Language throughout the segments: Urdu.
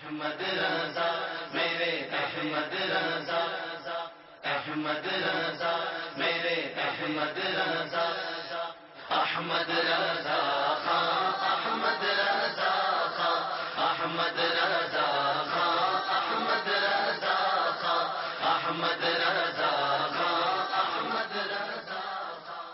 احمد رضا میرے احمد رضا، احمد رضا میرے احمد رضا، احمد رضا خان، احمد رضا خان، احمد رضا خان، احمد رضا خان، احمد رضا خان، احمد رضا خان۔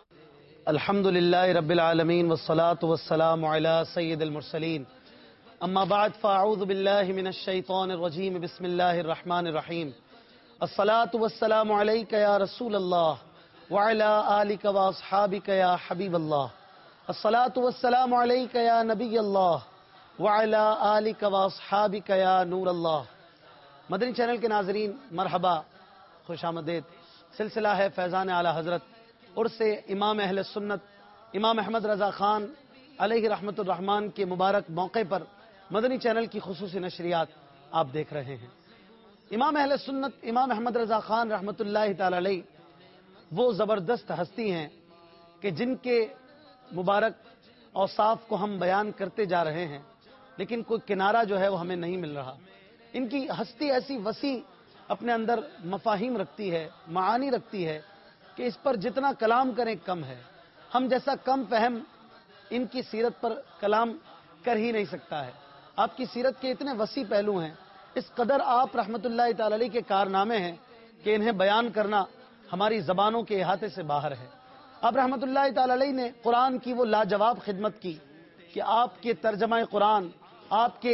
الحمد للہ رب العالمین والصلاة والسلام علی سید المرسلین، اما بعد فاعوذ باللہ من الشیطان الرجیم، بسم اللہ الرحمن الرحیم۔ الصلاة والسلام علیک یا رسول اللہ وعلی آلک واصحابک یا حبیب اللہ، الصلاة والسلام علیک یا نبی اللہ وعلی آلک واصحابک یا نور اللہ۔ مدنی چینل کے ناظرین مرحبا، خوش آمدید۔ سلسلہ ہے فیضان اعلی حضرت عرس امام اہل سنت امام احمد رضا خان علیہ رحمت الرحمن کے مبارک موقع پر مدنی چینل کی خصوصی نشریات آپ دیکھ رہے ہیں۔ امام اہل سنت امام احمد رضا خان رحمت اللہ تعالی علیہ وہ زبردست ہستی ہیں کہ جن کے مبارک اوصاف کو ہم بیان کرتے جا رہے ہیں، لیکن کوئی کنارہ جو ہے وہ ہمیں نہیں مل رہا۔ ان کی ہستی ایسی وسیع اپنے اندر مفاہیم رکھتی ہے، معانی رکھتی ہے کہ اس پر جتنا کلام کریں کم ہے۔ ہم جیسا کم فہم ان کی سیرت پر کلام کر ہی نہیں سکتا ہے۔ آپ کی سیرت کے اتنے وسیع پہلو ہیں، اس قدر آپ رحمت اللہ تعالی علیہ کے کارنامے ہیں کہ انہیں بیان کرنا ہماری زبانوں کے احاطے سے باہر ہے۔ آپ رحمت اللہ تعالی علیہ نے قرآن کی وہ لاجواب خدمت کی کہ آپ کے ترجمہ قرآن، آپ کے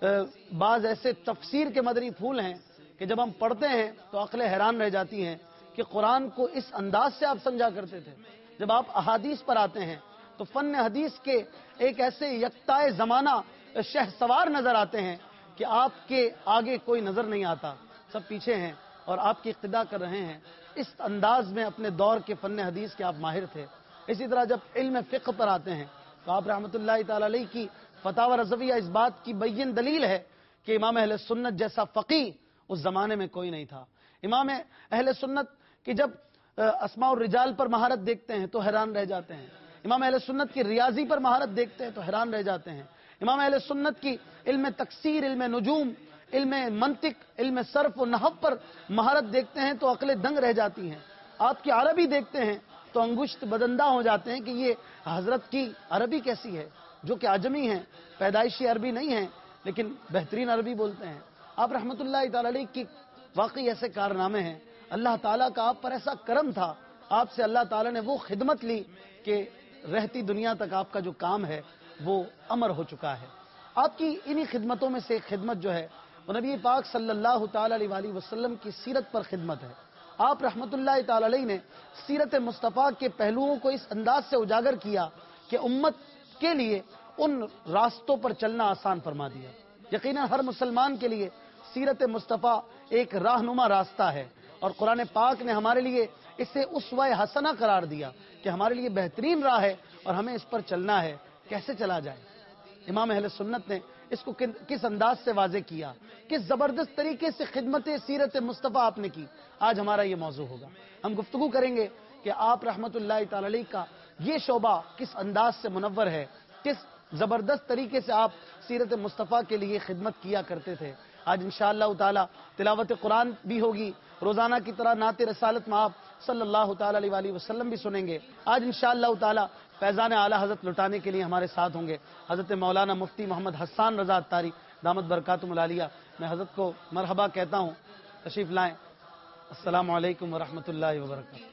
بعض ایسے تفسیر کے مدنی پھول ہیں کہ جب ہم پڑھتے ہیں تو عقلیں حیران رہ جاتی ہیں کہ قرآن کو اس انداز سے آپ سمجھا کرتے تھے۔ جب آپ احادیث پر آتے ہیں تو فن حدیث کے ایک ایسے یکتائے زمانہ شہ سوار نظر آتے ہیں کہ آپ کے آگے کوئی نظر نہیں آتا، سب پیچھے ہیں اور آپ کی اقتدا کر رہے ہیں۔ اس انداز میں اپنے دور کے فن حدیث کے آپ ماہر تھے۔ اسی طرح جب علم فقہ پر آتے ہیں تو آپ رحمت اللہ تعالی علیہ کی فتاوی رضویہ اس بات کی بین دلیل ہے کہ امام اہل سنت جیسا فقیہ اس زمانے میں کوئی نہیں تھا۔ امام اہل سنت کہ جب اسماء الرجال پر مہارت دیکھتے ہیں تو حیران رہ جاتے ہیں، امام اہل سنت کی ریاضی پر مہارت دیکھتے ہیں تو حیران رہ جاتے ہیں، امام اہل سنت کی علم تکسیر، علم نجوم، علم منطق، علم صرف و نحو پر مہارت دیکھتے ہیں تو عقلیں دنگ رہ جاتی ہیں۔ آپ کی عربی دیکھتے ہیں تو انگشت بدندہ ہو جاتے ہیں کہ یہ حضرت کی عربی کیسی ہے، جو کہ عجمی ہیں، پیدائشی عربی نہیں ہیں لیکن بہترین عربی بولتے ہیں۔ آپ رحمت اللہ تعالی علیہ کی واقعی ایسے کارنامے ہیں، اللہ تعالیٰ کا آپ پر ایسا کرم تھا، آپ سے اللہ تعالیٰ نے وہ خدمت لی کہ رہتی دنیا تک آپ کا جو کام ہے وہ امر ہو چکا ہے۔ آپ کی انہی خدمتوں میں سے ایک خدمت جو ہے وہ نبی پاک صلی اللہ تعالی علیہ وسلم کی سیرت پر خدمت ہے۔ آپ رحمت اللہ تعالی علیہ نے سیرت مصطفیٰ کے پہلوؤں کو اس انداز سے اجاگر کیا کہ امت کے لیے ان راستوں پر چلنا آسان فرما دیا۔ یقیناً ہر مسلمان کے لیے سیرت مصطفیٰ ایک راہنما راستہ ہے، اور قرآن پاک نے ہمارے لیے اسے اسوہ حسنہ قرار دیا کہ ہمارے لیے بہترین راہ ہے اور ہمیں اس پر چلنا ہے۔ کیسے چلا جائے؟ امام اہل سنت نے اس کو کس انداز سے واضح کیا، کس زبردست طریقے سے خدمت سیرت مصطفیٰ آپ نے کی۔ آج ہمارا یہ موضوع ہوگا، ہم گفتگو کریں گے کہ آپ رحمت اللہ تعالی علیہ کا یہ شعبہ کس انداز سے منور ہے، کس زبردست طریقے سے آپ سیرت مصطفیٰ کے لیے خدمت کیا کرتے تھے۔ آج انشاءاللہ تعالی تلاوت قرآن بھی ہوگی، روزانہ کی طرح نعت رسالت میں آپ صلی اللہ تعالی علیہ وسلم بھی سنیں گے۔ آج انشاءاللہ تعالی فیضان اعلی حضرت لٹانے کے لیے ہمارے ساتھ ہوں گے حضرت مولانا مفتی محمد حسان رضا اتاری دامت برکاتہم العالیہ۔ میں حضرت کو مرحبا کہتا ہوں، تشریف لائیں۔ السلام علیکم ورحمۃ اللہ وبرکاتہ۔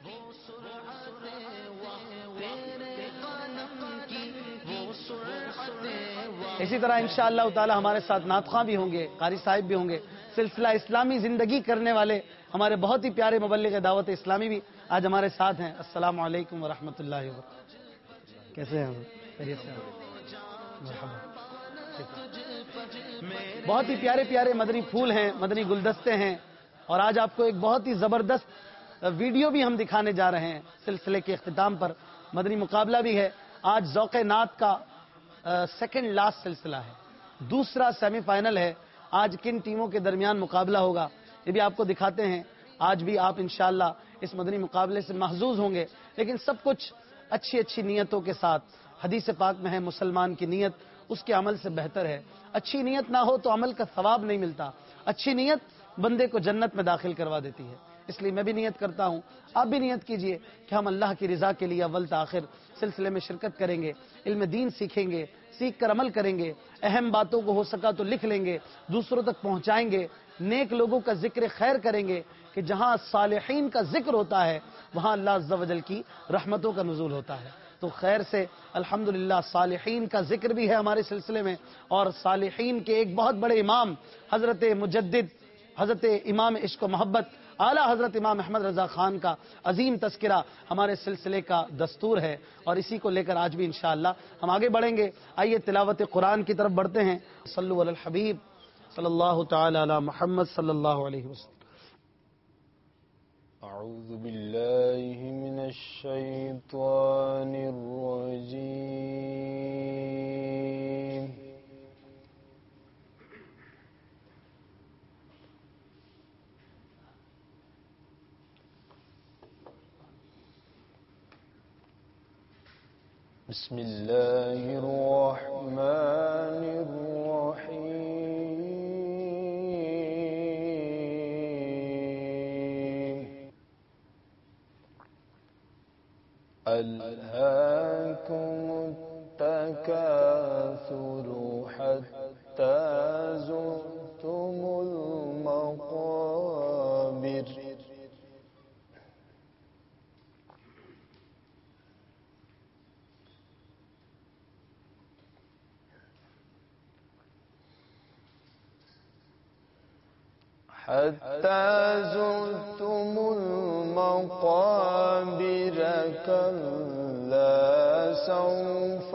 اسی طرح انشاءاللہ تعالی ہمارے ساتھ نعت خواں بھی ہوں گے، قاری صاحب بھی ہوں گے، سلسلہ اسلامی زندگی کرنے والے ہمارے بہت ہی پیارے مبلغ دعوت اسلامی بھی آج ہمارے ساتھ ہیں۔ السلام علیکم ورحمۃ اللہ وبرکاتہ۔ کیسے ہیں؟ خیریت سے ہیں؟ مرحبا۔ بہت ہی پیارے پیارے مدنی پھول ہیں، مدنی گلدستے ہیں، اور آج آپ کو ایک بہت ہی زبردست ویڈیو بھی ہم دکھانے جا رہے ہیں۔ سلسلے کے اختتام پر مدنی مقابلہ بھی ہے۔ آج ذوق نعت کا سیکنڈ لاسٹ سلسلہ ہے، دوسرا سیمی فائنل ہے۔ آج کن ٹیموں کے درمیان مقابلہ ہوگا یہ بھی آپ کو دکھاتے ہیں۔ آج بھی آپ انشاءاللہ اس مدنی مقابلے سے محظوظ ہوں گے، لیکن سب کچھ اچھی اچھی نیتوں کے ساتھ۔ حدیث پاک میں ہے مسلمان کی نیت اس کے عمل سے بہتر ہے۔ اچھی نیت نہ ہو تو عمل کا ثواب نہیں ملتا، اچھی نیت بندے کو جنت میں داخل کروا دیتی ہے۔ اس لیے میں بھی نیت کرتا ہوں، آپ بھی نیت کیجئے کہ ہم اللہ کی رضا کے لیے اول تاخر سلسلے میں شرکت کریں گے، علم دین سیکھیں گے، سیکھ کر عمل کریں گے، اہم باتوں کو ہو سکا تو لکھ لیں گے، دوسروں تک پہنچائیں گے، نیک لوگوں کا ذکر خیر کریں گے کہ جہاں صالحین کا ذکر ہوتا ہے وہاں اللہ عز و جل کی رحمتوں کا نزول ہوتا ہے۔ تو خیر سے الحمدللہ صالحین کا ذکر بھی ہے ہمارے سلسلے میں، اور صالحین کے ایک بہت بڑے امام حضرت مجدد حضرت امام عشق و محبت اعلیٰ حضرت امام احمد رضا خان کا عظیم تذکرہ ہمارے سلسلے کا دستور ہے، اور اسی کو لے کر آج بھی انشاءاللہ ہم آگے بڑھیں گے۔ آئیے تلاوت قرآن کی طرف بڑھتے ہیں۔ صلو علی الحبیب صلی اللہ تعالی علی محمد صلی اللہ علیہ وسلم۔ اعوذ باللہ من الشیطان الرجیم بسم اللہ الرحمن الرحیم ألهاكم التكاثر حتى زرتم المقابر حتى زرتم المقابر كلا سوف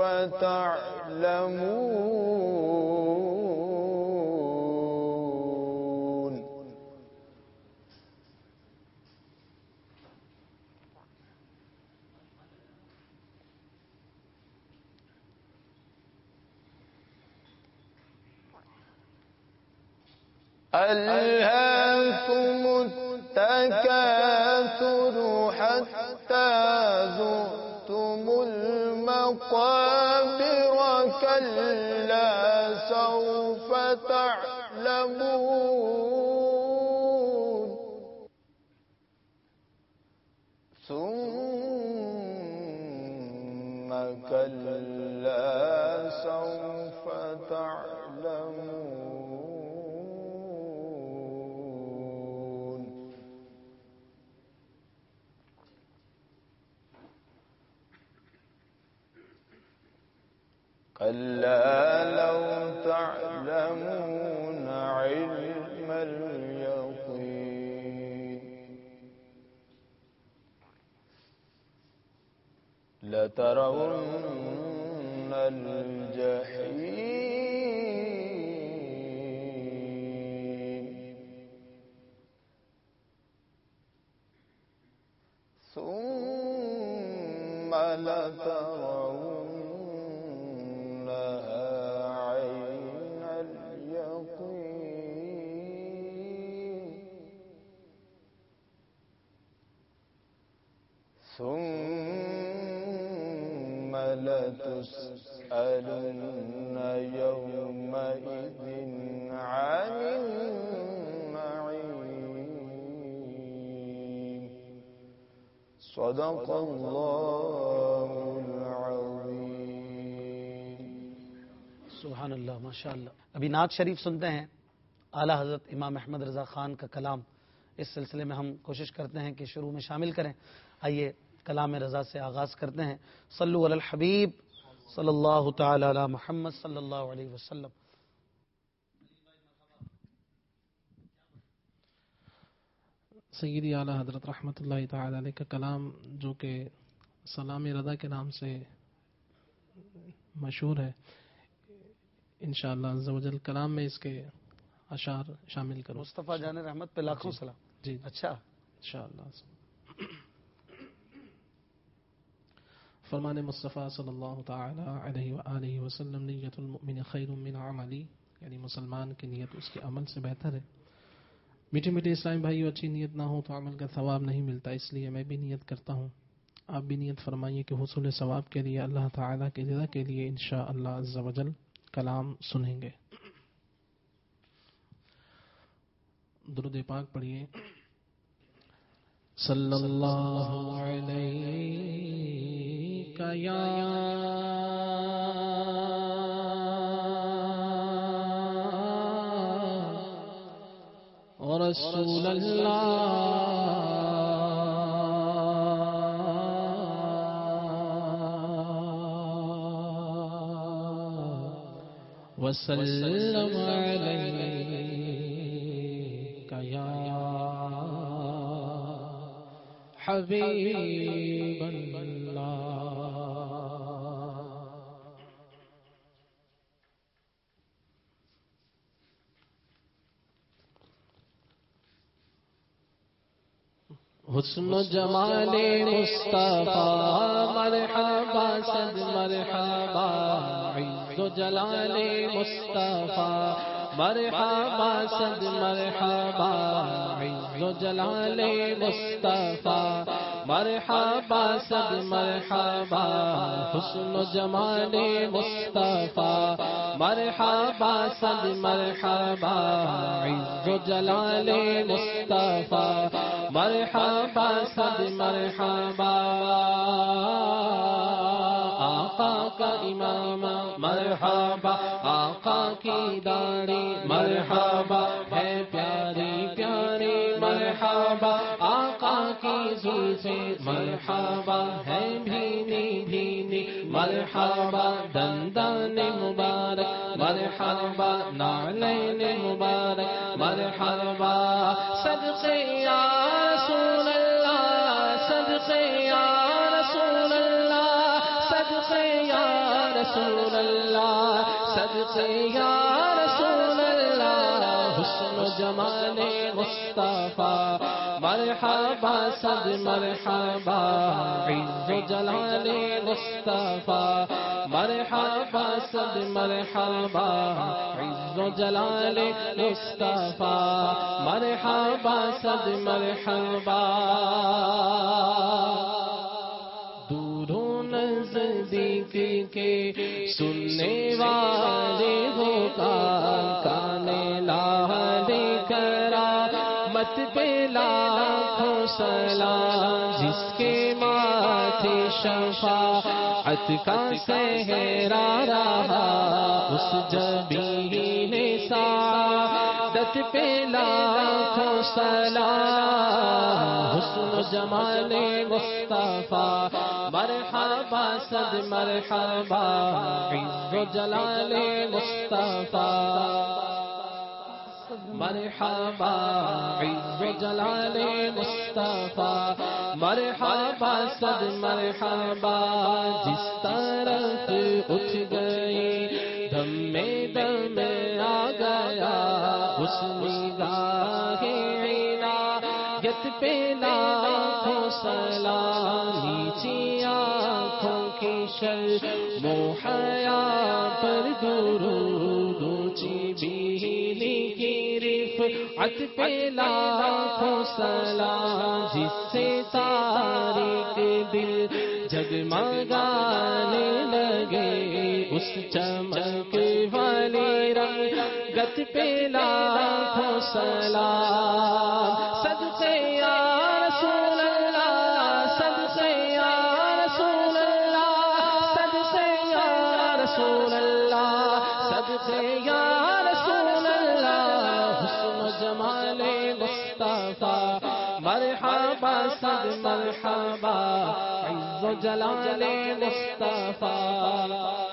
تعلمون ألهاكم التكاثر حتى زرتم المقابر كلا سوف تعلمون ثم كلا سوف تعلمون كلا لو تعلمون علم اليقين لترون الجحيم ثم لترونها عين اليقين ثم لتسألن يومئذ عن النعيم صدق اللہ العظیم۔ سبحان اللہ، ماشاء اللہ۔ ابھی نعت شریف سنتے ہیں اعلیٰ حضرت امام احمد رضا خان کا کلام۔ اس سلسلے میں ہم کوشش کرتے ہیں کہ شروع میں شامل کریں۔ آئیے کلام رضا سے آغاز کرتے ہیں۔ صلو علی الحبیب صلی اللہ تعالی علی محمد صلی اللہ علیہ وسلم۔ سیدی اعلیٰ حضرت رحمۃ اللہ تعالی علیہ کا کلام جو کہ سلام رضا کے نام سے مشہور ہے، انشاءاللہ عز و جل کلام میں اس کے اشعار شامل کروں۔ مصطفیٰ جان رحمت پہ لاکھوں سلام۔ جی اچھا، انشاءاللہ۔ فرمان مصطفیٰ صلی اللہ تعالی علیہ وآلہ وسلم، نیت المؤمن خیر من عملی، یعنی مسلمان کی نیت اس کے عمل سے بہتر ہے۔ میٹھے میٹھے اسلامی بھائیو، اچھی نیت نہ ہو تو عمل کا ثواب نہیں ملتا، اس لیے میں بھی نیت کرتا ہوں، آپ بھی نیت فرمائیے کہ حصول ثواب کے لیے، اللہ تعالیٰ کی رضا کے لیے انشاءاللہ عز و جل کلام سنیں گے. درود پاک پڑھیے. صلی اللہ علیہ یا رسول اللہ وسلم علیک یا حبیب اللہ. حسن و جمال مصطفیٰ مرحبا صد مرحبا. عز و جلال مصطفیٰ مرحبا صد مرحبا. عز و جلال مصطفیٰ مرحبا صد مرحبا. حسن و جمال مصطفیٰ مرحبا صد مرحبا. عز و جلال مصطفیٰ مرحبا صد مرحبا. آقا کا امام مرحبا. آقا کی داڑھی مرحبا ہے پیاری پیاری مرحبا. آقا کی زلفیں مرحبا ہے بھینی بھینی مرحبا. دندان مبارک مرحبا. نعلین مبارک مرحبا. صدقے یا رسول اللہ صدقے یا رسول اللہ صدقے یا رسول اللہ صدقے یا رسول اللہ. حسن و جمال مصطفیٰ مرحبا صد مرحبا. عز و جلال مصطفیٰ مرحبا صد مرحبا. عز و جلال مصطفیٰ مرحبا صد مرحبا. دور و نزدیک کے سننے والے ہو کان لالے کرامت پہ لاکھوں سلام. جس کے ماتھے شفاعت کا صحرا رہا اس جبین سعادت پہ لاکھوں سلام. حسن و جمال مصطفیٰ مرحبا صد مرحبا. عز و جلال مصطفیٰ مرحبا. عز و جلال مصطفیٰ مرحبا صد مرحبا. جس طرف اٹھ گئی دم میں دم آ گیا اس نگاہ عنایت پہ لاکھوں سلام. نیچی آنکھوں کی شرم و حیا پر درود اونچی بینی کی رفعت پہ لاکھوں سلام. جس سے تاریک دل جگمگانے لگے اس چمک والی رنگت پہ لاکھوں سلام. صدقے یا رسول اللہ صدقے یا رسول اللہ صدقے یا رسول اللہ صدقے یا رسول اللہ. حسن و جمال مصطفیٰ مرحبا صد مرحبا. عز و جلال مصطفیٰ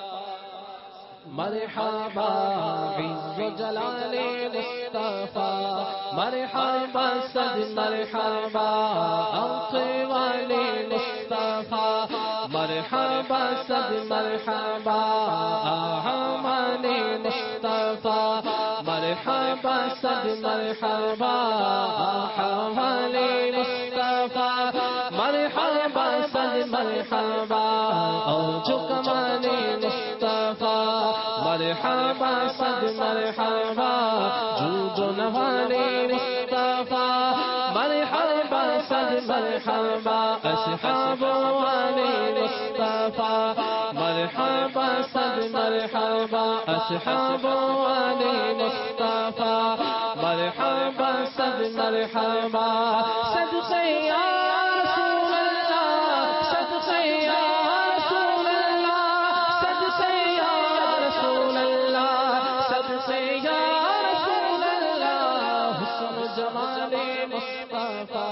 مرحبا. عز و جلال مصطفیٰ مرحبا صد مرحبا. اقوال مصطفیٰ مرحبا صد مرحبا. اعمال مصطفیٰ مرحبا صد مرحبا. احوال مصطفیٰ مرحبا صد مرحبا. اور جو کمال مصطفیٰ مرحبا صد مرحبا. جود و نوال مصطفیٰ مرحبا صد مرحبا. اصحاب والے مصطفیٰ مرحبا صد مرحبا. اصحاب والے مصطفیٰ مرحبا صد مرحبا صدقے یا رسول اللہ صدقے یا رسول اللہ صدقے یا رسول اللہ صدقے یا رسول اللہ حسن جمال مصطفیٰ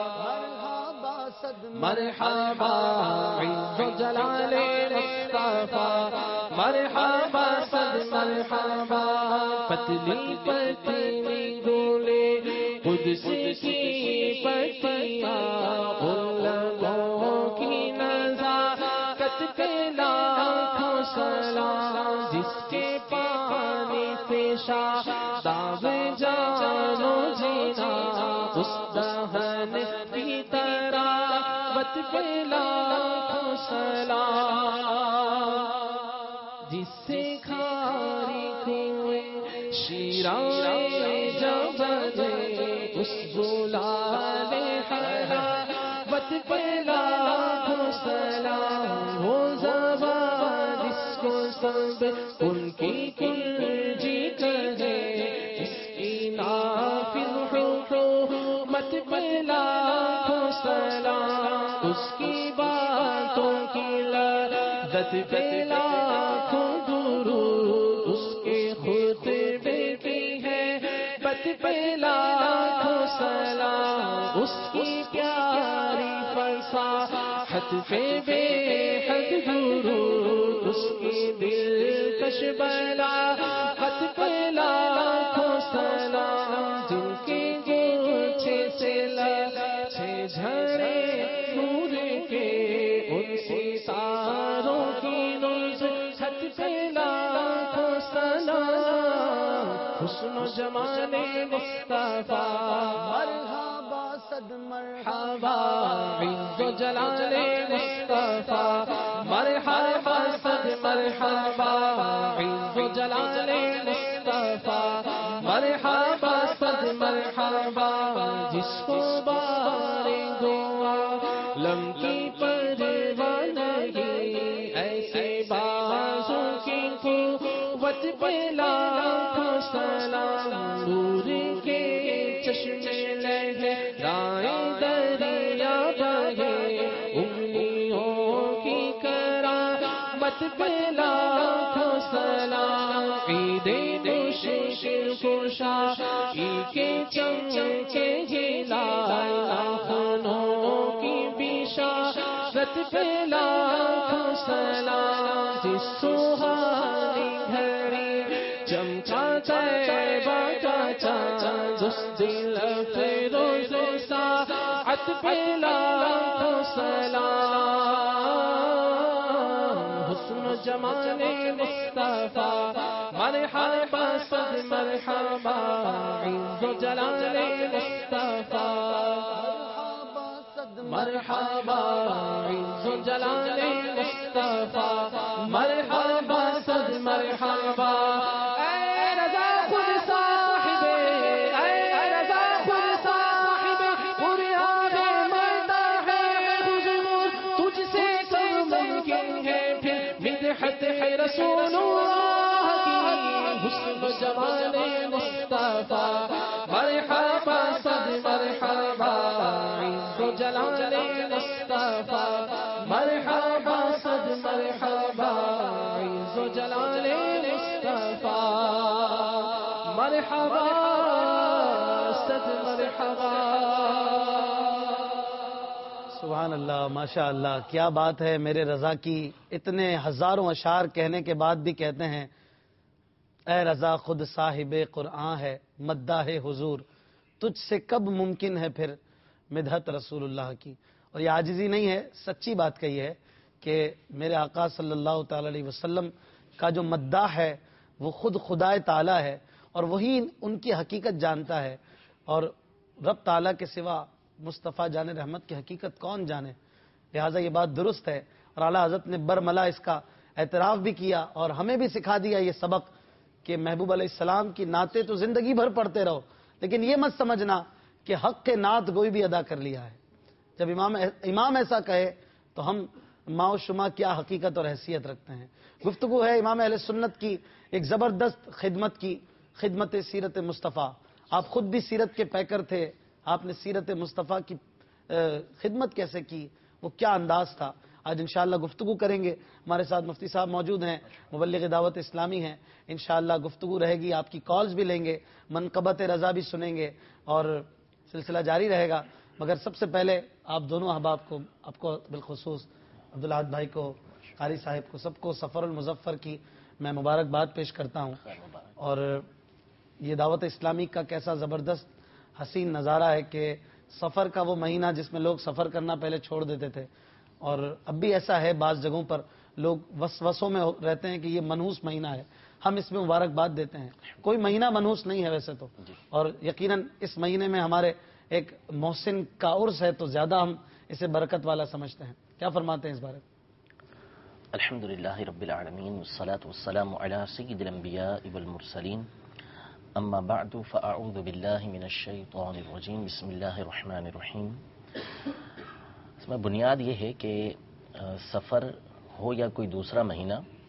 مرحبا عز و جلال مصطفیٰ مرحبا صد مرحبا پتلی پتلی گولے قدس کی پتیاں ان لبوں کی نزاکت پہ لاکھوں سلام جس کے پانی پیشا داغ جان و جینا اس دہن کی طرح بت پہ لاکھوں سلام جس سے کھاری کوئے شیرائے جبل اس گلال حلاوت پہ لاکھوں سلام ہو زبان جس کو سب ان کی کنجی کہے اس کی نافذ حکومت پہ لاکھوں سلام اس کی باتوں کی لذت پہ لاکھوں درود اس کے خطبے کی ہے بت پہ لاکھوں سلام اس کی پیاری فصاحت پہ بے حد درود اس کی دلکش بلاغت پہ لاکھوں سلام جن کے گوچھے سے لچھے جھرے نور کے ان ستاروں کی نزہت پہ لاکھوں سلام حسن و جمال مصطفیٰ مرحبا صد مرحبا عز و جلال مصطفیٰ مرحبا صد مرحبا عز و جلال مصطفیٰ مرحبا صد مرحبا جس کو بارے گوا لم کی پرواہ نہیں ایسے بازوں کی قوت پہ لاکھوں سلام نور کے چشمے لہرائے دریا بہے انگلیوں کی کرامت پہ لاکھوں سلام عید مشکل کشا کے چمچے جلائے ناخنوں کی بشارت پہ لاکھوں سلام جس سہانی گھڑی چمچا طیبہ کا چاند اس دل فیروز ساعت پہ لاکھوں سلام حسن و جمال مصطفیٰ مرحبا صد مرحبا عز و جلال مصطفیٰ مرحبا عز و جلال مصطفیٰ مرحبا صد مرحبا اے رضا خود صاحب اے رضا خود صاحب بنیاد مدح حضور تجھ سے سب ممکن ہے پھر مدحت ہے رسول اللہ کی حسن و جمال مصطفیٰ مرحبا صد مرحبا عز و جلال مصطفیٰ مرحبا صد مرحبا عز و جلال مصطفیٰ مرحبا صد مرحبا سبحان اللہ، ماشاء اللہ، کیا بات ہے میرے رضا کی. اتنے ہزاروں اشعار کہنے کے بعد بھی کہتے ہیں اے رضا خود صاحب قرآن ہے مداح حضور تجھ سے کب ممکن ہے پھر مدحت رسول اللہ کی. اور یہ عاجزی نہیں ہے، سچی بات کہی ہے کہ میرے آقا صلی اللہ تعالی علیہ وسلم کا جو مداح ہے وہ خود خدائے تعالی ہے اور وہی ان کی حقیقت جانتا ہے، اور رب تعالی کے سوا مصطفیٰ جان رحمت کی حقیقت کون جانے. لہٰذا یہ بات درست ہے اور اعلیٰ حضرت نے برملا اس کا اعتراف بھی کیا اور ہمیں بھی سکھا دیا یہ سبق کہ محبوب علیہ السلام کی نعتیں تو زندگی بھر پڑھتے رہو، لیکن یہ مت سمجھنا کہ حق کے نعت گوئی بھی ادا کر لیا ہے. جب امام ایسا کہے تو ہم ماں و شما کیا حقیقت اور حیثیت رکھتے ہیں. گفتگو ہے امام اہل سنت کی ایک زبردست خدمت کی، خدمت سیرت مصطفیٰ. آپ خود بھی سیرت کے پیکر تھے، آپ نے سیرت مصطفیٰ کی خدمت کیسے کی، وہ کیا انداز تھا. آج انشاءاللہ گفتگو کریں گے. ہمارے ساتھ مفتی صاحب موجود ہیں، مبلغ دعوت اسلامی ہیں. انشاءاللہ گفتگو رہے گی، آپ کی کالز بھی لیں گے، منقبت رضا بھی سنیں گے اور سلسلہ جاری رہے گا. مگر سب سے پہلے آپ دونوں احباب کو، آپ کو بالخصوص عبدالحاد بھائی کو، قاری صاحب کو، سب کو سفر المظفر کی میں مبارکباد پیش کرتا ہوں. اور یہ دعوت اسلامی کا کیسا زبردست حسین نظارہ ہے کہ سفر کا وہ مہینہ جس میں لوگ سفر کرنا پہلے چھوڑ دیتے تھے، اور اب بھی ایسا ہے بعض جگہوں پر لوگ وسوسوں میں رہتے ہیں کہ یہ منحوس مہینہ ہے. ہم اس میں مبارکباد دیتے ہیں. کوئی مہینہ منحوس نہیں ہے ویسے تو، اور یقیناً اس مہینے میں ہمارے ایک محسن کا عرس ہے تو زیادہ ہم اسے برکت والا سمجھتے ہیں. کیا فرماتے ہیں اس بارے میں؟ الحمدللہ رب العالمین والصلاة والسلام علی سید الانبیاء والمرسلین اما بعد فاعوذ باللہ من الشیطان الرجیم بسم اللہ الرحمن الرحیم. اس میں بنیاد یہ ہے کہ سفر ہو یا کوئی دوسرا مہینہ،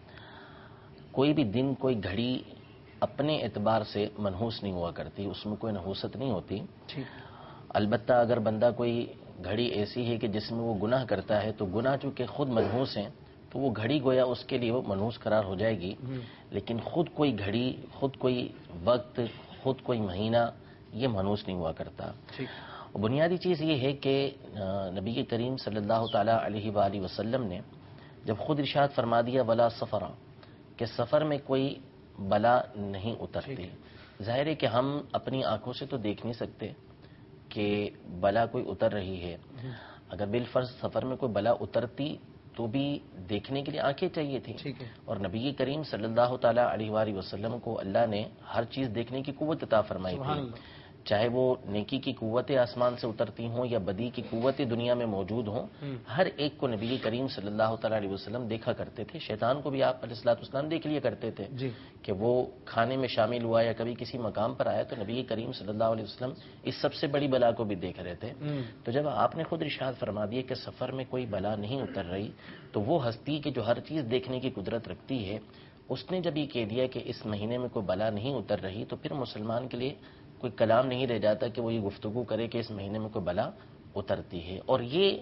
کوئی بھی دن، کوئی گھڑی اپنے اعتبار سے منحوس نہیں ہوا کرتی، اس میں کوئی نحوست نہیں ہوتی. البتہ اگر بندہ کوئی گھڑی ایسی ہے کہ جس میں وہ گناہ کرتا ہے تو گناہ چونکہ خود منحوس ہیں تو وہ گھڑی گویا اس کے لیے وہ منحوس قرار ہو جائے گی. لیکن خود کوئی گھڑی، خود کوئی وقت، خود کوئی مہینہ یہ منحوس نہیں ہوا کرتا. بنیادی چیز یہ ہے کہ نبی کریم صلی اللہ تعالی علیہ وآلہ وسلم نے جب خود ارشاد فرما دیا ولا سفر، کہ سفر میں کوئی بلا نہیں اترتی. ظاہر ہے کہ ہم اپنی آنکھوں سے تو دیکھ نہیں سکتے کہ بلا کوئی اتر رہی ہے. اگر بالفرض سفر میں کوئی بلا اترتی تو بھی دیکھنے کے لیے آنکھیں چاہیے تھی. اور نبی کریم صلی اللہ تعالی علیہ وآلہ وسلم کو اللہ نے ہر چیز دیکھنے کی قوت عطا فرمائی تھی، چاہے وہ نیکی کی قوتیں آسمان سے اترتی ہوں یا بدی کی قوتیں دنیا میں موجود ہوں. ہر ایک کو نبی کریم صلی اللہ تعالی علیہ وسلم دیکھا کرتے تھے. شیطان کو بھی آپ علیہ الصلوۃ والسلام دیکھ لیا کرتے تھے کہ وہ کھانے میں شامل ہوا یا کبھی کسی مقام پر آیا تو نبی کریم صلی اللہ علیہ وسلم اس سب سے بڑی بلا کو بھی دیکھ رہے تھے. تو جب آپ نے خود ارشاد فرما دیا کہ سفر میں کوئی بلا نہیں اتر رہی، تو وہ ہستی کہ جو ہر چیز دیکھنے کی قدرت رکھتی ہے، اس نے جب یہ کہہ دیا کہ اس مہینے میں کوئی بلا نہیں اتر رہی تو پھر مسلمان کے لیے کوئی کلام نہیں رہ جاتا کہ وہ یہ گفتگو کرے کہ اس مہینے میں کوئی بلا اترتی ہے. اور یہ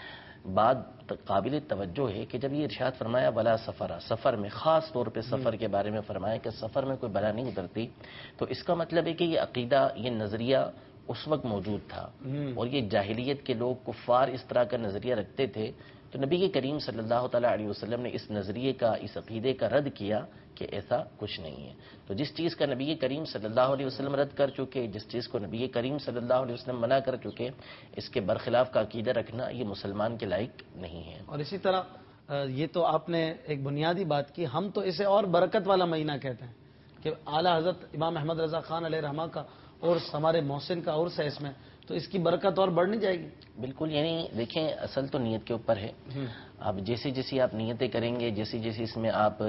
بات قابل توجہ ہے کہ جب یہ ارشاد فرمایا ولا سفر، سفر میں خاص طور پہ سفر کے بارے میں فرمایا کہ سفر میں کوئی بلا نہیں اترتی، تو اس کا مطلب ہے کہ یہ عقیدہ، یہ نظریہ اس وقت موجود تھا. اور یہ جاہلیت کے لوگ، کفار اس طرح کا نظریہ رکھتے تھے. تو نبی کریم صلی اللہ تعالی علیہ وسلم نے اس نظریے کا، اس عقیدے کا رد کیا کہ ایسا کچھ نہیں ہے. تو جس چیز کا نبی کریم صلی اللہ علیہ وسلم رد کر چکے، جس چیز کو نبی کریم صلی اللہ علیہ وسلم منع کر چکے، اس کے برخلاف کا عقیدہ رکھنا یہ مسلمان کے لائق نہیں ہے. اور اسی طرح یہ تو آپ نے ایک بنیادی بات کی. ہم تو اسے اور برکت والا مہینہ کہتے ہیں کہ اعلیٰ حضرت امام احمد رضا خان علیہ رحمہ کا عرس، ہمارے محسن کا عرس ہے، اس میں تو اس کی برکت اور بڑھنی جائے گی. بالکل، یعنی دیکھیں اصل تو نیت کے اوپر ہے. اب جیسی جیسی آپ نیتیں کریں گے، جیسی جیسی اس میں آپ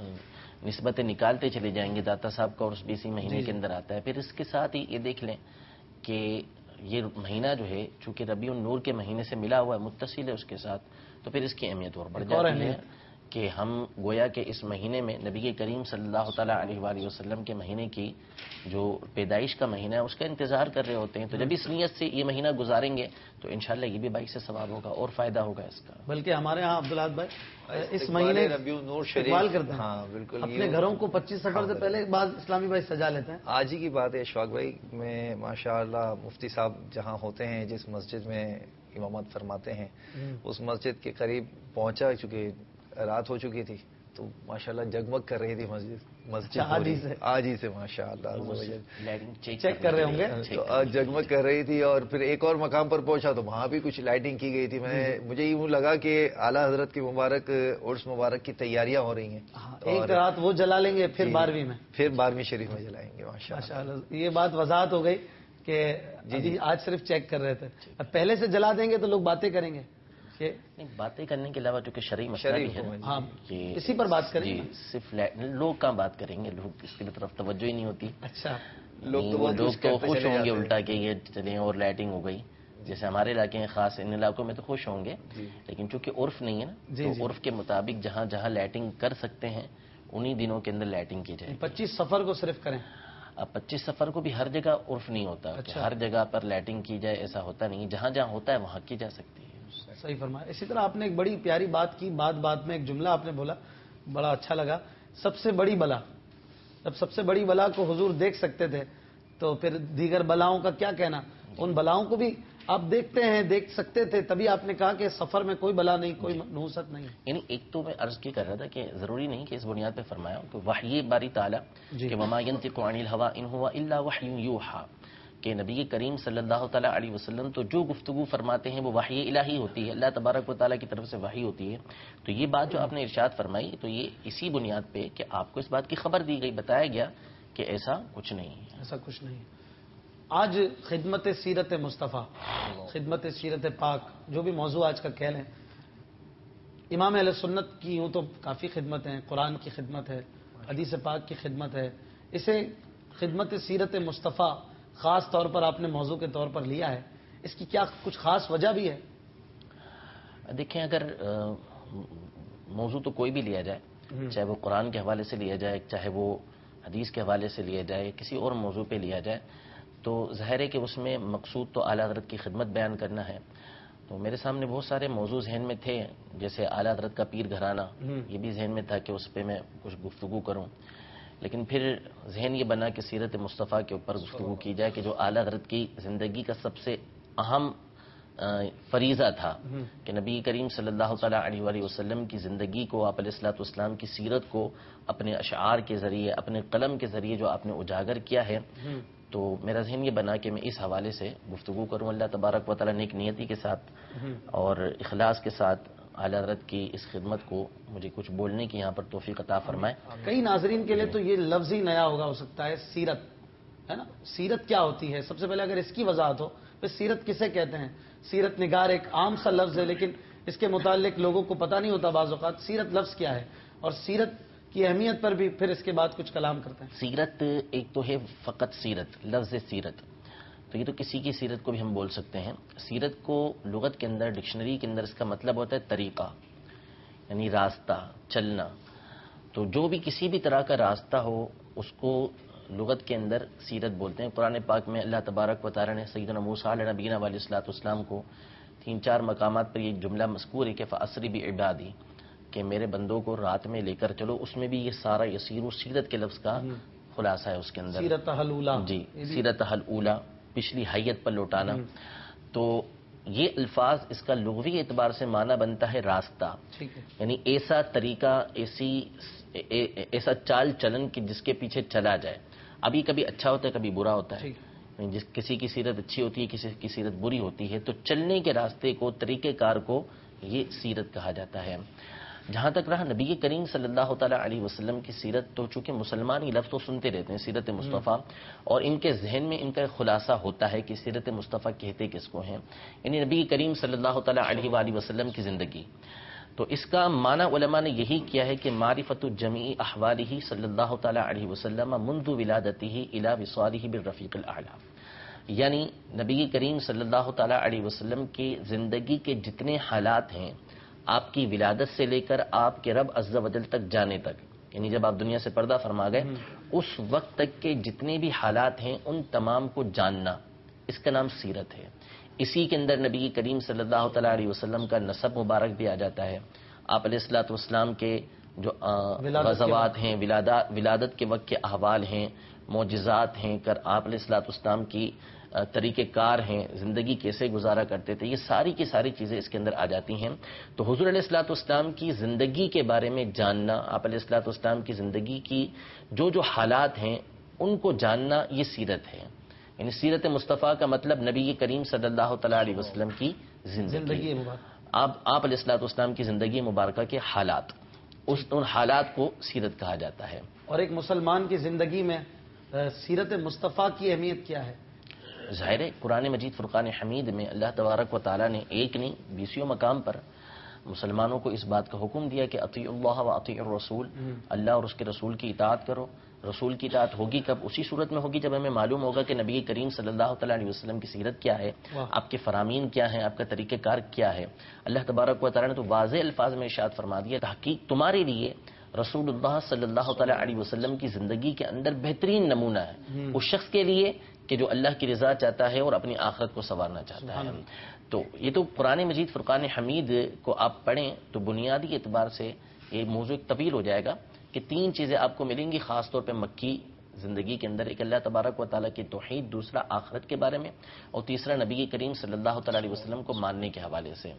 نسبتیں نکالتے چلے جائیں گے. داتا صاحب کا عرس بھی اسی مہینے کے اندر آتا ہے. پھر اس کے ساتھ ہی یہ دیکھ لیں کہ یہ مہینہ جو ہے چونکہ ربیع النور کے مہینے سے ملا ہوا ہے، متصل ہے اس کے ساتھ، تو پھر اس کی اہمیت اور بڑھ جاتی ہے کہ ہم گویا کہ اس مہینے میں نبی کریم صلی اللہ تعالیٰ علیہ وآلہ وسلم کے مہینے کی جو پیدائش کا مہینہ ہے اس کا انتظار کر رہے ہوتے ہیں. تو جب اس نیت سے یہ مہینہ گزاریں گے تو انشاءاللہ یہ بھی باعث ثواب ہوگا اور فائدہ ہوگا اس کا. بلکہ ہمارے ہاں عبدالحاد بھائی اس مہینے ربیع النور استقبال کرتے ہیں. ہاں بالکل، اپنے گھروں کو 25 سفر سے پہلے بعض اسلامی بھائی سجا لیتے ہیں. آج ہی کی بات ہے اشفاق بھائی، میں ماشاءاللہ مفتی صاحب جہاں ہوتے ہیں، جس مسجد میں امامت فرماتے ہیں، اس مسجد کے قریب پہنچا، چونکہ رات ہو چکی تھی تو ماشاءاللہ جگمگ کر رہی تھی مسجد آج ہی سے ماشاءاللہ چیک کر رہے ہوں گے تو جگمگ کر رہی تھی. اور پھر ایک اور مقام پر پہنچا تو وہاں بھی کچھ لائٹنگ کی گئی تھی. مجھے یوں لگا کہ اعلیٰ حضرت کی مبارک عرس مبارک کی تیاریاں ہو رہی ہیں. ایک رات وہ جلا لیں گے، پھر 12ویں میں، پھر 12ویں شریف میں جلائیں گے ماشاءاللہ. یہ بات وضاحت ہو گئی کہ آج صرف چیک کر رہے تھے. اب پہلے سے جلا دیں گے تو لوگ باتیں کریں گے. باتیں کرنے کے علاوہ چونکہ شرعی مسئلہ بھی ہے، ہاں اسی پر بات کریں جی. صرف لوگ کہاں بات کریں گے، لوگ اس کی طرف توجہ ہی نہیں ہوتی. اچھا، لوگ تو خوش ہوں گے الٹا کہ یہ چلیں اور لائٹنگ ہو گئی. جیسے ہمارے علاقے ہیں خاص، ان علاقوں میں تو خوش ہوں گے، لیکن چونکہ عرف نہیں ہے نا، تو عرف کے مطابق جہاں جہاں لائٹنگ کر سکتے ہیں انہی دنوں کے اندر لائٹنگ کی جائے. 25 سفر کو صرف کریں. اب 25 سفر کو بھی ہر جگہ عرف نہیں ہوتا کہ ہر جگہ پر لائٹنگ کی جائے، ایسا ہوتا نہیں. جہاں جہاں ہوتا ہے وہاں کی جا سکتی ہے. صحیح فرمایا. اسی طرح آپ نے ایک بڑی پیاری بات کی، بات میں ایک جملہ آپ نے بولا بڑا اچھا لگا، سب سے بڑی بلا. جب سب سے بڑی بلا کو حضور دیکھ سکتے تھے تو پھر دیگر بلاؤں کا کیا کہنا. ان بلاؤں کو بھی آپ دیکھتے ہیں، دیکھ سکتے تھے، تبھی آپ نے کہا کہ سفر میں کوئی بلا نہیں، کوئی نحوست نہیں. یعنی ایک تو میں عرض کی کر رہا تھا کہ ضروری نہیں کہ اس بنیاد پہ فرمایا کہ وحی باری تعالیٰ کہ وما ينطق عن الهوى ان هو الا وحی یوحى، کہ نبی کریم صلی اللہ تعالیٰ علیہ وسلم تو جو گفتگو فرماتے ہیں وہ وحی الہی ہوتی ہے، اللہ تبارک و تعالیٰ کی طرف سے وحی ہوتی ہے. تو یہ بات جو آپ نے ارشاد فرمائی تو یہ اسی بنیاد پہ کہ آپ کو اس بات کی خبر دی گئی، بتایا گیا کہ ایسا کچھ نہیں ہے. ایسا کچھ نہیں. آج خدمت سیرت مصطفیٰ، خدمت سیرت پاک، جو بھی موضوع آج کا کہہ لیں، امام اہل سنت کی یوں تو کافی خدمت ہیں، قرآن کی خدمت ہے، حدیث پاک کی خدمت ہے. اسے خدمت سیرت مصطفیٰ خاص طور پر آپ نے موضوع کے طور پر لیا ہے، اس کی کیا کچھ خاص وجہ بھی ہے؟ دیکھیں، اگر موضوع تو کوئی بھی لیا جائے، چاہے وہ قرآن کے حوالے سے لیا جائے، چاہے وہ حدیث کے حوالے سے لیا جائے، کسی اور موضوع پہ لیا جائے، تو ظاہر ہے کہ اس میں مقصود تو اعلیٰ حضرت کی خدمت بیان کرنا ہے. تو میرے سامنے بہت سارے موضوع ذہن میں تھے، جیسے اعلیٰ حضرت کا پیر گھرانہ، یہ بھی ذہن میں تھا کہ اس پہ میں کچھ گفتگو کروں. لیکن پھر ذہن یہ بنا کہ سیرت مصطفیٰ کے اوپر گفتگو کی جائے کہ جو اعلیٰ حضرت کی زندگی کا سب سے اہم فریضہ تھا کہ نبی کریم صلی اللہ تعالیٰ علیہ وآلہ وسلم کی زندگی کو، آپ علیہ الصلوۃ والسلام کی سیرت کو اپنے اشعار کے ذریعے، اپنے قلم کے ذریعے جو آپ نے اجاگر کیا ہے، تو میرا ذہن یہ بنا کہ میں اس حوالے سے گفتگو کروں. اللہ تبارک و تعالیٰ نیک نیتی کے ساتھ اور اخلاص کے ساتھ اعلیٰ حضرت کی اس خدمت کو مجھے کچھ بولنے کی یہاں پر توفیق عطا فرمائے. کئی ناظرین کے لیے تو یہ لفظ ہی نیا ہوگا، ہو سکتا ہے. سیرت ہے نا، سیرت کیا ہوتی ہے؟ سب سے پہلے اگر اس کی وضاحت ہو، پھر سیرت کسے کہتے ہیں؟ سیرت نگار ایک عام سا لفظ ہے، لیکن اس کے متعلق لوگوں کو پتہ نہیں ہوتا بعض اوقات سیرت لفظ کیا ہے، اور سیرت کی اہمیت پر بھی پھر اس کے بعد کچھ کلام کرتے ہیں. سیرت ایک تو ہے فقط سیرت، لفظ سیرت، تو یہ تو کسی کی سیرت کو بھی ہم بول سکتے ہیں. سیرت کو لغت کے اندر، ڈکشنری کے اندر اس کا مطلب ہوتا ہے طریقہ، یعنی راستہ، چلنا. تو جو بھی کسی بھی طرح کا راستہ ہو اس کو لغت کے اندر سیرت بولتے ہیں. قرآن پاک میں اللہ تبارک و تعالیٰ نے سیدنا موسیٰ علیہ نبینا علیہ الصلوۃ والسلام کو 3-4 مقامات پر یہ جملہ مذکور ہے کہ فَأَسْرِ بِعِبَادِي، کہ میرے بندوں کو رات میں لے کر چلو. اس میں بھی یہ سارا یسیر سیرت کے لفظ کا خلاصہ ہے اس کے اندر. سیرت الاولیٰ، جی، سیرت الاولیٰ، پچھلی حیت پر لوٹانا. تو یہ الفاظ اس کا لغوی اعتبار سے معنی بنتا ہے راستہ، یعنی ایسا طریقہ، ایسا چال چلن کہ جس کے پیچھے چلا جائے. ابھی کبھی اچھا ہوتا ہے، کبھی برا ہوتا ہے. کسی کی سیرت اچھی ہوتی ہے، کسی کی سیرت بری ہوتی ہے. تو چلنے کے راستے کو، طریقہ کار کو یہ سیرت کہا جاتا ہے. جہاں تک رہا نبی کریم صلی اللہ تعالیٰ علیہ وسلم کی سیرت، تو چونکہ مسلمان یہ لفظ تو سنتے رہتے ہیں سیرت مصطفیٰ، اور ان کے ذہن میں ان کا ایک خلاصہ ہوتا ہے کہ سیرت مصطفیٰ کہتے کس کو ہیں، یعنی نبی کریم صلی اللہ تعالیٰ علیہ وآلہ وسلم کی زندگی. تو اس کا معنی علماء نے یہی کیا ہے کہ معرفت جمیع احوالہ صلی اللہ تعالیٰ علیہ وسلم منذ ولادتہ الی وصالہ بالرفیق الاعلی، یعنی نبی کریم صلی اللہ تعالیٰ علیہ وسلم کی زندگی کے جتنے حالات ہیں، آپ کی ولادت سے لے کر آپ کے رب عز و جل تک جانے تک، یعنی جب آپ دنیا سے پردہ فرما گئے اس وقت تک کے جتنے بھی حالات ہیں ان تمام کو جاننا، اس کا نام سیرت ہے. اسی کے اندر نبی کریم صلی اللہ تعالیٰ علیہ وسلم کا نسب مبارک بھی آ جاتا ہے. آپ علیہ الصلوۃ والسلام کے جو غزوات ہیں، ولادت کے وقت کے احوال ہیں، معجزات ہیں، آپ علیہ الصلوۃ والسلام کی طریقہ کار ہیں، زندگی کیسے گزارا کرتے تھے، یہ ساری کی ساری چیزیں اس کے اندر آ جاتی ہیں. تو حضور علیہ الصلوۃ والسلام کی زندگی کے بارے میں جاننا، آپ علیہ الصلوۃ والسلام کی زندگی کی جو حالات ہیں ان کو جاننا، یہ سیرت ہے. یعنی سیرت مصطفیٰ کا مطلب نبی کریم صلی اللہ تعالیٰ علیہ وسلم کی زندگی، آپ علیہ الصلوۃ والسلام کی زندگی مبارکہ کے حالات، ان حالات کو سیرت کہا جاتا ہے. اور ایک مسلمان کی زندگی میں سیرت مصطفیٰ کی اہمیت کیا ہے؟ ظاہر ہے قرآن مجید فرقان حمید میں اللہ تبارک و تعالیٰ نے ایک نہیں 20 مقام پر مسلمانوں کو اس بات کا حکم دیا کہ اطیعوا اللہ و اطیعوا الرسول، اللہ اور اس کے رسول کی اطاعت کرو، رسول کی اطاعت ہوگی کب؟ اسی صورت میں ہوگی جب ہمیں معلوم ہوگا کہ نبی کریم صلی اللہ تعالیٰ علیہ وسلم کی سیرت کیا ہے، آپ کے فرامین کیا ہیں، آپ کا طریقہ کار کیا ہے۔ اللہ تبارک و تعالیٰ نے تو واضح الفاظ میں ارشاد فرما دیا، تحقیق تمہارے لیے رسول اللہ صلی اللہ تعالیٰ علیہ وسلم کی زندگی کے اندر بہترین نمونہ ہے اس شخص کے لیے کہ جو اللہ کی رضا چاہتا ہے اور اپنی آخرت کو سنوارنا چاہتا ہے۔ تو یہ تو قرآن مجید فرقان حمید کو آپ پڑھیں تو بنیادی اعتبار سے یہ موضوع طویل ہو جائے گا کہ 3 چیزیں آپ کو ملیں گی خاص طور پہ مکی زندگی کے اندر، ایک اللہ تبارک و تعالیٰ کی توحید، دوسرا آخرت کے بارے میں، اور تیسرا نبی کریم صلی اللہ تعالیٰ علیہ وسلم کو ماننے کے حوالے سے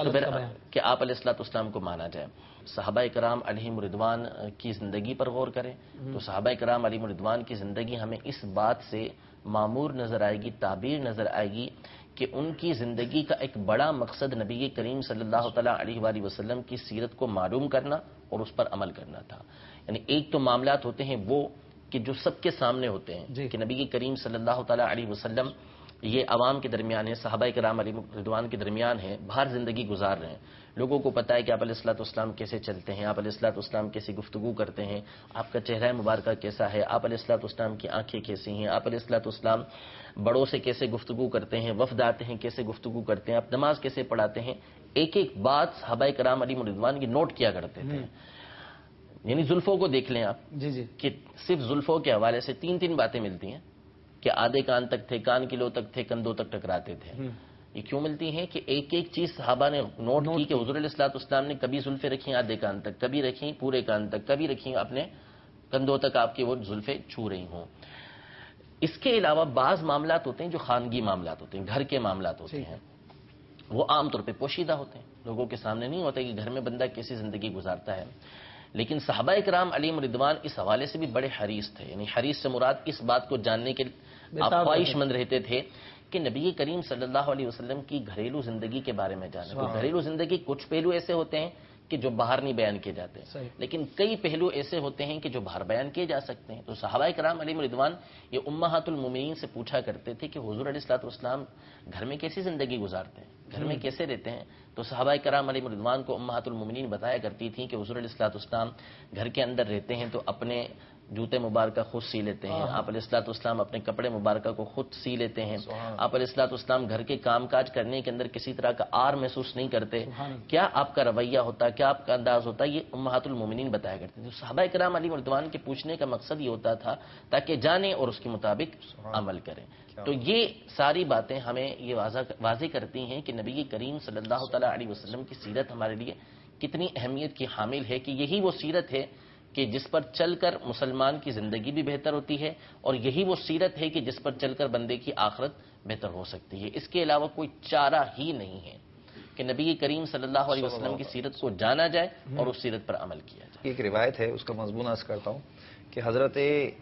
کہ آپ علیہ الصلوۃ والسلام کو مانا جائے۔ صحابہ کرام علیہم رضوان کی زندگی پر غور کریں تو صحابہ کرام علیہم رضوان کی زندگی ہمیں اس بات سے معمور نظر آئے گی، تعبیر نظر آئے گی کہ ان کی زندگی کا ایک بڑا مقصد نبی کریم صلی اللہ تعالیٰ علیہ وآلہ وسلم کی سیرت کو معلوم کرنا اور اس پر عمل کرنا تھا۔ یعنی ایک تو معاملات ہوتے ہیں وہ کہ جو سب کے سامنے ہوتے ہیں کہ نبی کریم صلی اللہ تعالیٰ علیہ وسلم یہ عوام کے درمیان ہے، صحابہ کرام علیہ رضوان کے درمیان ہے، باہر زندگی گزار رہے ہیں، لوگوں کو پتہ ہے کہ آپ علیہ الصلوۃ والسلام کیسے چلتے ہیں، آپ علیہ الصلوۃ والسلام کیسی گفتگو کرتے ہیں، آپ کا چہرہ مبارکہ کیسا ہے، آپ علیہ الصلوۃ والسلام کی آنکھیں کیسی ہیں، آپ علیہ الصلوۃ والسلام بڑوں سے کیسے گفتگو کرتے ہیں، وفد آتے ہیں کیسے گفتگو کرتے ہیں، آپ نماز کیسے پڑھاتے ہیں، ایک ایک بات صحابہ کرام علیہ رضوان کی نوٹ کیا کرتے تھے۔ یعنی زلفوں کو دیکھ لیں آپ کہ صرف زلفوں کے حوالے سے 3 باتیں ملتی ہیں کہ آدھے کان تک تھے، کان کی لو تک تھے، کندھوں تک ٹکراتے تھے۔ یہ کیوں ملتی ہیں کہ ایک ایک چیز صحابہ نے نوٹ کی کہ حضور علیہ الصلوۃ والسلام نے کبھی زلفیں رکھی آدھے کان تک، کبھی رکھی پورے کان تک، کبھی رکھی اپنے کندھوں تک آپ کی وہ زلفیں چھو رہی ہوں۔ اس کے علاوہ بعض معاملات ہوتے ہیں جو خانگی معاملات ہوتے ہیں، گھر کے معاملات ہوتے ہیں، وہ عام طور پہ پوشیدہ ہوتے ہیں، لوگوں کے سامنے نہیں ہوتا کہ گھر میں بندہ کیسی زندگی گزارتا ہے۔ لیکن صحابہ کرام علیہم رضوان اس حوالے سے بھی بڑے حریص تھے، یعنی حریص سے مراد اس بات کو جاننے کے آپ خواہش مند رہتے تھے کہ نبی کریم صلی اللہ علیہ وسلم کی گھریلو زندگی کے بارے میں جانیں۔ تو گھریلو زندگی کچھ پہلو ایسے ہوتے ہیں کہ جو باہر نہیں بیان کیے جاتے، لیکن کئی پہلو ایسے ہوتے ہیں کہ جو باہر بیان کیے جا سکتے ہیں۔ تو صحابہ کرام علیہم رضوان یہ امہات المومنین سے پوچھا کرتے تھے کہ حضور علیہ الصلوۃ والسلام گھر میں کیسی زندگی گزارتے ہیں، گھر میں کیسے رہتے ہیں؟ تو صحابہ کرام علیہم رضوان کو امہات المومنین بتایا کرتی تھیں کہ حضور علیہ الصلوۃ والسلام گھر کے اندر رہتے ہیں تو اپنے جوتے مبارکہ خود سی لیتے ہیں، آپ علیہ الصلوۃ والسلام اپنے کپڑے مبارکہ کو خود سی لیتے ہیں، آپ علیہ الصلوۃ والسلام گھر کے کام کاج کرنے کے اندر کسی طرح کا آر محسوس نہیں کرتے۔ کیا آپ کا رویہ ہوتا، کیا آپ کا انداز ہوتا، یہ امہات المومنین بتایا کرتے تھے۔ صحابہ کرام علیہ رضوان کے پوچھنے کا مقصد یہ ہوتا تھا تاکہ جانیں اور اس کے مطابق عمل کریں۔ تو یہ ساری باتیں ہمیں یہ واضح کرتی ہیں کہ نبی کریم صلی اللہ تعالیٰ علیہ وسلم کی سیرت ہمارے لیے کتنی اہمیت کی حامل ہے کہ یہی وہ سیرت ہے کہ جس پر چل کر مسلمان کی زندگی بھی بہتر ہوتی ہے، اور یہی وہ سیرت ہے کہ جس پر چل کر بندے کی آخرت بہتر ہو سکتی ہے۔ اس کے علاوہ کوئی چارہ ہی نہیں ہے کہ نبی کریم صلی اللہ علیہ وسلم کی سیرت کو جانا جائے اور اس سیرت پر عمل کیا جائے۔ ایک روایت ہے، اس کا مضمون عرض کرتا ہوں کہ حضرت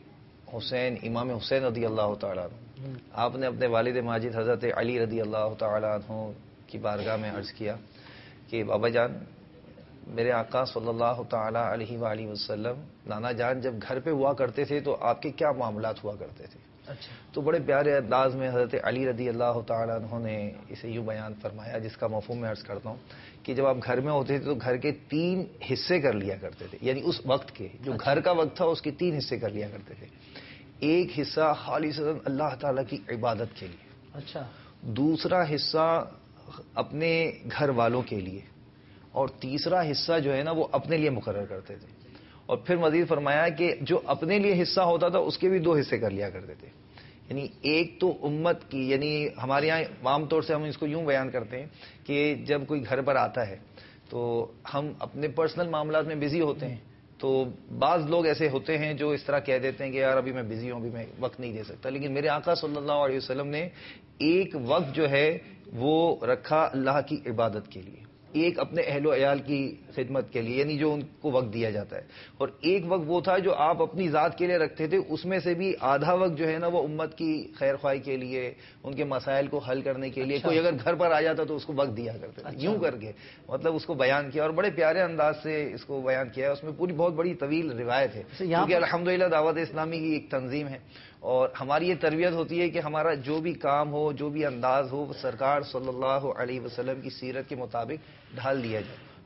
حسین، امام حسین رضی اللہ تعالیٰ عنہ، آپ نے اپنے والد ماجد حضرت علی رضی اللہ تعالیٰ عنہ کی بارگاہ میں عرض کیا کہ بابا جان، میرے آقا صلی اللہ تعالیٰ علیہ وآلہ وسلم نانا جان جب گھر پہ ہوا کرتے تھے تو آپ کے کیا معاملات ہوا کرتے تھے؟ تو بڑے پیارے انداز میں حضرت علی رضی اللہ تعالیٰ عنہ نے اسے یوں بیان فرمایا، جس کا مفہوم میں عرض کرتا ہوں کہ جب آپ گھر میں ہوتے تھے تو گھر کے 3 حصے کر لیا کرتے تھے، یعنی اس وقت کے جو گھر کا وقت تھا اس کے 3 حصے کر لیا کرتے تھے۔ ایک حصہ خالصاً اللہ تعالیٰ کی عبادت کے لیے، دوسرا حصہ اپنے گھر والوں کے لیے، اور تیسرا حصہ جو ہے نا وہ اپنے لیے مقرر کرتے تھے۔ اور پھر مزید فرمایا کہ جو اپنے لیے حصہ ہوتا تھا اس کے بھی 2 حصے کر لیا کرتے تھے۔ یعنی ایک تو امت کی، یعنی ہمارے یہاں عام طور سے ہم اس کو یوں بیان کرتے ہیں کہ جب کوئی گھر پر آتا ہے تو ہم اپنے پرسنل معاملات میں بزی ہوتے ہیں، تو بعض لوگ ایسے ہوتے ہیں جو اس طرح کہہ دیتے ہیں کہ یار ابھی میں بزی ہوں، ابھی میں وقت نہیں دے سکتا، لیکن میرے آقا صلی اللہ علیہ وسلم نے ایک وقت جو ہے وہ رکھا اللہ کی عبادت کے لیے، ایک اپنے اہل و عیال کی خدمت کے لیے، یعنی جو ان کو وقت دیا جاتا ہے، اور ایک وقت وہ تھا جو آپ اپنی ذات کے لیے رکھتے تھے، اس میں سے بھی آدھا وقت جو ہے نا وہ امت کی خیر خواہی کے لیے، ان کے مسائل کو حل کرنے کے لیے، کوئی اگر گھر پر آ جاتا تو اس کو وقت دیا کرتے تھے، یوں کر کے مطلب اس کو بیان کیا، اور بڑے پیارے انداز سے اس کو بیان کیا۔ اس میں پوری بہت بڑی طویل روایت ہے، کیونکہ الحمدللہ دعوت اسلامی کی ایک تنظیم ہے، اور ہماری یہ تربیت ہوتی ہے کہ ہمارا جو بھی کام ہو، جو بھی انداز ہو، وہ سرکار صلی اللہ علیہ وسلم کی سیرت کے مطابق ڈھال دیا جائے۔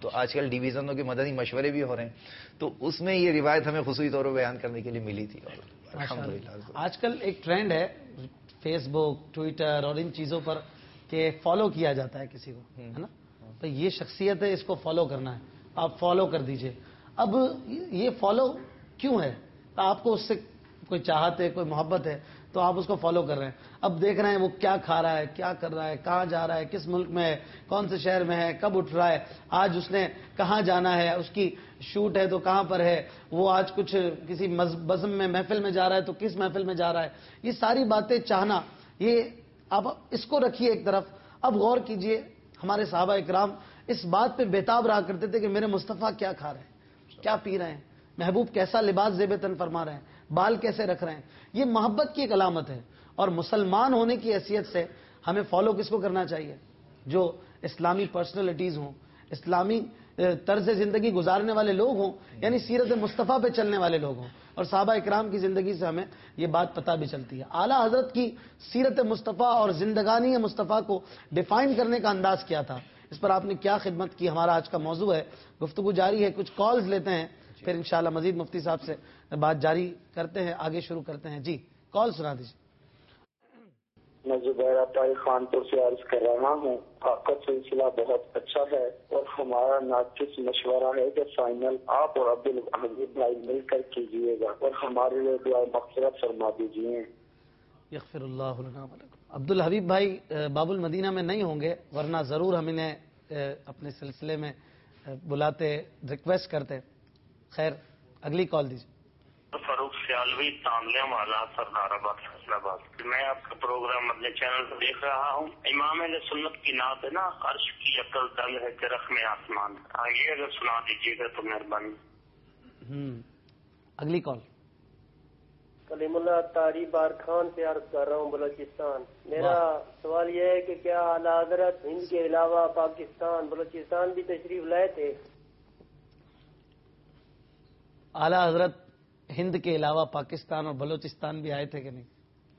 تو آج کل ڈویژنوں کے مدنی مشورے بھی ہو رہے ہیں، تو اس میں یہ روایت ہمیں خصوصی طور پر بیان کرنے کے لیے ملی تھی. اور الحمدللہ آج کل ایک ٹرینڈ ہے فیس بک، ٹویٹر اور ان چیزوں پر کہ فالو کیا جاتا ہے کسی کو، ہے نا؟ تو یہ شخصیت ہے، اس کو فالو کرنا ہے، آپ فالو کر دیجئے. اب یہ فالو کیوں ہے؟ آپ کو اس سے کوئی چاہت ہے، کوئی محبت ہے تو آپ اس کو فالو کر رہے ہیں. اب دیکھ رہے ہیں وہ کیا کھا رہا ہے، کیا کر رہا ہے، کہاں جا رہا ہے، کس ملک میں ہے، کون سے شہر میں ہے، کب اٹھ رہا ہے، آج اس نے کہاں جانا ہے، اس کی شوٹ ہے تو کہاں پر ہے، وہ آج کچھ کسی بزم میں محفل میں جا رہا ہے تو کس محفل میں جا رہا ہے. یہ ساری باتیں چاہنا، یہ آپ اس کو رکھیے ایک طرف. اب غور کیجئے، ہمارے صحابہ اکرام اس بات پہ بےتاب رہا کرتے تھے کہ میرے مصطفیٰ کیا کھا رہے ہیں، کیا پی رہے ہیں، محبوب کیسا لباس زیب تن فرما رہے ہیں، بال کیسے رکھ رہے ہیں. یہ محبت کی ایک علامت ہے. اور مسلمان ہونے کی حیثیت سے ہمیں فالو کس کو کرنا چاہیے؟ جو اسلامی پرسنالٹیز ہوں، اسلامی طرز زندگی گزارنے والے لوگ ہوں، یعنی سیرت مصطفیٰ پہ چلنے والے لوگ ہوں. اور صحابہ اکرام کی زندگی سے ہمیں یہ بات پتہ بھی چلتی ہے. اعلیٰ حضرت کی سیرت مصطفیٰ اور زندگانی مصطفیٰ کو ڈیفائن کرنے کا انداز کیا تھا، اس پر آپ نے کیا خدمت کی، ہمارا آج کا موضوع ہے. گفتگو جاری ہے، کچھ کالز لیتے ہیں، پھر انشاءاللہ مزید مفتی صاحب سے بات جاری کرتے ہیں، آگے شروع کرتے ہیں. جی کال سنا دیجیے. میں زبیر عطائی خانپور سے عرض کر رہا ہوں، آپ کا سلسلہ بہت اچھا ہے اور ہمارا ناقص مشورہ ہے کہ فائنل آپ اور عبدالحمید بھائی مل کر کیجیے گا اور ہمارے لیے دعا مغفرت فرما دیجیے. یغفر اللہ لنا ولکم. عبدالحبیب بھائی باب المدینہ میں نہیں ہوں گے، ورنہ ضرور ہم انہیں اپنے سلسلے میں بلاتے، ریکویسٹ کرتے. خیر اگلی کال دیجیے. فاروق سیالوی تانلے والا سردار آباد فیصلہ آباد. میں آپ کا پروگرام اپنے چینل پر دیکھ رہا ہوں. امام اہل سنت کی نعت ہے نا، عرش کی عقل تنگ ہے کہ رخ میں آسمان. آئیے اگر سنا دیجیے گا تو مہربانی. اگلی کال. کلیم اللہ طاری بار خان سے عرض کر رہا ہوں بلوچستان. میرا سوال یہ ہے کہ کیا اعلیٰ حضرت ہند کے علاوہ پاکستان، بلوچستان بھی تشریف لائے تھے؟ اعلیٰ حضرت ہند کے علاوہ پاکستان اور بلوچستان بھی آئے تھے کہ نہیں؟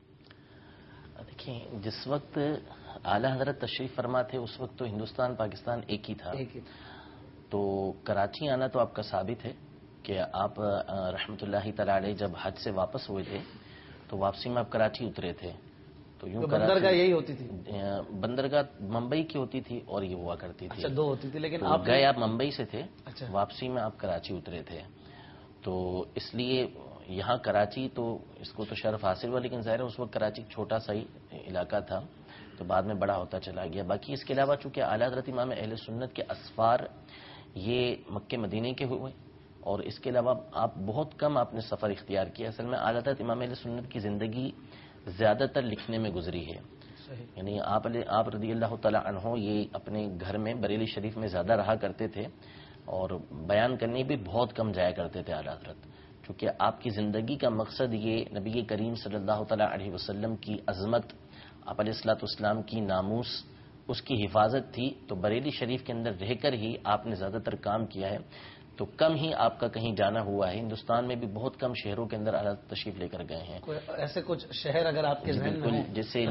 دیکھیں، جس وقت اعلیٰ حضرت تشریف فرما تھے اس وقت تو ہندوستان پاکستان ایک ہی تھا. تو کراچی آنا تو آپ کا ثابت ہے کہ آپ رحمۃ اللہ تعالی علیہ جب حج سے واپس ہوئے تھے تو واپسی میں آپ کراچی اترے تھے. تو یوں بندرگاہ یہی ہوتی تھی؟ بندرگاہ ممبئی کی ہوتی تھی اور یہ ہوا کرتی تھی. اچھا، دو ہوتی تھی. لیکن آپ گئے، آپ ممبئی سے تھے، اچھا، واپسی میں آپ کراچی اترے تھے. تو اس لیے یہاں کراچی تو اس کو تو شرف حاصل ہوا، لیکن ظاہر ہے اس وقت کراچی چھوٹا سا ہی علاقہ تھا تو بعد میں بڑا ہوتا چلا گیا. باقی اس کے علاوہ چونکہ اعلیٰ حضرت امام اہل سنت کے اسفار یہ مکہ مدینے کے ہوئے، اور اس کے علاوہ آپ بہت کم آپ نے سفر اختیار کیا. اصل میں اعلیٰ حضرت امام اہل سنت کی زندگی زیادہ تر لکھنے میں گزری ہے. یعنی آپ رضی اللہ تعالی عنہ یہ اپنے گھر میں بریلی شریف میں زیادہ رہا کرتے تھے اور بیان کرنے بھی بہت کم جایا کرتے تھے اعلیٰ حضرت. چونکہ آپ کی زندگی کا مقصد یہ نبی کریم صلی اللہ تعالی علیہ وسلم کی عظمت، آپ علیہ الصلوۃ والسلام کی ناموس، اس کی حفاظت تھی. تو بریلی شریف کے اندر رہ کر ہی آپ نے زیادہ تر کام کیا ہے. تو کم ہی آپ کا کہیں جانا ہوا ہے. ہندوستان میں بھی بہت کم شہروں کے اندر اعلیٰ تشریف لے کر گئے ہیں. ایسے کچھ شہر اگر آپ کے ذہن میں ہوں جیسے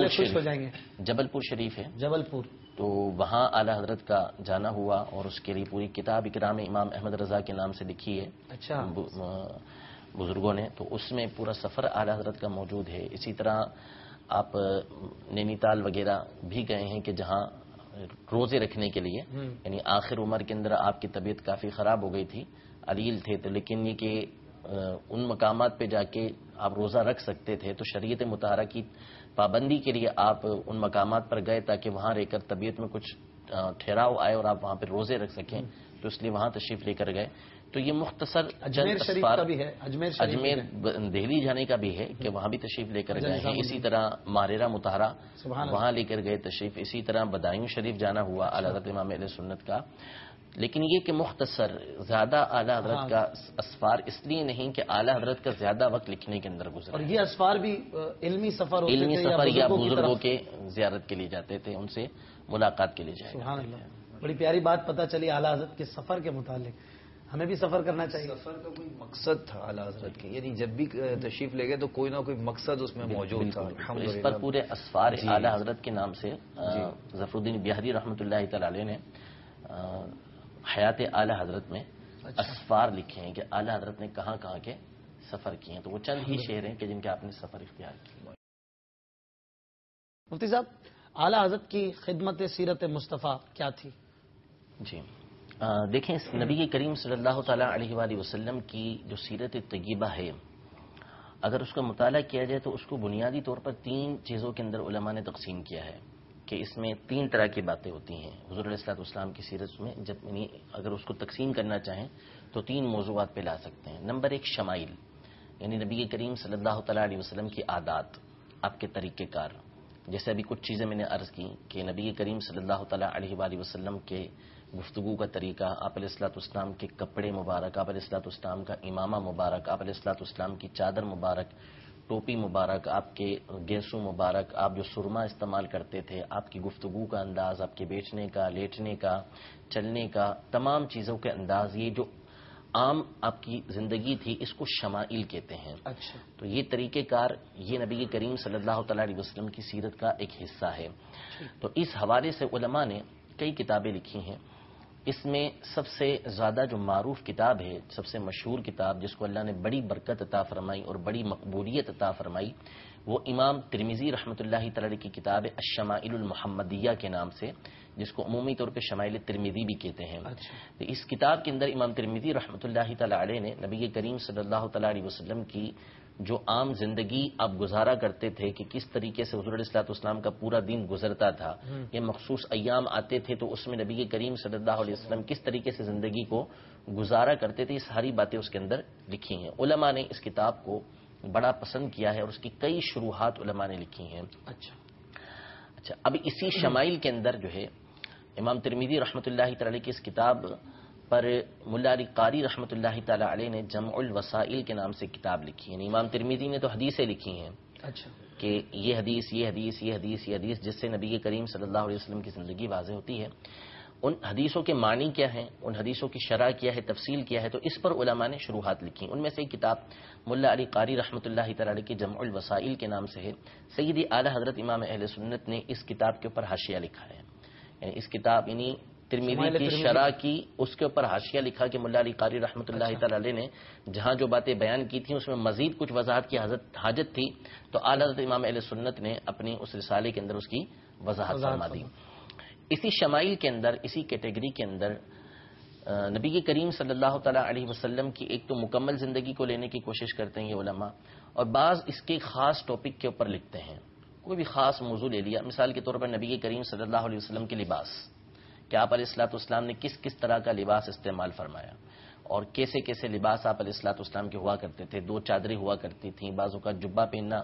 جبل پور شریف ہے، جبل پور، تو وہاں اعلیٰ حضرت کا جانا ہوا اور اس کے لیے پوری کتاب اکرام امام احمد رضا کے نام سے لکھی ہے اچھا بزرگوں نے. تو اس میں پورا سفر اعلیٰ حضرت کا موجود ہے. اسی طرح آپ نینی تال وغیرہ بھی گئے ہیں کہ جہاں روزے رکھنے کے لیے، یعنی آخر عمر کے اندر آپ کی طبیعت کافی خراب ہو گئی تھی، علیل تھے، تو لیکن یہ کہ ان مقامات پہ جا کے آپ روزہ رکھ سکتے تھے تو شریعت مطہرہ کی پابندی کے لیے آپ ان مقامات پر گئے تاکہ وہاں رہ کر طبیعت میں کچھ ٹھہراؤ آئے اور آپ وہاں پہ روزے رکھ سکیں. تو اس لیے وہاں تشریف لے کر گئے. تو یہ مختصر اجمیر شریف کا بھی ہے، اجمیر دہلی جانے کا بھی ہے کہ وہاں بھی تشریف لے کر گئے ہیں. اسی طرح ماریرہ مطہرہ وہاں لے کر گئے تشریف. اسی طرح بدایوں شریف جانا ہوا اعلیٰ حضرت امام اہل سنت کا. لیکن یہ کہ مختصر زیادہ اعلیٰ حضرت کا اسفار اس لیے نہیں کہ اعلیٰ حضرت کا زیادہ وقت لکھنے کے اندر گزرا. اور یہ اسفار بھی علمی سفر ہوتے تھے، علمی سفر یا بزرگوں کے زیارت کے لیے جاتے تھے، ان سے ملاقات کے لیے جائے. سبحان اللہ. بڑی پیاری بات پتہ چلی اعلیٰ حضرت کے سفر کے متعلق. ہمیں بھی سفر کرنا چاہیے. سفر کا کوئی مقصد تھا اعلیٰ حضرت کے، یعنی جب بھی تشریف لے گئے تو کوئی نہ کوئی مقصد اس میں موجود تھا. اس پر پورے اسفار اعلیٰ حضرت کے نام سے ظفر الدین بہادی رحمۃ اللہ تعالی علیہ نے حیات اعلی حضرت میں اسفار لکھے ہیں کہ اعلی حضرت نے کہاں کہاں کے سفر کیے ہیں، تو وہ چند ہی شعر ہیں کہ جن کے آپ نے سفر اختیار کیے۔ مفتی صاحب، اعلی حضرت کی خدمت سیرت مصطفیٰ کیا تھی؟ جی دیکھیں، اس نبی کریم صلی اللہ تعالی علیہ وآلہ وسلم کی جو سیرت طیبہ ہے، اگر اس کا مطالعہ کیا جائے تو اس کو بنیادی طور پر 3 چیزوں کے اندر علماء نے تقسیم کیا ہے کہ اس میں 3 طرح کی باتیں ہوتی ہیں حضور علیہ الصلوۃ والسلام کی سیرت میں۔ جب اگر اس کو تقسیم کرنا چاہیں تو 3 موضوعات پہ لا سکتے ہیں۔ نمبر 1 شمائل، یعنی نبی کریم صلی اللہ تعالی علیہ وسلم کی عادات، آپ کے طریقہ کار۔ جیسے ابھی کچھ چیزیں میں نے عرض کی کہ نبی کریم صلی اللہ تعالی علیہ وآلہ وسلم کے گفتگو کا طریقہ، آپ علیہ الصلوۃ والسلام کے کپڑے مبارک، آپ علیہ الصلوۃ والسلام کا امامہ مبارک، آپ علیہ الصلوۃ والسلام کی چادر مبارک، ٹوپی مبارک، آپ کے گیسو مبارک، آپ جو سرما استعمال کرتے تھے، آپ کی گفتگو کا انداز، آپ کے بیٹھنے کا، لیٹنے کا، چلنے کا، تمام چیزوں کے انداز، یہ جو عام آپ کی زندگی تھی، اس کو شمائل کہتے ہیں۔ اچھا، تو یہ طریقہ کار، یہ نبی کریم صلی اللہ تعالی علیہ وسلم کی سیرت کا ایک حصہ ہے۔ تو اس حوالے سے علماء نے کئی کتابیں لکھی ہیں۔ اس میں سب سے زیادہ جو معروف کتاب ہے، سب سے مشہور کتاب، جس کو اللہ نے بڑی برکت عطا فرمائی اور بڑی مقبولیت عطا فرمائی، وہ امام ترمذی رحمۃ اللہ تعالی کی کتاب ہے الشمائل المحمدیہ کے نام سے، جس کو عمومی طور پہ شمائل ترمذی بھی کہتے ہیں۔ تو اس کتاب کے اندر امام ترمذی رحمۃ اللہ تعالی علیہ نے نبی کریم صلی اللہ تعالی علیہ وسلم کی جو عام زندگی آپ گزارا کرتے تھے کہ کس طریقے سے حضور علیہ الصلوۃ والسلام کا پورا دن گزرتا تھا، یہ مخصوص ایام آتے تھے تو اس میں نبی کریم صلی اللہ علیہ وسلم کس طریقے سے زندگی کو گزارا کرتے تھے، یہ ساری باتیں اس کے اندر لکھی ہیں۔ علماء نے اس کتاب کو بڑا پسند کیا ہے اور اس کی کئی شروحات علماء نے لکھی ہیں۔ اچھا، اب اسی شمائل کے اندر جو ہے امام ترمذی رحمۃ اللہ تعالی کی اس کتاب پر ملا علی قاری رحمۃ اللہ تعالی علیہ نے جمع الوسائل کے نام سے کتاب لکھی ہے۔ یعنی امام ترمذی نے تو حدیثیں لکھی ہیں کہ یہ حدیث، یہ حدیث، یہ حدیث، یہ حدیث، جس سے نبی کریم صلی اللہ علیہ وسلم کی زندگی واضح ہوتی ہے۔ ان حدیثوں کے معنی کیا ہیں، ان حدیثوں کی شرح کیا ہے، تفصیل کیا ہے، تو اس پر علماء نے شروحات لکھی۔ ان میں سے ایک کتاب ملا علی قاری رحمۃ اللہ تعالی کی جمع الوسائل کے نام سے ہے۔ سیدی اعلی حضرت امام اہل سنت نے اس کتاب کے اوپر حاشیہ لکھا ہے، یعنی اس کتاب یعنی ترمذی کی شرح کی، اس کے اوپر حاشیہ لکھا کہ ملا علی قاری رحمۃ اللہ تعالی نے جہاں جو باتیں بیان کی تھیں اس میں مزید کچھ وضاحت کی حاجت تھی، تو اعلی حضرت امام اہل سنت نے اپنی اس رسالے کے اندر اس کی وضاحت فرما دی۔ اسی شمائل کے اندر، اسی کیٹیگری کے اندر نبی کریم صلی اللہ تعالی علیہ وسلم کی ایک تو مکمل زندگی کو لینے کی کوشش کرتے ہیں یہ علماء، اور بعض اس کے خاص ٹاپک کے اوپر لکھتے ہیں۔ کوئی بھی خاص موضوع لے لیا، مثال کے طور پر نبی کریم صلی اللہ علیہ وسلم کے لباس، کہ آپ علیہ الصلوۃ والسلام نے کس کس طرح کا لباس استعمال فرمایا اور کیسے کیسے لباس آپ علیہ الصلوۃ والسلام کے ہوا کرتے تھے۔ 2 چادریں ہوا کرتی تھیں، بعضوں کا جبہ پہننا،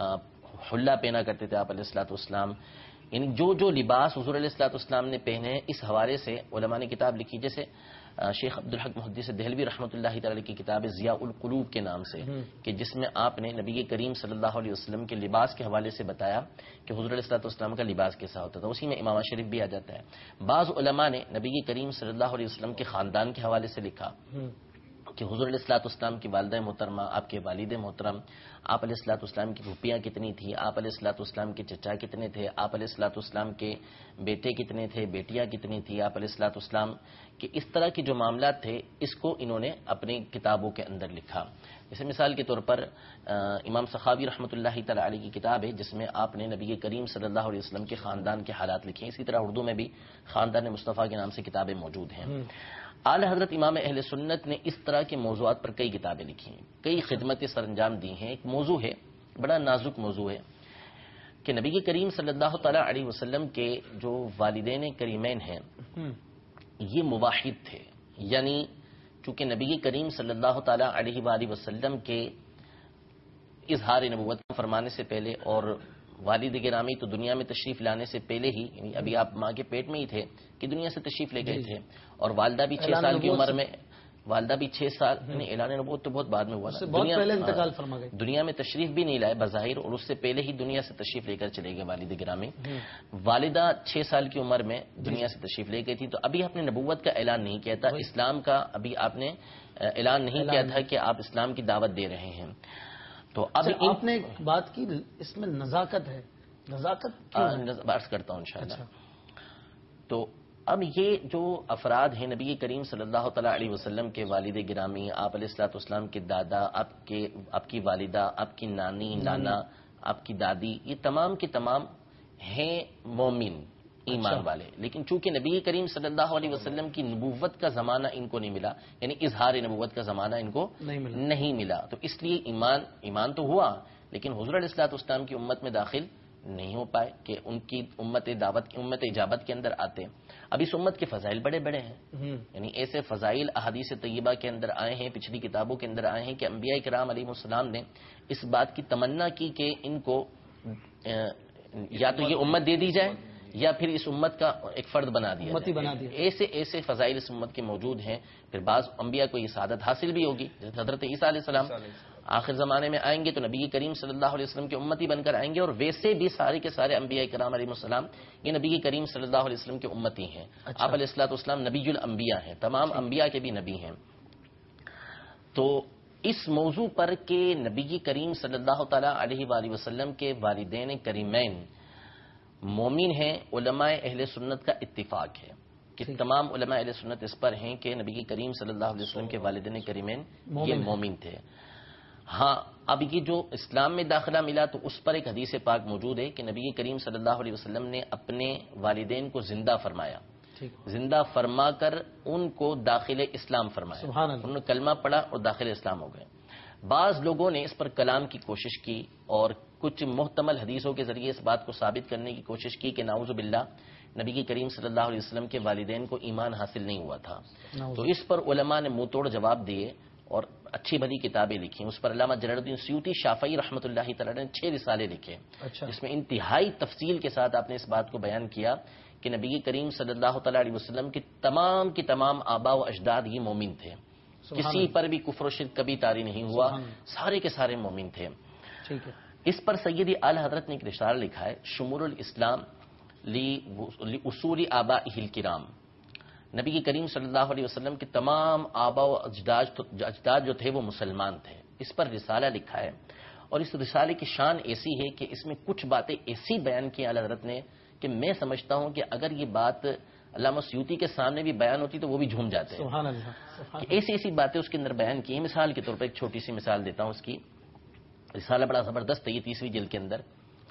حلہ پہنا کرتے تھے آپ علیہ الصلوۃ والسلام، یعنی جو جو لباس حضور علیہ الصلوۃ والسلام نے پہنے ہیں، اس حوالے سے علماء نے کتاب لکھی۔ جیسے شیخ عبدالحق محدث دہلوی رحمۃ اللہ تعالی کی کتاب ہے ضیاء القلوب کے نام سے، کہ جس میں آپ نے نبی کریم صلی اللہ علیہ وسلم کے لباس کے حوالے سے بتایا کہ حضور علیہ الصلوۃ والسلام کا لباس کیسا ہوتا تھا۔ اسی میں امامہ شریف بھی آ جاتا ہے۔ بعض علماء نے نبی کریم صلی اللہ علیہ وسلم کے خاندان کے حوالے سے لکھا کہ حضور علیہ الصلوۃ والسلام کی والدہ محترمہ، آپ کے والد محترم، آپ علیہ الصلوۃ والسلام کی پھوپھیاں کتنی تھیں، آپ علیہ الصلوۃ والسلام کے چچا کتنے تھے، آپ علیہ الصلوۃ والسلام کے بیٹے کتنے تھے، بیٹیاں کتنی تھیں، آپ علیہ الصلوۃ والسلام کے اس طرح کے جو معاملات تھے، اس کو انہوں نے اپنی کتابوں کے اندر لکھا۔ جیسے مثال کے طور پر امام سخاوی رحمۃ اللہ تعالی علیہ کی کتاب ہے جس میں آپ نے نبی کریم صلی اللہ علیہ وسلم کے خاندان کے حالات لکھے ہیں۔ اسی طرح اردو میں بھی خاندان مصطفیٰ کے نام سے کتابیں موجود ہیں۔ اعلی حضرت امام اہل سنت نے اس طرح کے موضوعات پر کئی کتابیں لکھی ہیں، کئی خدمتیں سر انجام دی ہیں۔ ایک موضوع ہے، بڑا نازک موضوع ہے، کہ نبی کریم صلی اللہ تعالی علیہ وسلم کے جو والدین کریمین ہیں یہ موحد تھے، یعنی چونکہ نبی کریم صلی اللہ تعالی علیہ وآلہ وسلم کے اظہار نبوت فرمانے سے پہلے اور والد گرامی تو دنیا میں تشریف لانے سے پہلے ہی، یعنی ابھی آپ ماں کے پیٹ میں ہی تھے کہ دنیا سے تشریف لے گئے تھے، اور والدہ بھی 6 سال کی عمر میں، والدہ بھی 6 سال، یعنی اعلان نبوت تو بہت بعد میں ہوا نا، دنیا میں تشریف بھی نہیں لائے بظاہر، اور اس سے پہلے ہی دنیا سے تشریف لے کر چلے گئے والد گرامی۔ والدہ 6 سال کی عمر میں دنیا سے تشریف لے گئی تھی، تو ابھی آپ نے نبوت کا اعلان نہیں کیا تھا، اسلام کا ابھی آپ نے اعلان نہیں کیا تھا کہ آپ اسلام کی دعوت دے رہے ہیں۔ تو اب آپ نے ایک بات کی، اس میں نزاکت ہے، نزاکت عرض کرتا ہوں انشاءاللہ۔ تو اب یہ جو افراد ہیں نبی کریم صلی اللہ تعالیٰ علیہ وسلم کے والد گرامی، آپ علیہ الصلوۃ والسلام کے دادا، آپ کی والدہ، آپ کی نانی نانا، آپ کی دادی، یہ تمام کے تمام ہیں مومن ایمان والے، لیکن چونکہ نبی کریم صلی اللہ علیہ وسلم کی نبوت کا زمانہ ان کو نہیں ملا، یعنی اظہار نبوت کا زمانہ ان کو نہیں ملا، تو اس لیے ایمان تو ہوا لیکن حضور علیہ الصلوۃ والسلام کی امت میں داخل نہیں ہو پائے کہ ان کی امت اجابت کے اندر آتے. اب اس امت کے فضائل بڑے بڑے ہیں، یعنی ایسے فضائل احادیث طیبہ کے اندر آئے ہیں، پچھلی کتابوں کے اندر آئے ہیں کہ انبیاء کرام علیہ السلام نے اس بات کی تمنا کی کہ ان کو یا تو یہ امت دے دی جائے یا پھر اس امت کا ایک فرد بنا دیا جائے. ایسے فضائل اس امت کے موجود ہیں. پھر بعض انبیاء کو یہ سعادت حاصل بھی ہوگی، جیسے حضرت عیسیٰ علیہ السلام آخر زمانے میں آئیں گے تو نبی کریم صلی اللہ علیہ وسلم کے امتی بن کر آئیں گے، اور ویسے بھی سارے کے سارے انبیاء کرام علیہ السلام یہ نبی کریم صلی اللہ علیہ وسلم کے امتی ہیں. آپ علیہ الصلوۃ والسلام نبی الانبیاء ہیں، تمام انبیاء کے بھی نبی ہیں. تو اس موضوع پر کہ نبی کریم صلی اللہ تعالی علیہ وآلہ وسلم کے والدین کریمین مومن ہیں، علماء اہل سنت کا اتفاق ہے کہ تمام علماء اہل سنت اس پر ہیں کہ نبی کریم صلی اللہ علیہ وسلم کے والدین کریمین یہ مومن تھے. ہاں اب یہ جو اسلام میں داخلہ ملا تو اس پر ایک حدیث پاک موجود ہے کہ نبی کریم صلی اللہ علیہ وسلم نے اپنے والدین کو زندہ فرمایا، زندہ فرما کر ان کو داخل اسلام فرمایا، انہوں نے کلمہ پڑھا اور داخل اسلام ہو گئے. بعض لوگوں نے اس پر کلام کی کوشش کی اور کچھ محتمل حدیثوں کے ذریعے اس بات کو ثابت کرنے کی کوشش کی کہ نعوذ باللہ نبی کریم صلی اللہ علیہ وسلم کے والدین کو ایمان حاصل نہیں ہوا تھا. تو اس پر علماء نے منہ توڑ جواب دیے اور اچھی بھلی کتابیں لکھی. اس پر علامہ جلال الدین سیوطی شافعی رحمۃ اللہ تعالی نے 6 رسالے لکھے، جس میں انتہائی تفصیل کے ساتھ آپ نے اس بات کو بیان کیا کہ نبی کریم صلی اللہ تعالی علیہ وسلم کے تمام آبا و اجداد یہ مومن تھے، کسی پر بھی کفر و شرک کبھی طاری نہیں ہوا، سارے کے سارے مومن تھے. اس پر سیدی اعلی حضرت نے ایک رسالہ لکھا ہے شمول الاسلام لاصول آبائہ الکرام. نبی کریم صلی اللہ علیہ وسلم کے تمام آبا و اجداد جو تھے وہ مسلمان تھے. اس پر رسالہ لکھا ہے اور اس رسالے کی شان ایسی ہے کہ اس میں کچھ باتیں ایسی بیان کی اعلی حضرت نے کہ میں سمجھتا ہوں کہ اگر یہ بات علامہ سیوطی کے سامنے بھی بیان ہوتی تو وہ بھی جھوم جاتے ہیں. سبحان اللہ. ایسی باتیں اس کے اندر بیان کی ہیں. مثال کے طور پر ایک چھوٹی سی مثال دیتا ہوں. اس کی رسالہ بڑا زبردست ہے، یہ 30ویں جلد کے اندر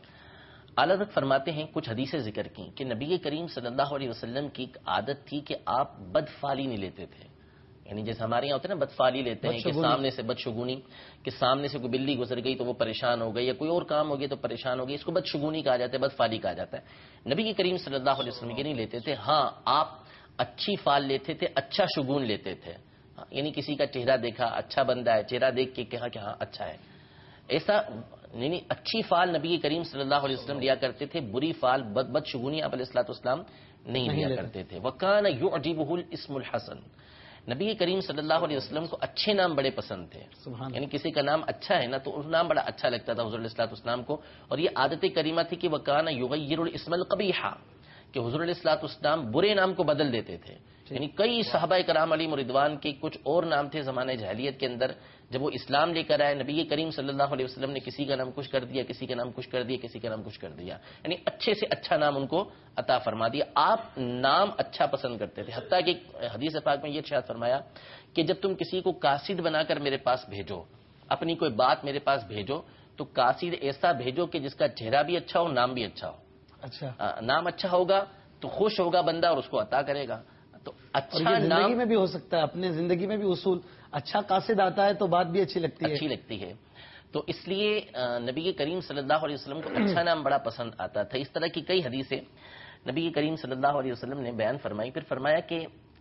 اعلی حضرت فرماتے ہیں کچھ حدیثیں ذکر کی کہ نبی کریم صلی اللہ علیہ وسلم کی ایک عادت تھی کہ آپ بدفعلی نہیں لیتے تھے. یعنی جیسے ہمارے یہاں ہوتے ہیں نا بدفعلی لیتے ہیں کہ سامنے سے بدشگونی، کہ سامنے سے کوئی بلی گزر گئی تو وہ پریشان ہو گئی یا کوئی اور کام ہو گیا تو پریشان ہو گئی، اس کو بدشگونی کہا جاتا ہے، بدفعلی کہا جاتا ہے. نبی کریم صلی اللہ علیہ وسلم یہ نہیں لیتے تھے. ہاں آپ اچھی فال لیتے تھے، اچھا شگون لیتے تھے، یعنی کسی کا چہرہ دیکھا اچھا بندہ ہے، چہرہ دیکھ کے کہا کہ ہاں اچھا ہے، ایسا نہیں. اچھی فال نبی کریم صلی اللہ علیہ وسلم لیا کرتے تھے، بری فال بدشگونی آپ علیہ الصلوۃ والسلام نہیں لیا کرتے تھے. وکان یعجبہ الاسم الحسن. نبی کریم صلی اللہ علیہ وسلم کو اچھے نام بڑے پسند تھے، یعنی کسی کا نام اچھا ہے نا تو اس نام بڑا اچھا لگتا تھا حضور علیہ الصلوۃ والسلام کو. اور یہ عادت کریمہ تھی کہ وکان یغیر الاسم القبیح، کہ حضور علیہ الصلوۃ والسلام برے نام کو بدل دیتے تھے. یعنی کئی صحابہ کرام علیہم رضوان کے کچھ اور نام تھے زمانہ جاہلیت کے اندر، جب وہ اسلام لے کر آئے نبی کریم صلی اللہ علیہ وسلم نے کسی کا نام کچھ کر دیا، کسی کا نام کچھ کر دیا، کسی کا نام کچھ کر دیا، یعنی اچھے سے اچھا نام ان کو عطا فرما دیا. آپ نام اچھا پسند کرتے تھے. حتیٰ کہ حدیث پاک میں یہ ارشاد فرمایا کہ جب تم کسی کو قاصد بنا کر میرے پاس بھیجو، اپنی کوئی بات میرے پاس بھیجو تو قاصد ایسا بھیجو کہ جس کا چہرہ بھی اچھا ہو، نام بھی اچھا ہو. اچھا نام اچھا ہوگا تو خوش ہوگا بندہ اور اس کو عطا کرے گا. تو اچھا زندگی میں بھی ہو سکتا ہے، اپنے زندگی میں بھی اصول اچھا قاصد آتا ہے تو بات بھی اچھی لگتی ہے. تو اس لیے نبی کریم صلی اللہ علیہ وسلم کو اچھا نام بڑا پسند آتا تھا. اس طرح کی کئی حدیثیں نبی کریم صلی اللہ علیہ وسلم نے بیان فرمائی. پھر فرمایا کہ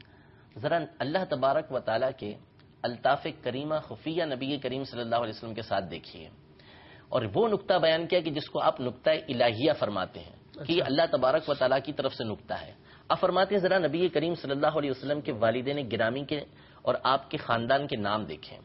ذرا اللہ تبارک و تعالیٰ کے الطاف کریمہ خفیہ نبی کریم صلی اللہ علیہ وسلم کے ساتھ دیکھیے، اور وہ نقطہ بیان کیا کہ جس کو آپ نقطہ الہیہ فرماتے ہیں کہ یہ اللہ تبارک و تعالیٰ کی طرف سے نقطہ ہے. آپ فرماتے ہیں ذرا نبی کریم صلی اللہ علیہ وسلم کے والدین گرامی کے اور آپ کے خاندان کے نام دیکھیں.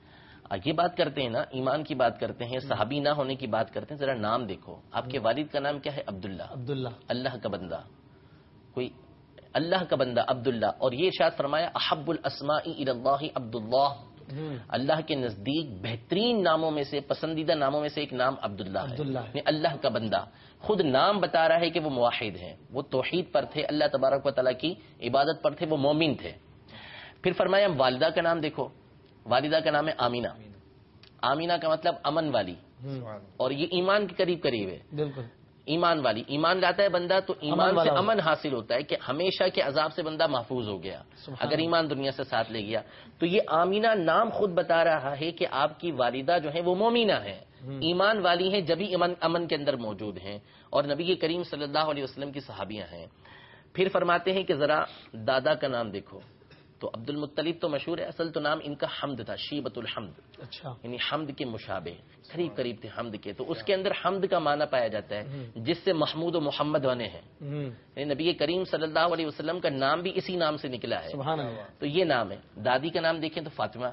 یہ بات کرتے ہیں نا، ایمان کی بات کرتے ہیں، صحابی نہ ہونے کی بات کرتے ہیں، ذرا نام دیکھو. آپ کے والد کا نام کیا ہے؟ عبداللہ، اللہ کا بندہ، کوئی اللہ کا بندہ عبداللہ. اور یہ ارشاد فرمایا احب الاسماء الی اللہ عبداللہ، اللہ کے نزدیک بہترین ناموں میں سے، پسندیدہ ناموں میں سے ایک نام عبداللہ ہے، یعنی اللہ کا بندہ. خود نام بتا رہا ہے کہ وہ موحد ہیں، وہ توحید پر تھے، اللہ تبارک و تعالیٰ کی عبادت پر تھے، وہ مومن تھے. پھر فرمایا والدہ کا نام دیکھو، والدہ کا نام ہے آمینہ. آمینہ کا مطلب امن والی، اور یہ ایمان کے قریب قریب ہے. بالکل ایمان والی، ایمان لاتا ہے بندہ تو ایمان سے امن حاصل ہوتا ہے کہ ہمیشہ کے عذاب سے بندہ محفوظ ہو گیا اگر ایمان دنیا سے ساتھ لے گیا. تو یہ آمینہ نام خود بتا رہا ہے کہ آپ کی والدہ جو ہیں وہ مومنہ ہیں، ایمان والی ہیں، جبھی امن کے اندر موجود ہیں، اور نبی کریم صلی اللہ علیہ وسلم کی صحابیاں ہیں. پھر فرماتے ہیں کہ ذرا دادا کا نام دیکھو، تو عبد المطلب تو مشہور ہے، اصل تو نام ان کا حمد تھا، شیبۃ الحمد، اچھا یعنی حمد کے مشابہ، قریب قریب تھے حمد کے. تو اس کے اندر حمد کا معنی پایا جاتا ہے جس سے محمود و محمد بنے ہیں. یعنی نبی کریم صلی اللہ علیہ وسلم کا نام بھی اسی نام سے نکلا ہے. سبحان اللہ. تو یہ نام ہے. دادی کا نام دیکھیں تو فاطمہ،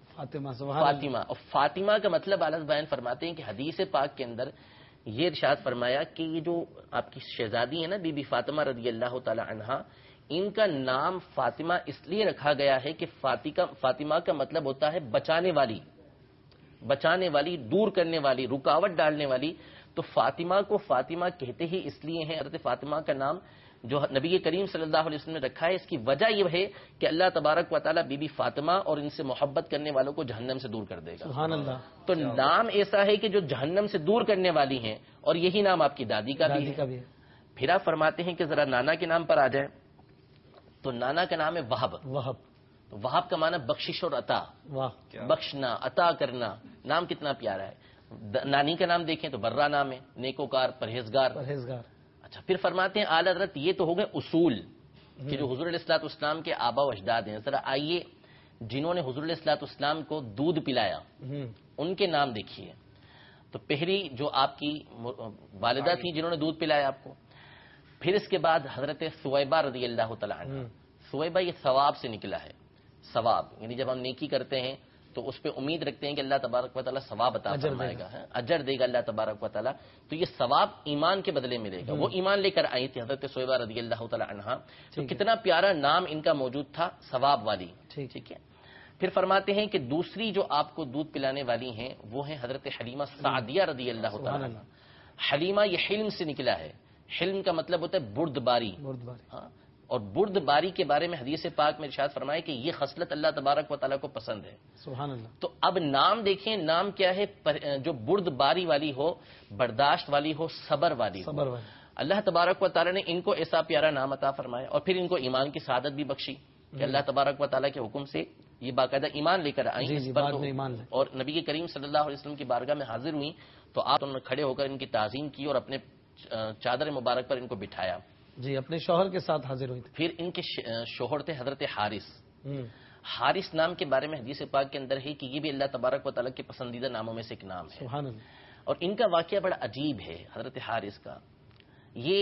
فاطمہ. اور فاطمہ کا مطلب اعلیٰ بیان فرماتے ہیں کہ حدیث پاک کے اندر یہ ارشاد فرمایا کہ یہ جو آپ کی شہزادی ہے نا بی بی فاطمہ رضی اللہ تعالی عنہا، ان کا نام فاطمہ اس لیے رکھا گیا ہے کہ فاطمہ کا مطلب ہوتا ہے بچانے والی، بچانے والی، دور کرنے والی، رکاوٹ ڈالنے والی. تو فاطمہ کو فاطمہ کہتے ہی اس لیے ہیں. حضرت فاطمہ کا نام جو نبی کریم صلی اللہ علیہ وسلم نے رکھا ہے، اس کی وجہ یہ ہے کہ اللہ تبارک و تعالیٰ بی بی فاطمہ اور ان سے محبت کرنے والوں کو جہنم سے دور کر دے گا. سبحان اللہ. تو نام ایسا ہے کہ جو جہنم سے دور کرنے والی ہیں، اور یہی نام آپ کی دادی کا بھی ہے. پھر آپ فرماتے ہیں کہ ذرا نانا کے نام پر آ جائیں. تو نانا کا نام ہے وہب. تو وہب کا معنی بخشش اور عطا، بخشنا، عطا کرنا. نام کتنا پیارا ہے. نانی کا نام دیکھیں تو برا نام ہے، نیکوکار، پرہیزگار. اچھا پھر فرماتے ہیں اعلیٰ حضرت یہ تو ہو گئے اصول کہ جو حضور علیہ الصلوۃ والسلام کے آبا و اجداد ہیں. ذرا آئیے جنہوں نے حضور علیہ الصلوۃ والسلام کو دودھ پلایا ان کے نام دیکھیے. تو پہلی جو آپ کی والدہ تھی جنہوں نے دودھ پلایا آپ کو. پھر اس کے بعد حضرت ثویبہ رضی اللہ تعالی عنہ. ثویبہ یہ ثواب سے نکلا ہے. ثواب یعنی جب ہم نیکی کرتے ہیں تو اس پہ امید رکھتے ہیں کہ اللہ تبارک و تعالیٰ ثواب عطا فرمائے گا، اجر دے گا اللہ تبارک و تعالیٰ. تو یہ ثواب ایمان کے بدلے ملے گا. وہ ایمان لے کر آئی تھی حضرت ثویبہ رضی اللہ تعالی عنہا. تو کتنا پیارا نام ان کا موجود تھا، ثواب والی. ٹھیک ہے. پھر فرماتے ہیں کہ دوسری جو آپ کو دودھ پلانے والی ہیں وہ ہیں حضرت حلیمہ سعدیہ رضی اللہ تعالی عنہا. حلیمہ یہ حلم سے نکلا ہے. حلم کا مطلب ہوتا ہے بردباری. ہاں، اور بردباری کے بارے میں حدیث پاک میں ارشاد فرمایا کہ یہ خصلت اللہ تبارک و تعالیٰ کو پسند ہے. سبحان اللہ. تو اب نام دیکھیں، نام کیا ہے؟ جو بردباری والی ہو، برداشت والی ہو، صبر والی ہو. اللہ تبارک و تعالیٰ نے ان کو ایسا پیارا نام عطا فرمایا، اور پھر ان کو ایمان کی سعادت بھی بخشی کہ اللہ تبارک و تعالیٰ کے حکم سے یہ باقاعدہ ایمان لے کر آئیں. اور نبی کریم صلی اللہ علیہ وسلم کی بارگاہ میں حاضر ہوئی تو آپ انہوں نے کھڑے ہو کر ان کی تعظیم کی اور اپنے چادر مبارک پر ان کو بٹھایا. جی اپنے شوہر کے ساتھ حاضر ہوئی تھی. پھر ان کے شوہر تھے حضرت حارث. حارث نام کے بارے میں حدیث پاک کے اندر ہے کہ یہ بھی اللہ تبارک و تعالیٰ کے پسندیدہ ناموں میں سے ایک نام ہے. سبحان اللہ. اور ان کا واقعہ بڑا عجیب ہے حضرت حارث کا. یہ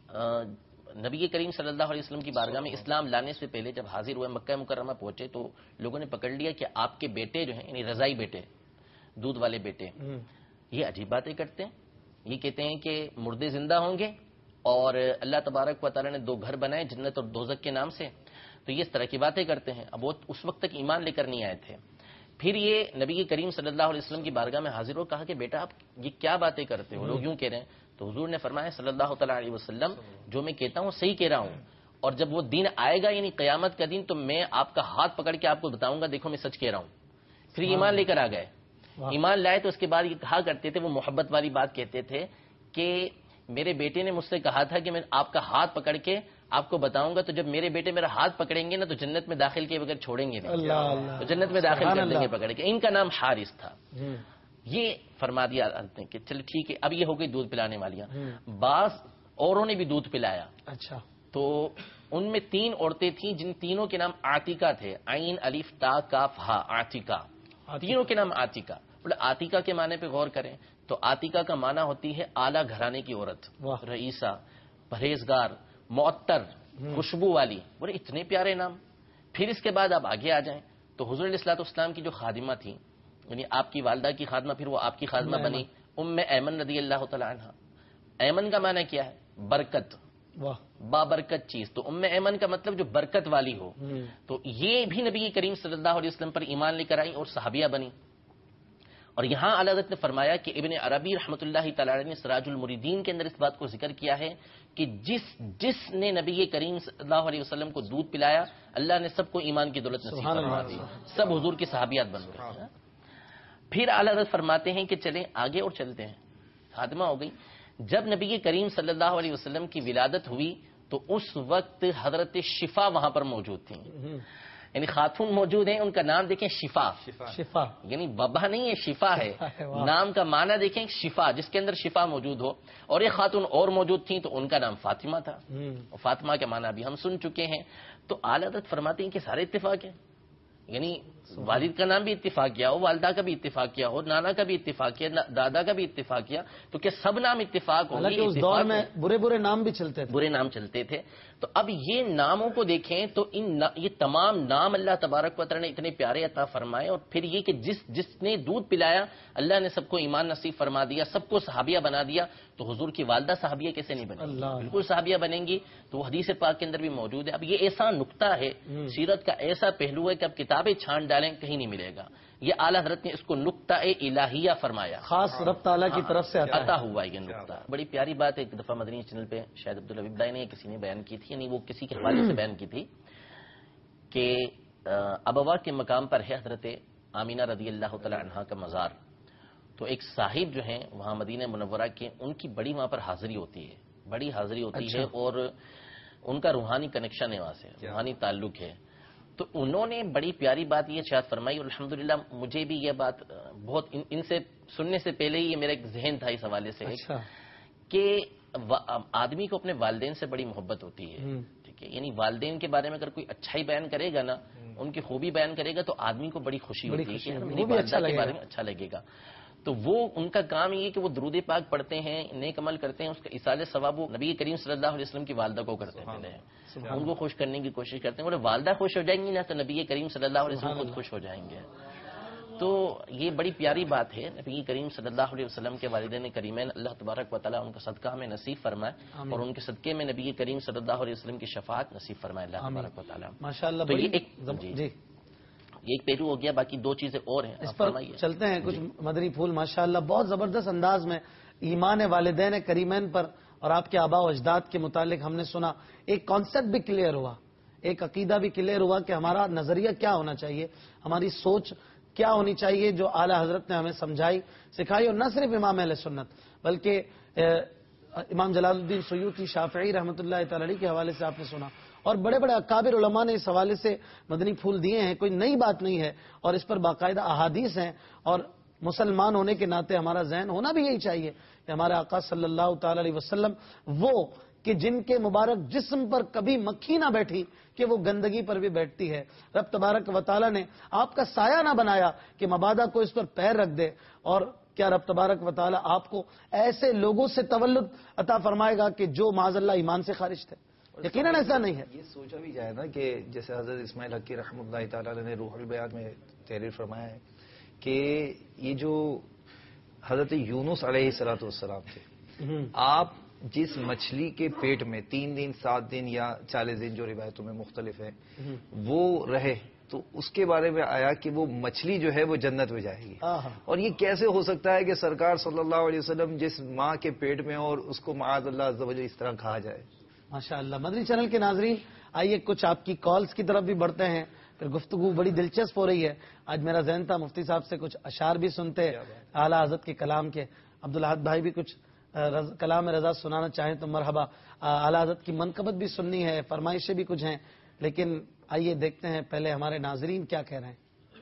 نبی کریم صلی اللہ علیہ وسلم کی بارگاہ میں اسلام لانے سے پہلے جب حاضر ہوئے مکہ مکرمہ پہنچے تو لوگوں نے پکڑ لیا کہ آپ کے بیٹے جو ہیں یعنی رضائی بیٹے، دودھ والے بیٹے، یہ عجیب باتیں کرتے ہیں. یہ کہتے ہیں کہ مردے زندہ ہوں گے اور اللہ تبارک و تعالیٰ نے 2 گھر بنائے جنت اور دوزخ کے نام سے. تو یہ اس طرح کی باتیں کرتے ہیں. اب وہ اس وقت تک ایمان لے کر نہیں آئے تھے. پھر یہ نبی کریم صلی اللہ علیہ وسلم کی بارگاہ میں حاضر ہو، کہا کہ بیٹا آپ یہ کیا باتیں کرتے ہو، لوگ یوں کہہ رہے ہیں. تو حضور نے فرمایا صلی اللہ تعالیٰ علیہ وسلم جو میں کہتا ہوں صحیح کہہ رہا ہوں، اور جب وہ دن آئے گا یعنی قیامت کا دن تو میں آپ کا ہاتھ پکڑ کے آپ کو بتاؤں گا دیکھو میں سچ کہہ رہا ہوں. پھر ایمان لے کر آ گئے. ایمان لائے تو اس کے بعد یہ کہا کرتے تھے، وہ محبت والی بات کہتے تھے کہ میرے بیٹے نے مجھ سے کہا تھا کہ میں آپ کا ہاتھ پکڑ کے آپ کو بتاؤں گا، تو جب میرے بیٹے میرا ہاتھ پکڑیں گے نا تو جنت میں داخل کے بغیر چھوڑیں گے نہیں، تو جنت میں داخل کر دیں گے پکڑ کے. ان کا نام حارث تھا. یہ فرما دیا کہ چلو ٹھیک ہے. اب یہ ہو گئی دودھ پلانے والیاں. بعض اوروں نے بھی دودھ پلایا. اچھا. تو ان میں 3 عورتیں تھیں جن تینوں کے نام عاتقہ تھے. عین الف تا کاف ہا. عاتقہ. تینوں کے نام عاتقہ. بولے عاتقہ کے معنی پہ غور کریں تو عاتقہ کا معنی ہوتی ہے اعلیٰ گھرانے کی عورت، رئیسہ، پرہیزگار، معطر، خوشبو والی. بولے اتنے پیارے نام. پھر اس کے بعد آپ آگے آ جائیں تو حضور علیہ الصلوۃ والسلام کی جو خادمہ تھیں یعنی آپ کی والدہ کی خادمہ، پھر وہ آپ کی خادمہ بنی ام ایمن رضی اللہ تعالی عنہ. ایمن کا معنی کیا ہے؟ برکت، واہ، بابرکت چیز. تو ایمن کا مطلب جو برکت والی ہو. تو یہ بھی نبی کریم صلی اللہ علیہ وسلم پر ایمان لے کر آئی اور صحابیہ بنی. اور یہاں اعلیٰ حضرت نے فرمایا کہ ابن عربی رحمۃ اللہ تعالی علیہ نے سراج المریدین کے اندر اس بات کو ذکر کیا ہے کہ جس نے نبی کریم صلی اللہ علیہ وسلم کو دودھ پلایا اللہ نے سب کو ایمان کی دولت نصیب فرما دی. سب حضور کی صحابیات بن گئے. پھر اعلیٰ حضرت فرماتے ہیں کہ چلیں آگے اور چلتے ہیں. خاتمہ ہو گئی. جب نبی کریم صلی اللہ علیہ وسلم کی ولادت ہوئی تو اس وقت حضرت شفا وہاں پر موجود تھیں. یعنی خاتون موجود ہیں, ان کا نام دیکھیں شفا. شفا یعنی وبا نہیں ہے, شفا ہے. نام کا معنی دیکھیں شفا, جس کے اندر شفا موجود ہو. اور ایک خاتون اور موجود تھیں تو ان کا نام فاطمہ تھا. فاطمہ کے معنی بھی ہم سن چکے ہیں. تو اعلیٰ حضرت فرماتے ہیں کہ سارے اتفاق ہیں. یعنی والد کا نام بھی اتفاق کیا ہو, والدہ کا بھی اتفاق کیا ہو, نانا کا بھی اتفاق کیا, دادا کا بھی اتفاق کیا, تو کیا سب نام اتفاق ہوں گے؟ اس دور میں برے نام بھی چلتے تھے, برے نام چلتے تھے. تو اب یہ ناموں کو دیکھیں تو یہ تمام نام اللہ تبارک و تعالی نے اتنے پیارے عطا فرمائے. اور پھر یہ کہ جس نے دودھ پلایا اللہ نے سب کو ایمان نصیب فرما دیا, سب کو صحابیہ بنا دیا. تو حضور کی والدہ صحابیہ کیسے نہیں بنیں گی؟ بالکل صحابیہ بنیں گی. تو حدیث پاک کے اندر بھی موجود ہے. اب یہ ایسا نقطہ ہے, سیرت کا ایسا پہلو ہے کہ اب کتابیں چھان ڈالیں کہیں نہیں ملے گا. یہ اعلیٰ حضرت نے اس کو نقطہ الہیہ فرمایا, خاص رب تعالیٰ کی طرف سے عطا ہوا یہ نقطہ. بڑی پیاری بات ہے, ایک دفعہ مدنی چینل پہ شاید عبدالحبیب بھائی نے کسی نے بیان کی تھی, یعنی وہ کسی کے حوالے سے بیان کی تھی کہ ابوا کے مقام پر ہے حضرت آمینہ رضی اللہ تعالی عنہا کا مزار. تو ایک صاحب جو ہیں وہاں مدینہ منورہ کے, ان کی بڑی وہاں پر حاضری ہوتی ہے, بڑی حاضری ہوتی ہے, اور ان کا روحانی کنیکشن ہے وہاں سے, روحانی تعلق ہے. تو انہوں نے بڑی پیاری بات یہ ارشاد فرمائی, اور الحمدللہ مجھے بھی یہ بات بہت ان سے سننے سے پہلے ہی یہ میرا ایک ذہن تھا اس حوالے سے کہ آدمی کو اپنے والدین سے بڑی محبت ہوتی ہے. ٹھیک ہے, یعنی والدین کے بارے میں اگر کوئی اچھائی بیان کرے گا نا, ان کی خوبی بیان کرے گا, تو آدمی کو بڑی خوشی ہوتی ہے کہ میری والدہ کے بارے میں اچھا لگے گا. تو وہ ان کا کام یہ کہ وہ درود پاک پڑھتے ہیں, نیک عمل کرتے ہیں, اس کا ایصال ثواب وہ نبی کریم صلی اللہ علیہ وسلم کی والدہ کو کرتے ہیں. ان کو خوش کرنے کی کوشش کرتے ہیں. اور والدہ خوش ہو جائیں گی نا تو نبی کریم صلی اللہ علیہ وسلم خود خوش ہو جائیں گے. تو یہ بڑی پیاری بات ہے. نبی کریم صلی اللہ علیہ وسلم کے والدین کریمین اللہ تبارک و تعالیٰ ان کا صدقہ ہمیں نصیب فرمائے, اور ان کے صدقے میں نبی کریم صلی اللہ علیہ وسلم کی شفاعت نصیب فرمائے اللہ تبارک و تعالیٰ. ماشاءاللہ. تو یہ ایک پہلو ہو گیا, باقی دو چیزیں اور ہیں, اس پر چلتے ہیں. کچھ مدنی پھول ماشاءاللہ بہت زبردست انداز میں ایمان والدین کریمین پر اور آپ کے آباء و اجداد کے متعلق ہم نے سنا. ایک کانسیپٹ بھی کلیئر ہوا, ایک عقیدہ بھی کلیئر ہوا کہ ہمارا نظریہ کیا ہونا چاہیے, ہماری سوچ کیا ہونی چاہیے, جو اعلیٰ حضرت نے ہمیں سمجھائی سکھائی. اور نہ صرف امام اہل سنت بلکہ امام جلال الدین سیوطی شافعی رحمۃ اللہ تعالی علیہ کے حوالے سے آپ نے سنا, اور بڑے بڑے اکابر علماء نے اس حوالے سے مدنی پھول دیے ہیں. کوئی نئی بات نہیں ہے, اور اس پر باقاعدہ احادیث ہیں. اور مسلمان ہونے کے ناطے ہمارا ذہن ہونا بھی یہی چاہیے کہ ہمارے آقا صلی اللہ تعالی علیہ وسلم وہ کہ جن کے مبارک جسم پر کبھی مکھی نہ بیٹھی کہ وہ گندگی پر بھی بیٹھتی ہے. رب تبارک و تعالی نے آپ کا سایہ نہ بنایا کہ مبادا کو اس پر پیر رکھ دے. اور کیا رب تبارک و تعالی آپ کو ایسے لوگوں سے تولد عطا فرمائے گا کہ جو معاذ اللہ ایمان سے خارج تھے؟ یقیناً ایسا نہیں ہے. یہ سوچا بھی جائے نا کہ جیسے حضرت اسماعیل حقی رحمۃ اللہ تعالی نے روح البیان میں تحریر فرمایا ہے کہ یہ جو حضرت یونس علیہ الصلوۃ والسلام تھے, آپ جس مچھلی کے پیٹ میں 3 دن 7 دن یا 40 دن جو روایتوں میں مختلف ہے وہ رہے, تو اس کے بارے میں آیا کہ وہ مچھلی جو ہے وہ جنت میں جائے گی. اور یہ کیسے ہو سکتا ہے کہ سرکار صلی اللہ علیہ وسلم جس ماں کے پیٹ میں اور اس کو معاذ اللہ عز و جل اس طرح کہا جائے. ماشاء اللہ. مدنی چینل کے ناظرین, آئیے کچھ آپ کی کالز کی طرف بھی بڑھتے ہیں, پھر گفتگو بڑی دلچسپ ہو رہی ہے. آج میرا ذہن تھا مفتی صاحب سے کچھ اشعار بھی سنتے اعلیٰ حضرت کے کلام کے. عبدالحد بھائی بھی کچھ کلام رضا سنانا چاہیں تو مرحبا. اعلیٰ حضرت کی منقبت بھی سننی ہے, فرمائشیں بھی کچھ ہیں, لیکن آئیے دیکھتے ہیں پہلے ہمارے ناظرین کیا کہہ رہے ہیں.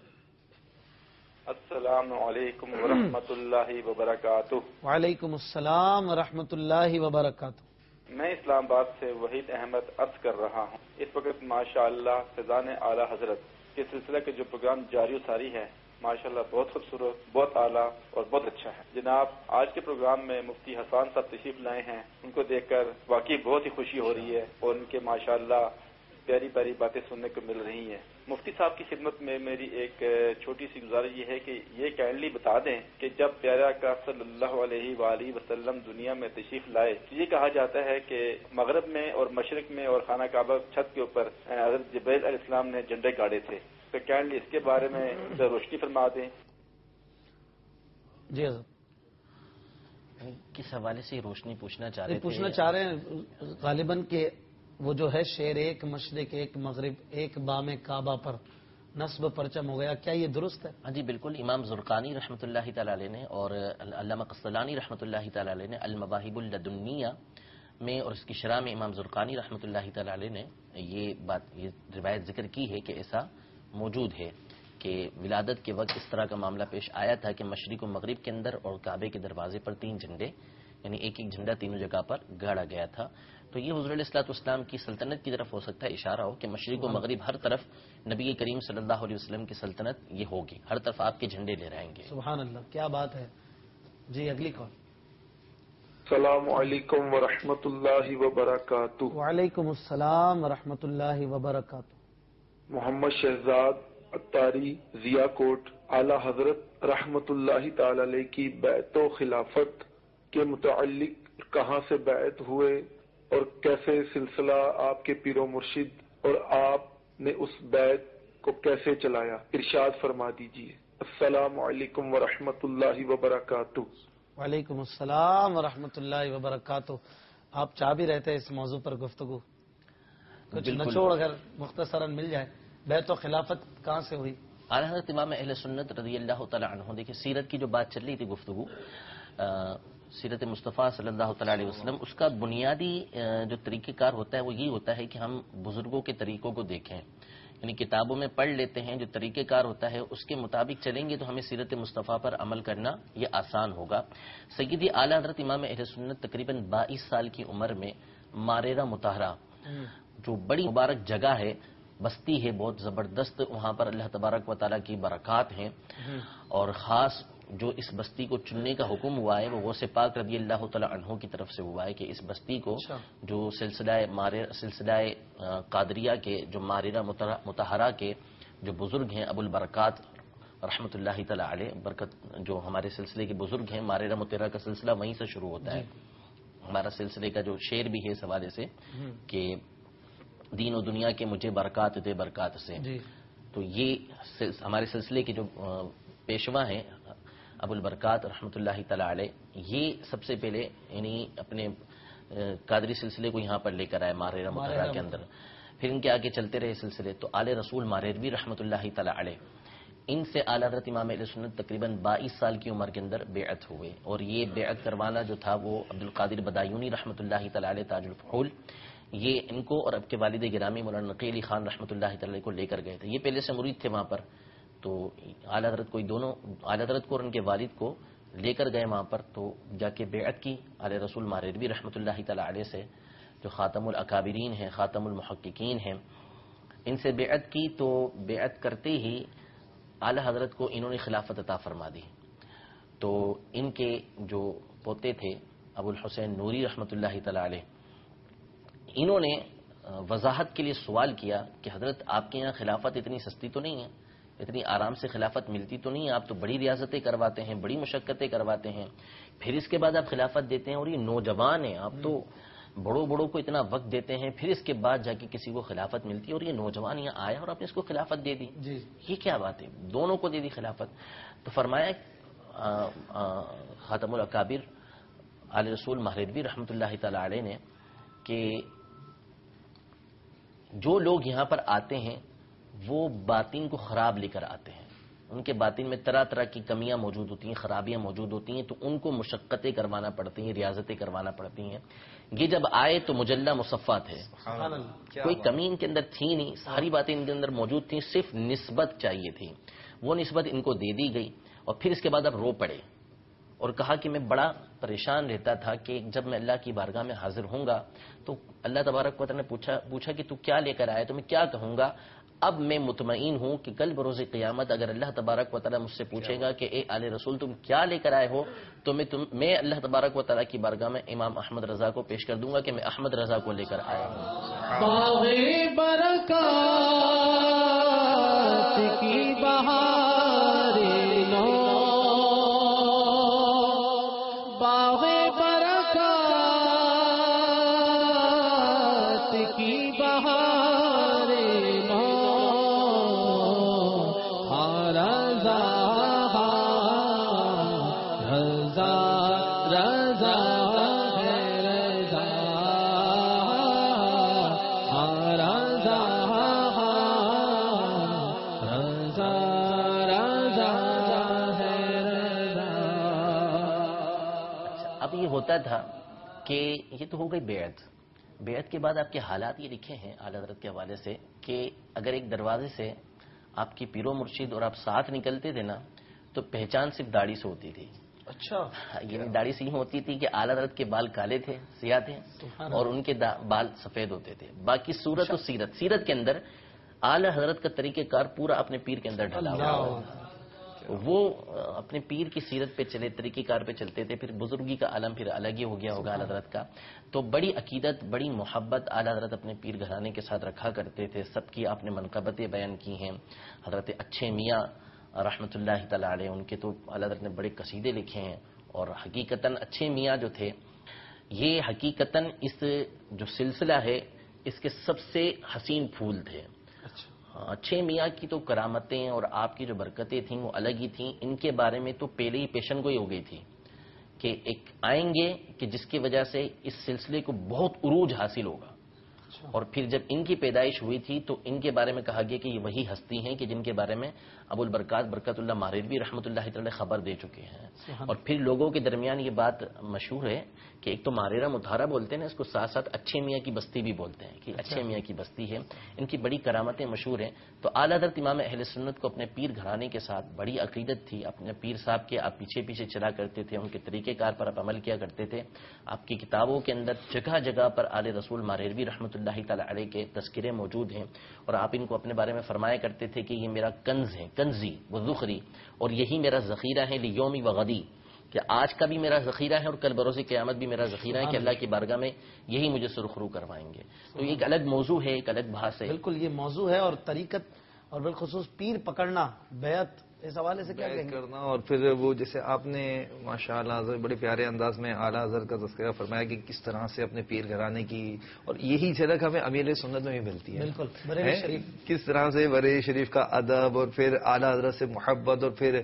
السلام علیکم ورحمۃ اللہ وبرکاتہ. وعلیکم السلام ورحمۃ اللہ وبرکاتہ. میں اسلام آباد سے وحید احمد عرض کر رہا ہوں. اس وقت ماشاء اللہ فیضان اعلیٰ حضرت کے سلسلہ کے جو پروگرام جاری و ساری ہے ماشاء اللہ بہت خوبصورت, بہت اعلیٰ اور بہت اچھا ہے. جناب آج کے پروگرام میں مفتی حسان صاحب تشریف لائے ہیں, ان کو دیکھ کر واقعی بہت ہی خوشی ہو رہی ہے, اور ان کے ماشاء اللہ प्यारी प्यारी बातें सुनने को मिल रही हैं। मुफ्ती साहब की खिदमत में मेरी एक छोटी सी गुजारिश ये है कि ये काइंडली बता दें कि जब प्यारा का सल्लल्लाहु अलैहि वसल्लम दुनिया में तशरीफ लाए, ये कहा जाता है कि मगरब में और मशरिक में और खाना काबा छत के ऊपर हज़रत जिब्रील अलैहिस्सलाम ने झंडे गाड़े थे। तो काइंडली इसके बारे में रोशनी फरमा दें। जी हज़रत, किस हवाले से रोशनी पूछना चाह रहे हैं गालिबन के वो जो है शेर एक मशरिक एक मगरिब एक बामे काबा पर नस्ब परचम हो गया, क्या ये दुरुस्त है? हाँ जी बिल्कुल। इमाम ज़ुरक़ानी रहमतुल्लाहि तआला अलैह ने और अल्लामा क़स्तलानी रहमतुल्लाहि तआला अलैह ने अल-मवाहिबुल लदुन्निया में और इसकी शरह में इमाम ज़ुरक़ानी रहमतुल्लाहि तआला अलैह ने ये रिवायत जिक्र की है कि ऐसा मौजूद है कि विलादत के वक्त इस तरह का मामला पेश आया था कि मशरिक व मगरिब के अंदर और काबे के दरवाजे पर 3 झंडे, यानी एक एक झंडा तीनों जगह पर गाड़ा गया था। तो ये हुज़ूर अलैहिस्सलाम की सल्तनत की तरफ हो सकता है इशारा हो कि मशरिक व मगरिब हर तरफ नबी करीम सल्लल्लाहु अलैहि वसल्लम की सल्तनत ये होगी, हर तरफ आपके झंडे लहराएंगे। सुभान अल्लाह, क्या बात है। जी अगली कॉल। अस्सलामु अलैकुम व रहमतुल्लाहि व बरकातुहू। वालेकुम अस्सलाम व रहमतुल्लाहि व बरकातुहू। मोहम्मद शहजाद अत्तारी जियाकोट आला हजरत रहमतुल्लाहि ताला अलैह की बैतो खिलाफत के मुताल्लिक कहाँ से बैत हुए और कैसे सिलसिला आपके पीरो मुर्शिद और आपने उस बैत को कैसे चलाया, इरशाद फरमा दीजिए। अस्सलामु अलैकुम व रहमतुल्लाहि व बरकातुहू। वालेकुम अस्सलाम व रहमतुल्लाहि व बरकातुहू। आप चाह भी रहते हैं इस मौजू पर गुफ्तगू, कुछ नचोड़ अगर मुख्तसरन मिल जाए, बैतो खिलाफत कहाँ से हुई? आला हज़रत इमाम अहले सुन्नत रज़ियल्लाहु तआला अन्हु, देखिए सीरत की जो बात चल रही थी गुफ्तगू, सीरत मुस्तफ़ा सल्लल्लाहु अलैहि वसल्लम, उसका बुनियादी जो तरीक़ेकार होता है वो यही होता है कि हम बुजुर्गों के तरीक़ों को देखें, यानी किताबों में पढ़ लेते हैं जो तरीक़ेकार होता है उसके मुताबिक चलेंगे तो हमें सीरत मुस्तफ़ा पर अमल करना ये आसान होगा। सय्यदी आला हज़रत इमाम अहले सुन्नत तकरीबन 22 साल की उम्र में मारेरा मुताहरा, जो बड़ी मुबारक जगह है, बस्ती है बहुत ज़बरदस्त, वहाँ पर अल्लाह तबारक व तआला की बरक़ात हैं, और ख़ास जो इस बस्ती को चुनने का हुक्म हुआ है वो गौसे पाक रज़ियल्लाहु तआला अन्हु की तरफ से हुआ है कि इस बस्ती को जो सिलसिला कादरिया के जो मारेरा मुताहरा के जो बुजुर्ग हैं अबुल बरक़ात रहमतुल्लाहि तआला अलैह, बरकत जो हमारे सिलसिले के बुजुर्ग हैं, मारेरा मुताहरा का सिलसिला वहीं से शुरू होता है। हमारा सिलसिले का जो शेर भी है इस हवाले से कि दीन और दुनिया के मुझे बरक़ात दे बरक़ात से, तो ये हमारे सिलसिले के जो पेशवा हैं अबुल बरक़ात रहमतुल्लाहि तआला अलैह, ये सबसे पहले यानी अपने कादरी सिलसिले को यहाँ पर लेकर आए मारेरा मुताहरा के अंदर। फिर इनके आगे चलते रहे सिलसिले, तो आले रसूल मारेरवी रहमतुल्लाहि तआला अलैह, इनसे आला हज़रत इमाम अहले सुन्नत तकरीबन 22 साल की उम्र के अंदर बेअत हुए, और ये बेअत करवाना जो था वो अब्दुल कादिर बदायूनी रहमतुल्लाहि तआला अलैह ताजुल फूल, ये इनको और अब के वालिद गिरामी मौलाना नकी अली खान रहमतुल्लाहि तआला को लेकर गए थे। ये पहले से मुरीद थे वहाँ पर, तो आला हज़रत आला हज़रत को और उनके वालिद को लेकर गए वहाँ पर, तो जाके बेअत की आले रसूल मारेरवी रहमतुल्लाहि तआला अलैह से, जो ख़ातमुल अकाबिरीन हैं, ख़ातमुल मुहक्किकीन हैं, इनसे बेअत की। तो बेअत करते ही आला हज़रत को इन्होंने खिलाफत अता फरमा दी। तो इनके जो पोते थे अबुल हुसैन नूरी रहमतुल्लाहि तआला अलैह, इन्होंने वजाहत के लिए सवाल किया कि हज़रत आपके यहाँ खिलाफत इतनी सस्ती तो नहीं है, इतनी आराम से खिलाफत मिलती तो नहीं है, आप तो बड़ी रियासतें करवाते हैं, बड़ी मुशक्क़तें करवाते हैं, फिर इसके बाद आप खिलाफत देते हैं, और ये नौजवान हैं, आप तो बड़ों को इतना वक्त देते हैं, फिर इसके बाद जाके किसी को खिलाफत मिलती है, और ये नौजवान यहाँ आया और आपने इसको खिलाफत दे दी, ये क्या बात है? दोनों को दे दी खिलाफत। तो फरमाया खातमुल अकाबिर आले रसूल मारेरवी रहमतुल्लाहि तआला अलैह ने कि जो लोग यहाँ पर आते हैं वो बातिन को खराब लेकर आते हैं, उनके बातिन में तरह तरह की कमियां मौजूद होती हैं, खराबियां मौजूद होती हैं, तो उनको मुशक्क़तें करवाना पड़ती हैं, रियाजतें करवाना पड़ती हैं। ये जब आए तो मुजल्ला मुसफ़्फ़ा थे, कोई कमी इनके अंदर थी नहीं, सारी बातें इनके अंदर मौजूद थी, सिर्फ निस्बत चाहिए थी, वो निस्बत इनको दे दी गई। और फिर इसके बाद अब रो पड़े और कहा कि मैं बड़ा परेशान रहता था कि जब मैं अल्लाह की बारगाह में हाजिर होऊंगा तो अल्लाह तबारक व तआला ने पूछा कि तू क्या लेकर आया, तो मैं क्या कहूंगा, اب میں مطمئن ہوں کہ کل بروز قیامت اگر اللہ تبارک و تعالیٰ مجھ سے پوچھے گا کہ اے آل رسول تم کیا لے کر آئے ہو، تو میں اللہ تبارک و تعالیٰ کی بارگاہ میں امام احمد رضا کو پیش کر دوں گا کہ میں احمد رضا کو لے کر آیا ہوں۔ باغ برکات کی بہار نو، باغ برکات کی بہار نو، رضا رضا رضا ہے رضا، رضا رضا رضا ہے رضا۔ اب یہ ہوتا تھا کہ یہ تو ہو گئی بیعت کے بعد آپ کے حالات یہ لکھے ہیں اعلیٰ حضرت کے حوالے سے کہ اگر ایک دروازے سے آپ کی پیر و مرشد اور آپ ساتھ نکلتے تھے نا تو پہچان صرف داڑھی سے ہوتی تھی۔ اچھا، یعنی داڑھی سے یوں ہوتی تھی کہ اعلیٰ حضرت کے بال کالے تھے، سیاہ تھے، اور ان کے بال سفید ہوتے تھے۔ باقی صورت و سیرت کے اندر اعلیٰ حضرت کا طریقہ کار پورا اپنے پیر کے اندر ڈھلا ہوا تھا۔ وہ اپنے پیر کی سیرت پہ چلے، طریقہ کار پہ چلتے تھے۔ پھر بزرگی کا عالم پھر الگ ہی ہو گیا ہوگا اعلیٰ حضرت کا۔ تو بڑی عقیدت، بڑی محبت اعلیٰ حضرت اپنے پیر گھرانے کے ساتھ رکھا کرتے تھے۔ سب کی آپ نے منقبتیں بیان کی ہیں۔ حضرت اچھے میاں رحمۃ اللہ تعالی علیہ، ان کے تو اعلیٰ حضرت نے بڑے قصیدے لکھے ہیں، اور حقیقتاً اچھے میاں جو تھے یہ حقیقتاً اس جو سلسلہ ہے اس کے سب سے حسین پھول تھے۔ اچھے میاں کی تو کرامتیں اور آپ کی جو برکتیں تھیں وہ الگ ہی تھیں۔ ان کے بارے میں تو پہلے ہی پیشن گوئی ہو گئی تھی کہ ایک آئیں گے کہ جس کی وجہ سے اس سلسلے کو بہت عروج حاصل ہوگا۔ اور پھر جب ان کی پیدائش ہوئی تھی تو ان کے بارے میں کہا گیا کہ یہ وہی ہستی ہیں کہ جن کے بارے میں ابو البرکات برکت اللہ ماریروی رحمۃ اللہ تعالی خبر دے چکے ہیں۔ اور پھر لوگوں کے درمیان یہ بات مشہور ہے کہ ایک تو ماریرہ مطہرہ بولتے ہیں، اس کو ساتھ ساتھ اچھے میاں کی بستی بھی بولتے ہیں کہ اچھے میاں کی بستی ہے۔ ان کی بڑی کرامتیں مشہور ہیں۔ تو اعلیٰ حضرت امام اہل سنت کو اپنے پیر گھرانے کے ساتھ بڑی عقیدت تھی۔ اپنے پیر صاحب کے آپ پیچھے پیچھے چلا کرتے تھے، ان کے طریقہ کار پر آپ عمل کیا کرتے تھے۔ آپ کی کتابوں کے اندر جگہ جگہ پر آل رسول ماریروی رحمۃ اللہ تعالی علیہ کے تذکرے موجود ہیں، اور آپ ان کو اپنے بارے میں فرمایا کرتے تھے کہ یہ میرا کنز ہے، کنزی و ذخری، اور یہی میرا ذخیرہ ہے لیومی و غدی، کہ آج کا بھی میرا ذخیرہ ہے اور کل بروز قیامت بھی میرا ذخیرہ ہے کہ اللہ کی بارگاہ میں یہی مجھے سرخرو کروائیں گے۔ تو یہ ایک الگ موضوع ہے، ایک الگ بحث ہے۔ بالکل یہ موضوع ہے، اور طریقت اور بالخصوص پیر پکڑنا، بیعت، اس حوالے سے کیا کہیں گے؟ کرنا، اور پھر وہ جیسے آپ نے ماشاءاللہ بڑے پیارے انداز میں اعلیٰ حضرت کا تذکرہ فرمایا کہ کس طرح سے اپنے پیر گھرانے کی، اور یہی جھلک ہمیں امیر سنت میں بھی ملتی ہے۔ بالکل، بریلوی شریف کس طرح سے بریلوی شریف کا ادب، اور پھر اعلیٰ حضرت سے محبت، اور پھر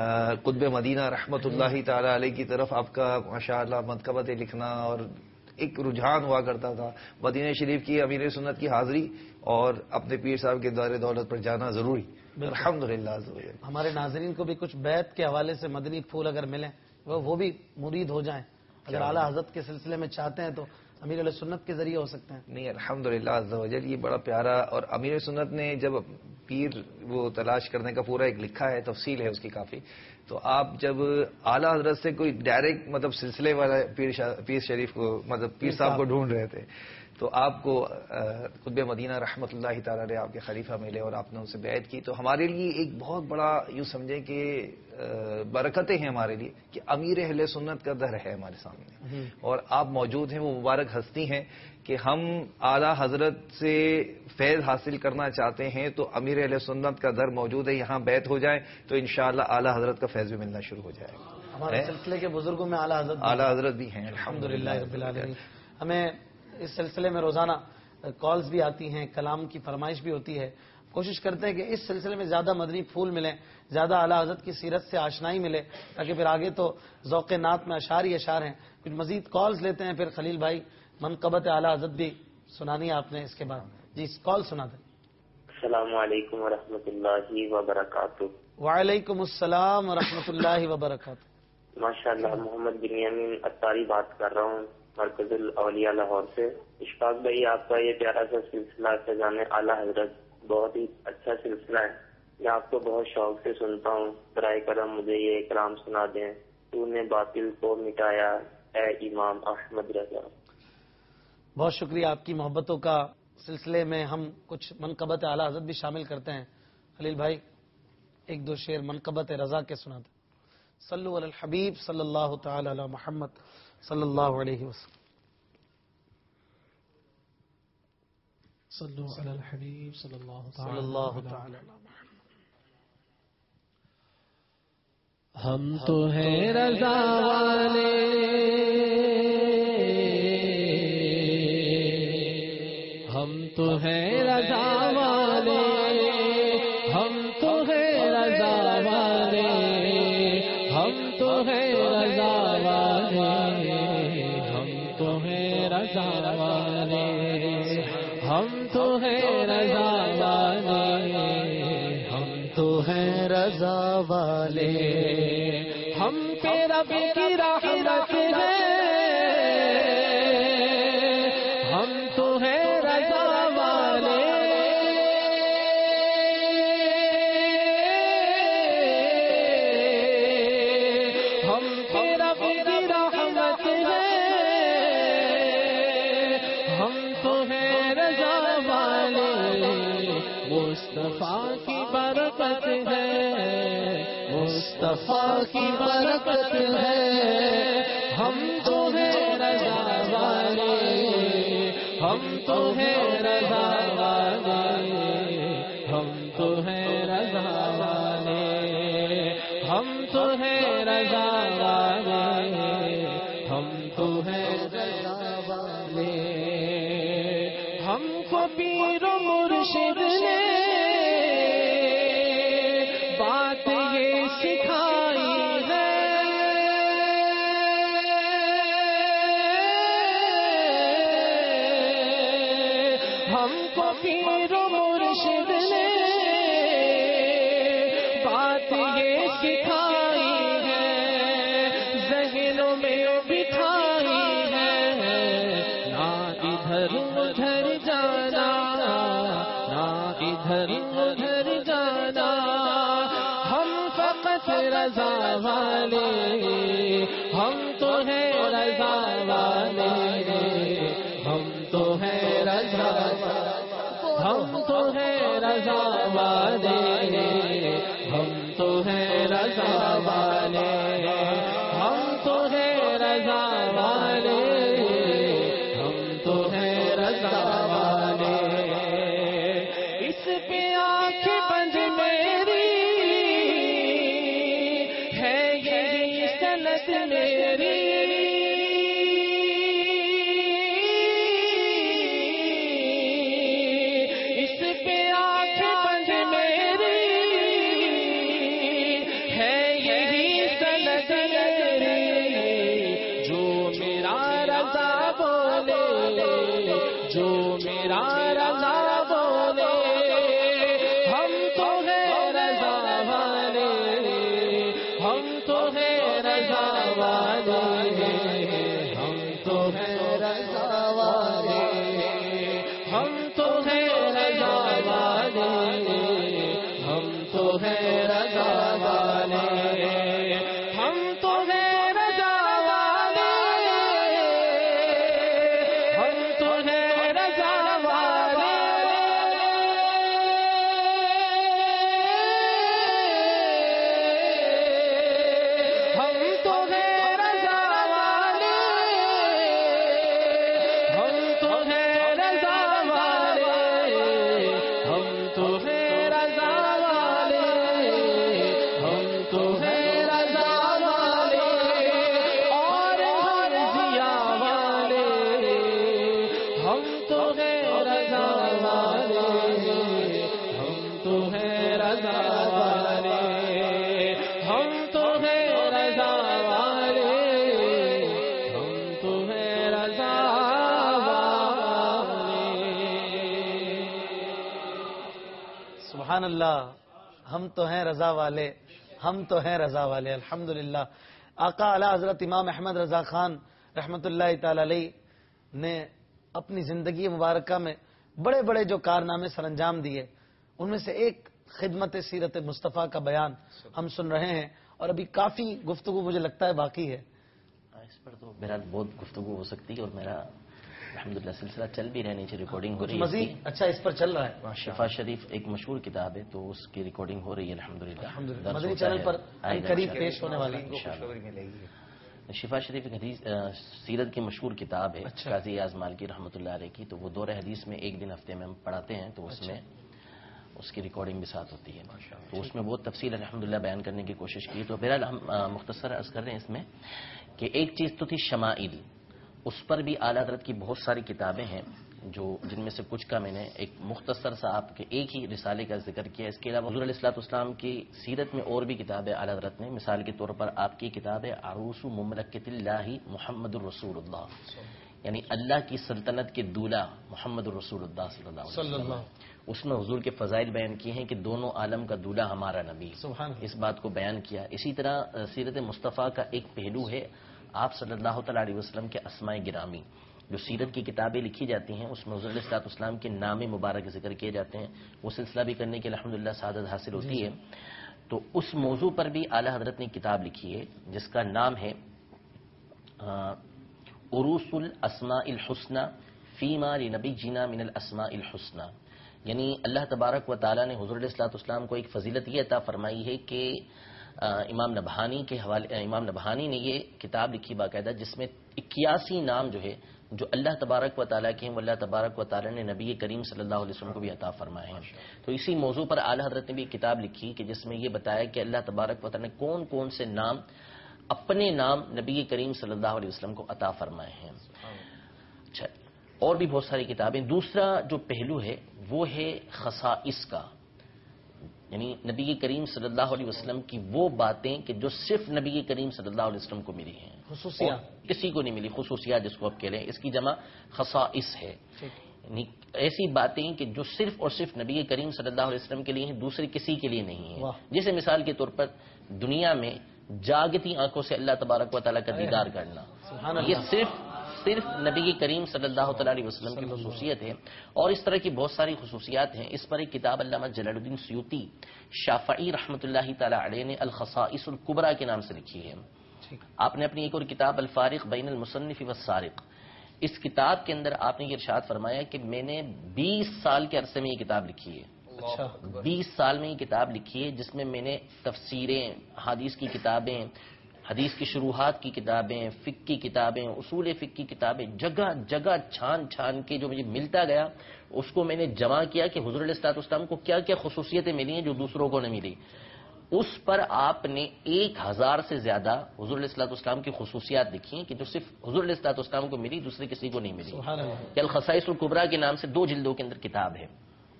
قطب مدینہ رحمۃ اللہ تعالی علیہ کی طرف آپ کا ماشاءاللہ منقبتیں لکھنا، اور ایک رجحان ہوا کرتا تھا مدینہ شریف کی امیر سنت کی حاضری اور اپنے پیر صاحب کے دار دولت پر جانا ضروری۔ الحمدللہ۔ ہمارے ناظرین کو بھی کچھ بیعت کے حوالے سے مدنی پھول اگر ملیں وہ بھی مرید ہو جائیں، اگر اعلیٰ حضرت کے سلسلے میں چاہتے ہیں تو امیر علیہ سنت کے ذریعے ہو سکتے ہیں۔ نہیں، الحمدللہ عز و جل، یہ بڑا پیارا، اور امیر سنت نے جب پیر وہ تلاش کرنے کا پورا ایک لکھا ہے، تفصیل ہے اس کی کافی، تو آپ جب اعلیٰ حضرت سے کوئی ڈائریکٹ مطلب سلسلے والا پیر شریف کو مطلب پیر صاحب کو ڈھونڈ رہے تھے تو آپ کو قطب مدینہ رحمۃ اللہ تعالی علیہ آپ کے خلیفہ ملے اور آپ نے ان سے بیعت کی، تو ہمارے لیے ایک بہت بڑا یوں سمجھیں کہ برکتیں ہیں ہمارے لیے کہ امیر اہل سنت کا در ہے ہمارے سامنے، اور آپ موجود ہیں۔ وہ مبارک ہستی ہیں کہ ہم اعلیٰ حضرت سے فیض حاصل کرنا چاہتے ہیں تو امیر اہل سنت کا در موجود ہے، یہاں بیعت ہو جائے تو انشاءاللہ اعلیٰ حضرت کا فیض بھی ملنا شروع ہو جائے گا۔ ہمارے سلسلے کے بزرگوں میں اعلیٰ حضرت بھی ہیں الحمدللہ رب العالمین۔ ہمیں اس سلسلے میں روزانہ کالز بھی آتی ہیں، کلام کی فرمائش بھی ہوتی ہے۔ کوشش کرتے ہیں کہ اس سلسلے میں زیادہ مدنی پھول ملیں، زیادہ اعلیٰ حضرت کی سیرت سے آشنائی ملے، تاکہ پھر آگے تو ذوق نعت میں اشعار ہی اشعار ہیں۔ کچھ مزید کالز لیتے ہیں، پھر خلیل بھائی منقبت اعلیٰ حضرت بھی سنانی ہے آپ نے اس کے بعد۔ جی کال سنا دیں۔ السلام علیکم ورحمۃ اللہ وبرکاتہ۔ وعلیکم السلام ورحمۃ اللہ وبرکاتہ۔ ماشاء اللہ، محمد بنیامین اتاری بات کر رہا ہوں، مرکز الاولیاء لاہور سے۔ اشفاق بھائی، آپ کا یہ پیارا سا سلسلہ فیضان اعلیٰ حضرت بہت ہی اچھا سلسلہ ہے، میں آپ کو بہت شوق سے سنتا ہوں۔ برائے کرم مجھے یہ کلام سنا دیں، تو نے باطل کو مٹایا اے امام احمد رضا۔ بہت شکریہ آپ کی محبتوں کا سلسلے میں ہم کچھ منقبت اعلی حضرت بھی شامل کرتے ہیں. خلیل بھائی ایک دو شعر منقبت رضا کے سنا دیں. صلو علی الحبیب صلی اللہ تعالی علی محمد صلی اللہ علیہ وسلم. صلو علی الحبیب صلی اللہ صلی اللہ تعالی علی محمد. ہم تو ہیں رضا والے، ہم تو ہیں رضا والے، ہم تو ہیں رضا والے، ہم تو ہیں رضا والے، ہم تو ہیں رضا والے، ہم تو ہیں رضا والے، ہم تو ہیں رضا والے. ہم پہ رب کی رحمت ہے، ہم تو ہیں رضا والے. ہم پہ رب کی رحمت ہے، ہم تو ہیں رضا والے. مصطفیٰ کی برکت ہے، مصطفیٰ کی برکت ہے، ہم تو ہیں رضا والے، ہم تو ہیں رضا والے، ہم تو ہیں رضا والے، ہم تو ہیں رضا والے، ہم تو ہیں رضا والے. ہم کو پیر و مرشد نے بات یہ سکھائی ہے، ہم کو پیر و مرشد نے بات یہ سکھائی ہے، ذہنوں میں بٹھائی ہے. نہ ادھر ادھر جانا، نہ ادھر ادھر جانا، ہم فقط رضا والے، ہم تو ہیں رضا والے، ہم تو ہیں رضا والے، ہم تو ہیں رضا والے، ہم تو ہیں رضا والے، ہم تو ہیں رضا والے، ہم تو ہیں رضا والے. اس پہ آنکھ بند میری ہے یہی سنت میری، اس پہ آنکھ بند میری ہے یہی سنت میری. جو میرا رضا بولے، جو میرا رضا بولے، ہم تو ہیں رضا والے، ہم تو ہیں رضا والے، ہم تو ہیں رضا والے، ہم تو ہیں رضا والے، ہم تو ہیں رضا والے، ہم تو ہیں رضا والے، ہم تو ہیں رضا والے. ہم تو ہیں رضا والے، ہم تو ہیں رضا والے، ہم تو ہیں رضا والے، ہم تو ہیں رضا والے. اور ہر ضیا والے، ہم تو ہیں رضا والے، ہم تو ہیں رضا والے، ہم تو ہیں رضا والے، ہم تو ہیں رضا والے. سبحان اللہ. ہم تو ہیں رضا والے، ہم تو ہیں رضا والے. الحمدللہ. آقا اعلی حضرت امام احمد رضا خان رحمۃ اللہ تعالی علیہ نے اپنی زندگی مبارکہ میں بڑے بڑے جو کارنامے سر انجام دیے، ان میں سے ایک خدمت سیرت مصطفیٰ کا بیان ہم سن رہے ہیں، اور ابھی کافی گفتگو مجھے لگتا ہے باقی ہے. اس پر تو میرا بہت گفتگو ہو سکتی ہے، اور میرا الحمدللہ سلسلہ چل بھی رہا ہے، نیچے ریکارڈنگ ہو رہی ہے مزید اچھا اس پر چل رہا ہے. شفا شریف ایک مشہور کتاب ہے تو اس کی ریکارڈنگ ہو رہی ہے الحمدللہ. مدنی چینل پر قریب پیش ہونے والی شفا شریف ایک حدیث سیرت کی مشہور کتاب ہے قاضی اعظم مالکی رحمۃ اللہ علیہ کی. تو وہ دور حدیث میں ایک دن ہفتے میں ہم پڑھاتے ہیں تو اس میں اس کی ریکارڈنگ بھی ساتھ ہوتی ہے. تو اس میں بہت تفصیل الحمدللہ بیان کرنے کی کوشش کی. تو بہرحال ہم مختصر عرض کر رہے ہیں اس میں کہ ایک چیز تو تھی شمائل، اس پر بھی اعلیٰ حضرت کی بہت ساری کتابیں ہیں جن میں سے کچھ کا میں نے ایک مختصر سا آپ کے ایک ہی رسالے کا ذکر کیا. اس کے علاوہ حضور علیہ الصلوۃ والسلام کی سیرت میں اور بھی کتابیں اعلیٰ حضرت نے، مثال کے طور پر آپ کی کتاب ہے عروس مملکت اللہ محمد الرسول اللہ، یعنی اللہ کی سلطنت کے دولہ محمد الرسول اللہ صلی اللہ علیہ وسلم. اس میں حضور کے فضائل بیان کیے ہیں کہ دونوں عالم کا دولہ ہمارا نبی، اس بات کو بیان کیا. اسی طرح سیرت مصطفیٰ کا ایک پہلو ہے آپ صلی اللہ تعالی علیہ وسلم کے اسماء گرامی. جو سیرت کی کتابیں لکھی جاتی ہیں اس میں حضور علیہ الصلوۃ والسلام کے نام مبارک ذکر کیے جاتے ہیں. وہ سلسلہ بھی کرنے کے الحمدللہ سعادت حاصل ہوتی ہے. تو اس موضوع پر بھی اعلیٰ حضرت نے کتاب لکھی ہے جس کا نام ہے عروس الاسماء الحسنى فیما لنبینا من الاسماء الحسنى. یعنی اللہ تبارک و تعالیٰ نے حضور علیہ الصلوۃ والسلام کو ایک فضیلت یہ عطا فرمائی ہے کہ امام نبہانی نے یہ کتاب لکھی باقاعدہ جس میں 81 نام جو ہے جو اللہ تبارک و تعالیٰ کے ہیں وہ اللہ تبارک و تعالیٰ نے نبی کریم صلی اللہ علیہ وسلم کو بھی عطا فرمائے ہیں. تو اسی موضوع پر اعلیٰ حضرت نے بھی ایک کتاب لکھی کہ جس میں یہ بتایا کہ اللہ تبارک و تعالیٰ نے کون کون سے نام اپنے نام نبی کریم صلی اللہ علیہ وسلم کو عطا فرمائے ہیں. اچھا، اور بھی بہت ساری کتابیں. دوسرا جو پہلو ہے وہ ہے خصائص کا، یعنی نبی کریم صلی اللہ علیہ وسلم کی وہ باتیں کہ جو صرف نبی کریم صلی اللہ علیہ وسلم کو ملی ہیں، خصوصیات کسی کو نہیں ملی. خصوصیات جس کو آپ کہہ رہے ہیں اس کی جمع خصائص ہے، یعنی ایسی باتیں کہ جو صرف اور صرف نبی کریم صلی اللہ علیہ وسلم کے لیے ہیں، دوسرے کسی کے لیے نہیں ہیں. جیسے مثال کے طور پر دنیا میں جاگتی آنکھوں سے اللہ تبارک و تعالیٰ کا دیدار کرنا، یہ صرف نبی کریم صلی اللہ تعالی علیہ وسلم کی خصوصیت ہے. اور اس طرح کی بہت ساری خصوصیات ہیں. اس پر ایک کتاب علامہ جلال الدین سیوطی شافعی رحمۃ اللہ تعالی علیہ نے الخصائص الکبریٰ کے نام سے لکھی ہے. آپ نے اپنی ایک اور کتاب الفارق بین المصنف والسارق، اس کتاب کے اندر آپ نے یہ ارشاد فرمایا کہ میں نے 20 سال کے عرصے میں یہ کتاب لکھی ہے. 20 سال میں یہ کتاب لکھی ہے جس میں میں نے تفسیریں، حدیث کی کتابیں، حدیث کی شروحات کی کتابیں، فقہ کی کتابیں، اصول فقہ کی کتابیں، جگہ جگہ چھان کے جو مجھے ملتا گیا اس کو میں نے جمع کیا کہ حضور علیہ الصلوۃ والسلام کو کیا کیا خصوصیتیں ملی ہیں جو دوسروں کو نہیں ملی. اس پر آپ نے 1000 سے زیادہ حضور علیہ الصلوۃ والسلام کی خصوصیات لکھی ہیں کہ جو صرف حضور علیہ الصلوۃ والسلام کو ملی، دوسرے کسی کو نہیں ملی. کہ الخصائص الکبریٰ کے نام سے 2 جلدوں کے اندر کتاب ہے.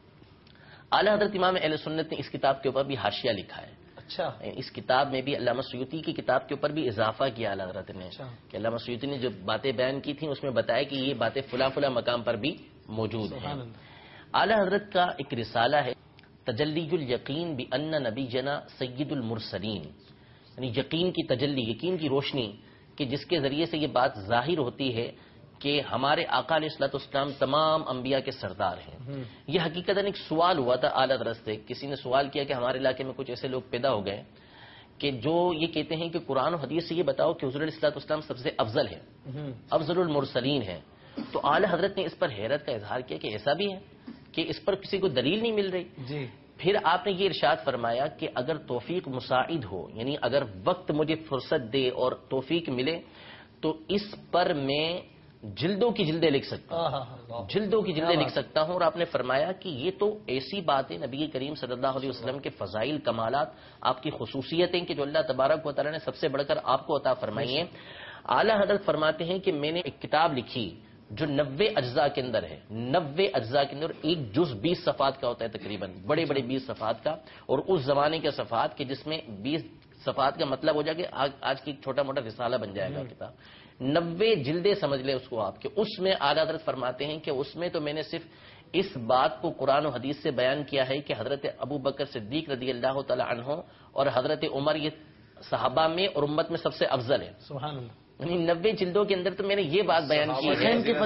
اعلیٰ حضرت امام اہل سنت نے اس کتاب کے اوپر بھی حاشیہ لکھا ہے. اچھا، اس کتاب میں بھی علامہ سیوطی کی کتاب کے اوپر بھی اضافہ کیا اعلیٰ حضرت نے کہ علامہ سیوطی نے جو باتیں بیان کی تھیں اس میں بتایا کہ یہ باتیں فلاں فلاں مقام پر بھی موجود ہیں. اعلیٰ حضرت کا ایک رسالہ ہے تجلی الیقین بان نبینا سید المرسلین، یعنی یقین کی تجلی، یقین کی روشنی کہ جس کے ذریعے سے یہ بات ظاہر ہوتی ہے کہ ہمارے آقا علیہ الصلوۃ والسلام تمام انبیاء کے سردار ہیں. یہ حقیقتاً ایک سوال ہوا تھا اعلیٰ حضرت سے. کسی نے سوال کیا کہ ہمارے علاقے میں کچھ ایسے لوگ پیدا ہو گئے کہ جو یہ کہتے ہیں کہ قرآن و حدیث سے یہ بتاؤ کہ حضور علیہ الصلوۃ والسلام سب سے افضل ہے، افضل المرسلین ہیں. تو اعلیٰ حضرت نے اس پر حیرت کا اظہار کیا کہ ایسا بھی ہے کہ اس پر کسی کو دلیل نہیں مل رہی. پھر آپ نے یہ ارشاد فرمایا کہ اگر توفیق مساعد ہو، یعنی اگر وقت مجھے فرصت دے اور توفیق ملے تو اس پر میں جلدوں کی جلدیں لکھ سکتا ہوں، جلدوں کی جلدیں لکھ سکتا ہوں. اور آپ نے فرمایا کہ یہ تو ایسی بات ہے نبی کریم صلی اللہ علیہ وسلم کے فضائل، کمالات، آپ کی خصوصیتیں کہ جو اللہ تبارک و تعالیٰ نے سب سے بڑھ کر آپ کو عطا فرمائی ہیں. اعلیٰ حضرت فرماتے ہیں کہ میں نے ایک کتاب لکھی جو 90 اجزاء کے اندر ہے. 90 اجزاء کے اندر ایک جز 20 صفحات کا ہوتا ہے تقریباً، بڑے بڑے 20 صفحات کا. اور اس زمانے کے صفحات کہ جس میں 20 صفحات کا مطلب ہو جائے کہ آج کی چھوٹا موٹا رسالہ بن جائے گا کتاب. 90 جلدیں سمجھ لیں اس کو آپ کے. اس میں اعلیٰ حضرت فرماتے ہیں کہ اس میں تو میں نے صرف اس بات کو قرآن و حدیث سے بیان کیا ہے کہ حضرت ابو بکر صدیق رضی اللہ تعالی عنہ اور حضرت عمر یہ صحابہ میں اور امت میں سب سے افضل ہے. سبحان اللہ. یعنی 90 جلدوں کے اندر تو میں نے یہ بات بیان کی ہے، شیخین کی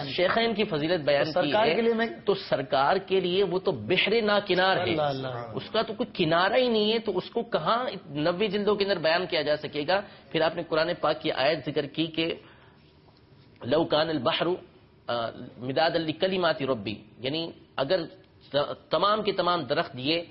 فضیلت بیان کی ہے. تو سرکار کے لیے وہ تو بحر نا کنار ہے، اس کا تو کوئی کنارہ ہی نہیں ہے. تو اس کو کہاں 90 جلدوں کے اندر بیان کیا جا سکے گا. پھر آپ نے قرآن پاک کی آیت ذکر کی کہ لو کان البحر مداد لکلمات ربی، یعنی اگر تمام کے تمام درخت یہ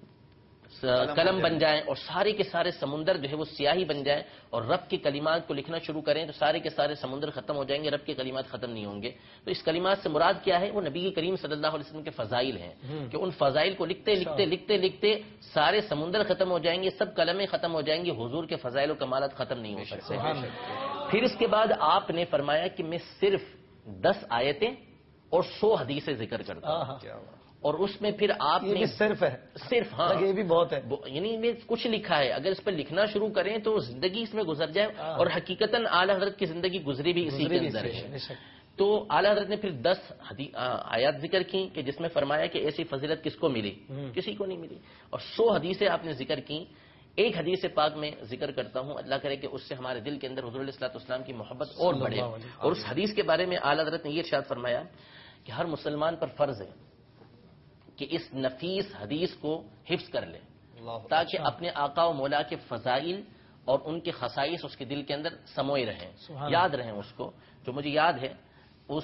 قلم بن جائیں اور سارے کے سارے سمندر جو ہے وہ سیاہی بن جائیں اور رب کے کلمات کو لکھنا شروع کریں تو سارے کے سارے سمندر ختم ہو جائیں گے، رب کے کلمات ختم نہیں ہوں گے. تو اس کلمات سے مراد کیا ہے؟ وہ نبی کریم صلی اللہ علیہ وسلم کے فضائل ہیں کہ ان فضائل کو لکھتے لکھتے لکھتے لکھتے سارے سمندر ختم ہو جائیں گے، سب قلمیں ختم ہو جائیں گی، حضور کے فضائل و کمالات ختم نہیں ہو سکتے. پھر اس کے بعد آپ نے فرمایا کہ میں صرف 10 آیتیں اور 100 حدیثیں ذکر کرتا ہوں، اور اس میں پھر آپ نے صرف ہاں یہ بھی بہت ہے، یعنی میں کچھ لکھا ہے، اگر اس پہ لکھنا شروع کریں تو زندگی اس میں گزر جائے، اور حقیقتاً اعلیٰ حضرت کی زندگی گزری بھی اسی کے اندر ہے. تو اعلیٰ حضرت نے پھر 10 آیات ذکر کی کہ جس میں فرمایا کہ ایسی فضیلت کس کو ملی؟ کسی کو نہیں ملی. اور 100 حدیثیں آپ نے ذکر کی. ایک حدیث پاک میں ذکر کرتا ہوں، اللہ کرے کہ اس سے ہمارے دل کے اندر حضور علیہ الصلوۃ والسلام کی محبت اور بڑھے. اور اس حدیث کے بارے میں اعلیٰ حضرت نے یہ ارشاد فرمایا کہ ہر مسلمان پر فرض ہے کہ اس نفیس حدیث کو حفظ کر لے تاکہ اپنے آقا و مولا کے فضائل اور ان کے خصائص اس کے دل کے اندر سموئے رہیں، یاد رہیں اس کو. جو مجھے یاد ہے اس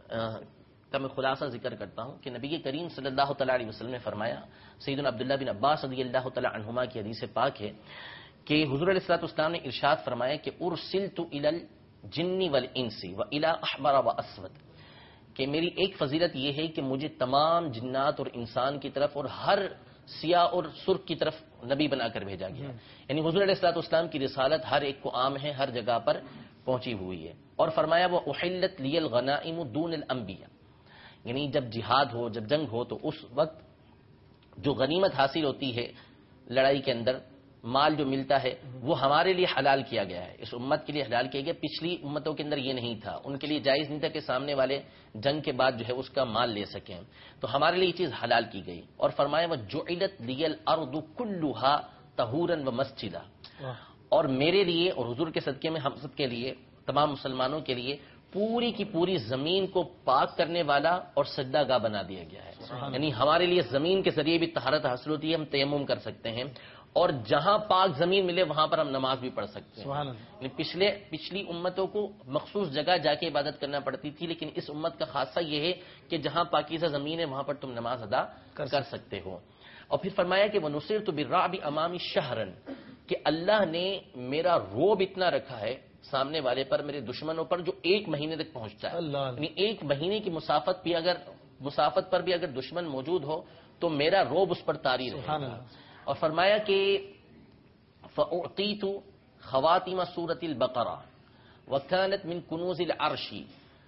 کا میں خلاصہ ذکر کرتا ہوں کہ نبی کریم صلی اللہ تعالیٰ علیہ وسلم نے فرمایا، سیدنا عبداللہ بن عباس رضی اللہ تعالیٰ عنہما کی حدیث پاک ہے کہ حضور علیہ الصلوۃ والسلام نے ارشاد فرمایا کہ ارسلت الی الجن والانس والی احمر واسود، کہ میری ایک فضیلت یہ ہے کہ مجھے تمام جنات اور انسان کی طرف اور ہر سیاہ اور سرخ کی طرف نبی بنا کر بھیجا گیا. یعنی حضور علیہ الصلوۃ والسلام کی رسالت ہر ایک کو عام ہے، ہر جگہ پر پہنچی ہوئی ہے. اور فرمایا وہ احلت لی الغنائم دون الانبیاء، یعنی جب جہاد ہو، جب جنگ ہو تو اس وقت جو غنیمت حاصل ہوتی ہے لڑائی کے اندر، مال جو ملتا ہے وہ ہمارے لیے حلال کیا گیا ہے، اس امت کے لیے حلال کیا گیا. پچھلی امتوں کے اندر یہ نہیں تھا، ان کے لیے جائز نہیں تھا کہ سامنے والے جنگ کے بعد جو ہے اس کا مال لے سکیں، تو ہمارے لیے یہ چیز حلال کی گئی. اور فرمایا وجعلت لی الارض کلھا طہورا ومسجدا، اور میرے لیے اور حضور کے صدقے میں ہم سب کے لیے، تمام مسلمانوں کے لیے پوری کی پوری زمین کو پاک کرنے والا اور سجدہ گاہ بنا دیا گیا ہے. یعنی ہمارے لیے زمین کے ذریعے بھی طہارت حاصل ہوتی ہے، ہم تیمم کر سکتے ہیں، اور جہاں پاک زمین ملے وہاں پر ہم نماز بھی پڑھ سکتے ہیں. پچھلی امتوں کو مخصوص جگہ جا کے عبادت کرنا پڑتی تھی، لیکن اس امت کا خاصہ یہ ہے کہ جہاں پاکیزہ زمین ہے وہاں پر تم نماز ادا کر سکتے ہو. اور پھر فرمایا کہ وَنُصِرْتُ بِالرَّعْبِ أَمَامِ شَهْرًا، کہ اللہ نے میرا روب اتنا رکھا ہے سامنے والے پر، میرے دشمنوں پر، جو 1 مہینے تک پہنچتا ہے. یعنی 1 مہینے کی مسافت پر بھی اگر دشمن موجود ہو تو میرا روب اس پر طاری رہے. اور فرمایا کہ فَأُعْطِيتُ خَوَاتِمَ سُورَةِ الْبَقَرَةِ وَكَانَتْ مِنْ كُنُوزِ الْعَرْشِ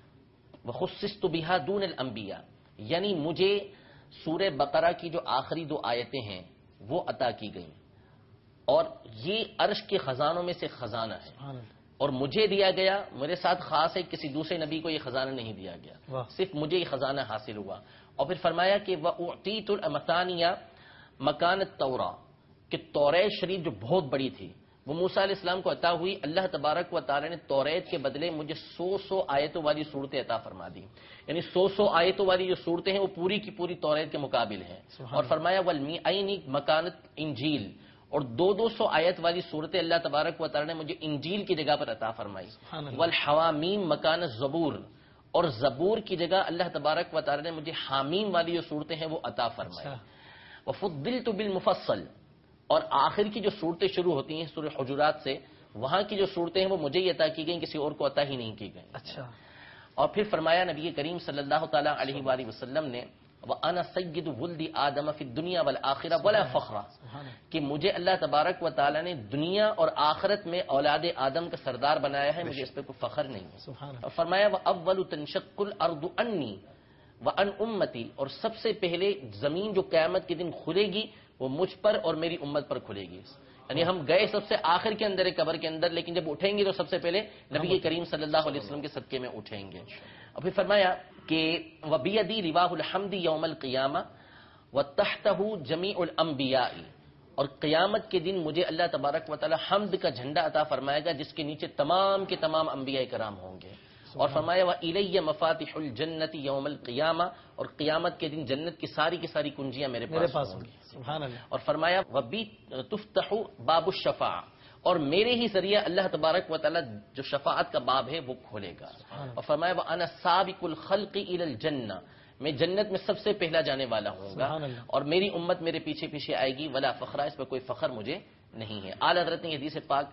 وَخُصِّصْتُ بِهَا دُونَ الْأَنْبِيَاءِ، یعنی مجھے سورہ بقرہ کی جو آخری 2 آیتیں ہیں وہ عطا کی گئیں، اور یہ عرش کے خزانوں میں سے خزانہ ہے، اور مجھے دیا گیا، میرے ساتھ خاص ہے، کسی دوسرے نبی کو یہ خزانہ نہیں دیا گیا، صرف مجھے یہ خزانہ حاصل ہوا. اور پھر فرمایا کہ وَأُعْطِيتُ الْمَثَانِيَ مکان التوراۃ، کہ توریت شریف جو بہت بڑی تھی وہ موسیٰ علیہ السلام کو عطا ہوئی. اللہ تبارک و تعالی نے توریت کے بدلے مجھے 100 آیتوں والی صورتیں عطا فرما دی. یعنی 100 آیتوں والی جو صورتیں ہیں وہ پوری کی پوری توریت کے مقابل ہیں. اور فرمایا والمیعین مکانت انجیل، اور 200 آیت والی صورتیں اللہ تبارک و تعالی نے مجھے انجیل کی جگہ پر عطا فرمائی. والحوامیم مکان زبور، اور زبور کی جگہ اللہ تبارک و تعالی نے مجھے حامیم والی جو صورتیں ہیں وہ عطا فرمائی. وفضلت بالمفصل، اور آخر کی جو صورتیں شروع ہوتی ہیں سورہ حجرات سے، وہاں کی جو صورتیں ہیں وہ مجھے ہی عطا کی گئیں، کسی اور کو عطا ہی نہیں کی گئیں. اچھا. اور پھر فرمایا نبی کریم صلی اللہ تعالی علیہ وآلہ وسلم نے وَأَنَا سَيِّدُ وُلْدِ آدَمَ فِي الدُّنْيَا وَالْآخِرَةِ وَلَا فَخْرًا، کہ مجھے اللہ تبارک و تعالی نے دنیا اور آخرت میں اولاد آدم کا سردار بنایا ہے، مجھے اس پہ کوئی فخر نہیں ہے. اور فرمایا وَأَوَّلُ تَنشَقُّ الْأَرْضُ عَنِّي وَعَنْ أُمَّتِي، اور سب سے پہلے زمین جو قیامت کے دن کھلے گی وہ مجھ پر اور میری امت پر کھلے گی. یعنی ہم گئے سب سے آخر کے اندر قبر کے اندر، لیکن جب اٹھیں گے تو سب سے پہلے نبی کریم صلی اللہ علیہ وسلم کے صدقے میں اٹھیں گے. اور پھر فرمایا کہ وَبِيَدِي رِوَاحُ الْحَمْدِ يَوْمَ الْقِيَامَةِ وَتَحْتَهُ جَمِيعُ الْأَنْبِيَاءِ، اور قیامت کے دن مجھے اللہ تبارک و تعالی حمد کا جھنڈا عطا فرمائے گا جس کے نیچے تمام کے تمام انبیاء کرام ہوں گے. اور فرمایا وَإِلَيَّ مَفَاتِحُ الْجَنَّةِ يَوْمَ الْقِيَامَةِ، اور قیامت کے دن جنت کی ساری کنجیاں میرے پاس ہوں گی. سبحان اللہ. اور فرمایا وَبِي تُفْتَحُ بَابُ الشَّفَاعَةِ، اور میرے ہی ذریعے اللہ تبارک و تعالی جو شفاعت کا باب ہے وہ کھولے گا. اور فرمایا وَأَنَا سَابِقُ الْخَلْقِ إِلَى الْجَنَّةِ، میں جنت میں سب سے پہلا جانے والا ہوں گا اور میری امت میرے پیچھے پیچھے آئے گی. ولا فخرا، اس پر کوئی فخر مجھے نہیں ہے. اعلیٰ حضرت نے حدیث پاک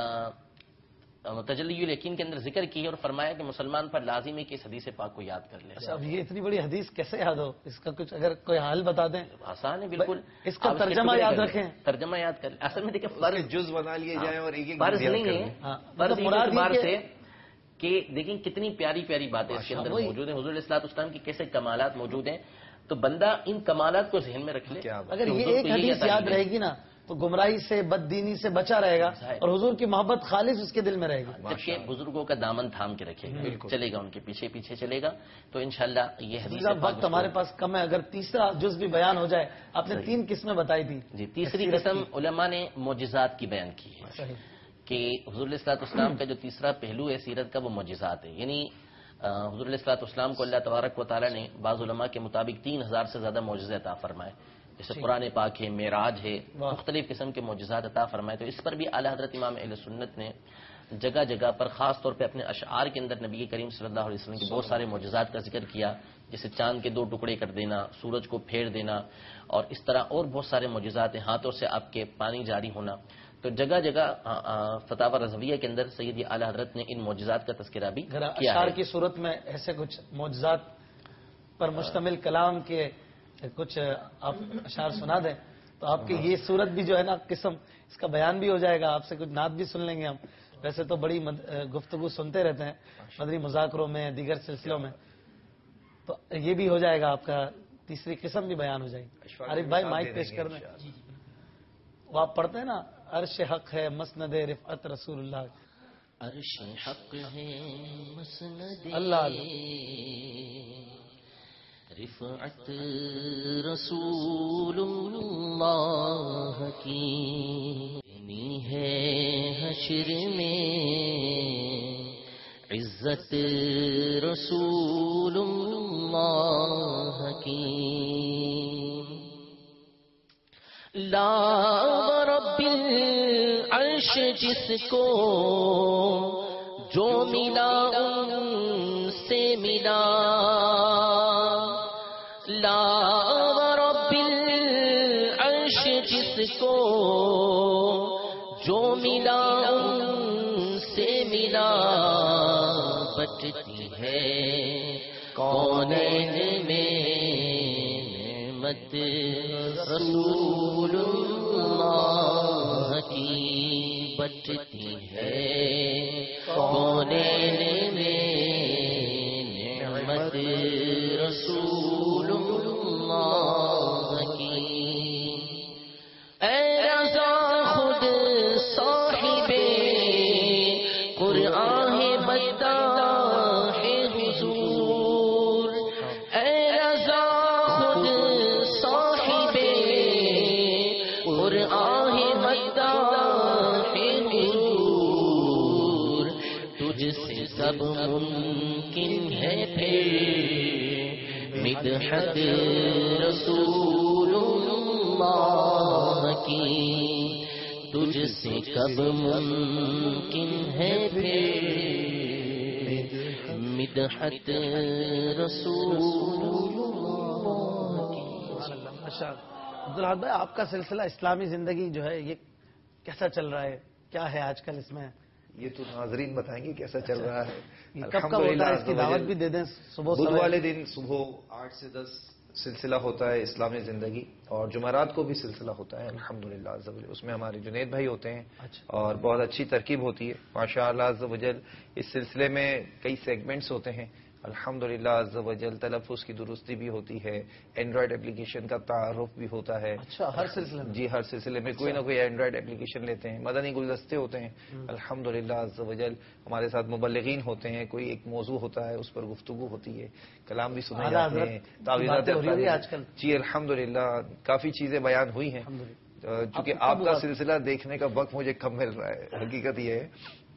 تجلی الیقین کے اندر ذکر کی ہے اور فرمایا کہ مسلمان پر لازم ہے کہ اس حدیث پاک کو یاد کر لے. اچھا، اب یہ اتنی بڑی حدیث کیسے یاد ہو؟ اس کا کچھ اگر کوئی حل بتا دیں. آسان ہے بالکل، اس کا ترجمہ یاد رکھیں. ترجمہ یاد کر. اصل میں دیکھیں فرض جز بنا لیے جائیں اور ایک فرض نہیں ہے. فرض اس اعتبار سے کہ دیکھیں کتنی پیاری پیاری باتیں اس کے اندر موجود ہیں. حضور علیہ الصلوۃ والسلام کی کیسے کمالات موجود ہیں، تو بندہ ان کمالات کو ذہن میں رکھ لے. اگر یہ ایک حدیث یاد رہے گی نا تو گمراہی سے، بددینی سے بچا رہے گا اور حضور کی محبت خالص اس کے دل میں رہے گی. جبکہ بزرگوں کا دامن تھام کے رکھے گا، چلے گا ان کے پیچھے پیچھے چلے گا. تو انشاءاللہ یہ حدیث وقت ہمارے پاس کم ہے. اگر تیسرا جز بھی بیان ہو جائے. آپ نے 3 قسمیں بتائی تھی. جی، تیسری قسم علماء نے معجزات کی بیان کی ہے کہ حضور علیہ الصلوۃ والسلام کا جو تیسرا پہلو ہے سیرت کا وہ معجزات ہے. یعنی حضور علیہ الصلوۃ والسلام کو اللہ تبارک و تعالی نے بعض علماء کے مطابق 3000 سے زیادہ معجزے عطا فرمائے. جیسے قرآن پاک ہے، معراج ہے، مختلف قسم کے معجزات عطا فرمائے. تو اس پر بھی اعلیٰ حضرت امام اہل سنت نے جگہ جگہ پر خاص طور پہ اپنے اشعار کے اندر نبی کریم صلی اللہ علیہ وسلم کے بہت سارے معجزات کا ذکر کیا، جیسے چاند کے 2 ٹکڑے کر دینا، سورج کو پھیر دینا، اور اس طرح اور بہت سارے معجزات ہیں، ہاتھوں سے آپ کے پانی جاری ہونا. تو جگہ جگہ فتاوی رضویہ کے اندر سیدی اعلیٰ حضرت نے ان معجزات کا تذکرہ بھی کیا ہے. اشعار کی صورت میں ایسے کچھ معجزات پر مشتمل کلام کے کچھ آپ اشعار سنا دیں تو آپ کی یہ صورت بھی جو ہے نا قسم، اس کا بیان بھی ہو جائے گا. آپ سے کچھ نعت بھی سن لیں گے ہم. ویسے تو بڑی گفتگو سنتے رہتے ہیں مدنی مذاکروں میں، دیگر سلسلوں میں، تو یہ بھی ہو جائے گا. آپ کا تیسری قسم بھی بیان ہو جائے گی. عارف بھائی مائک پیش کر دیں. وہ آپ پڑھتے ہیں نا، عرش حق ہے مسند رفعت رسول اللہ. عرش حق ہے مسند اللہ رفعت رسول اللہ کی ہے حشر میں عزت رسول اللہ کی. لا رب العرش جس کو جو ملا ان سے ملا، لا رب العرش جس کو جو ملا ان سے ملا، بٹتی ہے کونین میں نعمت رسول اللہ کی، بٹتی ہے کونین میں نعمت رسول اللہ کی. اے رضا خود صاحب قرآن بتا ہے حضور، اے رضا خود صاحب قرآن بتا ہے حضور، تجھ سے سب ممکن ہے پھر مدحت رسول اللہ کی، تجھ سے کب ممکن ہے پھر مدحت رسول اللہ کی. عبدالحق بھائی، آپ کا سلسلہ اسلامی زندگی جو ہے یہ کیسا چل رہا ہے؟ کیا ہے آج کل اس میں؟ یہ تو ناظرین بتائیں گے کیسا چل رہا ہے. کب کب ہوتا ہے؟ اس کی دعوت بھی دے دیں. صبح بدھ والے دن صبح 8 سے 10 سلسلہ ہوتا ہے اسلامی زندگی، اور جمعرات کو بھی سلسلہ ہوتا ہے الحمدللہ عز وجل. اس میں ہمارے جنید بھائی ہوتے ہیں اور بہت اچھی ترکیب ہوتی ہے ماشاء اللہ عز وجل. اس سلسلے میں کئی سیگمنٹس ہوتے ہیں الحمدللہ عز وجل. تلفظ کی درستی بھی ہوتی ہے، اینڈرائڈ اپلیکیشن کا تعارف بھی ہوتا ہے. اچھا، ہر سلسلے میں؟ جی، ہر سلسلے میں کوئی نہ کوئی اینڈرائڈ اپلیکیشن لیتے ہیں. مدنی گلدستے ہوتے ہیں الحمدللہ عز وجل. ہمارے ساتھ مبلغین ہوتے ہیں، کوئی ایک موضوع ہوتا ہے اس پر گفتگو ہوتی ہے، کلام بھی سنے جاتے ہیں، تعویذات آج کل. جی الحمدللہ کافی چیزیں بیان ہوئی ہیں. چونکہ آپ کا سلسلہ دیکھنے کا وقت مجھے کم مل رہا ہے، حقیقت یہ ہے.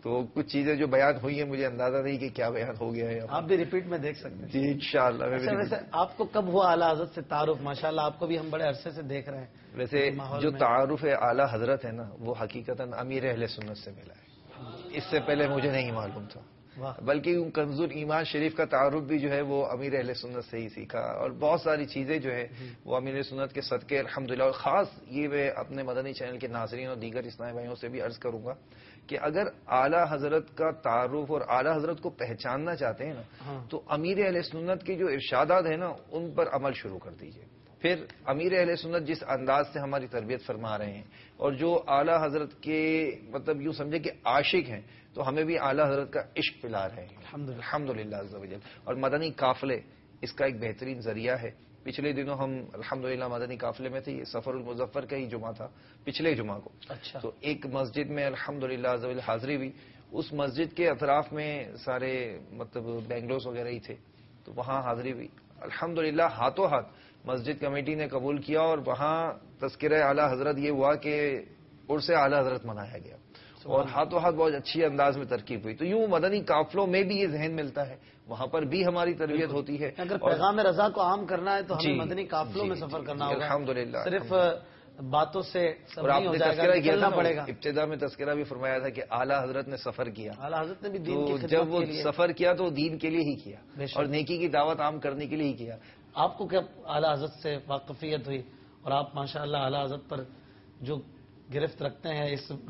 تو کچھ چیزیں جو بیان ہوئی ہیں مجھے اندازہ نہیں کہ کیا بیان ہو گیا ہے. آپ بھی ریپیٹ میں دیکھ سکتے ہیں. جی انشاءاللہ. ویسے آپ کو کب ہوا اعلیٰ حضرت سے تعارف؟ ماشاءاللہ آپ کو بھی ہم بڑے عرصے سے دیکھ رہے ہیں. ویسے جو تعارف اعلیٰ حضرت ہے نا وہ حقیقتاً امیر اہل سنت سے ملا ہے. اس سے پہلے مجھے نہیں معلوم تھا, بلکہ کنزول ایمان شریف کا تعارف بھی جو ہے وہ امیر اہل سنت سے ہی سیکھا, اور بہت ساری چیزیں جو ہے وہ امیر سنت کے صدقے الحمدللہ. اور خاص یہ میں اپنے مدنی چینل کے ناظرین اور دیگر اسلامی بھائیوں سے بھی عرض کروں گا کہ اگر اعلیٰ حضرت کا تعارف اور اعلیٰ حضرت کو پہچاننا چاہتے ہیں نا تو امیر اہل سنت کے جو ارشادات ہیں نا ان پر عمل شروع کر دیجئے. پھر امیر اہل سنت جس انداز سے ہماری تربیت فرما رہے ہیں اور جو اعلیٰ حضرت کے مطلب یوں سمجھے کہ عاشق ہیں, تو ہمیں بھی اعلیٰ حضرت کا عشق پلا رہے ہیں الحمدللہ عز و جل. اور مدنی قافلے اس کا ایک بہترین ذریعہ ہے. پچھلے دنوں ہم الحمدللہ مدنی قافلے میں تھے. یہ سفر المظفر کا ہی جمعہ تھا پچھلے جمعہ کو. تو ایک مسجد میں الحمدللہ عز و جل حاضری بھی. اس مسجد کے اطراف میں سارے مطلب بینگلوز وغیرہ ہی تھے, تو وہاں حاضری بھی الحمدللہ ہاتھوں ہاتھ مسجد کمیٹی نے قبول کیا, اور وہاں تذکرہ اعلیٰ حضرت یہ ہوا کہ عرس اعلیٰ حضرت منایا گیا, اور ہاتھوں ہاتھ بہت اچھی انداز میں ترکیب ہوئی. تو یوں مدنی قافلوں میں بھی یہ ذہن ملتا ہے, وہاں پر بھی ہماری تربیت ہوتی ہے. اگر پیغام رضا کو عام کرنا ہے تو ہمیں مدنی قافلوں میں سفر کرنا ہوگا الحمدللہ. صرف باتوں سے اور آپ نے تذکرہ کیا تھا پڑے گا. ابتدا میں تذکرہ بھی فرمایا تھا کہ اعلیٰ حضرت نے سفر کیا. اعلیٰ حضرت نے بھی دین کی خدمت جب وہ کے لیے سفر کیا تو دین کے لیے ہی کیا, اور نیکی کی دعوت عام کرنے کے لیے ہی کیا. آپ کو کیا اعلیٰ حضرت سے واقفیت ہوئی, اور آپ ماشاءاللہ اعلیٰ حضرت پر جو گرفت رکھتے ہیں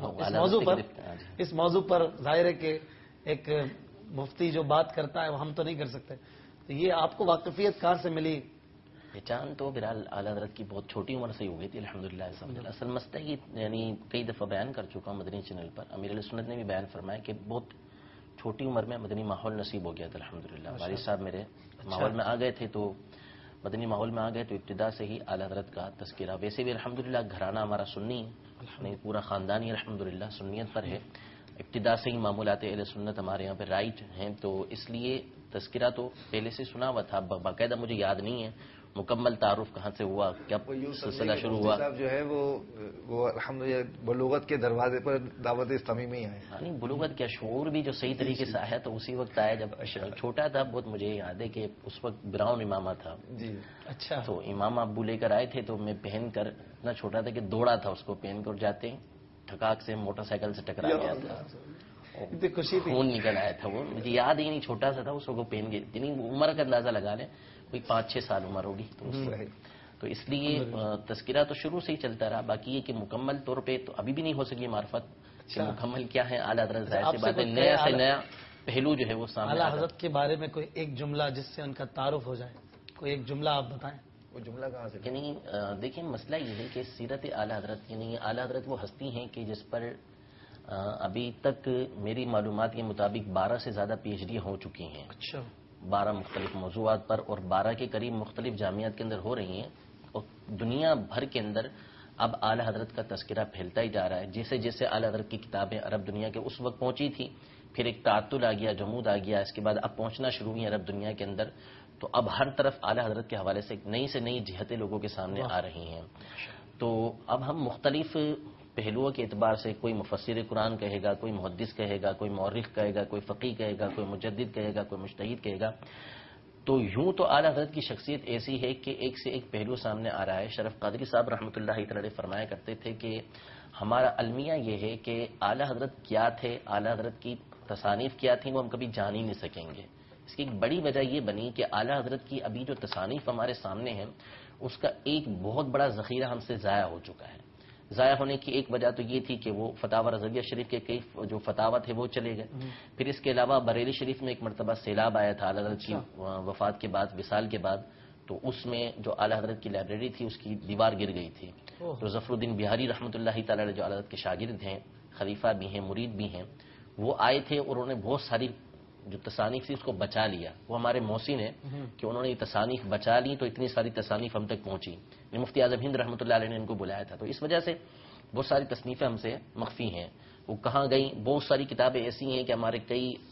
اس موضوع پر ظاہر ہے کہ ایک مفتی جو بات کرتا ہے وہ ہم تو نہیں کر سکتے, تو یہ آپ کو واقفیت کہاں سے ملی؟ پہچان تو بہرحال اعلیٰ حضرت کی بہت چھوٹی عمر سے ہی ہو گئی تھی الحمدللہ. اصل مسئلہ یہ یعنی کئی دفعہ بیان کر چکا ہوں مدنی چینل پر. امیر علیہ سنت نے بھی بیان فرمایا کہ بہت چھوٹی عمر میں مدنی ماحول نصیب ہو گیا تھا الحمدللہ. والد صاحب میرے ماحول میں آ گئے تھے, تو مدنی ماحول میں آ گئے تو ابتدا سے ہی اعلیٰ حضرت کا تذکرہ. ویسے بھی الحمدللہ گھرانہ ہمارا سنی ہے, پورا خاندان ہی الحمدللہ سنیت پر ہے. ابتدا سے ہی معمولات اہل سنت ہمارے یہاں پہ رائٹ ہیں, تو اس لیے تذکرہ تو پہلے سے سنا ہوا تھا. باقاعدہ مجھے یاد نہیں ہے مکمل تعارف کہاں سے ہوا, کیا سلسلہ شروع ہوا. صاحب جو ہے وہ الحمدللہ بلوغت کے دروازے پر دعوت اسلامی میں ہی آئے. نہیں, بلوغت کیا شعور بھی جو صحیح طریقے سے آیا تو اسی وقت آیا جب چھوٹا تھا بہت. مجھے یاد ہے کہ اس وقت براؤن امامہ تھا. جی اچھا. تو امام ابو لے کر آئے تھے, تو میں پہن کر اتنا چھوٹا تھا کہ دوڑا تھا اس کو پہن کر, جاتے ٹھکاک سے موٹر سائیکل سے ٹکرا گیا تھا, خون نکل آیا تھا. وہ مجھے یاد ہی نہیں, چھوٹا سا تھا اس کو پہن کے. اتنی عمر کا اندازہ لگا لیں, کوئی 5-6 سال عمر ہوگی. تو اس لیے تذکرہ تو شروع سے ہی چلتا رہا. باقی یہ کہ مکمل طور پہ تو ابھی بھی نہیں ہو سکی معرفت کہ مکمل کیا ہے اعلیٰ حضرت. ظاہر سی بات ہے نیا سے نیا پہلو جو ہے وہ سامنے. اعلیٰ حضرت کے بارے میں کوئی ایک جملہ جس سے ان کا تعارف ہو جائے, کوئی ایک جملہ آپ بتائیں. وہ جملہ کہاں سے؟ یعنی دیکھیں مسئلہ یہ ہے کہ سیرت اعلیٰ حضرت, یعنی اعلیٰ حضرت وہ ہستی ہیں کہ جس پر ابھی تک میری معلومات کے مطابق 12 سے زیادہ پی ایچ ڈی ہو چکی ہیں. اچھا. 12 مختلف موضوعات پر, اور 12 کے قریب مختلف جامعات کے اندر ہو رہی ہیں. اور دنیا بھر کے اندر اب اعلیٰ حضرت کا تذکرہ پھیلتا ہی جا رہا ہے. جیسے جیسے اعلیٰ حضرت کی کتابیں عرب دنیا کے اس وقت پہنچی تھی, پھر ایک تعطل آ گیا, جمود آ گیا, اس کے بعد اب پہنچنا شروع ہوئی عرب دنیا کے اندر. تو اب ہر طرف اعلیٰ حضرت کے حوالے سے نئی سے نئی جہتیں لوگوں کے سامنے آ رہی ہیں. تو اب ہم مختلف پہلوؤں کے اعتبار سے, کوئی مفسر قرآن کہے گا, کوئی محدث کہے گا, کوئی مورخ کہے گا, کوئی فقیہ کہے گا, کوئی مجدد کہے گا, کوئی مجتہد کہے گا. تو یوں تو اعلیٰ حضرت کی شخصیت ایسی ہے کہ ایک سے ایک پہلو سامنے آ رہا ہے. شرف قادری صاحب رحمۃ اللہ تعالی فرمایا کرتے تھے کہ ہمارا المیہ یہ ہے کہ اعلیٰ حضرت کیا تھے, اعلیٰ حضرت کی تصانیف کیا تھیں, وہ ہم کبھی جان ہی نہیں سکیں گے. اس کی ایک بڑی وجہ یہ بنی کہ اعلیٰ حضرت کی ابھی جو تصانیف ہمارے سامنے ہیں اس کا ایک بہت بڑا ذخیرہ ہم سے ضائع ہو چکا ہے. ضائع ہونے کی ایک وجہ تو یہ تھی کہ وہ فتاوی رضویہ شریف کے کئی جو فتاوی تھے وہ چلے گئے. پھر اس کے علاوہ بریلی شریف میں ایک مرتبہ سیلاب آیا تھا اعلیٰ حضرت کی وفات کے بعد, وصال کے بعد. تو اس میں جو اعلیٰ حضرت کی لائبریری تھی اس کی دیوار گر گئی تھی. تو ظفر الدین بہاری رحمۃ اللہ تعالی جو اعلیٰ حضرت کے شاگرد ہیں, خلیفہ بھی ہیں, مرید بھی ہیں, وہ آئے تھے اور انہوں نے بہت ساری جو تصانیف تھی اس کو بچا لیا. وہ ہمارے محسن ہیں کہ انہوں نے یہ تصانیف بچا لی, تو اتنی ساری تصانیف ہم تک پہنچی. مفتی اعظم ہند رحمۃ اللہ علیہ نے ان کو بلایا تھا. تو اس وجہ سے بہت ساری تصنیفیں ہم سے مخفی ہیں. وہ کہاں گئیں؟ بہت ساری کتابیں ایسی ہیں کہ ہمارے کئی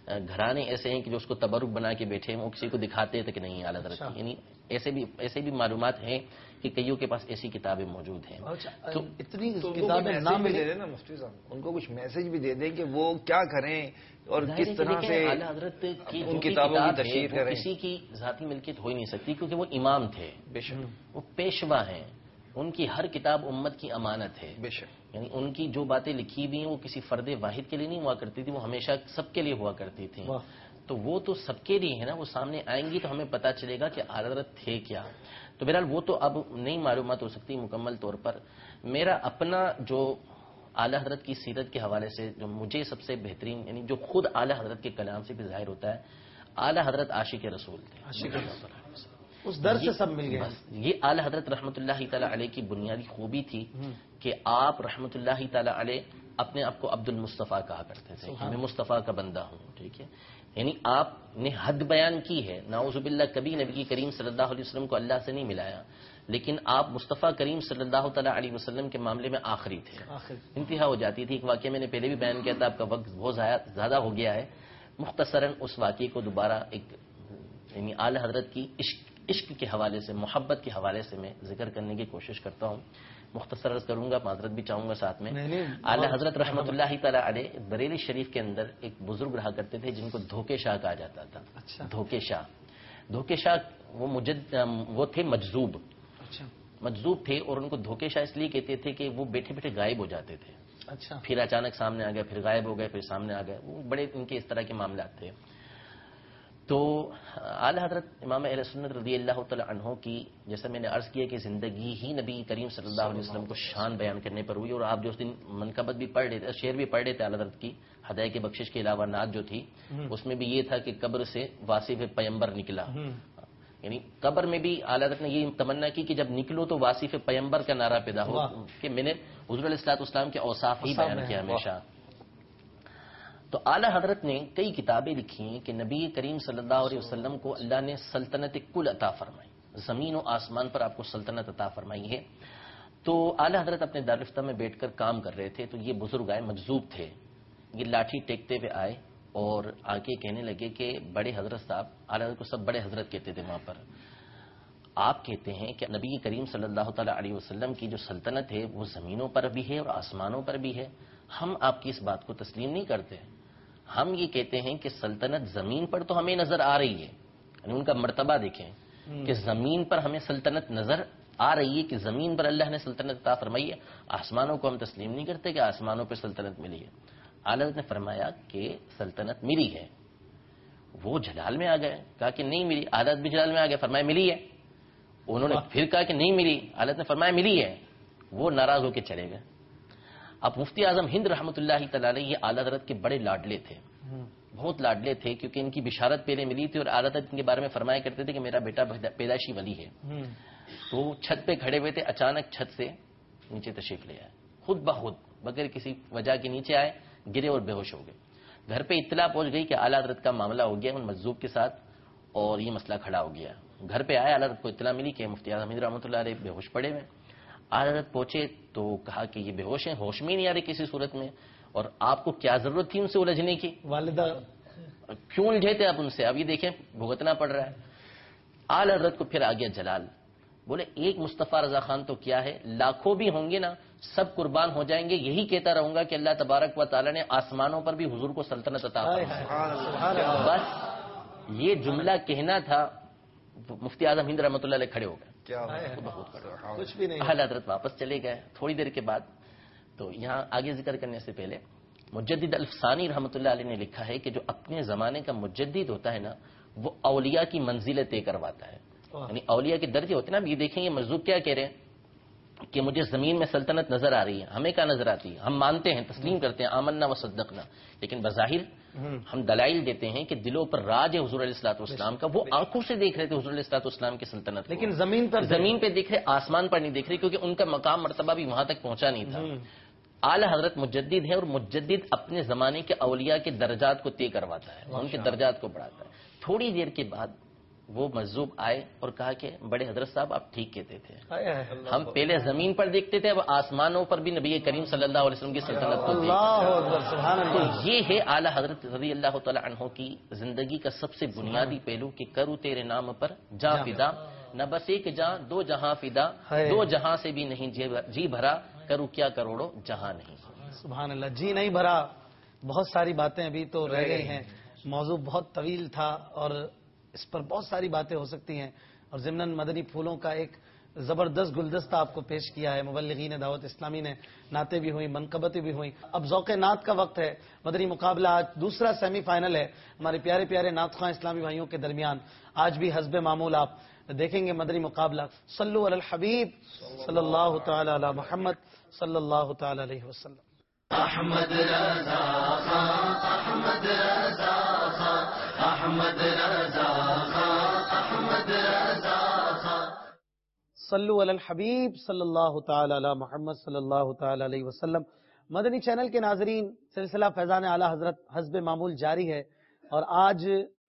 گھرانے ایسے ہیں کہ جو اس کو تبرک بنا کے بیٹھے ہیں، وہ کسی کو دکھاتے تک نہیں اعلیٰ حضرت کی. یعنی ایسے بھی معلومات ہیں کہ کئیوں کے پاس ایسی کتابیں موجود ہیں. تو اتنی تو کتابیں نہ بھی ملے دے دیں نا مفتی صاحب، ان کو کچھ میسج بھی دے دیں کہ وہ کیا کریں اور ظاہر کس ہے کہ طرح دیکھیں، سے اعلیٰ حضرت کی ان جو بھی کتابوں کی کتاب ہے، تشہیر وہ کریں. کسی کی ذاتی ملکیت ہو ہی نہیں سکتی، کیونکہ وہ امام تھے، بے شک وہ پیشوا ہیں. ان کی ہر کتاب امت کی امانت ہے. بے شک. یعنی ان کی جو باتیں لکھی ہوئی ہیں وہ کسی فرد واحد کے لیے نہیں ہوا کرتی تھی، وہ ہمیشہ سب کے لیے ہوا کرتی تھی. تو وہ تو سب کے لیے ہے نا، وہ سامنے آئیں گی تو ہمیں پتا چلے گا کہ اعلیٰ حضرت تھے کیا. تو بہرحال وہ تو اب نئی معلومات ہو سکتی مکمل طور پر. میرا اپنا جو اعلیٰ حضرت کی سیرت کے حوالے سے جو مجھے سب سے بہترین، یعنی جو خود اعلیٰ حضرت کے کلام سے بھی ظاہر ہوتا ہے، اعلیٰ حضرت عاشق رسول تھے. اس در سے سب مل گئے. یہ اعلیٰ حضرت رحمۃ اللہ تعالی علیہ کی بنیادی خوبی تھی کہ آپ رحمۃ اللہ تعالی علیہ اپنے آپ کو عبد المصطفیٰ کہا کرتے تھے. میں مصطفیٰ کا بندہ ہوں. ٹھیک ہے، یعنی آپ نے حد بیان کی ہے. نعوذ باللہ کبھی نبی کریم صلی اللہ علیہ وسلم کو اللہ سے نہیں ملایا، لیکن آپ مصطفیٰ کریم صلی اللہ تعالیٰ علیہ وسلم کے معاملے میں آخری تھے. انتہا ہو جاتی تھی. ایک واقعہ میں نے پہلے بھی بیان کیا تھا، آپ کا وقت بہت زیادہ ہو گیا ہے. مختصراً اس واقعے کو دوبارہ ایک یعنی اعلیٰ حضرت کی عشق کے حوالے سے، محبت کے حوالے سے میں ذکر کرنے کی کوشش کرتا ہوں. مختصر عرض کروں گا، معذرت بھی چاہوں گا ساتھ میں. اعلیٰ حضرت رحمۃ اللہ تعالی علیہ بریلی شریف کے اندر ایک بزرگ رہا کرتے تھے جن کو دھوکے شاہ کہا جاتا تھا. دھوکے شاہ وہ تھے مجذوب. مجذوب تھے اور ان کو دھوکے شاہ اس لیے کہتے تھے کہ وہ بیٹھے بیٹھے غائب ہو جاتے تھے. پھر اچانک سامنے آ گئے، پھر غائب ہو گئے، پھر سامنے آ گئے. وہ بڑے ان کے اس طرح کے معاملات تھے. تو اعلیٰ حضرت امام اہل سنت رضی اللہ تعالی عنہ کی، جیسا میں نے عرض کیا کہ زندگی ہی نبی کریم صلی اللہ علیہ وسلم کو شان بیان کرنے پر ہوئی. اور آپ جو اس دن منقبت بھی پڑھ رہے تھے، شعر بھی پڑھ رہے تھے اعلیٰ حضرت کی ہدایت کی بخشش کے علاوہ نعت جو تھی اس میں بھی یہ تھا کہ قبر سے واصف پیمبر نکلا. یعنی قبر میں بھی اعلیٰ حضرت نے یہ تمنا کی کہ جب نکلو تو واصف پیمبر کا نعرہ پیدا ہو کہ میں نے حضور علیہ الصلوۃ والسلام کے اوصاف ہی بیان کیا ہمیشہ. تو اعلیٰ حضرت نے کئی کتابیں لکھی ہیں کہ نبی کریم صلی اللہ علیہ وسلم کو اللہ نے سلطنت کل عطا فرمائی، زمین و آسمان پر آپ کو سلطنت عطا فرمائی ہے. تو اعلیٰ حضرت اپنے دارالفتہ میں بیٹھ کر کام کر رہے تھے تو یہ بزرگ آئے، مجذوب تھے. یہ لاٹھی ٹیکتے ہوئے آئے اور آ کے کہنے لگے کہ بڑے حضرت صاحب، اعلیٰ حضرت کو سب بڑے حضرت کہتے تھے وہاں پر، آپ کہتے ہیں کہ نبی کریم صلی اللہ تعالیٰ علیہ وسلم کی جو سلطنت ہے وہ زمینوں پر بھی ہے اور آسمانوں پر بھی ہے. ہم آپ کی اس بات کو تسلیم نہیں کرتے. ہم یہ کہتے ہیں کہ سلطنت زمین پر تو ہمیں نظر آ رہی ہے، یعنی ان کا مرتبہ دیکھیں کہ زمین پر ہمیں سلطنت نظر آ رہی ہے کہ زمین پر اللہ نے سلطنت عطا فرمائی ہے. آسمانوں کو ہم تسلیم نہیں کرتے کہ آسمانوں پہ سلطنت ملی ہے. اعلیٰ حضرت نے فرمایا کہ سلطنت ملی ہے. وہ جلال میں آ گئے، کہا کہ نہیں ملی. اعلیٰ حضرت بھی جلال میں آ گئے، فرمایا ملی ہے. انہوں نے پھر کہا کہ نہیں ملی. اعلیٰ حضرت نے فرمایا ملی ہے. وہ ناراض ہو کے چلے گئے. اب مفتی اعظم ہند رحمۃ اللہ تعالی علیہ یہ اعلیٰ حضرت کے بڑے لاڈلے تھے، بہت لاڈلے تھے، کیونکہ ان کی بشارت پہلے ملی تھی اور اعلیٰ حضرت ان کے بارے میں فرمایا کرتے تھے کہ میرا بیٹا پیدائشی ولی ہے. تو چھت پہ کھڑے ہوئے تھے، اچانک چھت سے نیچے تشریف لے آئے، خود بخود بغیر کسی وجہ کے نیچے آئے، گرے اور بے ہوش ہو گئے. گھر پہ اطلاع پہنچ گئی کہ اعلیٰ حضرت کا معاملہ ہو گیا ان مجذوب کے ساتھ اور یہ مسئلہ کھڑا ہو گیا. گھر پہ آئے، اعلیٰ حضرت کو اطلاع ملی کہ مفتی اعظم ہند رحمۃ اللہ علیہ بے ہوش پڑے ہوئے. اعلیٰ حضرت پہنچے تو کہا کہ یہ بے ہوش ہیں، ہوش میں نہیں آ رہے کسی صورت میں، اور آپ کو کیا ضرورت تھی ان سے الجھنے کی؟ والدہ کیوں الجھے تھے آپ ان سے؟ اب یہ دیکھیں بھگتنا پڑ رہا ہے. اعلیٰ حضرت کو پھر آ گیا جلال. بولے ایک مصطفیٰ رضا خان تو کیا ہے، لاکھوں بھی ہوں گے نا، سب قربان ہو جائیں گے. یہی کہتا رہوں گا کہ اللہ تبارک و تعالیٰ نے آسمانوں پر بھی حضور کو سلطنت عطا فرمائی. بس یہ جملہ کہنا تھا، مفتی اعظم ہند رحمۃ اللہ علیہ کھڑے ہو گئے. کچھ بھی نہیں. اعلیٰ حضرت واپس چلے گئے تھوڑی دیر کے بعد. تو یہاں آگے ذکر کرنے سے پہلے مجدد الفسانی رحمۃ اللہ علیہ نے لکھا ہے کہ جو اپنے زمانے کا مجدد ہوتا ہے نا، وہ اولیاء کی منزلیں طے کرواتا ہے. یعنی اولیاء کے درجے ہوتے ہیں نا. اب یہ دیکھیں یہ مجذوب کیا کہہ رہے ہیں کہ مجھے زمین میں سلطنت نظر آ رہی ہے. ہمیں کیا نظر آتی ہے؟ ہم مانتے ہیں، تسلیم کرتے ہیں، آمنا و صدقنا، لیکن بظاہر ہم دلائل دیتے ہیں کہ دلوں پر راج ہے حضور علیہ الصلوۃ والسلام کا. وہ آنکھوں سے دیکھ رہے تھے حضور علیہ الصلوۃ والسلام کی سلطنت، لیکن زمین پہ دیکھ رہے، آسمان پر نہیں دیکھ رہے، کیونکہ ان کا مقام مرتبہ بھی وہاں تک پہنچا نہیں تھا. اعلیٰ حضرت مجدد ہے اور مجدد اپنے زمانے کے اولیاء کے درجات کو طے کرواتا ہے، ان کے درجات کو بڑھاتا ہے. تھوڑی دیر کے بعد وہ مجذوب آئے اور کہا کہ بڑے حضرت صاحب آپ ٹھیک کہتے تھے، ہم پہلے زمین پر دیکھتے تھے، اب آسمانوں پر بھی نبی کریم صلی اللہ علیہ وسلم کی سلطنت کو دیکھتے۔ تو یہ ہے اعلیٰ حضرت رضی اللہ تعالی عنہ کی زندگی کا سب سے بنیادی پہلو کہ کروں تیرے نام پر جاں فدا، نہ بس ایک جہاں دو جہاں فدا، دو جہاں سے بھی نہیں جی بھرا، کروں کیا کروڑوں جہاں نہیں۔ سبحان اللہ، جی نہیں بھرا۔ بہت ساری باتیں ابھی تو رہ گئی ہیں، موضوع بہت طویل تھا اور اس پر بہت ساری باتیں ہو سکتی ہیں، اور ضمناً مدنی پھولوں کا ایک زبردست گلدستہ آپ کو پیش کیا ہے، مبلغین دعوت اسلامی نے، نعتیں بھی ہوئیں، منقبتیں بھی ہوئیں۔ اب ذوق نعت کا وقت ہے، مدنی مقابلہ آج دوسرا سیمی فائنل ہے ہمارے پیارے پیارے نعت خواں اسلامی بھائیوں کے درمیان۔ آج بھی حسب معمول آپ دیکھیں گے مدنی مقابلہ۔ صلو علی الحبیب صلی اللہ تعالی علی محمد صلی اللہ تعالی علیہ وسلم۔ احمد رضا خان، احمد رضا خان، احمد رضا خان، احمد رضا خان۔ صلو علی الحبیب صلی اللہ تعالی علی محمد صلی اللہ تعالی علیہ وسلم۔ مدنی چینل کے ناظرین، سلسلہ فیضان اعلی حضرت حسب معمول جاری ہے، اور آج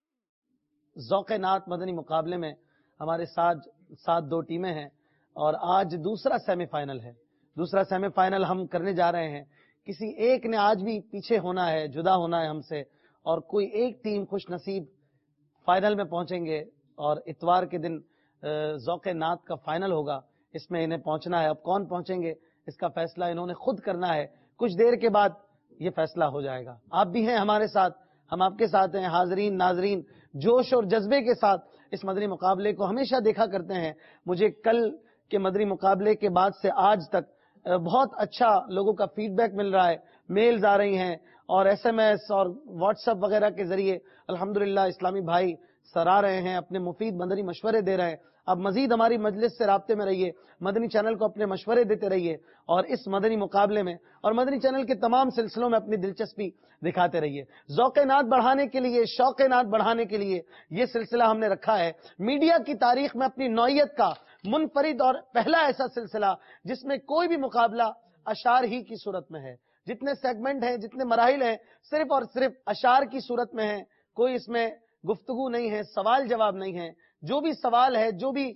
ذوق نعت مدنی مقابلے میں ہمارے ساتھ دو ٹیمیں ہیں، اور آج دوسرا سیمی فائنل ہے۔ دوسرا سیمی فائنل ہم کرنے جا رہے ہیں۔ کسی ایک نے آج بھی پیچھے ہونا ہے، جدا ہونا ہے ہم سے، اور کوئی ایک ٹیم خوش نصیب فائنل میں پہنچیں گے، اور اتوار کے دن ذوق نعت کا فائنل ہوگا، اس میں انہیں پہنچنا ہے۔ اب کون پہنچیں گے اس کا فیصلہ انہوں نے خود کرنا ہے، کچھ دیر کے بعد یہ فیصلہ ہو جائے گا۔ آپ بھی ہیں ہمارے ساتھ، ہم آپ کے ساتھ ہیں، حاضرین ناظرین جوش اور جذبے کے ساتھ اس مدنی مقابلے کو ہمیشہ دیکھا کرتے ہیں۔ مجھے کل کے مدنی مقابلے کے بعد سے آج تک بہت اچھا لوگوں کا فیڈ بیک مل رہا ہے، میلز آ رہی ہیں اور ایس ایم ایس اور واٹس ایپ وغیرہ کے ذریعے الحمدللہ اسلامی بھائی سراہ رہے ہیں، اپنے مفید مدنی مشورے دے رہے ہیں۔ اب مزید ہماری مجلس سے رابطے میں رہیے، مدنی چینل کو اپنے مشورے دیتے رہیے، اور اس مدنی مقابلے میں اور مدنی چینل کے تمام سلسلوں میں اپنی دلچسپی دکھاتے رہیے۔ ذوق نعت بڑھانے کے لیے، شوق نعت بڑھانے کے لیے یہ سلسلہ ہم نے رکھا ہے، میڈیا کی تاریخ میں اپنی نوعیت کا منفرد اور پہلا ایسا سلسلہ جس میں کوئی بھی مقابلہ اشعار ہی کی صورت میں ہے۔ جتنے سیگمنٹ ہیں، جتنے مراحل ہیں، صرف اور صرف اشعار کی صورت میں ہیں، کوئی اس میں گفتگو نہیں ہے، سوال جواب نہیں ہے۔ جو بھی سوال ہے، جو بھی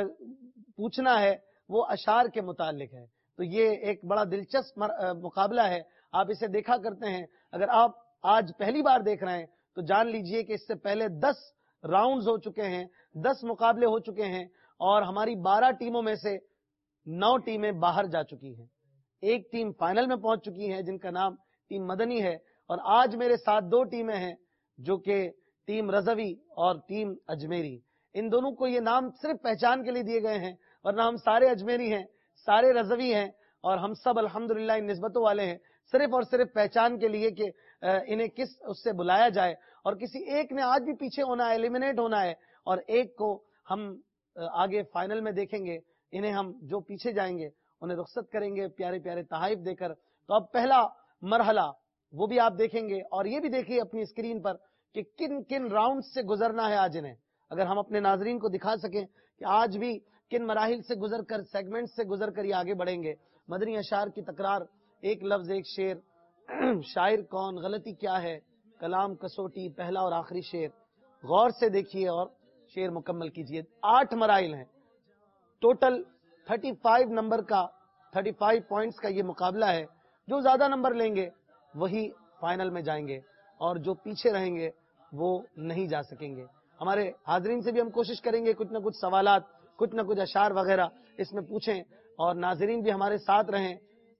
پوچھنا ہے وہ اشعار کے متعلق ہے۔ تو یہ ایک بڑا دلچسپ مقابلہ ہے، آپ اسے دیکھا کرتے ہیں۔ اگر آپ آج پہلی بار دیکھ رہے ہیں تو جان لیجئے کہ اس سے پہلے 10 راؤنڈز ہو چکے ہیں، 10 مقابلے ہو چکے ہیں، اور ہماری 12 ٹیموں میں سے 9 ٹیمیں باہر جا چکی ہیں، ایک ٹیم فائنل میں پہنچ چکی ہے جن کا نام ٹیم مدنی ہے، اور آج میرے ساتھ 2 ٹیمیں ہیں جو کہ ٹیم رضوی اور ٹیم اجمیری۔ ان دونوں کو یہ نام صرف پہچان کے لیے دیے گئے ہیں، ورنہ ہم سارے اجمیری ہیں، سارے رضوی ہیں، اور ہم سب الحمدللہ ان نسبتوں والے ہیں، صرف اور صرف پہچان کے لیے کہ انہیں کس اس سے بلایا جائے، اور کسی ایک نے آج بھی پیچھے ہونا ہے، ایلیمنیٹ ہونا ہے، اور ایک کو ہم آگے فائنل میں دیکھیں گے۔ انہیں ہم جو پیچھے جائیں گے انہیں رخصت کریں گے پیارے پیارے تحائف دے کر۔ تو اب پہلا مرحلہ وہ بھی آپ دیکھیں گے، اور یہ بھی دیکھیے اپنی اسکرین پر کہ کن کن راؤنڈ سے گزرنا ہے آج انہیں، اگر ہم اپنے ناظرین کو دکھا سکیں کہ آج بھی کن مراحل سے گزر کر، سیگمنٹ سے گزر کر یہ آگے بڑھیں گے۔ مدنی اشعار کی تکرار، ایک لفظ ایک شعر، شاعر کون، غلطی کیا ہے، کلام کسوٹی، پہلا اور آخری شعر، غور سے دیکھیے اور شعر مکمل کیجیے۔ 8 مراحل ہیں، ٹوٹل 35 نمبر کا، 35 پوائنٹس کا یہ مقابلہ ہے۔ جو زیادہ نمبر لیں گے وہی فائنل میں جائیں گے، اور جو پیچھے رہیں گے وہ نہیں جا سکیں گے۔ ہمارے حاضرین سے بھی ہم کوشش کریں گے کچھ نہ کچھ سوالات، کچھ نہ کچھ اشعار وغیرہ اس میں پوچھیں، اور ناظرین بھی ہمارے ساتھ رہیں۔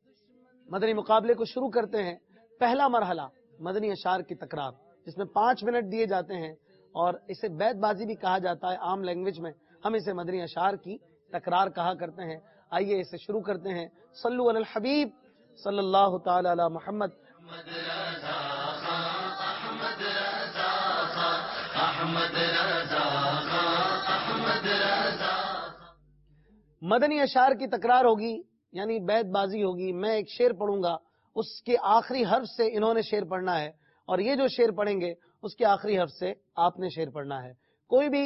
مدنی مقابلے کو شروع کرتے ہیں۔ پہلا مرحلہ مدنی اشعار کی تکرار، جس میں 5 منٹ دیے جاتے ہیں، اور اسے بیت بازی بھی کہا جاتا ہے عام لینگویج میں، ہم اسے مدنی اشعار کی تکرار کہا کرتے ہیں۔ آئیے اسے شروع کرتے ہیں۔ صلو علی الحبیب صلی اللہ تعالی علی محمد۔ مدنی اشعار کی تکرار ہوگی، یعنی بیت بازی ہوگی۔ میں ایک شعر پڑھوں گا، اس کے آخری حرف سے انہوں نے شعر پڑھنا ہے، اور یہ جو شعر پڑھیں گے اس کے آخری حرف سے آپ نے شعر پڑھنا ہے۔ کوئی بھی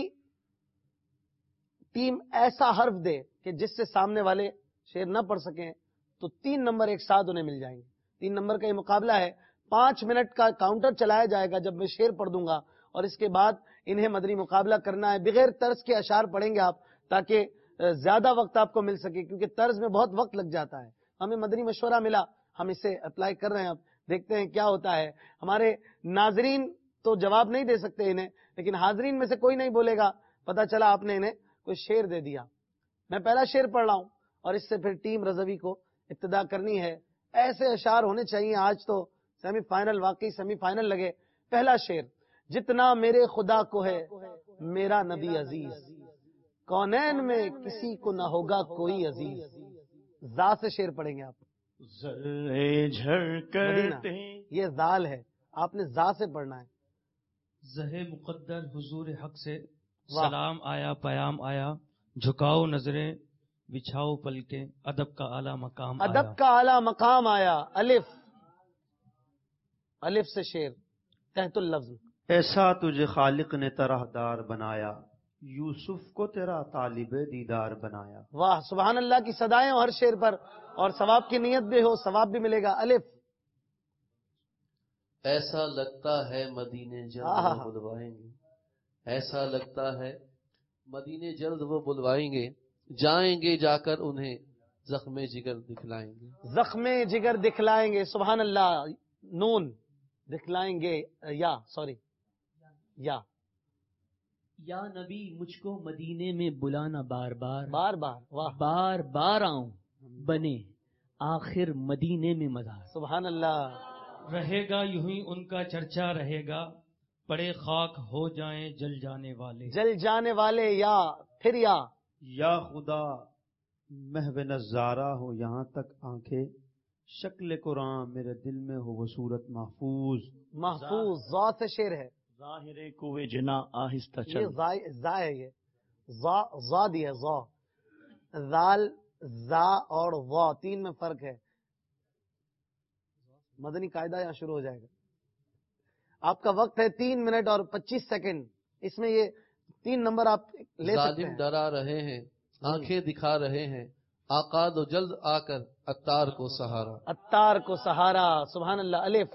ٹیم ایسا حرف دے کہ جس سے سامنے والے شعر نہ پڑھ سکیں تو 3 نمبر ایک ساتھ انہیں مل جائیں گے۔ 3 نمبر کا یہ مقابلہ ہے۔ 5 منٹ کا کاؤنٹر چلایا جائے گا جب میں شعر پڑھ دوں گا، اور اس کے بعد انہیں مدنی مقابلہ کرنا ہے. بغیر طرز کے اشعار پڑھیں گے آپ تاکہ زیادہ وقت آپ کو مل سکے، کیونکہ طرز میں بہت وقت لگ جاتا ہے. ہمیں مدنی مشورہ ملا، ہم اسے اپلائی کر رہے ہیں. اب دیکھتے ہیں کیا ہوتا ہے. ہمارے ناظرین تو جواب نہیں دے سکتے انہیں، لیکن حاضرین میں سے کوئی نہیں بولے گا. پتا چلا آپ نے انہیں کوئی شعر دے دیا. میں پہلا شعر پڑھ رہا ہوں اور اس سے پھر ٹیم رضوی کو ابتدا کرنی ہے. ایسے اشعار ہونے چاہیے. آج تو سیمی فائنل، واقعی سیمی فائنل لگے. پہلا شعر: جتنا میرے خدا کو ہے میرا نبی عزیز، کونین میں کسی کو نہ ہوگا کوئی عزیز. زا سے شعر پڑھیں گے آپ. ذرے جھڑ کرتے، یہ زال ہے، آپ نے زا سے پڑھنا ہے. زہ مقدر حضور حق سے سلام آیا، پیام آیا، جھکاؤ نظریں بچھاؤ پلکیں، ادب کا اعلیٰ مقام آیا. ادب کا اعلیٰ مقام آیا. الف، الف سے شعر تحت اللفظ. ایسا تجھے خالق نے طرح دار بنایا، یوسف کو تیرا طالب دیدار بنایا. واہ، سبحان اللہ کی صدائیں ہر شعر پر، اور ثواب کی نیت بھی ہو ثواب بھی ملے گا. الف. ایسا لگتا ہے مدینے جلد وہ بلوائیں گے، ایسا لگتا ہے مدینے جلد وہ بلوائیں گے، جائیں گے جا کر انہیں زخم جگر دکھلائیں گے. زخم جگر دکھلائیں گے. سبحان اللہ. نون دکھلائیں گے. یا سوری، یا نبی مجھ کو مدینے میں بلانا بار بار، بار بار. واہ، بار بار آؤں بنے آخر مدینے میں مزار. سبحان اللہ. رہے گا یوں ہی ان کا چرچا رہے گا، پڑے خاک ہو جائیں جل جانے والے. جل جانے والے. یا پھر یا خدا محو نظارہ ہو یہاں تک آنکھیں، شکل قرآن میرے دل میں ہو وہ صورت محفوظ. محفوظ. ذا سے شعر ہے. ظاہر کوے جنا آہستہ چل. یہ زا ہے. یہ ذا دی ہے. ذا، ذال، زا اور وا، تین میں فرق ہے. مدنی قاعدہ یہاں شروع ہو جائے گا. آپ کا وقت ہے 3 منٹ اور 25 سیکنڈ. اس میں یہ 3 نمبر آپ لے سکتے ہیں. ظالم ڈرا رہے ہیں، آنکھیں دکھا رہے ہیں، آقا دو جلد آ کر اتار کو سہارا. اتار کو سہارا. سبحان اللہ. الف.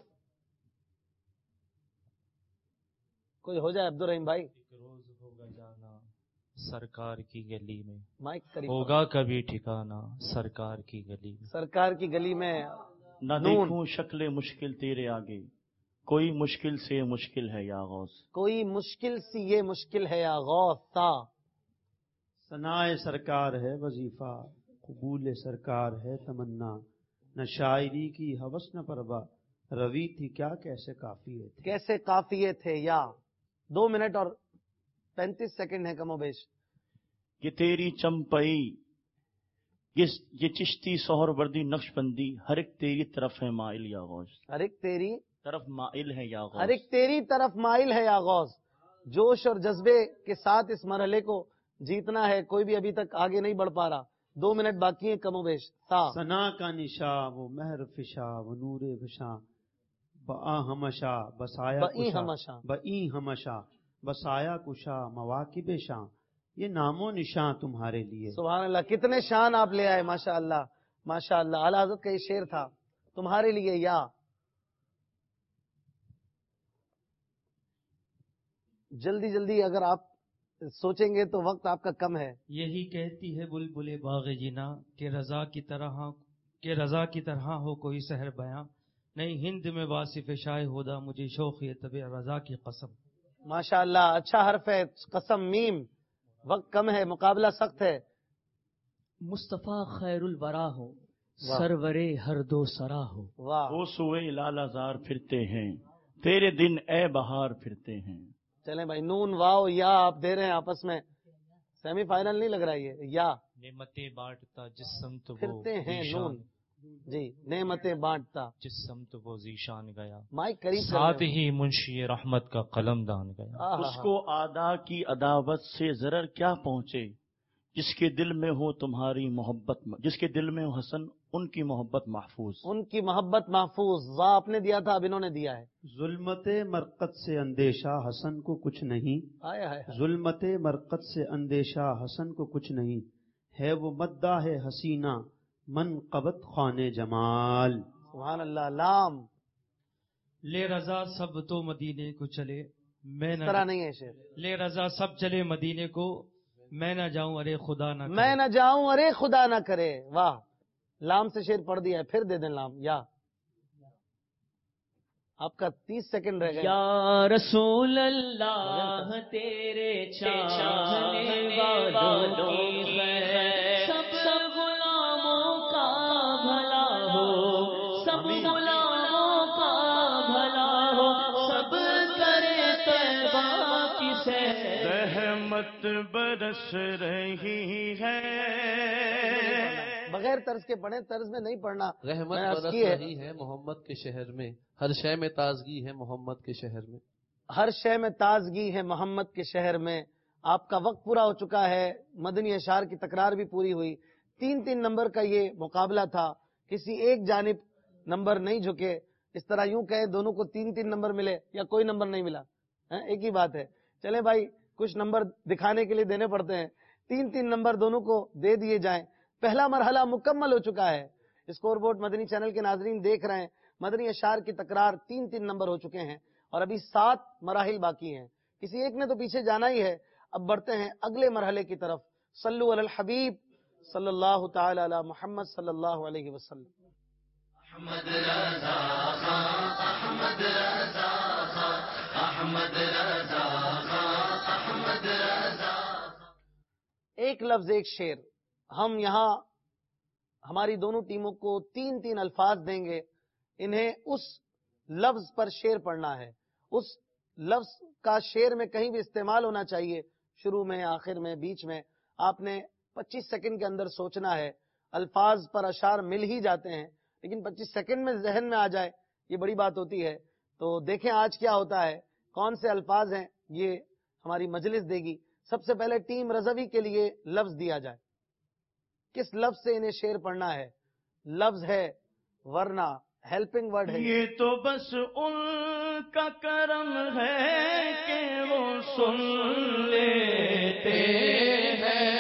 کوئی ہو جائے عبد الرحیم بھائی. روز ہوگا جانا سرکار کی گلی میں، مائک قریب ہوگا کبھی ٹھکانا سرکار کی گلی میں. سرکار کی گلی میں. نہ دیکھوں شکل مشکل تیرے آگے، کوئی مشکل سے مشکل ہے یا غوث. کوئی مشکل سی یہ مشکل ہے یا غوث. تا. ثنائے سرکار ہے وظیفہ، قبول سرکار ہے تمنا، نہ شاعری کی ہوس نہ پروا، روی تھی کیا کیسے قافیے تھے. کیسے قافیے تھے. یا 2 منٹ اور 35 سیکنڈ ہے کم و بیش. یہ تیری چمپئی، یہ چشتی سہر وردی نقش بندی، ہر ایک تیری طرف ہے مائل یا غوث. ہر ایک تیری طرف مائل ہے یا غوث. ہر ایک تیری طرف مائل ہے یا غوث. جوش اور جذبے کے ساتھ اس مرحلے کو جیتنا ہے. کوئی بھی ابھی تک آگے نہیں بڑھ پا رہا. 2 منٹ باقی ہیں کم و بیش. ثنا کا نشا وہ مہر فشا وہ نور فشا، بآ ہمشا بسایا بئی ہمشا بسایا کشا مواقب شاں، یہ نام و نشان تمہارے لیے. سبحان اللہ. کتنے شان آپ لے آئے. ماشاء اللہ ماشاء اللہ. اعلیٰ حضرت کا یہ شعر تھا تمہارے لیے. یا جلدی جلدی اگر آپ سوچیں گے تو وقت آپ کا کم ہے. یہی کہتی ہے بلبل باغ جنا کہ رضا کی طرح ہو کوئی سحر بیاں، نہیں ہند میں واصف شائع ہودا مجھے شوق یہ طبع رضا کی قسم. ماشاء اللہ. اچھا حرف ہے قسم. میم. وقت کم ہے، مقابلہ سخت ہے. مصطفیٰ خیر الورا ہو، سرورے ہر دو سرا ہو. واہ. وہ سوئے لالہ زار پھرتے ہیں، تیرے دن اے بہار پھرتے ہیں. چلیں بھائی. نون واو یا آپ دے رہے ہیں آپس میں. سیمی فائنل نہیں لگ رہا یہ. یا نعمتیں بانٹتا جس سمت وہ پھرتے ہیں. نون جی. نعمتیں بانٹتا جس سمت وہ ذیشان گیا، مائک قریب ساتھ ہی منشی رحمت کا قلم دان گیا. اس کو آدا کی عداوت سے ضرر کیا پہنچے، جس کے دل میں ہو تمہاری محبت، جس کے دل میں ہو حسن ان کی محبت محفوظ. ان کی محبت محفوظ. ذا آپ نے دیا تھا، اب انہوں نے دیا ہے. ظلمت مرقت سے اندیشہ حسن کو کچھ نہیں. ظلمت مرقت سے اندیشہ حسن کو کچھ نہیں، ہے وہ مداح ہے حسینہ من قبت خانے جمال. سبحان اللہ. لام. لے رضا سب تو مدینے کو چلے، میں اس طرح نہیں ہے شعر. لے رضا سب چلے مدینے کو، میں نہ جاؤں ارے خدا نہ کرے. میں نہ جاؤں ارے خدا نہ کرے. واہ، لام سے شعر پڑھ دیا ہے، پھر دے دیں لام. یا آپ کا 30 سیکنڈ رہ گئے. یا رسول اللہ تیرے چاہنے والوں کی خیر، سب غلاموں کا بھلا ہو، سب غلاموں کا بھلا ہو، سب کرے طیبہ کی سیر. رحمت برس رہی ہے. بغیر طرز کے پڑھیں، طرز میں نہیں پڑھنا. رحمت برس رہی ہے محمد کے شہر میں، ہر شے میں تازگی ہے محمد کے شہر میں. ہر شے میں تازگی ہے محمد کے شہر میں. آپ کا وقت پورا ہو چکا ہے. مدنی اشعار کی تکرار بھی پوری ہوئی. 3 نمبر کا یہ مقابلہ تھا. کسی ایک جانب نمبر نہیں جھکے. اس طرح یوں کہے دونوں کو 3 نمبر ملے یا کوئی نمبر نہیں ملا، ایک ہی بات ہے. چلے بھائی، کچھ نمبر دکھانے کے لیے دینے پڑتے ہیں. 3 نمبر دونوں کو دے دیے جائیں. پہلا مرحلہ مکمل ہو چکا ہے. اسکور بورڈ مدنی چینل کے ناظرین دیکھ رہے ہیں. مدنی اشعار کی تکرار 3 نمبر ہو چکے ہیں اور ابھی 7 مراحل باقی ہیں. کسی ایک نے تو پیچھے جانا ہی ہے. اب بڑھتے ہیں اگلے مرحلے کی طرف. صلو علی الحبیب صلی اللہ تعالی علی محمد صلی اللہ علیہ وسلم. احمد رضا خان، احمد رضا خان، احمد رضا خان، احمد رضا. ایک لفظ ایک شعر. ہم یہاں ہماری دونوں ٹیموں کو 3 الفاظ دیں گے. انہیں اس لفظ پر شعر پڑھنا ہے. اس لفظ کا شعر میں کہیں بھی استعمال ہونا چاہیے، شروع میں، آخر میں، بیچ میں. آپ نے 25 سیکنڈ کے اندر سوچنا ہے. الفاظ پر اشعار مل ہی جاتے ہیں، لیکن 25 سیکنڈ میں ذہن میں آ جائے یہ بڑی بات ہوتی ہے. تو دیکھیں آج کیا ہوتا ہے، کون سے الفاظ ہیں یہ ہماری مجلس دے گی. سب سے پہلے ٹیم رضوی کے لیے لفظ دیا جائے. کس لفظ سے انہیں شعر پڑھنا ہے؟ لفظ ہے ورنہ، ہیلپنگ ورڈ ہے. یہ تو بس ان کا کرم ہے کہ وہ سن لیتے ہیں،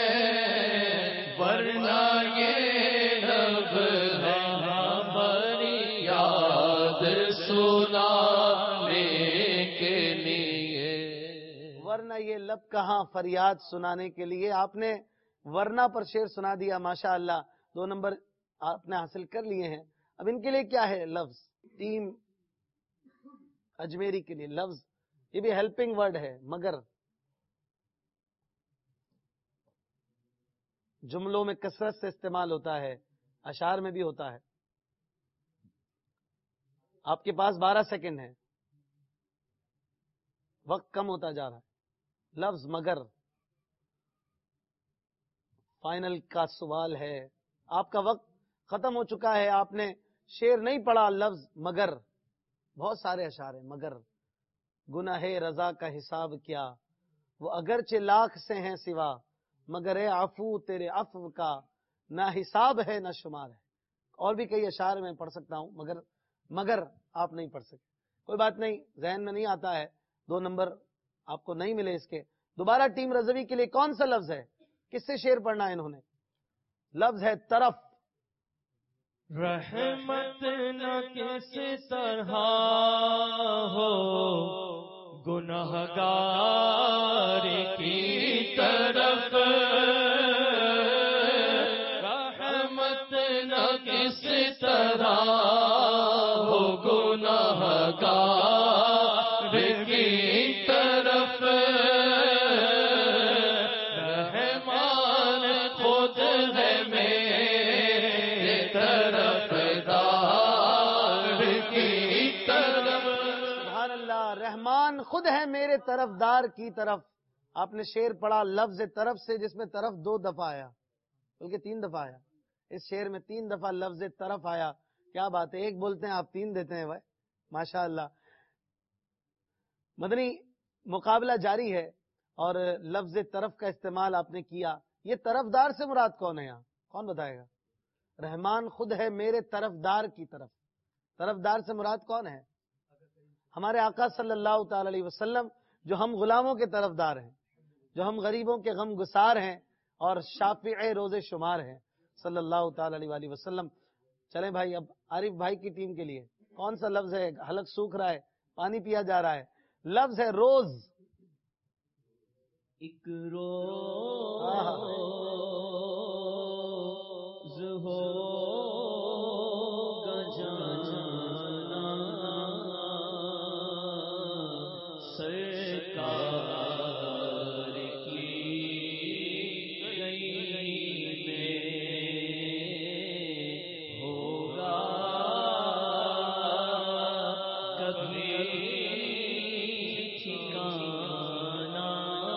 ورنہ یہ لب ہے ہماری یاد سنانے کے لیے. ورنہ یہ لب کہاں فریاد سنانے کے لیے. آپ نے ورنہ پر شعر سنا دیا، ماشاء اللہ. 2 نمبر آپ نے حاصل کر لیے ہیں. اب ان کے لیے کیا ہے لفظ؟ ٹیم اجمیری کے لیے لفظ، یہ بھی ہیلپنگ ورڈ ہے، مگر جملوں میں کثرت سے استعمال ہوتا ہے، اشعار میں بھی ہوتا ہے. آپ کے پاس 12 سیکنڈ ہے، وقت کم ہوتا جا رہا ہے. لفظ مگر فائنل کا سوال ہے. آپ کا وقت ختم ہو چکا ہے. آپ نے شعر نہیں پڑھا. لفظ مگر، بہت سارے اشعار ہیں. مگر گناہ رضا کا حساب کیا، وہ اگرچہ لاکھ سے ہیں سوا، مگر اے عفو تیرے عفو کا نہ حساب ہے نہ شمار ہے. اور بھی کئی اشعار میں پڑھ سکتا ہوں، مگر آپ نہیں پڑھ سکتے. کوئی بات نہیں، ذہن میں نہیں آتا ہے. 2 نمبر آپ کو نہیں ملے اس کے. دوبارہ ٹیم رضوی کے لیے کون سا لفظ ہے؟ کس سے شعر پڑھنا ہے انہوں نے؟ لفظ ہے طرف. رحمت نہ کس طرح ہو گنہگار کی طرف، رحمت نہ کس طرح ہو گنہگار کی طرف، رحمان خود ہے میرے طرف دار کی طرف. سبحان اللہ. رحمان خود ہے میرے طرف دار کی طرف. آپ نے شعر پڑھا لفظ طرف سے، جس میں طرف 2 دفعہ آیا، بلکہ 3 دفعہ آیا. اس شعر میں 3 دفعہ لفظ طرف آیا. کیا بات ہے، ایک بولتے ہیں آپ 3 دیتے ہیں بھائی، ماشاء اللہ. مدنی مقابلہ جاری ہے اور لفظ طرف کا استعمال آپ نے کیا. یہ طرفدار سے مراد کون ہے یہاں؟ کون بتائے گا؟ رحمان خود ہے میرے طرفدار کی طرف. طرفدار سے مراد کون ہے؟ ہمارے آقا صلی اللہ تعالی علیہ وسلم، جو ہم غلاموں کے طرفدار ہیں، جو ہم غریبوں کے غم گسار ہیں اور شافع روز شمار ہیں صلی اللہ تعالی علیہ وسلم. چلیں بھائی، اب عارف بھائی کی ٹیم کے لیے کون سا لفظ ہے؟ حلق سوکھ رہا ہے، پانی پیا جا رہا ہے. لفظ ہے روز. ایک روز ہوگا جانا سرکار کی گلی میں ہوگا کبھی ٹھکانا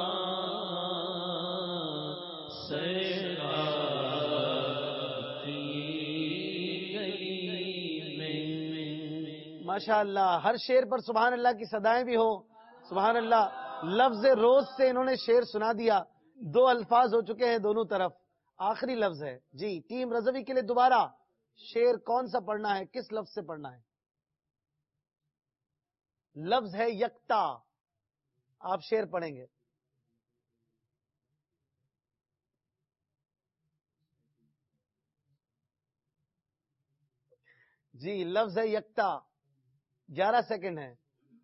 سرکار کی گلی میں. ماشاء اللہ. ہر شعر پر سبحان اللہ کی صدائیں بھی ہوں. سبحان اللہ. لفظ روز سے انہوں نے شعر سنا دیا. 2 الفاظ ہو چکے ہیں دونوں طرف. آخری لفظ ہے جی. ٹیم رضوی کے لیے دوبارہ شعر کون سا پڑھنا ہے, کس لفظ سے پڑھنا ہے؟ لفظ ہے یکتا. آپ شعر پڑھیں گے. جی لفظ ہے یکتا. 11 سیکنڈ ہے.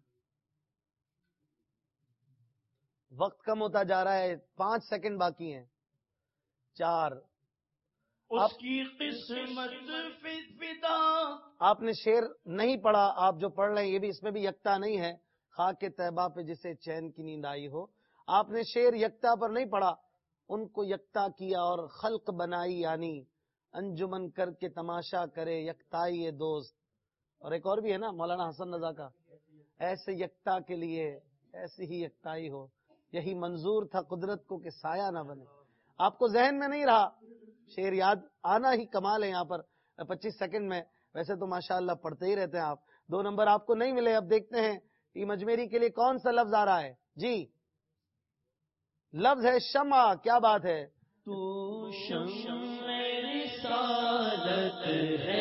وقت کم ہوتا جا رہا ہے. 5 سیکنڈ باقی ہیں. 4. اس کی قسمت فدا. آپ نے شعر نہیں پڑھا. آپ جو پڑھ رہے ہیں یہ بھی, اس میں بھی یکتا نہیں ہے. خاک طیبہ پہ جسے چین کی نیند آئی ہو. آپ نے شعر یکتا پر نہیں پڑھا. ان کو یکتا کیا اور خلق بنائی, یعنی انجمن کر کے تماشا کرے یکتائی یہ دوست. اور ایک اور بھی ہے نا مولانا حسن رضا کا, ایسے یکتا کے لیے ایسی ہی یکتائی ہو. یہی منظور تھا قدرت کو کہ سایہ نہ بنے. آپ کو ذہن میں نہیں رہا. شعر یاد آنا ہی کمال ہے یہاں پر 25 سیکنڈ میں. ویسے تو ماشاءاللہ پڑھتے ہی رہتے ہیں آپ. 2 نمبر آپ کو نہیں ملے. اب دیکھتے ہیں ٹیم اجمیری کے لیے کون سا لفظ آ رہا ہے. جی لفظ ہے شمع. کیا بات ہے. تو شمع رسالت ہے,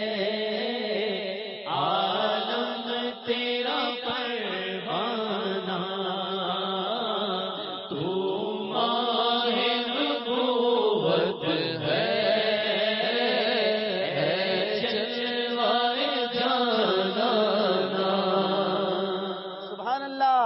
عالم تیرا پروانہ. تو ماہ نبوت ہے, جلوہ جانانا. سبحان اللہ.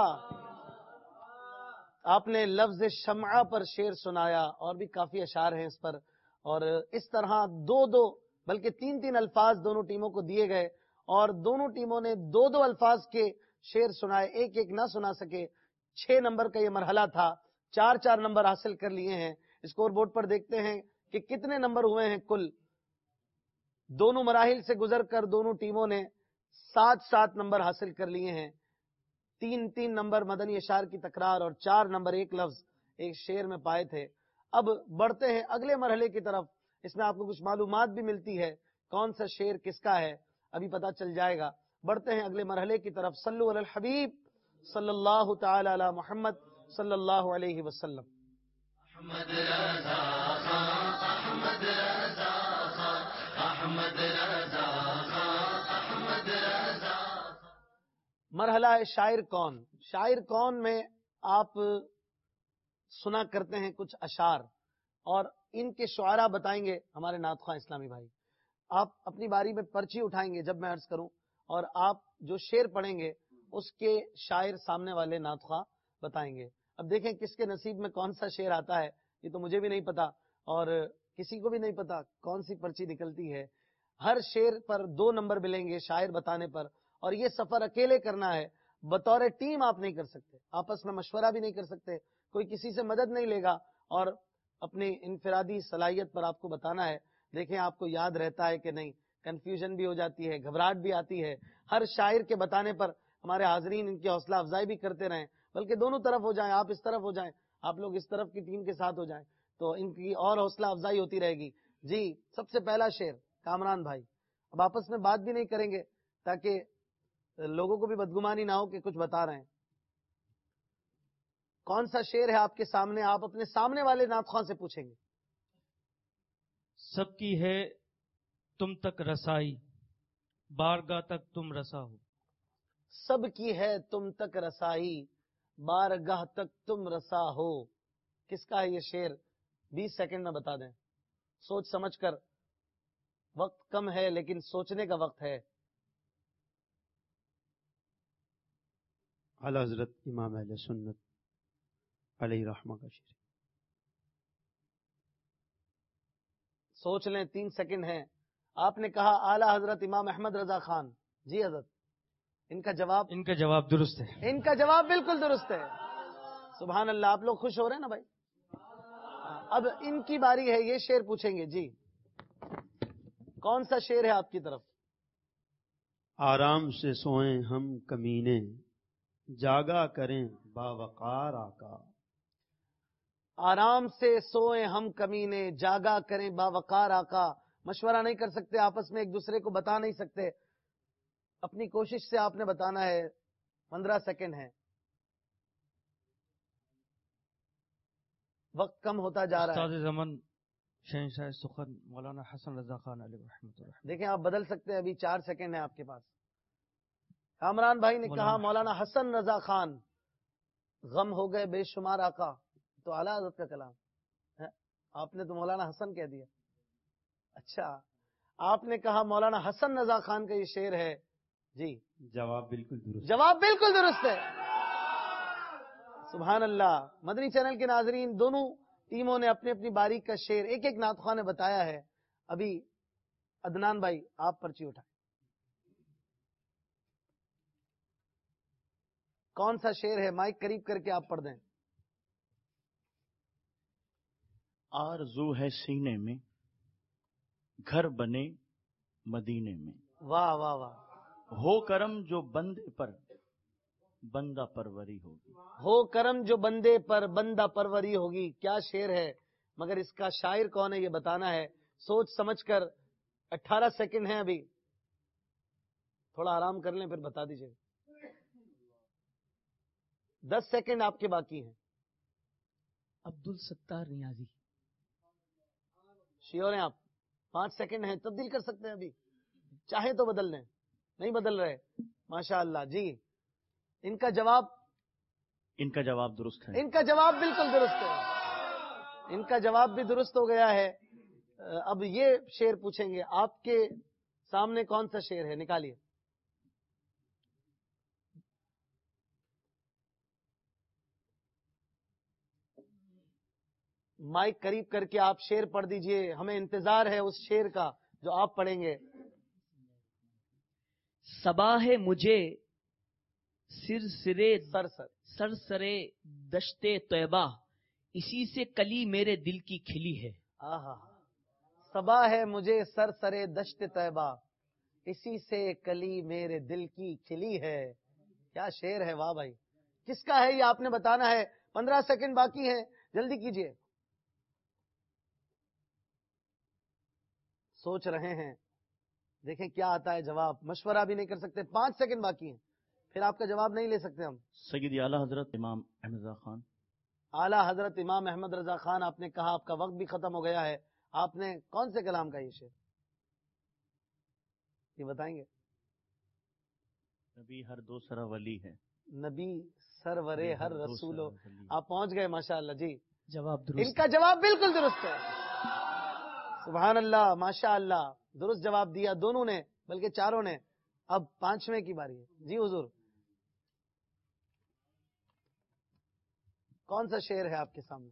آپ نے لفظ شمعہ پر شعر سنایا, اور بھی کافی اشعار ہیں اس پر. اور اس طرح 2 بلکہ 3 الفاظ دونوں ٹیموں کو دیے گئے, اور دونوں ٹیموں نے 2 الفاظ کے شعر سنائے. ایک نہ سنا سکے. 6 نمبر کا یہ مرحلہ تھا. 4 نمبر حاصل کر لیے ہیں. اسکور بورڈ پر دیکھتے ہیں کہ کتنے نمبر ہوئے ہیں کل. دونوں مراحل سے گزر کر دونوں ٹیموں نے 7 نمبر حاصل کر لیے ہیں. 3 نمبر مدنی اشعار کی تکرار اور 4 نمبر ایک لفظ ایک شعر میں پائے تھے. اب بڑھتے ہیں اگلے مرحلے کی طرف. اس میں آپ کو کچھ معلومات بھی ملتی ہے کون سا شعر کس کا ہے, ابھی پتا چل جائے گا. بڑھتے ہیں اگلے مرحلے کی طرف. صلو علی الحبیب صلی اللہ تعالی علی محمد صلی اللہ علیہ وسلم. احمد رضا خان, احمد رضا خان, احمد رضا خان, احمد رضا. مرحلہ ہے شاعر کون. شاعر کون میں آپ سنا کرتے ہیں کچھ اشعار, اور ان کے شعراء بتائیں گے ہمارے نعت خواں اسلامی بھائی. آپ اپنی باری میں پرچی اٹھائیں گے جب میں عرض کروں, اور آپ جو شعر پڑھیں گے اس کے شاعر سامنے والے نعت خواں بتائیں گے. اب دیکھیں کس کے نصیب میں کون سا شعر آتا ہے. یہ تو مجھے بھی نہیں پتا اور کسی کو بھی نہیں پتا کون سی پرچی نکلتی ہے. ہر شعر پر 2 نمبر ملیں گے شاعر بتانے پر, اور یہ سفر اکیلے کرنا ہے. بطور ٹیم آپ نہیں کر سکتے, آپس میں مشورہ بھی نہیں کر سکتے, کوئی کسی سے مدد نہیں لے گا, اور اپنی انفرادی صلاحیت پر آپ کو بتانا ہے. دیکھیں آپ کو یاد رہتا ہے کہ نہیں, کنفیوژن بھی ہو جاتی ہے, گھبراہٹ بھی آتی ہے. ہر شاعر کے بتانے پر ہمارے حاضرین ان کی حوصلہ افزائی بھی کرتے رہیں, بلکہ دونوں طرف ہو جائیں, آپ اس طرف ہو جائیں, آپ لوگ اس طرف کی ٹیم کے ساتھ ہو جائیں, تو ان کی اور حوصلہ افزائی ہوتی رہے گی. جی سب سے پہلا شعر کامران بھائی. اب آپس میں بات بھی نہیں کریں گے تاکہ لوگوں کو بھی بدگمانی نہ ہو کہ کچھ بتا رہے ہیں. کون سا شعر ہے آپ کے سامنے, آپ اپنے سامنے والے نعت خواں سے پوچھیں گے. سب کی ہے تم تک رسائی, بارگاہ تک تم رسا ہو. سب کی ہے تم تک رسائی, بارگاہ تک تم رسا ہو. کس کا ہے یہ شعر؟ 20 سیکنڈ میں بتا دیں, سوچ سمجھ کر. وقت کم ہے لیکن سوچنے کا وقت ہے. आला हजरत इमाम अहले सुन्नत अलैहि रहमा का शेर। सोच लें, 3 सेकंड हैं। आपने कहा आला हजरत इमाम अहमद रजा खान। जी हजरत, इनका जवाब दुरुस्त है। इनका जवाब बिल्कुल दुरुस्त है। सुभान अल्लाह, आप लोग खुश हो रहे हैं ना भाई? अब इनकी बारी है, ये शेर पूछेंगे। जी, कौन सा शेर है आपकी तरफ? आराम से सोएं हम कमीने, जागा करें बावकार आका। आराम से सोएं हम कमीने, जागा करें बावकार आका। मशवरा नहीं कर सकते आपस में, एक दूसरे को बता नहीं सकते। अपनी कोशिश से आपने बताना है। 15 सेकंड है, वक्त कम होता जा रहा है। ज़मान शहंशाह सुखन मौलाना हसन रजा खान अलैहि रहमतुल्लाह। देखें, आप बदल सकते हैं, अभी 4 सेकंड है आपके पास। कामरान भाई ने कहा मौलाना हसन रजा खान। गम हो गए बेशुमार आका, तो आला हज़रत का कलाम है। आपने तो मौलाना हसन कह दिया। अच्छा, आपने कहा मौलाना हसन रजा खान का ये शेर है। जी, जवाब बिल्कुल दुरुस्त। जवाब बिल्कुल दुरुस्त है। सुभान अल्लाह। मदनी चैनल के नाजरीन, दोनों टीमों ने अपनी अपनी बारी का शेर एक एक नातख़्वा ने बताया है। अभी अदनान भाई, आप पर्ची उठाएं। कौन सा शेर है? माइक करीब करके आप पढ़ दें। आरज़ू है सीने में, घर बने मदीने में। वाह वाह वाह। हो करम जो बंदे पर बंदा परवरी होगी। हो करम जो बंदे पर बंदा परवरी होगी। क्या शेर है, मगर इसका शायर कौन है ये बताना है। सोच समझ कर। 18 सेकंड है अभी, थोड़ा आराम कर लें फिर बता दीजिए। 10 सेकंड आपके बाकी हैं। अब्दुल सत्तार नियाजी। श्योर हैं आप? 5 सेकंड हैं, तब्दील कर सकते हैं अभी, चाहे तो बदल लें। नहीं बदल रहे, माशाअल्लाह। जी, इनका जवाब दुरुस्त है। इनका जवाब बिल्कुल दुरुस्त है। इनका जवाब भी दुरुस्त हो गया है। अब ये शेर पूछेंगे। आपके सामने कौन सा शेर है, निकालिए। माइक करीब करके आप शेर पढ़ दीजिए, हमें इंतजार है उस शेर का जो आप पढ़ेंगे। सबाह मुझे सरसरे दश्ते तैबा, इसी से कली मेरे दिल की खिली है। आहा, सबा है मुझे सरसरे दश्त तैबा, इसी से कली मेरे दिल की खिली है। क्या शेर है, वाह भाई। किसका है ये आपने बताना है। 15 सेकंड बाकी हैं, जल्दी कीजिए। सोच रहे हैं, देखें क्या आता है जवाब। मशवरा भी नहीं कर सकते। 5 सेकंड बाकी हैं, फिर आपका जवाब नहीं ले सकते हम। सय्यदी आला हजरत इमाम अहमद रजा खान। आला हजरत इमाम अहमद रजा खान आपने कहा। आपका वक्त भी खत्म हो गया है। आपने कौन से कलाम का ये शेर ये बताएंगे? नबी हर दो सरा वली है। नबी सरवरे हर रसूलो। आप पहुंच गए माशाअल्लाह। जी, जवाब दुरुस्त। इनका जवाब बिल्कुल दुरुस्त है। सुभान अल्लाह, माशाअल्लाह। दुरुस्त जवाब दिया दोनों ने, बल्कि चारों ने। अब 5वें की बारी है। जी हुजूर, कौन सा शेर है आपके सामने?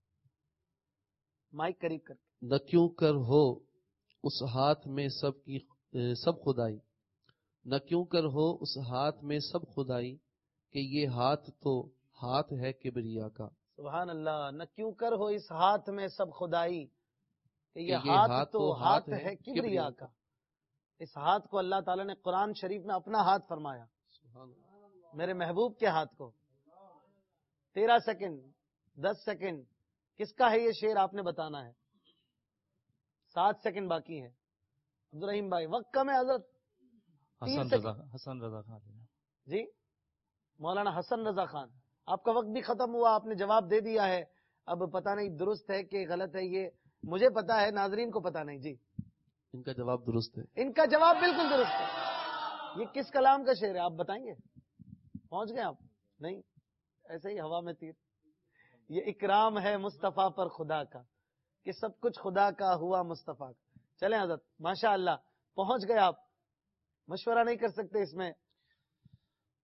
माइक करीब कर। न क्यों कर हो उस हाथ में सब खुदाई, न क्यों कर हो उस हाथ में सब खुदाई, कि ये हाथ तो हाथ है किबरिया का। सुभान अल्लाह। न क्यों कर हो इस हाथ में सब खुदाई, कि ये हाथ तो हाथ है किबरिया का। इस हाथ को अल्लाह ताला ने कुरान शरीफ में अपना हाथ फरमाया, मेरे महबूब के हाथ को। 13 सेकंड, 10 सेकंड। किसका है ये शेर आपने बताना है। 7 सेकंड बाकी है। अब्दुल रहीम भाई, वक्त कम है हजरत। हसन रजा खान जी, मौलाना हसन रजा खान। आपका वक्त भी खत्म हुआ, आपने जवाब दे दिया है। अब पता नहीं दुरुस्त है कि गलत है, ये मुझे पता है, नाजरीन को पता नहीं। जी, इनका जवाब दुरुस्त है। इनका जवाब बिल्कुल दुरुस्त है। ये किस कलाम का शेर है आप बताएंगे? पहुंच गए आप? नहीं, ऐसे ही हवा में तीर। ये इकराम है मुस्तफा पर खुदा का, कि सब कुछ खुदा का हुआ मुस्तफा का। चलें हजरत, माशाअल्लाह पहुंच गए आप। मशवरा नहीं कर सकते इसमें।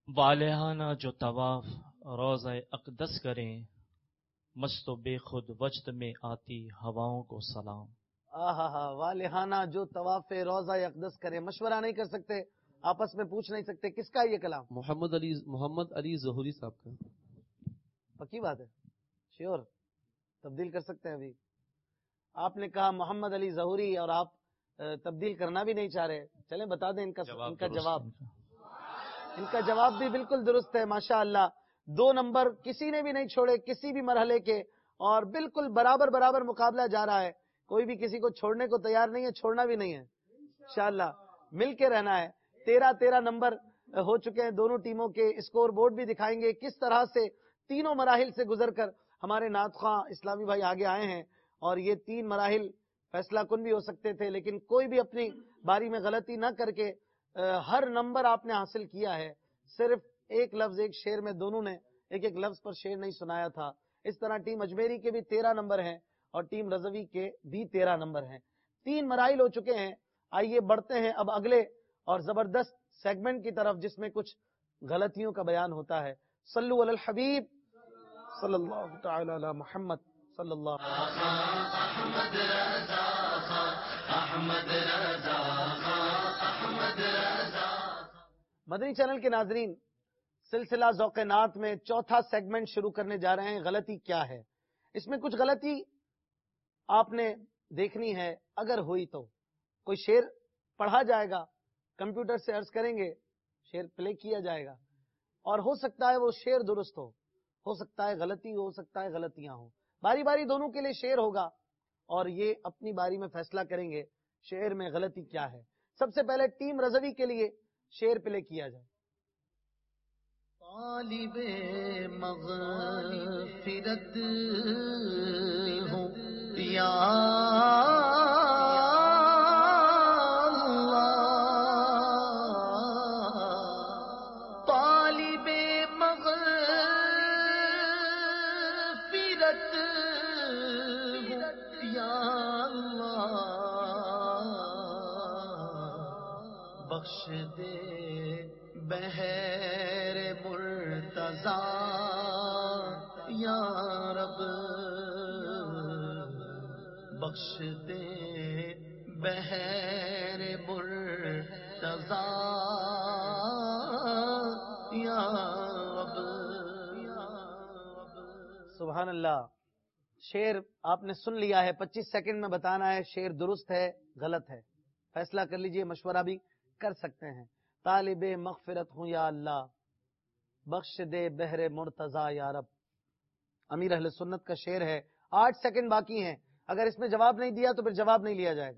والہانہ جو طواف روضہ اقدس کریں، مست و بے خود وجد میں آتی ہواؤں کو سلام۔ والہانہ جو طواف روضہ اقدس کریں، مشورہ نہیں کر سکتے، آپس میں پوچھ نہیں سکتے کس کا یہ کلام؟ محمد علی ظہوری صاحب کا۔ پکی بات ہے، شیور تبدیل کر سکتے ہیں ابھی؟ آپ نے کہا محمد علی ظہوری اور آپ تبدیل کرنا بھی نہیں چاہ رہے، چلیں بتا دیں ان کا جواب۔ ان کا جواب بھی بالکل درست ہے، ماشاء اللہ۔ 2 نمبر کسی نے بھی نہیں چھوڑے کسی بھی مرحلے کے، اور بالکل برابر مقابلہ جا رہا ہے، کوئی بھی کسی کو چھوڑنے کو تیار نہیں ہے، چھوڑنا بھی نہیں ہے، انشاءاللہ مل کے رہنا ہے۔ 13 نمبر ہو چکے ہیں دونوں ٹیموں کے، اسکور بورڈ بھی دکھائیں گے کس طرح سے تینوں مراحل سے گزر کر ہمارے نعت خواں اسلامی بھائی آگے آئے ہیں، اور یہ 3 مراحل فیصلہ کن بھی ہو سکتے تھے، لیکن کوئی بھی اپنی باری میں غلطی نہ کر کے ہر نمبر آپ نے حاصل کیا ہے۔ صرف ایک لفظ ایک شعر میں دونوں نے ایک لفظ پر شعر نہیں سنایا تھا۔ اس طرح ٹیم اجمیری کے بھی 13 نمبر ہیں اور ٹیم رضوی کے بھی 13 نمبر ہیں۔ 3 مراحل ہو چکے ہیں، آئیے بڑھتے ہیں اب اگلے اور زبردست سیگمنٹ کی طرف، جس میں کچھ غلطیوں کا بیان ہوتا ہے۔ صلو علی الحبیب صلی اللہ تعالی علی محمد صلی اللہ احمد رضا احمد رضا احمد رضا۔ مدنی چینل کے ناظرین، سلسلہ ذوق نعت میں چوتھا سیگمنٹ شروع کرنے جا رہے ہیں۔ غلطی کیا ہے؟ اس میں کچھ غلطی آپ نے دیکھنی ہے، اگر ہوئی تو کوئی شعر پڑھا جائے گا، کمپیوٹر سے عرض کریں گے، شعر پلے کیا جائے گا، اور ہو سکتا ہے وہ شعر درست ہو سکتا ہے غلطی ہو سکتا ہے غلطیاں ہوں، باری باری دونوں کے لیے شعر ہوگا، اور یہ اپنی باری میں فیصلہ کریں گے شعر میں غلطی کیا ہے۔ سب سے پہلے ٹیم رضوی کے لیے شعر پلے کیا جائے۔ طالب مغفرت ہوں یا اللہ، طالب مغفرت ہوں یا اللہ، بخش دے بہر مرتضی یا رب، بخش دے بہر مرتضی یا رب۔ سبحان اللہ۔ شعر آپ نے سن لیا ہے، 25 سیکنڈ میں بتانا ہے شعر درست ہے غلط ہے، فیصلہ کر لیجئے، مشورہ بھی کر سکتے ہیں۔ طالب مغفرت ہوں یا اللہ، بخش دے بہر مرتضی یا رب، امیر اہل سنت کا شعر ہے۔ 8 سیکنڈ باقی ہیں، اگر اس میں جواب نہیں دیا تو پھر جواب نہیں لیا جائے گا۔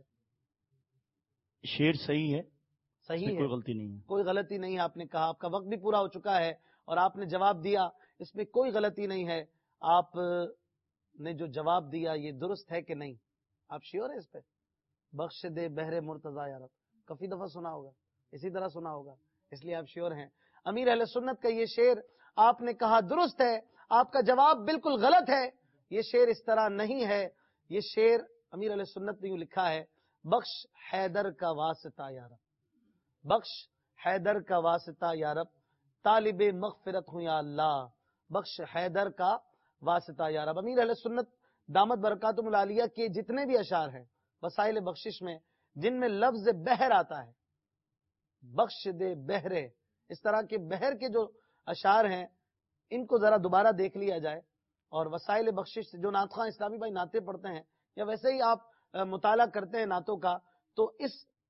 شعر صحیح ہے، صحیح ہے، کوئی غلطی نہیں ہے، کوئی غلطی نہیں ہے، آپ نے کہا، آپ کا وقت بھی پورا ہو چکا ہے اور آپ نے جواب دیا، اس میں کوئی غلطی نہیں ہے۔ آپ نے جو جواب دیا یہ درست ہے کہ نہیں؟ آپ شیور ہے اس پہ؟ بخش دے بہر مرتضی یا رب کافی دفعہ سنا ہوگا، اسی طرح سنا ہوگا، اس لیے آپ شیور ہیں۔ امیر اہل سنت کا یہ شعر آپ نے کہا درست ہے، آپ کا جواب بالکل غلط ہے، یہ شعر اس طرح نہیں ہے۔ یہ شعر امیر اہل سنت نے یوں لکھا ہے، بخش حیدر کا واسطہ یا رب، بخش حیدر کا واسطہ یا رب، طالب مغفرت ہوں یا اللہ، بخش حیدر کا واسطہ یا رب۔ امیر اہل سنت دامت برکاتہم العالیہ کے جتنے بھی اشعار ہیں وسائل بخشش میں، جن میں لفظ بحر آتا ہے، بخش دے بہرے، اس طرح کے بحر کے جو اشعار ہیں ان کو ذرا دوبارہ دیکھ لیا جائے، اور وسائل بخشش سے جو نعت خواں اسلامی بھائی نعتیں پڑھتے ہیں یا ویسے ہی آپ مطالعہ کرتے ہیں نعتوں کا، تو اس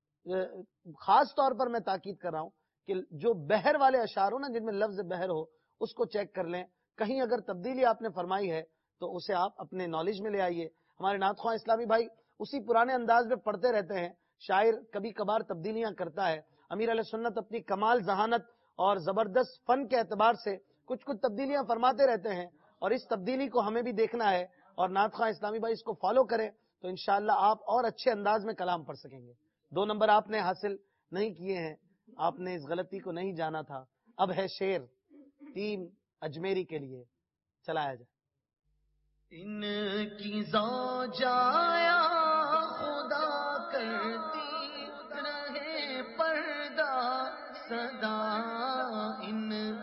خاص طور پر میں تاکید کر رہا ہوں کہ جو بحر والے اشعار ہو نا، جن میں لفظ بحر ہو، اس کو چیک کر لیں، کہیں اگر تبدیلی آپ نے فرمائی ہے تو اسے آپ اپنے نالج میں لے آئیے۔ ہمارے نعت خواں اسلامی بھائی اسی پرانے انداز میں پڑھتے رہتے ہیں، شاعر کبھی کبھار تبدیلیاں کرتا ہے، امیر علیہ سنت اپنی کمال ذہانت اور زبردست فن کے اعتبار سے کچھ تبدیلیاں فرماتے رہتے ہیں، اور اس تبدیلی کو ہمیں بھی دیکھنا ہے، اور نعت خواں اسلامی بھائی اس کو فالو کریں تو انشاءاللہ آپ اور اچھے انداز میں کلام پڑھ سکیں گے۔ 2 نمبر آپ نے حاصل نہیں کیے ہیں، آپ نے اس غلطی کو نہیں جانا تھا۔ اب ہے شعر ٹیم اجمیری کے لیے، چلایا جائے۔ ان کی زوجایا خدا کرتی رہے پردہ صدا، ان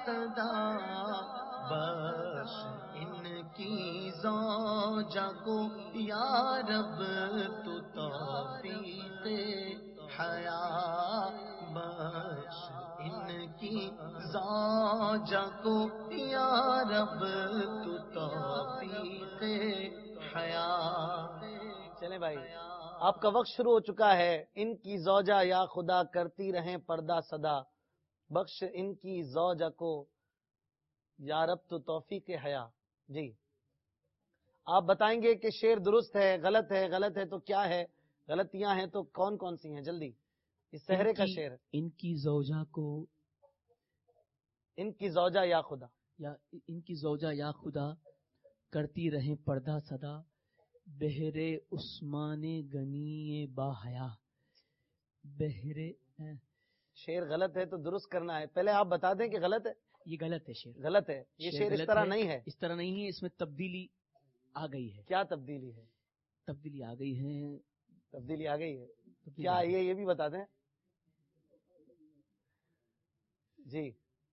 صدا بخش ان کی زوجہ کو یا رب تو توفیق حیا بخش ان کی زوجہ کو یا رب تو توفیق حیا. چلیں بھائی، آپ کا وقت شروع ہو چکا ہے. ان کی زوجہ یا خدا کرتی رہیں پردہ صدا بخش ان کی زوجہ کو یا رب تو توفیق حیا. جی آپ بتائیں گے کہ شعر درست ہے غلط ہے، غلط ہے تو کیا ہے، غلطیاں ہیں تو کون کون سی ہیں؟ جلدی. اس صحرے کا شعر ہے. ان کی زوجہ کو ان کی زوجہ یا خدا یا ان کی زوجہ یا خدا کرتی رہیں پردہ صدا بہرے عثمان غنی با حیا. بہرے شعر غلط ہے تو درست کرنا ہے. پہلے آپ بتا دیں کہ غلط ہے. یہ غلط ہے شعر، غلط ہے. یہ شعر اس طرح نہیں ہے. اس طرح نہیں ہے، اس میں تبدیلی آ گئی ہے. کیا تبدیلی ہے؟ تبدیلی آ گئی ہے. تبدیلی آ گئی ہے. کیا یہ بھی بتا دیں. جی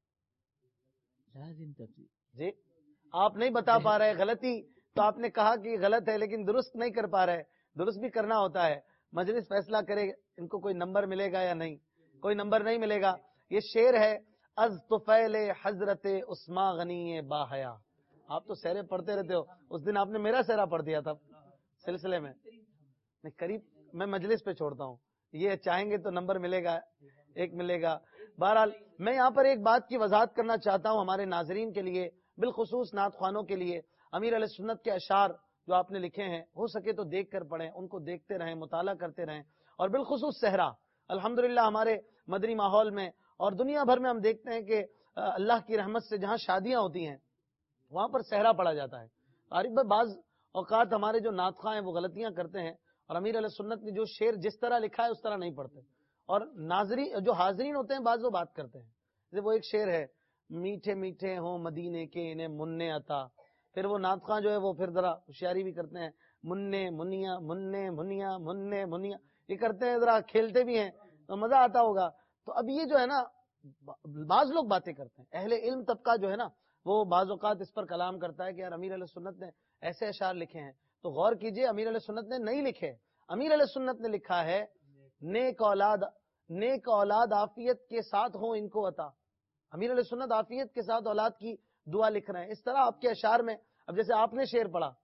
لازم تبدیلی. جی آپ نہیں بتا پا رہے. غلطی تو آپ نے کہا کہ غلط ہے لیکن درست نہیں کر پا رہے. درست بھی کرنا ہوتا ہے. مجلس فیصلہ کرے ان کو کوئی نمبر ملے گا یا نہیں. کوئی نمبر نہیں ملے گا. یہ شعر ہے از طفیل حضرت عثمان غنی با حیا. آپ تو سہرے پڑھتے رہتے ہو. اس دن آپ نے میرا سہرا پڑھ دیا تھا سلسلے میں. قریب میں مجلس پہ چھوڑتا ہوں. یہ چاہیں گے تو نمبر ملے گا، ایک ملے گا. بہرحال میں یہاں پر ایک بات کی وضاحت کرنا چاہتا ہوں ہمارے ناظرین کے لیے، بالخصوص نعت خوانوں کے لیے. امیر علیہ سنت کے اشعار جو آپ نے لکھے ہیں ہو سکے تو دیکھ کر پڑھیں، ان کو دیکھتے رہیں، مطالعہ کرتے رہیں. اور بالخصوص صحرا الحمدللہ ہمارے مدنی ماحول میں اور دنیا بھر میں ہم دیکھتے ہیں کہ اللہ کی رحمت سے جہاں شادیاں ہوتی ہیں وہاں پر صحرا پڑھا جاتا ہے. عارف بھائی بعض اوقات ہمارے جو نعت خواں ہیں وہ غلطیاں کرتے ہیں اور امیر علیہ سنت نے جو شعر جس طرح لکھا ہے اس طرح نہیں پڑھتے. اور ناظرین جو حاضرین ہوتے ہیں بعض وہ بات کرتے ہیں. جیسے وہ ایک شعر ہے میٹھے میٹھے ہوں مدینے کے انہیں مننے عطا. پھر وہ نعت خواں جو ہے وہ پھر ذرا ہوشیاری بھی کرتے ہیں، مننے منیا مننے منیا مننے منیا یہ کرتے ہیں، ذرا کھیلتے بھی ہیں تو مزہ آتا ہوگا. تو اب یہ جو ہے نا بعض لوگ باتیں کرتے ہیں، اہل علم طبقہ جو ہے نا وہ بعض اوقات اس پر کلام کرتا ہے کہ یار امیر علیہ سنت نے ایسے اشعار لکھے ہیں. تو غور کیجئے امیر علیہ سنت نے نہیں لکھے. امیر علیہ سنت نے لکھا ہے نیک اولاد عافیت کے ساتھ ہوں ان کو عطا. امیر علیہ سنت عافیت کے ساتھ اولاد کی دعا لکھ رہے ہیں. اس طرح آپ کے اشعار میں اب جیسے آپ نے شعر پڑھا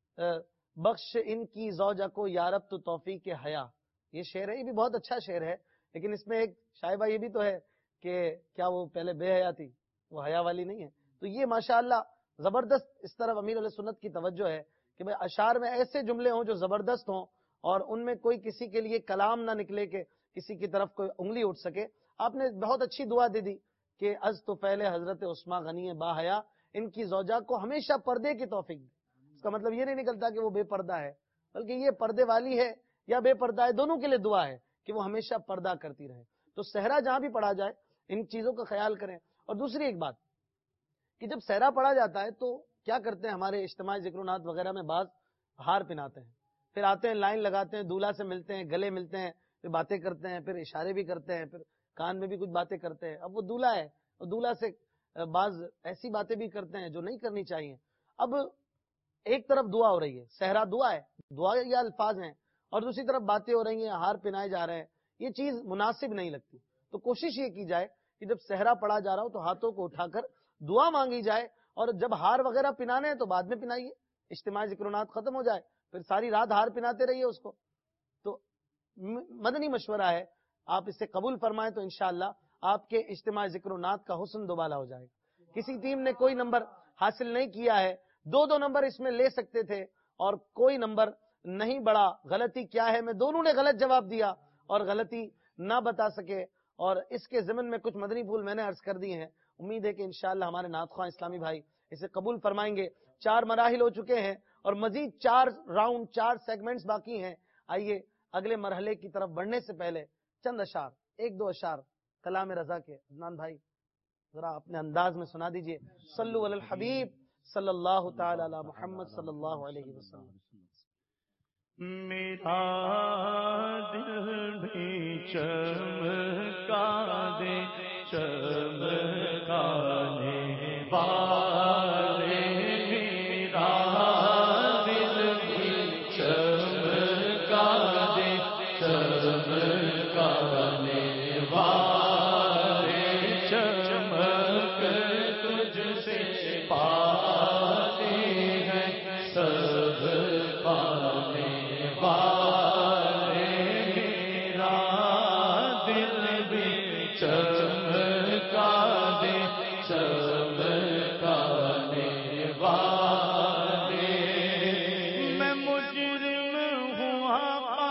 بخش ان کی زوجہ کو یا رب تو توفیق حیا، یہ شعر ہے، یہ بھی بہت اچھا شعر ہے. لیکن اس میں ایک شائبہ یہ بھی تو ہے کہ کیا وہ پہلے بے حیا تھی، وہ حیا والی نہیں ہے. تو یہ ماشاءاللہ زبردست اس طرف امیر علیہ سنت کی توجہ ہے کہ بھئی اشعار میں ایسے جملے ہوں جو زبردست ہوں اور ان میں کوئی کسی کے لیے کلام نہ نکلے کہ کسی کی طرف کوئی انگلی اٹھ سکے. آپ نے بہت اچھی دعا دے دی کہ از تو پہلے حضرت عثمان غنی با حیا ان کی زوجہ کو ہمیشہ پردے کی توفیق دے. اس کا مطلب یہ نہیں نکلتا کہ وہ بے پردہ ہے، بلکہ یہ پردے والی ہے یا بے پردہ ہے، دونوں کے لیے دعا ہے کہ وہ ہمیشہ پردہ کرتی رہے. تو صحرا جہاں بھی پڑھا جائے ان چیزوں کا خیال کریں. اور دوسری ایک بات کہ جب صحرا پڑھا جاتا ہے تو کیا کرتے ہیں ہمارے اجتماعی ذکر و نات وغیرہ میں بعض ہار پہناتے ہیں، پھر آتے ہیں لائن لگاتے ہیں، دولہا سے ملتے ہیں، گلے ملتے ہیں، پھر باتیں کرتے ہیں، پھر اشارے بھی کرتے ہیں، پھر کان میں بھی کچھ باتیں کرتے ہیں. اب وہ دولہا ہے، دولہا سے بعض ایسی باتیں بھی کرتے ہیں جو نہیں کرنی چاہیے. اب ایک طرف دعا ہو رہی ہے، صحرا دعا ہے، دعا یا الفاظ ہیں، اور دوسری طرف باتیں ہو رہی ہیں، ہار پہنائے جا رہے ہیں. یہ چیز مناسب نہیں لگتی. تو کوشش یہ کی جائے کہ جب صحرا پڑھا جا رہا ہو تو ہاتھوں کو اٹھا کر دعا مانگی جائے، اور جب ہار وغیرہ پہنانے ہیں تو بعد میں پہنائیے، اجتماعی ذکر و نات ختم ہو جائے، پھر ساری رات ہار پہناتے رہیے اس کو. تو مدنی مشورہ ہے، آپ اسے قبول فرمائیں تو انشاءاللہ آپ کے اجتماعی ذکر و نات کا حسن دوبالا ہو جائے گا. کسی ٹیم نے کوئی نمبر حاصل نہیں کیا ہے، 2 نمبر اس میں لے سکتے تھے اور کوئی نمبر نہیں بڑھا. غلطی کیا ہے؟ میں دونوں نے غلط جواب دیا اور غلطی نہ بتا سکے، اور اس کے ضمن میں کچھ مدنی پھول میں نے عرض کر دیے ہیں. امید ہے کہ انشاءاللہ ہمارے نعت خواں اسلامی بھائی اسے قبول فرمائیں گے. 4 مراحل ہو چکے ہیں اور مزید 4 راؤنڈ 4 سیگمنٹس باقی ہیں. آئیے اگلے مرحلے کی طرف بڑھنے سے پہلے چند اشعار، 1-2 اشعار کلام رضا کے عدنان بھائی ذرا اپنے انداز میں سنا دیجئے. صلو علی الحبیب صلی اللہ تعالی علی محمد صلی اللہ علیہ وسلم. میرا دل بھی چمکا دے چمکانے والے ہیں سب پانے والے، میرا دل بھی چمکا دے چمکانے والے، میں مجرم ہوں آقا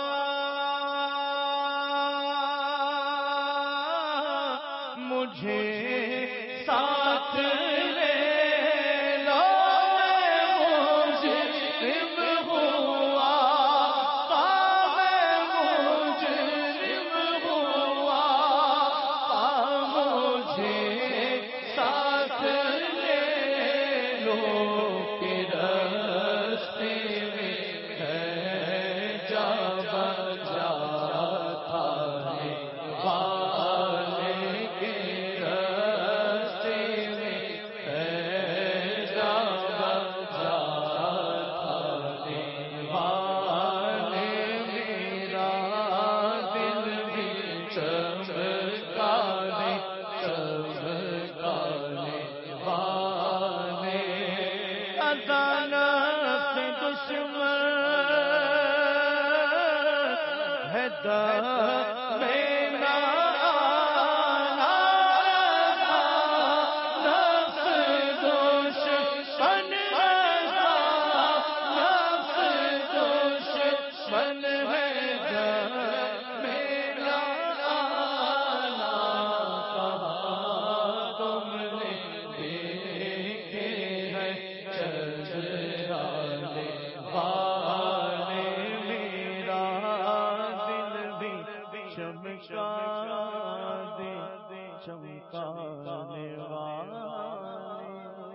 مجھے ساتھ لے لو، میں مجرم ہوں آقا، میں مجرم ہوں آقا، مجھے ساتھ لے لو کہ راستے میں ہے جا بجا تھانے والے کے راستے میں ہے جا بجا تھانے والے، میرا دل بھی چمکا دے چمکانے والے، عدالت دشمن ہے میرا نفس دشمن نفس دشمن ہے میرا آنا کہا تم نے دیکھے ہیں چچرانے والے، میرا دل بھی چمکا دے چمکانے والے۔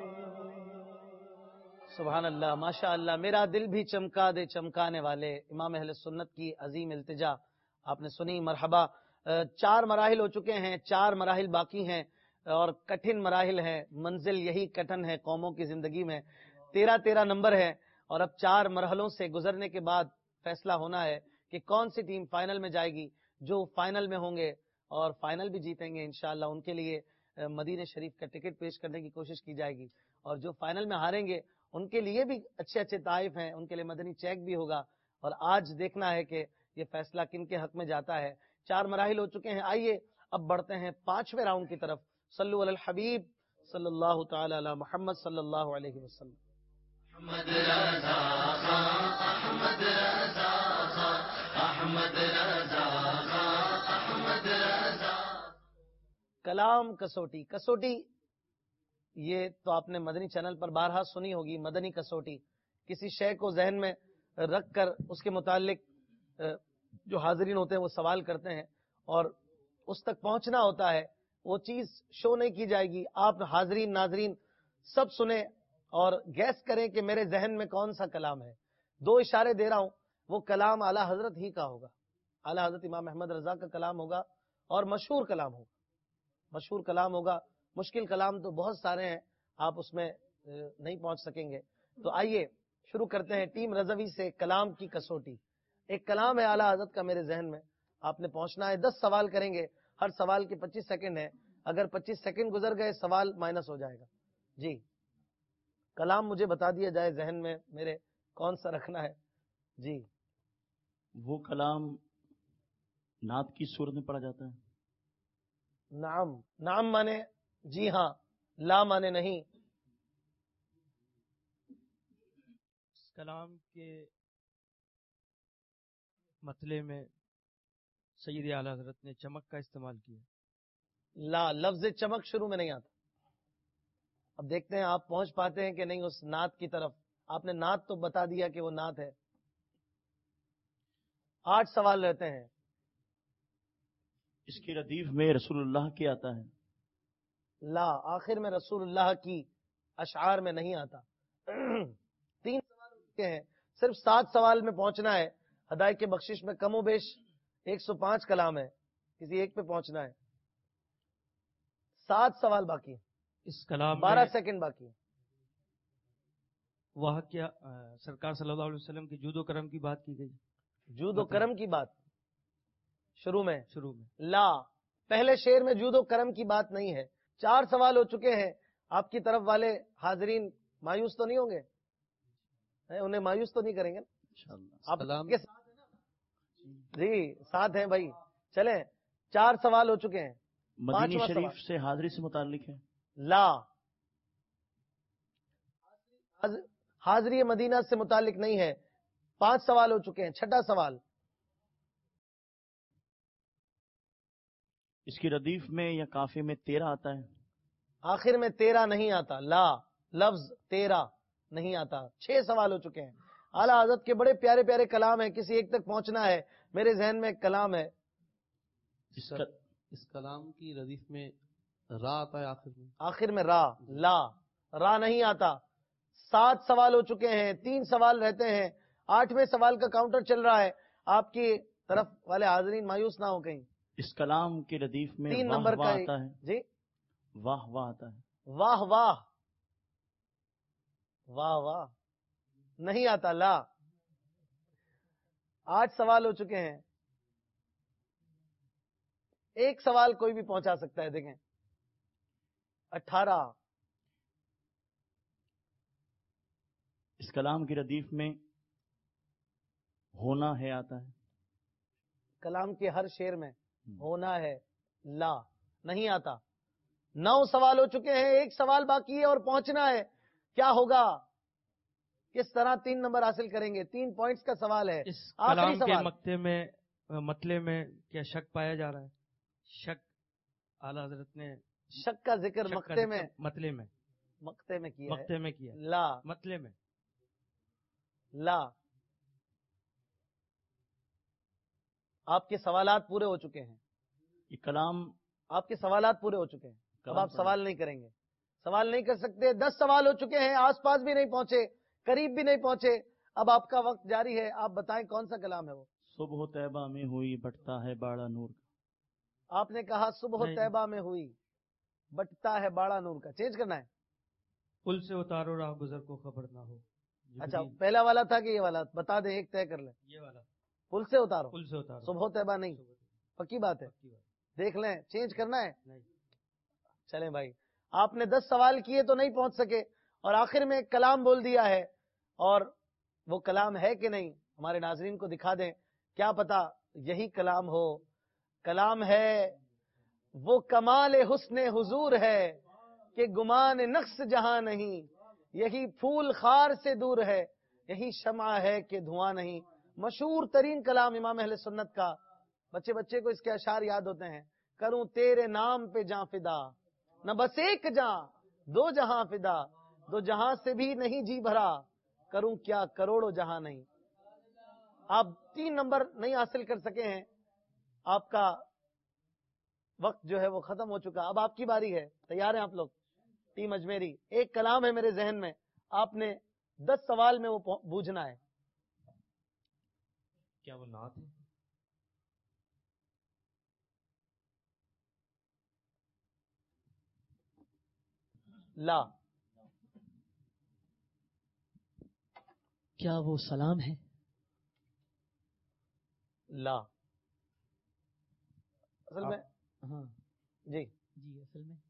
سبحان اللہ، ماشاء اللہ، میرا دل بھی چمکا دے چمکانے والے، امام اہل سنت کی عظیم التجا آپ نے سنی۔ مرحبا۔ 4 مراحل ہو چکے ہیں، 4 مراحل باقی ہیں اور کٹھن مراحل ہیں، منزل یہی کٹھن ہے قوموں کی زندگی میں۔ 13 نمبر ہے اور اب 4 مرحلوں سے گزرنے کے بعد فیصلہ ہونا ہے کہ کون سی ٹیم فائنل میں جائے گی۔ جو فائنل میں ہوں گے اور فائنل بھی جیتیں گے انشاءاللہ، ان کے لیے مدینہ شریف کا ٹکٹ پیش کرنے کی کوشش کی جائے گی، اور جو فائنل میں ہاریں گے ان کے لیے بھی اچھے اچھے تحائف ہیں، ان کے لیے مدنی چیک بھی ہوگا۔ اور آج دیکھنا ہے کہ یہ فیصلہ کن کے حق میں جاتا ہے۔ 4 مراحل ہو چکے ہیں، آئیے اب بڑھتے ہیں 5ویں راؤنڈ کی طرف۔ صلو علی الحبیب صلی اللہ تعالی علی محمد صلی اللہ علیہ وسلم۔ احمد رضا احمد رضا احمد رضا احمد رضا۔ کلام کسوٹی، کسوٹی یہ تو آپ نے مدنی چینل پر بارہا سنی ہوگی۔ مدنی کسوٹی کسی شے کو ذہن میں رکھ کر اس کے متعلق جو حاضرین ہوتے ہیں وہ سوال کرتے ہیں اور اس تک پہنچنا ہوتا ہے، وہ چیز شو نہیں کی جائے گی۔ آپ حاضرین ناظرین سب سنیں اور گیس کریں کہ میرے ذہن میں کون سا کلام ہے۔ 2 اشارے دے رہا ہوں، وہ کلام اعلیٰ حضرت ہی کا ہوگا، اعلیٰ حضرت امام احمد رضا کا کلام ہوگا اور مشہور کلام ہوگا، مشہور کلام ہوگا۔ مشکل کلام تو بہت سارے ہیں، آپ اس میں نہیں پہنچ سکیں گے۔ تو آئیے شروع کرتے ہیں ٹیم رضوی سے کلام کی کسوٹی۔ ایک کلام ہے اعلیٰ حضرت کا میرے ذہن میں، آپ نے پہنچنا ہے۔ 10 سوال کریں گے، ہر سوال کے 25 سیکنڈ ہیں، اگر 25 سیکنڈ گزر گئے سوال مائنس ہو جائے گا۔ جی کلام مجھے بتا دیا جائے ذہن میں میرے کون سا رکھنا ہے۔ جی وہ کلام نعت کی صورت میں پڑھا جاتا ہے؟ نعم، نعم مانے جی ہاں، لا مانے نہیں۔ اس کلام کے مطلع میں سید اعلیٰ حضرت نے چمک کا استعمال کیا۔ لا، لفظ چمک شروع میں نہیں آتا۔ اب دیکھتے ہیں آپ پہنچ پاتے ہیں کہ نہیں اس نعت کی طرف۔ آپ نے نعت تو بتا دیا کہ وہ نعت ہے۔ 8 سوال رہتے ہیں۔ اس کی ردیف میں رسول اللہ کی آتا ہے؟ لا، آخر میں رسول اللہ کی اشعار میں نہیں آتا۔ 3 سوال ہوتے ہیں، صرف 7 سوال میں پہنچنا ہے۔ ہدایت کے بخشش میں کم و بیش 105 کلام ہے، کسی ایک پہ پہنچنا ہے۔ 7 سوال باقی ہیں، اس کلام 12 سیکنڈ باقی ہیں۔ وہاں کیا سرکار صلی اللہ علیہ وسلم کی جود و کرم کی بات کی گئی؟ جود و کرم کی بات شروع میں لا، پہلے شعر میں جود و کرم کی بات نہیں ہے۔ 4 سوال ہو چکے ہیں آپ کی طرف والے حاضرین مایوس تو نہیں ہوں گے؟ انہیں مایوس تو نہیں کریں گے آپ کے ساتھ؟ جی ساتھ ہیں بھائی. چلیں 4 سوال ہو چکے ہیں. مدینہ شریف سے حاضری سے متعلق ہے. لا، حاضری مدینہ سے متعلق نہیں ہے. 5 سوال ہو چکے ہیں. 6واں سوال. اس کی ردیف میں یا کافی میں 13 آتا ہے؟ آخر میں 13 نہیں آتا. لا، لفظ 13 نہیں آتا. 6 سوال ہو چکے ہیں. اعلیٰ حضرت کے بڑے پیارے پیارے کلام ہیں. کسی ایک تک پہنچنا ہے. میرے ذہن میں ایک کلام ہے. اس کلام کی ردیف میں را آتا ہے آخر میں. آخر میں را. لا، را نہیں آتا. 7 سوال ہو چکے ہیں. 3 سوال رہتے ہیں. 8ویں سوال کا کاؤنٹر چل رہا ہے. آپ کی طرف والے حاضرین مایوس نہ ہو کہیں. اس کلام کی ردیف میں 3 واہ نمبر واہ کا آتا ہے. جی واہ واہ آتا ہے. واہ واہ واہ واہ نہیں آتا. لا. 8 سوال ہو چکے ہیں. ایک سوال کوئی بھی پہنچا سکتا ہے. دیکھیں 18. اس کلام کی ردیف میں ہونا ہے آتا ہے. کلام کے ہر شعر میں ہونا ہے. لا، نہیں آتا. 9 سوال ہو چکے ہیں. ایک سوال باقی ہے اور پہنچنا ہے. کیا ہوگا؟ کس طرح 3 نمبر حاصل کریں گے؟ 3 پوائنٹس کا سوال ہے. اس آخری کلام سوال. کے مطلب میں کیا شک پایا جا رہا ہے؟ شک اعلیٰ حضرت نے شک کا ذکر مقتے میں مطلب میں مقتے میں کیا ہے. مقتے میں کیا. لا، مطلب میں لا. آپ کے سوالات پورے ہو چکے ہیں. یہ کلام آپ کے سوالات پورے ہو چکے ہیں. اب آپ سوال نہیں کریں گے. سوال نہیں کر سکتے. 10 سوال ہو چکے ہیں. آس پاس بھی نہیں پہنچے، قریب بھی نہیں پہنچے. اب آپ کا وقت جاری ہے. آپ بتائیں کون سا کلام ہے وہ. صبح طیبہ میں ہوئی بٹتا ہے باڑا نور کا. آپ نے کہا صبح طیبہ میں ہوئی بٹتا ہے باڑا نور کا. چینج کرنا ہے. پل سے اتارو راہ گزر کو خبر نہ ہو. اچھا، پہلا والا تھا کہ یہ والا؟ بتا دیں، ایک طے کر لیں. یہ والا پل سے اتارو. پل سے اتارو. صبح طیبہ نہیں. پکی بات ہے. دیکھ لیں، چینج کرنا ہے. چلیں بھائی، آپ نے 10 سوال کیے تو نہیں پہنچ سکے اور آخر میں ایک کلام بول دیا ہے. اور وہ کلام ہے کہ نہیں ہمارے ناظرین کو دکھا دیں. کیا پتا یہی کلام ہو. کلام ہے وہ کمال حسن حضور ہے کہ گمان نقص جہاں نہیں. یہی پھول خار سے دور ہے، یہی شمع ہے کہ دھواں نہیں. مشہور ترین کلام امام اہل سنت کا. بچے کو اس کے اشعار یاد ہوتے ہیں. کروں تیرے نام پہ جاں فدا، نہ بس ایک جاں 2 جہاں فدا. 2 جہاں سے بھی نہیں جی بھرا، کروں کیا کروڑوں جہاں نہیں. آپ 3 نمبر نہیں حاصل کر سکے ہیں. آپ کا وقت جو ہے وہ ختم ہو چکا. اب آپ کی باری ہے. تیار ہیں آپ لوگ؟ ٹیم اجمیری. ایک کلام ہے میرے ذہن میں. آپ نے 10 سوال میں وہ بوجھنا ہے. کیا وہ نعت ہے؟ لا. کیا وہ سلام ہے؟ لا. اصل میں ہاں جی اصل میں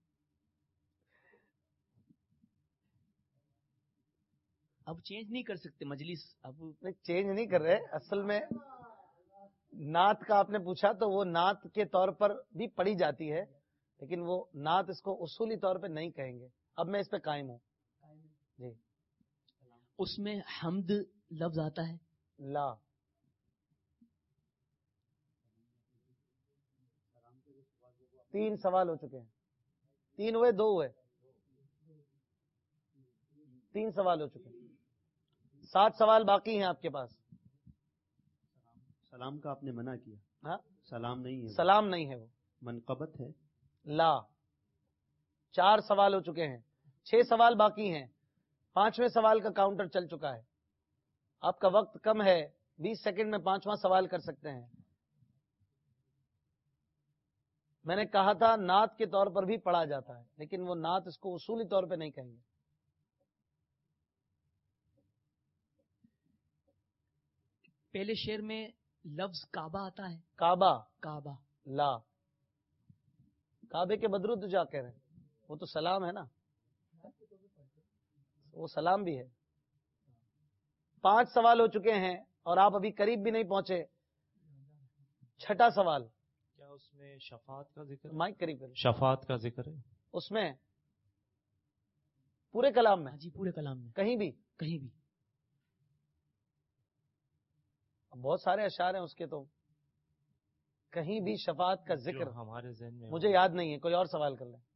اب چینج نہیں کر سکتے مجلس. اب چینج نہیں کر رہے. اصل میں نعت کا آپ نے پوچھا تو وہ نعت کے طور پر بھی پڑھی جاتی ہے، لیکن وہ نعت اس کو اصولی طور پہ نہیں کہیں گے. اب میں اس پہ قائم ہوں. جی اس میں حمد لفظ آتا ہے؟ لا. تین سوال ہو چکے ہیں. 3 ہوئے 2 ہوئے. 3 سوال ہو چکے ہیں. 7 سوال باقی ہیں آپ کے پاس. سلام کا آپ نے منع کیا. ہاں سلام نہیں ہے. سلام نہیں ہے، وہ منقبت ہے. لا. 4 سوال ہو چکے ہیں. 6 سوال باقی ہیں. 5ویں سوال کا کاؤنٹر چل چکا ہے. آپ کا وقت کم ہے. 20 سیکنڈ میں 5واں سوال کر سکتے ہیں. میں نے کہا تھا نعت کے طور پر بھی پڑھا جاتا ہے، لیکن وہ نعت اس کو اصولی طور پہ نہیں کہیں گے. پہلے شعر میں لفظ کعبہ آتا ہے؟ کعبہ. لا. کعبے کے بدرود جا کہہ رہے ہیں، وہ تو سلام ہے نا. وہ سلام بھی ہے. 5 سوال ہو چکے ہیں اور آپ ابھی قریب بھی نہیں پہنچے. 6واں سوال. کیا اس میں شفاعت کا ذکر؟ مائک قریب کریں. شفاعت کا ذکر ہے اس میں پورے کلام میں؟ جی پورے کلام میں. کہیں بھی؟ کہیں بھی. بہت سارے اشعار ہیں اس کے، تو کہیں بھی شفاعت کا ذکر ہمارے ذہن میں مجھے یاد نہیں ہے. کوئی اور سوال کر لیں.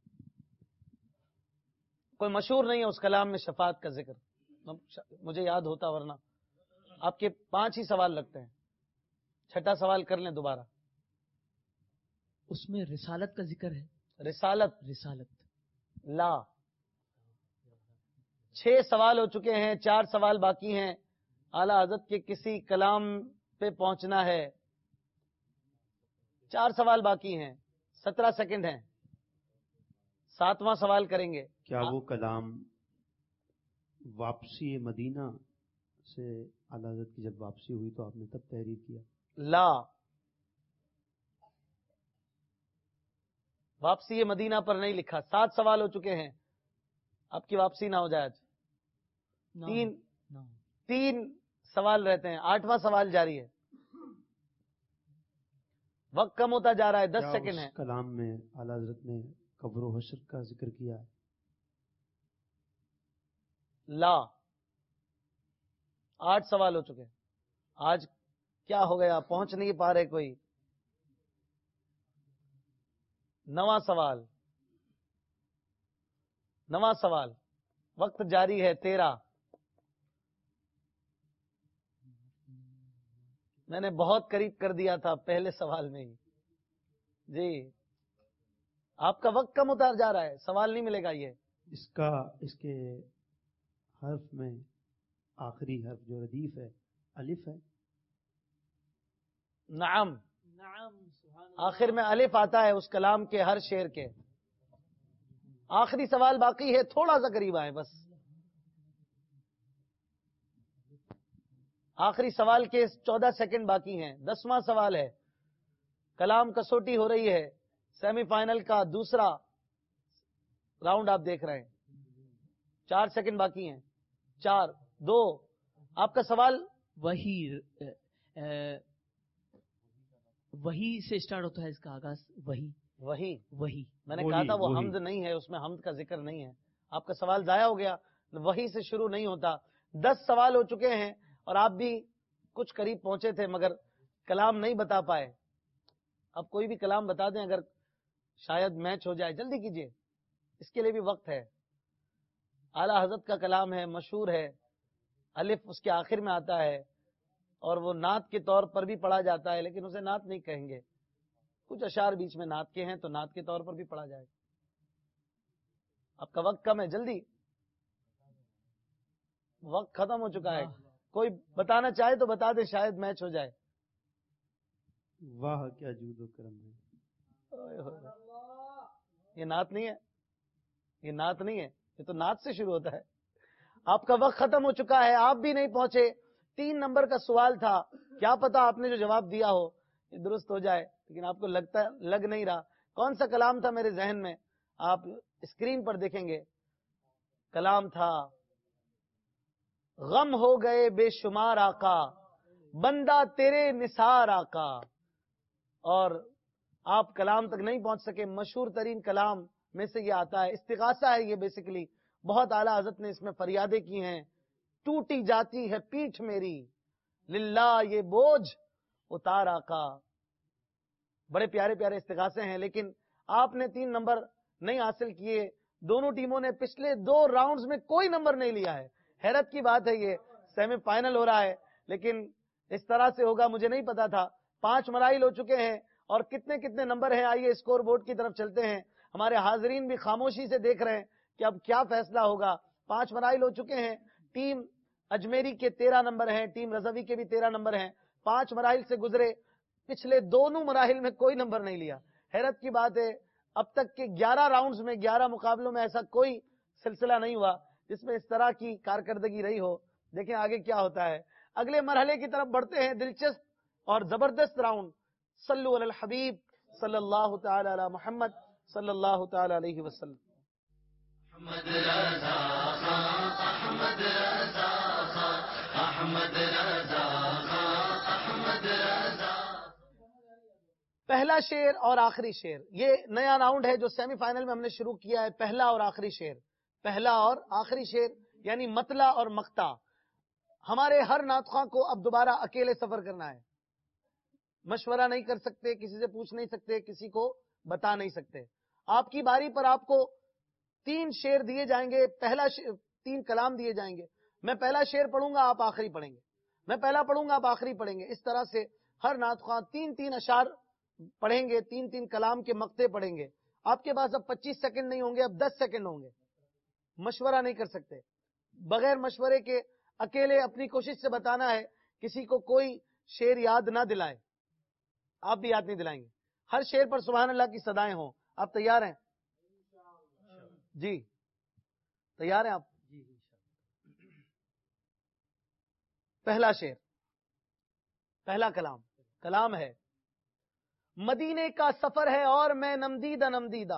کوئی مشہور نہیں ہے اس کلام میں شفاعت کا ذکر، مجھے یاد ہوتا، ورنہ آپ کے 5 ہی سوال لگتے ہیں. 6واں سوال کر لیں دوبارہ. اس میں رسالت کا ذکر ہے. رسالت؟ رسالت لا. 6 سوال ہو چکے ہیں، 4 سوال باقی ہیں. اعلی حضرت کے کسی کلام پہ پہنچنا ہے. 4 سوال باقی ہیں، 17 سیکنڈ ہیں. 7واں سوال کریں گے. کیا وہ کلام واپسی مدینہ سے اعلی حضرت کی جب واپسی ہوئی تو آپ نے تب تحریر کیا؟ لا. واپسی مدینہ پر نہیں لکھا. 7 سوال ہو چکے ہیں. آپ کی واپسی نہ ہو جائے آج. 3 سوال رہتے ہیں. 8واں سوال جاری ہے. وقت کم ہوتا جا رہا ہے. 10 سیکنڈ ہے. کلام میں اعلی حضرت نے قبر و حشر کا ذکر کیا ہے؟ لا. 8 سوال ہو چکے. آج کیا ہو گیا؟ پہنچ نہیں پا رہے کوئی. 9واں سوال. 9واں سوال. وقت جاری ہے. 13. میں نے بہت قریب کر دیا تھا پہلے سوال میں ہی. جی آپ کا وقت کم ہوتا جا رہا ہے. سوال نہیں ملے گا. یہ اس کے حرف میں آخری حرف جو ردیف ہے الف ہے؟ نعم. آخر میں الف آتا ہے اس کلام کے ہر شعر کے. آخری سوال باقی ہے. تھوڑا سا قریب آئے بس. آخری سوال کے 14 سیکنڈ باقی ہیں. 10واں سوال ہے. کلام کسوٹی ہو رہی ہے. سیمی فائنل کا دوسرا راؤنڈ آپ دیکھ رہے ہیں. 4 سیکنڈ باقی ہیں. 4 2. آپ کا سوال وہی سے سٹارٹ ہوتا ہے. اس کا آغاز وہی. میں نے کہا تھا وہ حمد نہیں ہے، اس میں حمد کا ذکر نہیں ہے. آپ کا سوال ضائع ہو گیا. وہی سے شروع نہیں ہوتا. 10 سوال ہو چکے ہیں اور آپ بھی کچھ قریب پہنچے تھے مگر کلام نہیں بتا پائے. اب کوئی بھی کلام بتا دیں اگر شاید میچ ہو جائے. جلدی کیجئے، اس کے لیے بھی وقت ہے. اعلی حضرت کا کلام ہے، مشہور ہے. الف اس کے آخر میں آتا ہے اور وہ نعت کے طور پر بھی پڑھا جاتا ہے، لیکن اسے نعت نہیں کہیں گے. کچھ اشعار بیچ میں نعت کے ہیں تو نعت کے طور پر بھی پڑھا جائے. آپ کا وقت کم ہے. جلدی، وقت ختم ہو چکا ہے. کوئی بتانا چاہے تو بتا دے، شاید میچ ہو جائے. واہ کیا جود و کرم ہے. یہ نعت نہیں ہے، یہ نعت نہیں ہے، یہ تو نعت سے شروع ہوتا ہے. آپ کا وقت ختم ہو چکا ہے. آپ بھی نہیں پہنچے. 3 نمبر کا سوال تھا. کیا پتا آپ نے جو جواب دیا ہو یہ درست ہو جائے، لیکن آپ کو لگ نہیں رہا. کون سا کلام تھا میرے ذہن میں؟ آپ اسکرین پر دیکھیں گے. کلام تھا غم ہو گئے بے شمار آقا، بندہ تیرے نثار آقا. اور آپ کلام تک نہیں پہنچ سکے. مشہور ترین کلام میں سے یہ آتا ہے. استغاثہ ہے یہ بیسیکلی. بہت اعلیٰ حضرت نے اس میں فریادیں کی ہیں. ٹوٹی جاتی ہے پیٹھ میری، للہ یہ بوجھ اتار آقا. بڑے پیارے پیارے استغاثے ہیں، لیکن آپ نے 3 نمبر نہیں حاصل کیے. دونوں ٹیموں نے پچھلے 2 راؤنڈز میں کوئی نمبر نہیں لیا ہے. حیرت کی بات ہے. یہ سیمی فائنل ہو رہا ہے لیکن اس طرح سے ہوگا مجھے نہیں پتا تھا. 5 مراحل ہو چکے ہیں اور کتنے کتنے نمبر ہیں. آئیے اسکور بورڈ کی طرف چلتے ہیں. ہمارے حاضرین بھی خاموشی سے دیکھ رہے ہیں کہ اب کیا فیصلہ ہوگا. 5 مراحل ہو چکے ہیں. ٹیم اجمیری کے 13 نمبر ہیں، ٹیم رضوی کے بھی 13 نمبر ہیں. 5 مراحل سے گزرے. پچھلے دونوں مراحل میں کوئی نمبر نہیں لیا. حیرت کی بات ہے اب تک کے 11 راؤنڈز میں 11 مقابلوں میں ایسا کوئی سلسلہ نہیں ہوا جس میں اس طرح کی کارکردگی رہی ہو. دیکھیں آگے کیا ہوتا ہے. اگلے مرحلے کی طرف بڑھتے ہیں. دلچسپ اور زبردست راؤنڈ. صلو علی الحبیب صلی اللہ تعالی علی محمد صلی اللہ تعالی علیہ وسلم. احمد رضا خان، احمد رضا خان، احمد رضا خان، احمد رضا۔ پہلا شعر اور آخری شعر، یہ نیا راؤنڈ ہے جو سیمی فائنل میں ہم نے شروع کیا ہے۔ پہلا اور آخری شعر، پہلا اور آخری شعر یعنی مطلع اور مقطع۔ ہمارے ہر نعت خواں کو اب دوبارہ اکیلے سفر کرنا ہے، مشورہ نہیں کر سکتے، کسی سے پوچھ نہیں سکتے، کسی کو بتا نہیں سکتے۔ آپ کی باری پر آپ کو 3 شعر دیے جائیں گے، 3 کلام دیے جائیں گے۔ میں پہلا شعر پڑھوں گا، آپ آخری پڑھیں گے، میں پہلا پڑھوں گا، آپ آخری پڑھیں گے۔ اس طرح سے ہر نعت خواں 3 اشعار پڑھیں گے، 3 کلام کے مقطع پڑھیں گے۔ آپ کے پاس اب 25 سیکنڈ نہیں ہوں گے، اب 10 سیکنڈ ہوں گے۔ مشورہ نہیں کر سکتے، بغیر مشورے کے اکیلے اپنی کوشش سے بتانا ہے، کسی کو کوئی شعر یاد نہ دلائے، آپ بھی یاد نہیں دلائیں گے۔ ہر شعر پر سبحان اللہ کی صدائیں ہوں۔ آپ تیار ہیں؟ جی تیار ہیں آپ؟ پہلا شعر، پہلا کلام ہے: مدینے کا سفر ہے اور میں نمدیدہ نمدیدہ۔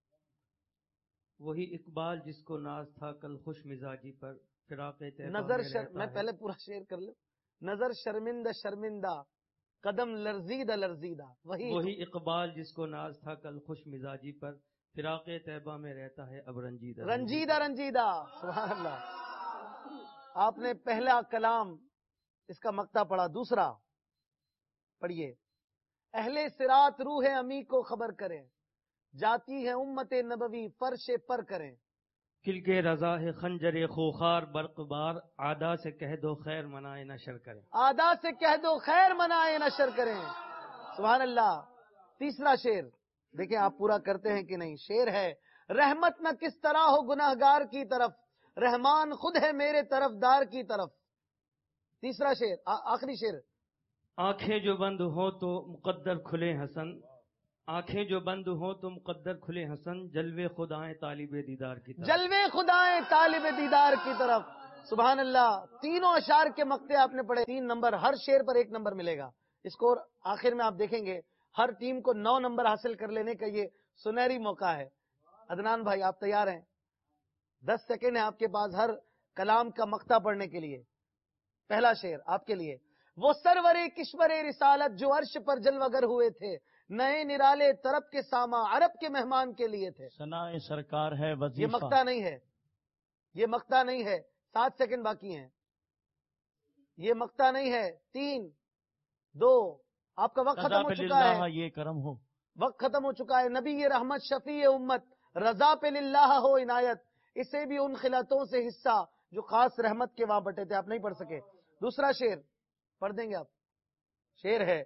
وہی اقبال جس کو ناز تھا کل خوش مزاجی پر، فراق طیبہ میں پہلے پورا شعر کر لوں۔ نظر شرمندہ شرمندہ، قدم لرزیدہ لرزیدہ۔ وہی اقبال جس کو ناز تھا کل خوش مزاجی پر، فراق طیبہ میں رہتا ہے اب رنجیدہ رنجیدہ رنجیدہ۔ سبحان اللہ۔ آپ نے پہلا کلام اس کا مقطع پڑھا، دوسرا پڑھیے: اہل صراط روح امی کو خبر کریں، جاتی ہے امت نبوی فرش پر کریں۔ کل کے رضا ہے خنجر خوخار برق بار، عادا سے کہہ دو خیر منائے نشر کریں۔ عادا سے کہہ دو خیر منائے نشر کریں۔ سبحان اللہ۔ تیسرا شعر دیکھیں آپ پورا کرتے ہیں کہ نہیں۔ شعر ہے: رحمت نہ کس طرح ہو گناہگار کی طرف، رحمان خود ہے میرے طرفدار کی طرف۔ تیسرا شعر، آخری شعر: آنکھیں جو بند ہو تو مقدر کھلے حسن، آنکھیں جو بند ہو تو مقدر کھلے حسن، جلوے خدائیں طالب دیدار کی طرف، جلوے خدائیں طالب دیدار کی طرف۔ سبحان اللہ۔ تینوں اشعار کے مقطع آپ نے پڑھے، 3 نمبر، ہر شعر پر 1 نمبر ملے گا۔ اسکور آخر میں آپ دیکھیں گے، ہر ٹیم کو 9 نمبر حاصل کر لینے کا یہ سنہری موقع ہے۔ عدنان بھائی آپ تیار ہیں؟ 10 سیکنڈ ہے آپ کے پاس ہر کلام کا مقطع پڑھنے کے لیے۔ پہلا شعر آپ کے لیے: وہ سرور کشور رسالت جو عرش پر جلوگر ہوئے تھے، نئے نرالے طرب کے ساما عرب کے مہمان کے لیے تھے۔ ثنائے سرکار ہے وظیفہ۔ یہ مقطع نہیں ہے، یہ مقطع نہیں ہے۔ 7 سیکنڈ باقی ہیں۔ یہ مقطع نہیں ہے۔ 3 2 آپ کا وقت ختم ہو چکا ہے۔ یہ کرم ہو، وقت ختم ہو چکا ہے۔ نبی رحمت شفیع امت، رضا پہ للہ ہو عنایت، اسے بھی ان خلاتوں سے حصہ جو خاص رحمت کے وہاں بٹے تھے۔ آپ نہیں پڑھ سکے۔ دوسرا شعر پڑھ دیں گے آپ؟ شعر ہے،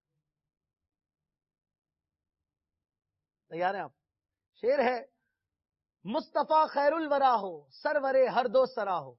تیار ہیں آپ؟ شعر ہے: مصطفیٰ خیر الورا ہو، سرور ہر دو سرا ہو۔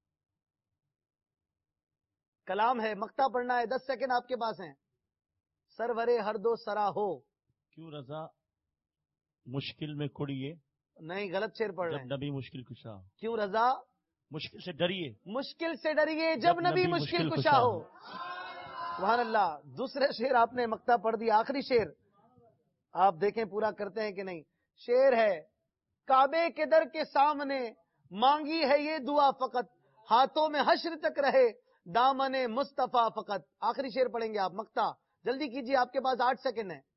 کلام ہے، مقطع پڑھنا ہے، 10 سیکنڈ آپ کے پاس ہیں۔ سرور ہر دو سرا ہو۔ کیوں رضا مشکل میں کڑیے، نہیں، غلط شعر پڑھ رہے ہیں۔ جب نبی مشکل کشا ہو۔ کیوں رضا مشکل سے ڈریے، مشکل سے ڈریے جب نبی مشکل کشا ہو۔ سبحان اللہ۔ دوسرے شعر آپ نے مقطع پڑھ دیا۔ آخری شعر آپ دیکھیں پورا کرتے ہیں کہ نہیں۔ شعر ہے: کعبے کے در کے سامنے مانگی ہے یہ دعا فقط، ہاتھوں میں حشر تک رہے دامن مصطفیٰ فقط۔ آخری شعر پڑھیں گے آپ، مقطع جلدی کیجیے، آپ کے پاس 8 سیکنڈ ہیں۔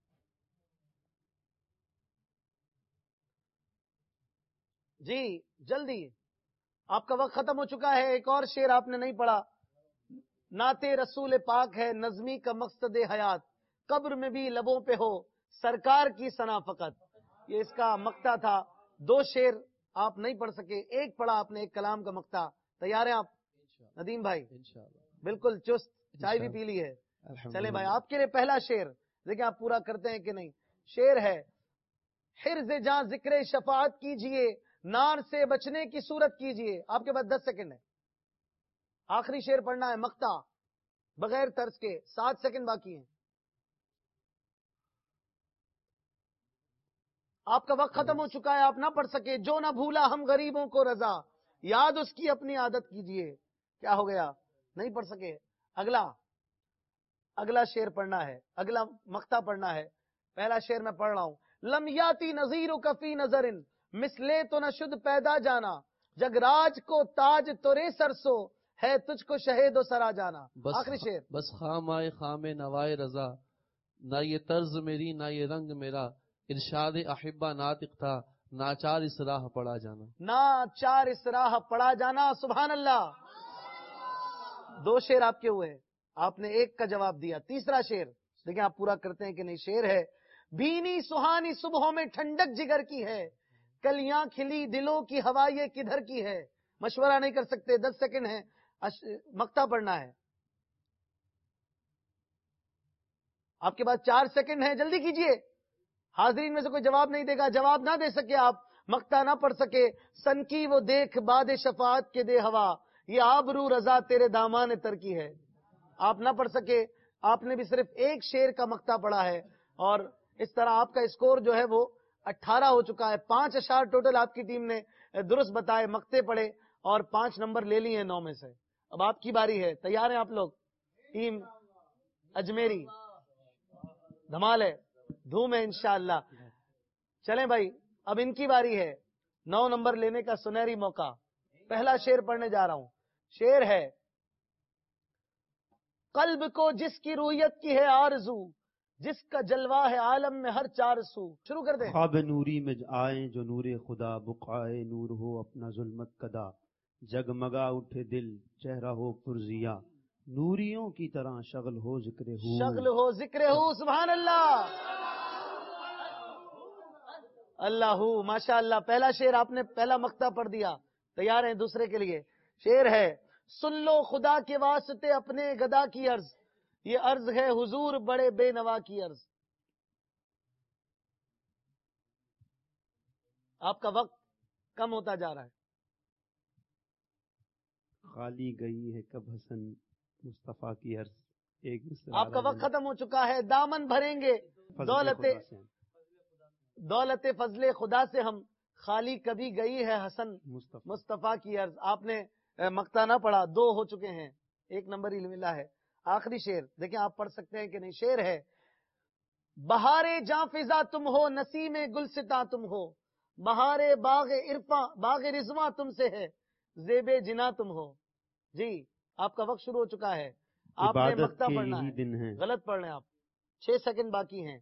جی جلدی، آپ کا وقت ختم ہو چکا ہے۔ ایک اور شعر آپ نے نہیں پڑھا۔ نعت رسول پاک ہے نظمی کا مقصد حیات، قبر میں بھی لبوں پہ ہو سرکار کی ثنا فقط۔ یہ اس کا مقطع تھا۔ 2 شعر آپ نہیں پڑھ سکے، ایک پڑھا آپ نے، ایک کلام کا مقطع۔ تیار ہیں آپ ندیم بھائی؟ بالکل چست، چائے بھی پی لی ہے۔ چلے بھائی، آپ کے لیے پہلا شعر دیکھیں آپ پورا کرتے ہیں کہ نہیں۔ شعر ہے: حرز جاں ذکر شفاعت کیجئے، نار سے بچنے کی صورت کیجئے۔ آپ کے پاس 10 سیکنڈ ہے، آخری شعر پڑھنا ہے، مقطع بغیر طرز کے۔ 7 سیکنڈ باقی ہیں۔ آپ کا وقت ختم ہو چکا ہے، آپ نہ پڑھ سکے۔ جو نہ بھولا ہم غریبوں کو رضا، یاد اس کی اپنی عادت کیجئے۔ کیا ہو گیا؟ نہیں پڑھ سکے۔ اگلا شعر پڑھنا ہے، اگلا مقطع پڑھنا ہے۔ پہلا شعر میں پڑھ رہا ہوں: لم یاتی نظیرک فی نظر مسلے تو نہ شد پیدا جانا، جگ راج کو تاج تورے سرسو، ہے تجھ کو شہید و سرا جانا. آخری شعر. بس خام آئے خام نوائے رضا، نہ یہ طرز میری نہ یہ رنگ میرا، ارشاد احبہ ناطق تھا، ناچار اس راہ پڑا جانا. ناچار اس راہ پڑا جانا. سبحان اللہ. 2 شعر آپ کے ہوئے، آپ نے 1 کا جواب دیا. تیسرا شعر دیکھیں آپ پورا کرتے ہیں کہ نہیں. شعر ہے، بھینی سہانی صبحوں میں ٹھنڈک جگر کی ہے، کلیاں کھلی دلوں کی ہوا یہ کدھر کی ہے. مشورہ نہیں کر سکتے، 10 سیکنڈ ہے، مقطع پڑھنا ہے. آپ کے پاس 4 سیکنڈ ہیں، جلدی کیجئے. حاضرین میں سے کوئی جواب نہیں دے گا، جواب نہ دے سکے آپ، مقطع نہ پڑھ سکے. سن کی وہ دیکھ باد شفاعت کے دے ہوا، یہ آبرو رضا تیرے دامان تر کی ہے. آپ نہ پڑھ سکے، آپ نے بھی صرف 1 شعر کا مقطع پڑھا ہے، اور اس طرح آپ کا اسکور جو ہے وہ 18 ہو چکا ہے. 5 اشعار ٹوٹل آپ کی ٹیم نے درست بتائے، مقطع پڑھے اور 5 نمبر لے لیے ہیں 9 میں سے. اب آپ کی باری ہے. تیار ہیں آپ لوگ؟ ٹیم اجمیری دھمال ہے، دھوم ہے انشاءاللہ. چلیں بھائی، اب ان کی باری ہے 9 نمبر لینے کا سنہری موقع. پہلا شعر پڑھنے جا رہا ہوں. شعر ہے، قلب کو جس کی رویت کی ہے آرزو، جس کا جلوہ ہے عالم میں ہر 4 سو. شروع کر دیں. خواب نوری میں آئیں جو نور خدا، بقائے نور ہو اپنا ظلمت کدا، جگمگا اٹھے دل چہرہ ہو پرزیا، نوریوں کی طرح شغل ہو ذکر ہو، شغل ہو ذکر ہو. سبحان اللہ. اللہ ماشاء اللہ. پہلا شعر آپ نے پہلا مقطع پڑھ دیا. تیار ہیں دوسرے کے لیے؟ شعر ہے، سن لو خدا کے واسطے اپنے گدا کی عرض، یہ عرض ہے حضور بڑے بے نوا کی عرض. آپ کا وقت کم ہوتا جا رہا ہے. خالی گئی ہے کب حسن مصطفیٰ کی عرض. ایک آپ کا وقت ختم ہو چکا ہے. دامن بھریں گے دولت فضل خدا سے ہم، خالی کبھی گئی ہے حسن مصطفیٰ کی عرض. آپ نے مقطع نہ پڑھا، 2 ہو چکے ہیں، 1 نمبر ہی ملا ہے. آخری شعر دیکھیں آپ پڑھ سکتے ہیں کہ نہیں. شعر ہے، بہارے جاں فضا تم ہو، نسیم گلستاں تم ہو، بہارے باغ عرفاں باغ رضواں تم سے ہے، زیب جنا تم ہو. جی آپ کا وقت شروع ہو چکا ہے. آپ نے مقطع پڑھنا ہے. غلط پڑھ رہے ہیں آپ. 6 سیکنڈ باقی ہیں،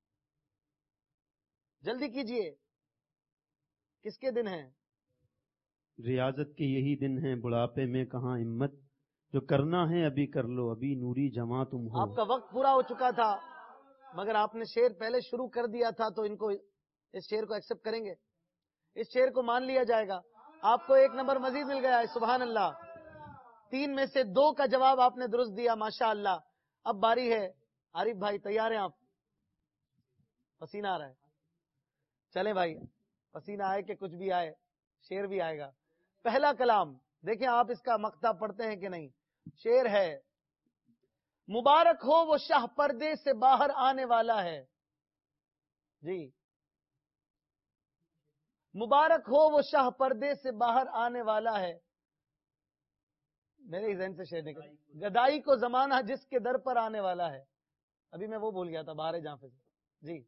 جلدی کیجئے. کس کے دن ہیں؟ ریاضت کے یہی دن ہیں، بڑھاپے میں کہاں ہمت، جو کرنا ہے ابھی کر لو، ابھی نوری جماع تم ہو. آپ کا وقت پورا ہو چکا تھا، مگر آپ نے شعر پہلے شروع کر دیا تھا، تو ان کو اس شعر کو ایکسپٹ کریں گے؟ اس شعر کو مان لیا جائے گا. آپ کو 1 نمبر مزید مل گیا ہے. سبحان اللہ. 3 میں سے 2 کا جواب آپ نے درست دیا، ماشاء اللہ. اب باری ہے عارف بھائی. تیار ہیں آپ؟ پسینہ آ رہا ہے. چلیں بھائی، پسینہ آئے کہ کچھ بھی آئے، شعر بھی آئے گا. پہلا کلام دیکھیں آپ اس کا مقطع پڑھتے ہیں کہ نہیں. شعر ہے، مبارک ہو وہ شاہ پردے سے باہر آنے والا ہے. جی مبارک ہو وہ شاہ پردے سے باہر آنے والا ہے. میرے ذہن سے شعر نکل، گدائی کو زمانہ جس کے در پر آنے والا ہے. ابھی میں وہ بھول گیا تھا، باہر جہاں سے. جی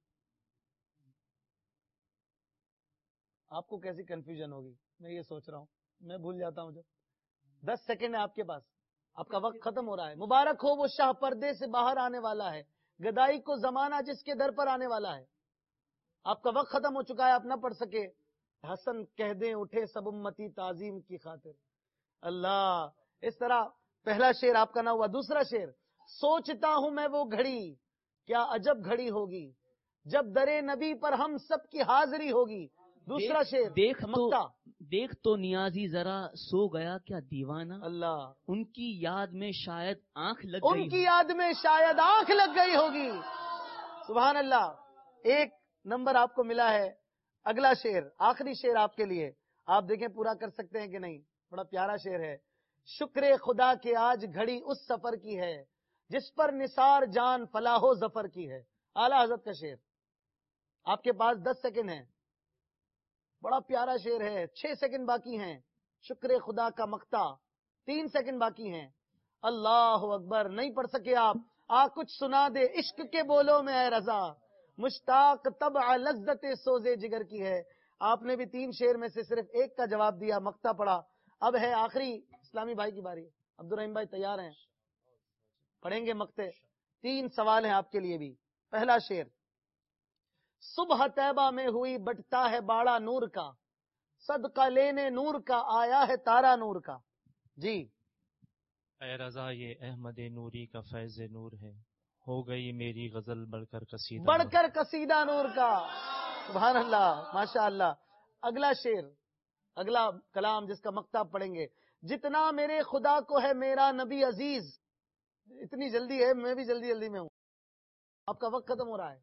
آپ کو کیسی کنفیوژن ہوگی، میں یہ سوچ رہا ہوں، میں بھول جاتا ہوں. جو 10 سیکنڈ ہے آپ کے پاس، آپ کا وقت ختم ہو رہا ہے. مبارک ہو وہ شاہ پردے سے باہر آنے والا ہے، گدائی کو زمانہ جس کے در پر آنے والا ہے. آپ کا وقت ختم ہو چکا ہے، آپ نہ پڑھ سکے. حسن کہہ دیں اٹھے سب امتی تعظیم کی خاطر. اللہ. اس طرح پہلا شعر آپ کا نہ ہوا. دوسرا شعر، سوچتا ہوں میں وہ گھڑی، کیا عجب گھڑی ہوگی، جب در نبی پر ہم سب کی حاضری ہوگی. دوسرا شعر، دیکھ تو نیازی ذرا سو گیا کیا دیوانہ، اللہ. ان کی یاد میں شاید آنکھ لگ گئی، ان کی یاد میں شاید آنکھ لگ گئی ہوگی. سبحان اللہ. 1 نمبر آپ کو ملا ہے. اگلا شعر، آخری شعر آپ کے لیے. آپ دیکھیں پورا کر سکتے ہیں کہ نہیں. بڑا پیارا شعر ہے. شکر خدا کہ آج گھڑی اس سفر کی ہے، جس پر نثار جان فلاح و ظفر کی ہے. اعلیٰ حضرت کا شعر. آپ کے پاس 10 سیکنڈ ہیں. بڑا پیارا شعر ہے. 6 سیکنڈ باقی ہیں. شکر خدا کا مقطع 3 سیکنڈ باقی ہیں. اللہ اکبر. نہیں پڑھ سکے آپ؟ کچھ سنا دے عشق کے بولوں میں اے رضا، مشتاق طبع لذت سوزے جگر کی ہے. آپ نے بھی 3 شعر میں سے صرف ایک کا جواب دیا، مقطع پڑھا. اب ہے آخری اسلامی بھائی کی باری. عبدالرحیم بھائی تیار ہیں؟ پڑھیں گے مقطع. 3 سوال ہیں آپ کے لیے بھی. پہلا شعر: صبح طیبہ میں ہوئی بٹتا ہے باڑا نور کا، صدقہ لینے نور کا آیا ہے تارا نور کا. جی. اے رضا یہ احمد نوری کا فیض نور ہے، ہو گئی میری غزل بڑھ کر قصیدہ بڑھ کر قصیدہ نور کا. سبحان اللہ، ماشاء اللہ. اگلا شعر، اگلا کلام جس کا مقطع پڑھیں گے: جتنا میرے خدا کو ہے میرا نبی عزیز. اتنی جلدی ہے، میں بھی جلدی جلدی میں ہوں، آپ کا وقت ختم ہو رہا ہے.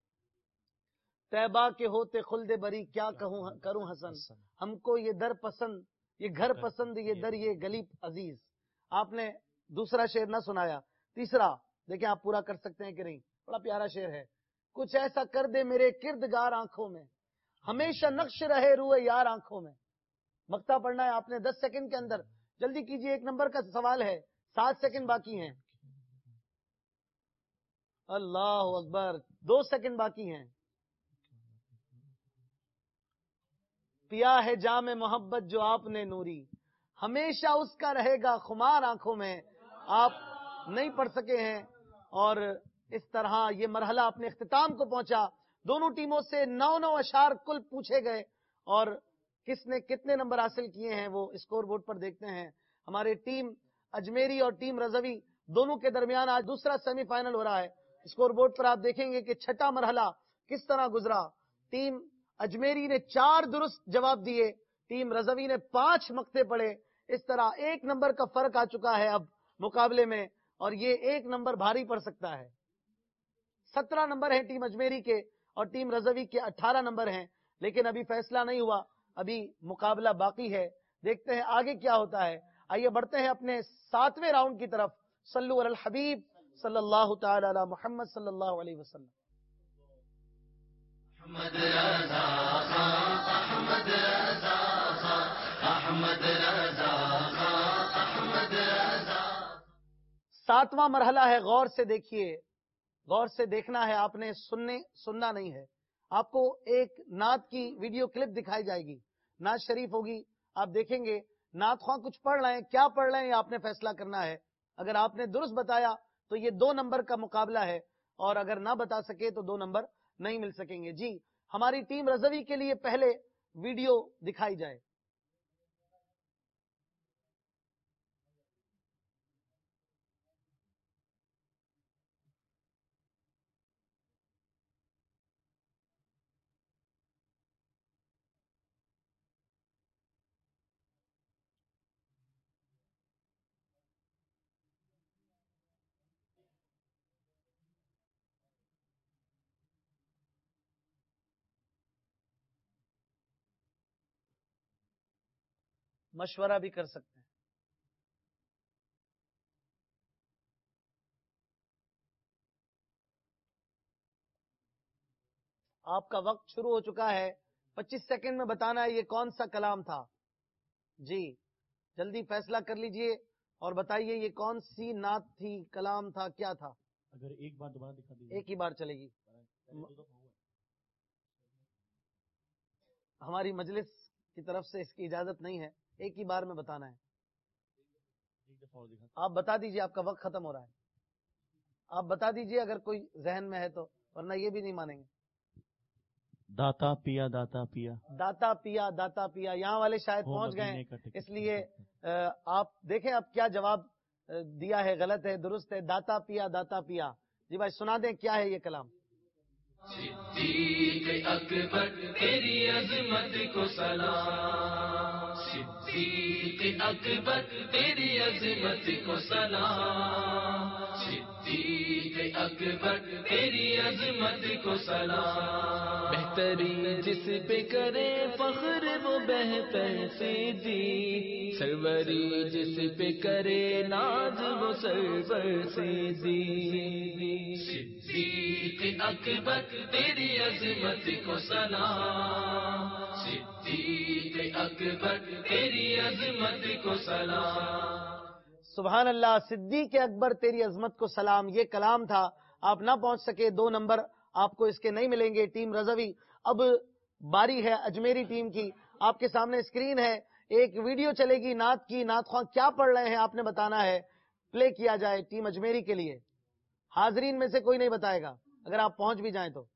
طیبہ کے ہوتے خلد بری کیا کروں حسن، ہم کو یہ در پسند، یہ گھر پسند، یہ در یہ گلی عزیز. آپ نے دوسرا شعر نہ سنایا. تیسرا دیکھیں آپ پورا کر سکتے ہیں کہ نہیں. بڑا پیارا شعر ہے: کچھ ایسا کر دے میرے کردگار آنکھوں میں، ہمیشہ نقش رہے روئے یار آنکھوں میں. مقطع پڑھنا ہے آپ نے 10 سیکنڈ کے اندر. جلدی کیجئے، 1 نمبر کا سوال ہے، 7 سیکنڈ باقی ہیں. اللہ اکبر، 2 سیکنڈ باقی ہیں. پیا ہے جام محبت جو آپ نے نوری، ہمیشہ اس کا رہے گا خمار آنکھوں میں. آپ نہیں پڑھ سکے ہیں اور اس طرح یہ مرحلہ اپنے اختتام کو پہنچا. دونوں ٹیموں سے 9 اشعار کل پوچھے گئے اور کس نے کتنے نمبر حاصل کیے ہیں وہ اسکور بورڈ پر دیکھتے ہیں. ہمارے ٹیم اجمیری اور ٹیم رضوی دونوں کے درمیان آج دوسرا سیمی فائنل ہو رہا ہے. اسکور بورڈ پر آپ دیکھیں گے کہ چھٹا مرحلہ کس طرح گزرا. ٹیم اجمیری نے 4 درست جواب دیے، ٹیم رضوی نے 5 مقطع پڑھے. اس طرح 1 نمبر کا فرق آ چکا ہے اب مقابلے میں، اور یہ 1 نمبر بھاری پڑ سکتا ہے. 17 نمبر ہیں ٹیم اجمیری کے اور ٹیم رضوی کے 18 نمبر ہیں، لیکن ابھی فیصلہ نہیں ہوا، ابھی مقابلہ باقی ہے. دیکھتے ہیں آگے کیا ہوتا ہے. آئیے بڑھتے ہیں اپنے 7ویں راؤنڈ کی طرف. صلو علی الحبیب صلی اللہ تعالی علی محمد صلی اللہ علیہ وسلم. احمد رضا احمد رضا احمد رضا احمد رضا. 7واں مرحلہ ہے. غور سے دیکھیے، غور سے دیکھنا ہے آپ نے، سننا نہیں ہے. آپ کو ایک نعت کی ویڈیو کلپ دکھائی جائے گی، نعت شریف ہوگی. آپ دیکھیں گے نعت خواہ کچھ پڑھ رہے ہیں، کیا پڑھ رہے ہیں آپ نے فیصلہ کرنا ہے. اگر آپ نے درست بتایا تو یہ 2 نمبر کا مقابلہ ہے، اور اگر نہ بتا سکے تو 2 نمبر نہیں مل سکیں گے. جی، ہماری ٹیم رضوی کے لیے پہلے ویڈیو دکھائی جائے. مشورہ بھی کر سکتے ہیں. آپ کا وقت شروع ہو چکا ہے. 25 سیکنڈ میں بتانا ہے یہ کون سا کلام تھا. جی جلدی فیصلہ کر لیجئے اور بتائیے یہ کون سی نعت تھی، کلام تھا، کیا تھا. اگر ایک بار دوبارہ دکھا دیجیے. ایک ہی بار چلے گی. ہماری مجلس کی طرف سے اس کی اجازت نہیں ہے، ایک ہی بار میں بتانا ہے. آپ بتا دیجئے، آپ کا وقت ختم ہو رہا ہے. آپ بتا دیجئے اگر کوئی ذہن میں ہے تو، ورنہ یہ بھی نہیں مانیں گے. داتا پیا داتا پیا داتا پیا داتا پیا. یہاں والے شاید پہنچ گئے، اس لیے آپ دیکھیں اب کیا جواب دیا ہے، غلط ہے درست ہے. داتا پیا داتا پیا. جی بھائی سنا دیں کیا ہے یہ کلام. صدیق اکبر تیری عظمت کو سلام، صدیق اکبر تیری عظمت کو سلام، صدیق اکبر تیری عظمت کو سلام. بہترین جس پہ کرے فخر وہ بہتر سے دی، سروری جس پہ کرے ناز وہ سرور سے دی. صدیق اکبر تیری عظمت کو سلام، صدیق اکبر تیری عظمت کو سلام. سبحان اللہ. صدیق اکبر تیری عظمت کو سلام، یہ کلام تھا. آپ نہ پہنچ سکے، 2 نمبر آپ کو اس کے نہیں ملیں گے. ٹیم رضوی اب باری ہے اجمیری ٹیم کی. آپ کے سامنے اسکرین ہے, ایک ویڈیو چلے گی نعت کی. نعت خواں کیا پڑھ رہے ہیں آپ نے بتانا ہے, پلے کیا جائے ٹیم اجمیری کے لیے. حاضرین میں سے کوئی نہیں بتائے گا اگر آپ پہنچ بھی جائیں تو.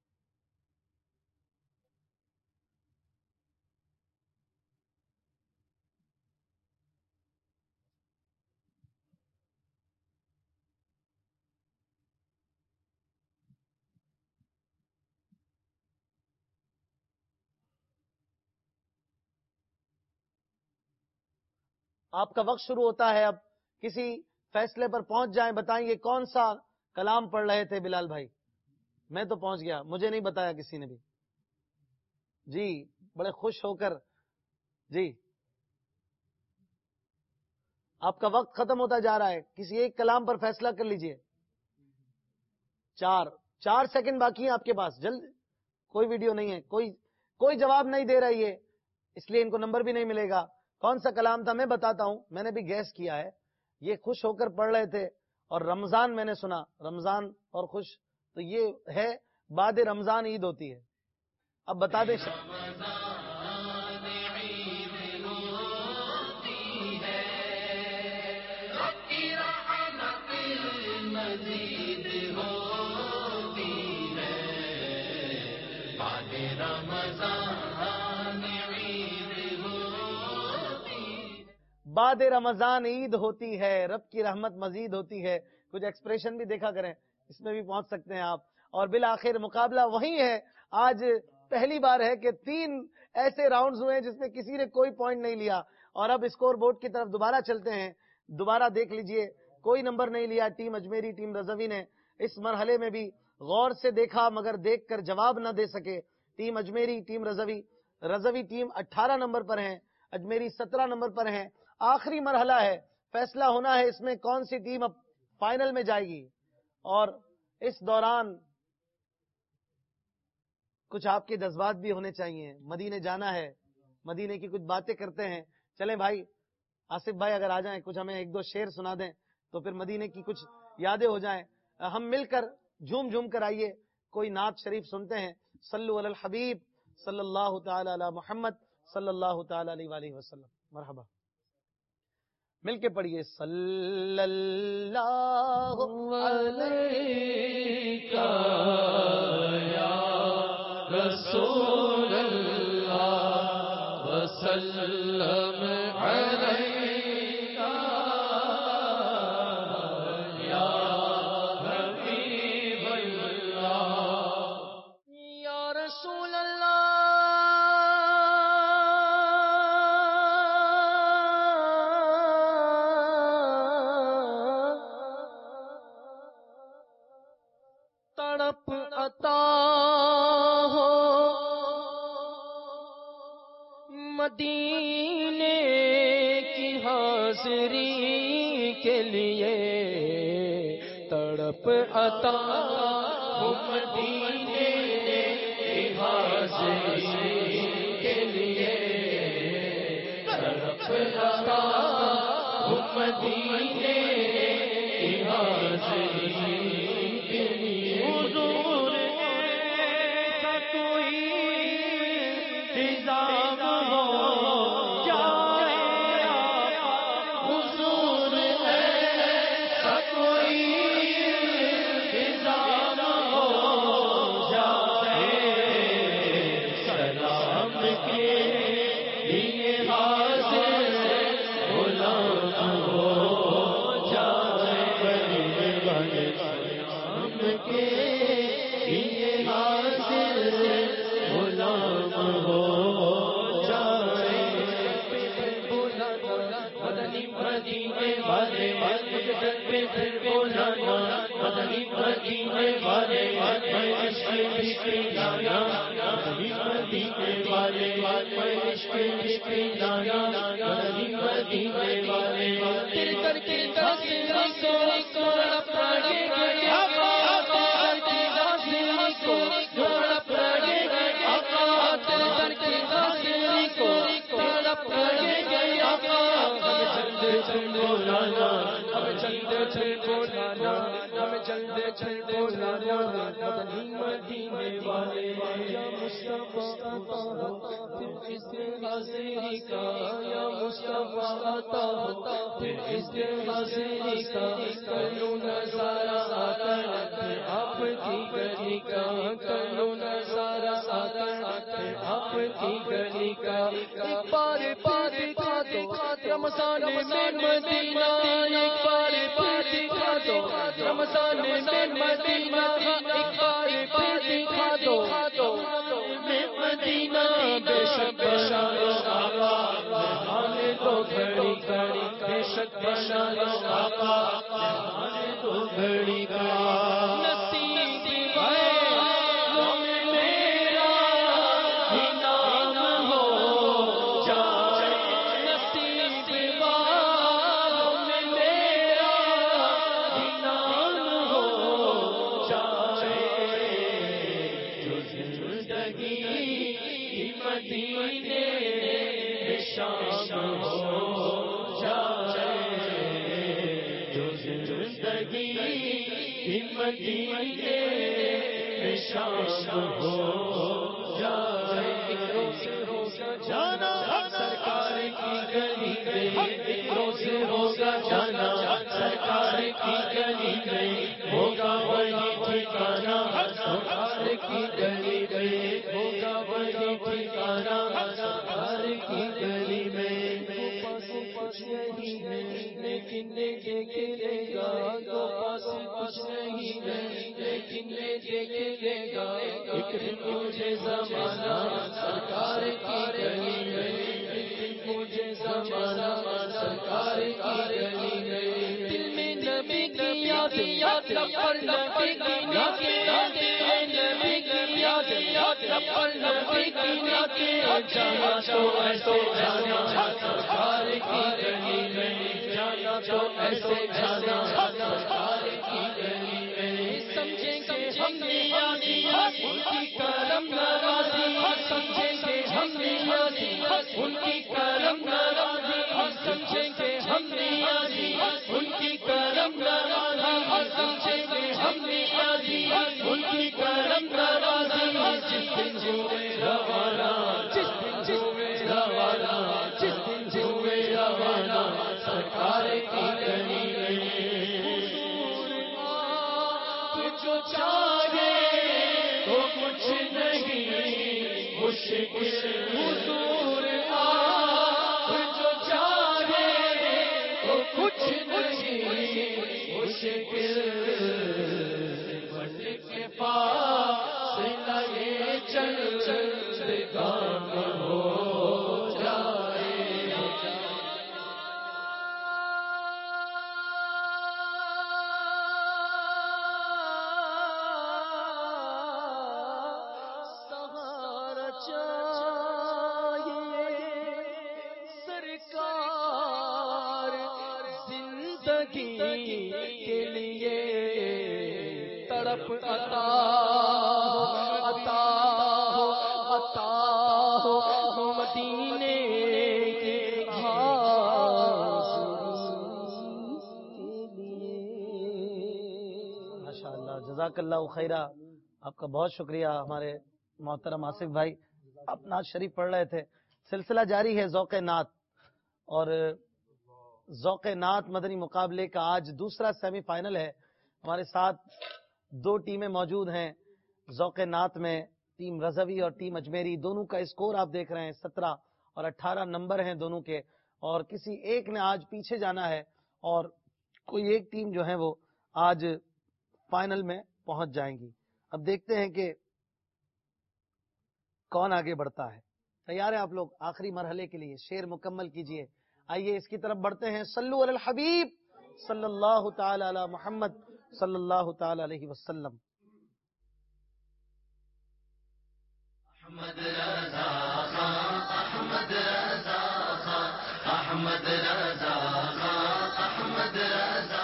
آپ کا وقت شروع ہوتا ہے. اب کسی فیصلے پر پہنچ جائیں, بتائیں یہ کون سا کلام پڑھ رہے تھے بلال بھائی. میں تو پہنچ گیا, مجھے نہیں بتایا کسی نے بھی. جی بڑے خوش ہو کر. جی آپ کا وقت ختم ہوتا جا رہا ہے, کسی ایک کلام پر فیصلہ کر لیجئے. 4 سیکنڈ باقی ہیں آپ کے پاس, جلد. کوئی ویڈیو نہیں ہے, کوئی جواب نہیں دے رہی ہے, اس لیے ان کو نمبر بھی نہیں ملے گا. کون سا کلام تھا میں بتاتا ہوں, میں نے بھی گیس کیا ہے. یہ خوش ہو کر پڑھ رہے تھے اور رمضان میں نے سنا, رمضان اور خوش, تو یہ ہے بعد رمضان عید ہوتی ہے. اب بتا دیں بعد رمضان عید ہوتی ہے, رب کی رحمت مزید ہوتی ہے. کچھ ایکسپریشن بھی دیکھا کریں, اس میں بھی پہنچ سکتے ہیں آپ. اور بالآخر مقابلہ وہی ہے. آج پہلی بار ہے کہ 3 ایسے راؤنڈز ہوئے جس میں کسی نے کوئی پوائنٹ نہیں لیا. اور اب اسکور بورڈ کی طرف دوبارہ چلتے ہیں. دوبارہ دیکھ لیجئے, کوئی نمبر نہیں لیا ٹیم اجمیری, ٹیم رضوی نے. اس مرحلے میں بھی غور سے دیکھا مگر دیکھ کر جواب نہ دے سکے. Team Ajmeri, team Rizvi team 18 نمبر پر ہیں, اجمیری 17 نمبر پر ہیں. آخری مرحلہ ہے, فیصلہ ہونا ہے اس میں کون سی ٹیم اب فائنل میں جائے گی. اور اس دوران کچھ آپ کے جذبات بھی ہونے چاہیے. مدینے جانا ہے, مدینے کی کچھ باتیں کرتے ہیں. چلیں بھائی, آصف بھائی اگر آ جائیں, کچھ ہمیں 1-2 شعر سنا دیں تو پھر مدینے کی کچھ یادیں ہو جائیں. ہم مل کر جھوم کر آئیے, کوئی نعت شریف سنتے ہیں. صلو علی الحبیب صلی اللہ تعالی علی محمد صلی اللہ تعالی علیہ وآلہ وسلم. مرحبا, مل کے پڑھیے. صلی اللہ علیہ رسول اللہ وسلم علیکہ یا حبیب اللہ یا رسول اللہ. تڑپ عطا مدینے کی حاضری کے لیے, تڑپ عطا ہو مدینے کی حاضری کے لیے, تڑپ عطا ہو مدینے کی حاضری کے لیے. حضور ایسا کوئی نظام ہو جائے, حضور ایسا کوئی نظام ہو جائے, سلام کے لیے حاضر غلام ہو جائے, سلام کے لیے حاضر غلام ہو جائے. مدنی مدینے والے پھر بولانا, مدنی مدینے والے عشق لانا, مدنی مدینے والے عشق لانا, مدنی مدینے والے تیرے در کے بولانا ہمیں جلدی چل بولانا ہمیں جلدی چل بولانا مدنی مدینے والے یا مصطفیٰ عطا ہو پھر اس حاضری کا یا مصطفیٰ عطا ہو پھر اس حاضری کا کرو نظارہ آتا پھر آپ کی گلی کا کرو نظارہ آتا پھر آپ کی گلی کا ایک بار پار دکھا دو رمضان میں مدینہ ایک بار پار دکھا دو رمضان میں مدینہ ایک بار پار دکھا دو میں مدینہ بے شک بشار آقا آنے دو گھڑی گھڑی بے شک بشار آقا آنے دو گھڑی گھڑی نصیب ہے میرا ہی نام ہو جائے نصیب والوں میں میرا ہی نام ہو جائے جو زندگی مدینے میں شام ہو جائے جو زندگی مدینے میں شام ہو جائے روز جانا سرکار کی گلی گئی روز ہوگا جانا سرکار کی گلی گئی ہوگا وہی ٹھکانا سرکار کی گلی گئی ہوگا وہی ٹھکانا سرکار کی گلی میں کچھ نہیں ہے لیکن لے گا تو پاس کچھ نہیں ہے لیکن لے گا ایک دن مجھے زمانہ سرکار کی گلی میں ایک دن مجھے زمانہ سرکار کی گلی میں دل میں نبی کی یاد پر نبی کی یاد نبی کی یاد پر نبی کی یاد جانا تو ایسے جانا سرکار کی گلی میں جانا تو ایسے جانا سرکار کی گلی میں سمجھیں گے ہم نے یادی ان کی کرم نوازی سمجھیں گے ہم نے یادی ان کی کرم نوازی سمجھیں گے ہم نے یادی ان کی کرم نوازی سمجھیں گے ہم نے یادی ان کی کرم نوازی جس دن ہوئے روانہ جس دن ہوئے روانہ جس دن ہوئے روانہ سرکار کی گلی میں جو چاہے تو کچھ نہیں مشکل حضور آپ جو چاہے تو کچھ نہیں مشکل بن کے پاس لگے چل گام ہو جائے سرکار زندگی کے لیے تڑپ عطا ہو مدینے کی ماشاءاللہ جزاک اللہ خیرہ. آپ کا بہت شکریہ ہمارے محترم آصف بھائی. آپ نعت شریف پڑھ رہے تھے. سلسلہ جاری ہے ذوق نعت، اور ذوق نعت مدنی مقابلے کا آج دوسرا سیمی فائنل ہے. ہمارے ساتھ دو ٹیمیں موجود ہیں ذوق نعت میں، ٹیم رضوی اور ٹیم اجمیری. دونوں کا اسکور آپ دیکھ رہے ہیں، 17 اور 18 نمبر ہیں دونوں کے، اور کسی ایک نے آج پیچھے جانا ہے اور کوئی ایک ٹیم جو ہے وہ آج فائنل میں پہنچ جائیں گی. اب دیکھتے ہیں کہ کون آگے بڑھتا ہے. تیار ہیں آپ لوگ آخری مرحلے کے لیے؟ شعر مکمل کیجئے. آئیے اس کی طرف بڑھتے ہیں. صلو علی الحبیب صلی اللہ تعالی علی محمد صلی اللہ تعالی علیہ وسلم. احمد رضا احمد رضا احمد رضا احمد رضا.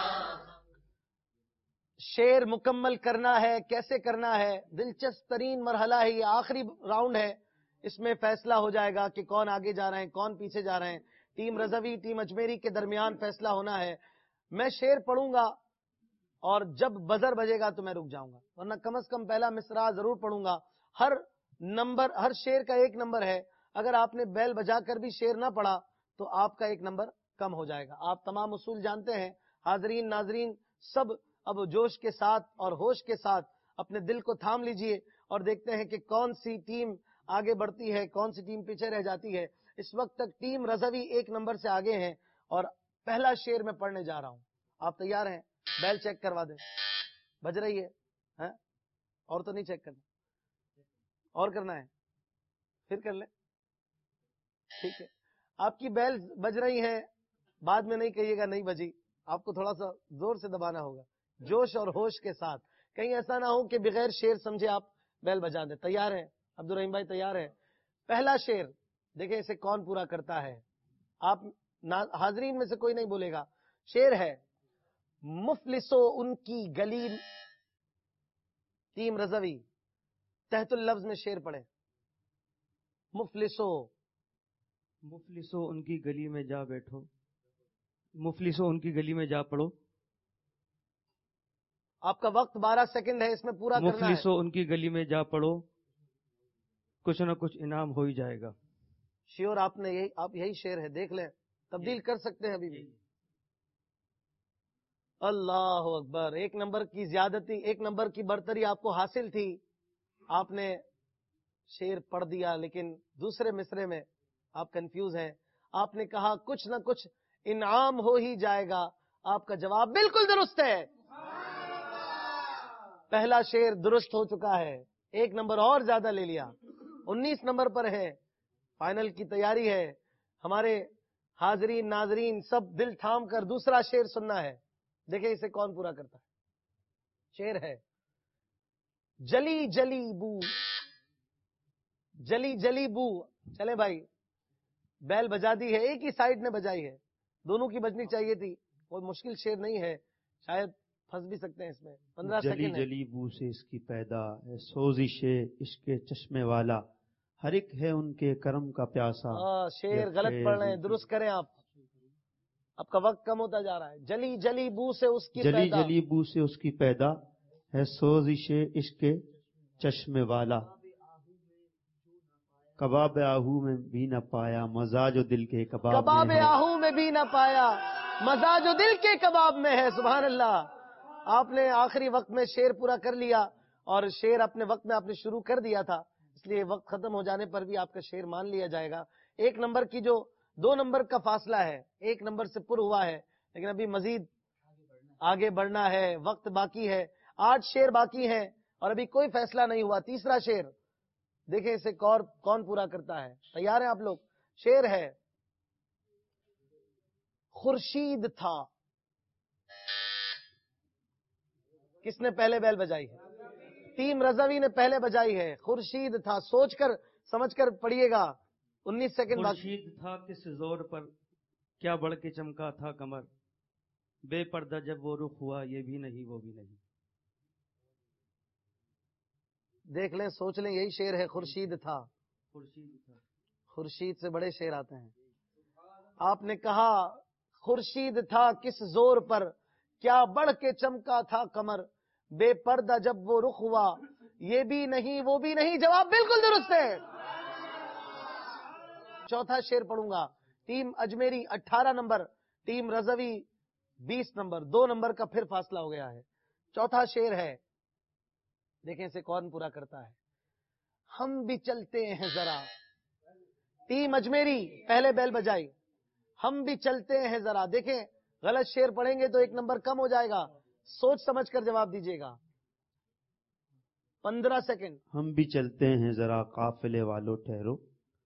شعر مکمل کرنا ہے، کیسے کرنا ہے؟ دلچسپ ترین مرحلہ ہے یہ، آخری راؤنڈ ہے. اس میں فیصلہ ہو جائے گا کہ کون آگے جا رہے ہیں، کون پیچھے جا رہے ہیں. ٹیم رضوی ٹیم اجمیری کے درمیان فیصلہ ہونا ہے. میں شعر پڑھوں گا اور جب بزر بجے گا تو میں رک جاؤں گا، ورنہ کم از کم پہلا مصرع ضرور پڑھوں گا. ہر شعر کا 1 نمبر ہے. اگر آپ نے بیل بجا کر بھی شعر نہ پڑھا تو آپ کا 1 نمبر کم ہو جائے گا. آپ تمام اصول جانتے ہیں. حاضرین ناظرین سب اب جوش کے ساتھ اور ہوش کے ساتھ اپنے دل کو تھام لیجئے اور دیکھتے ہیں کہ کون سی ٹیم آگے بڑھتی ہے، کون سی ٹیم پیچھے رہ جاتی ہے. اس وقت تک ٹیم رضوی 1 نمبر سے آگے ہیں اور پہلا شعر میں پڑھنے جا رہا ہوں. آپ تیار ہیں؟ بیل چیک کروا دیں. بج رہی ہے؟ اور تو نہیں چیک کرنا؟ اور کرنا ہے؟ پھر کر لیں. ٹھیک ہے، آپ کی بیل بج رہی ہیں، بعد میں نہیں کہیے گا نہیں بجی. آپ کو تھوڑا سا زور سے دبانا ہوگا، جوش اور ہوش کے ساتھ. کہیں ایسا نہ ہو کہ بغیر شعر سمجھے آپ بیل بجا دیں. تیار ہیں عبدالرحیم بھائی؟ تیار ہے. پہلا شعر دیکھیں اسے کون پورا کرتا ہے. آپ حاضرین میں سے کوئی نہیں بولے گا. شعر ہے مفلسو ان کی گلی. ٹیم رضوی تحت اللفظ میں شعر پڑھے. مفلسو ان کی گلی میں جا بیٹھو، مفلسو ان کی گلی میں جا پڑھو. آپ کا وقت 12 سیکنڈ ہے، اس میں پورا کرنا ہے. مفلسو ان کی گلی میں جا پڑھو، کچھ نہ کچھ انعام ہو ہی جائے گا. شیور آپ یہی شعر ہے، دیکھ لیں، تبدیل کر سکتے ہیں ابھی بھی. اللہ اکبر. 1 نمبر کی زیادتی، 1 نمبر کی برتری آپ کو حاصل تھی. آپ نے شعر پڑھ دیا لیکن دوسرے مصرے میں آپ کنفیوز ہیں. آپ نے کہا کچھ نہ کچھ انعام ہو ہی جائے گا. آپ کا جواب بالکل درست ہے. پہلا شعر درست ہو چکا ہے، 1 نمبر اور زیادہ لے لیا، 19 نمبر پر ہے. فائنل کی تیاری ہے. ہمارے حاضرین ناظرین سب دل تھام کر دوسرا شعر سننا ہے. دیکھیں اسے کون پورا کرتا ہے. شعر ہے جلی جلی بو. جلی جلی بو. چلیں بھائی، بیل بجا دی ہے، ایک ہی سائیڈ نے بجائی ہے، دونوں کی بجنی چاہیے تھی. کوئی مشکل شعر نہیں ہے، شاید پھنس بھی سکتے ہیں اس میں. 15 جلی سیکنڈ ہے. جلی بو سے اس کی پیدا ہے سوزش عشق چشمے والا، ہر ایک ہے ان کے کرم کا پیاسا. شعر غلط پڑھ رہے ہیں، درست کریں آپ. آپ کا وقت کم ہوتا جا رہا ہے. جلی جلی بو سے اس کی جلی پیدا. جلی بو سے اس کی پیدا ہے سوزش عشق چشمے والا. کباب آہو میں بھی نہ پایا مزہ جو دل کے کباب میں ہے. آہو میں بھی نہ پایا مزہ جو دل کے کباب میں ہے. سبحان اللہ. آپ نے آخری وقت میں شعر پورا کر لیا اور شعر اپنے وقت میں آپ نے شروع کر دیا تھا، اس لیے وقت ختم ہو جانے پر بھی آپ کا شعر مان لیا جائے گا. 1 نمبر کی جو 2 نمبر کا فاصلہ ہے 1 نمبر سے پر ہوا ہے، لیکن ابھی مزید آگے بڑھنا ہے، وقت باقی ہے. 8 شعر باقی ہیں اور ابھی کوئی فیصلہ نہیں ہوا. تیسرا شعر دیکھیں اسے کون پورا کرتا ہے. تیار ہیں آپ لوگ؟ شعر ہے خورشید تھا. کس نے پہلے بیل بجائی ہے؟ ٹیم رضوی نے پہلے بجائی ہے. خورشید تھا، سوچ کر سمجھ کر پڑھیے گا. 19 سیکنڈ باقی. خورشید تھا کس زور پر کیا بڑھ کے چمکا تھا کمر، بے پردہ جب وہ رخ ہوا یہ بھی نہیں وہ بھی نہیں. دیکھ لیں، سوچ لیں، یہی شعر ہے خورشید تھا. خورشید سے بڑے شعر آتے ہیں. آپ نے کہا خورشید تھا کس زور پر کیا بڑھ کے چمکا تھا کمر، بے پردہ جب وہ رخ ہوا یہ بھی نہیں وہ بھی نہیں. جواب بالکل درست ہے. چوتھا شعر پڑھوں گا. ٹیم اجمیری 18 نمبر، ٹیم رضوی 20 نمبر. 2 نمبر کا پھر فاصلہ ہو گیا ہے. چوتھا شعر ہے، دیکھیں اسے کون پورا کرتا ہے. ہم بھی چلتے ہیں ذرا. ٹیم اجمیری پہلے بیل بجائی. ہم بھی چلتے ہیں ذرا. دیکھیں غلط شعر پڑھیں گے تو 1 نمبر کم ہو جائے گا. سوچ سمجھ کر جواب دیجیے گا. 15 سیکنڈ. ہم بھی چلتے ہیں ذرا قافلے والوں ٹھہرو،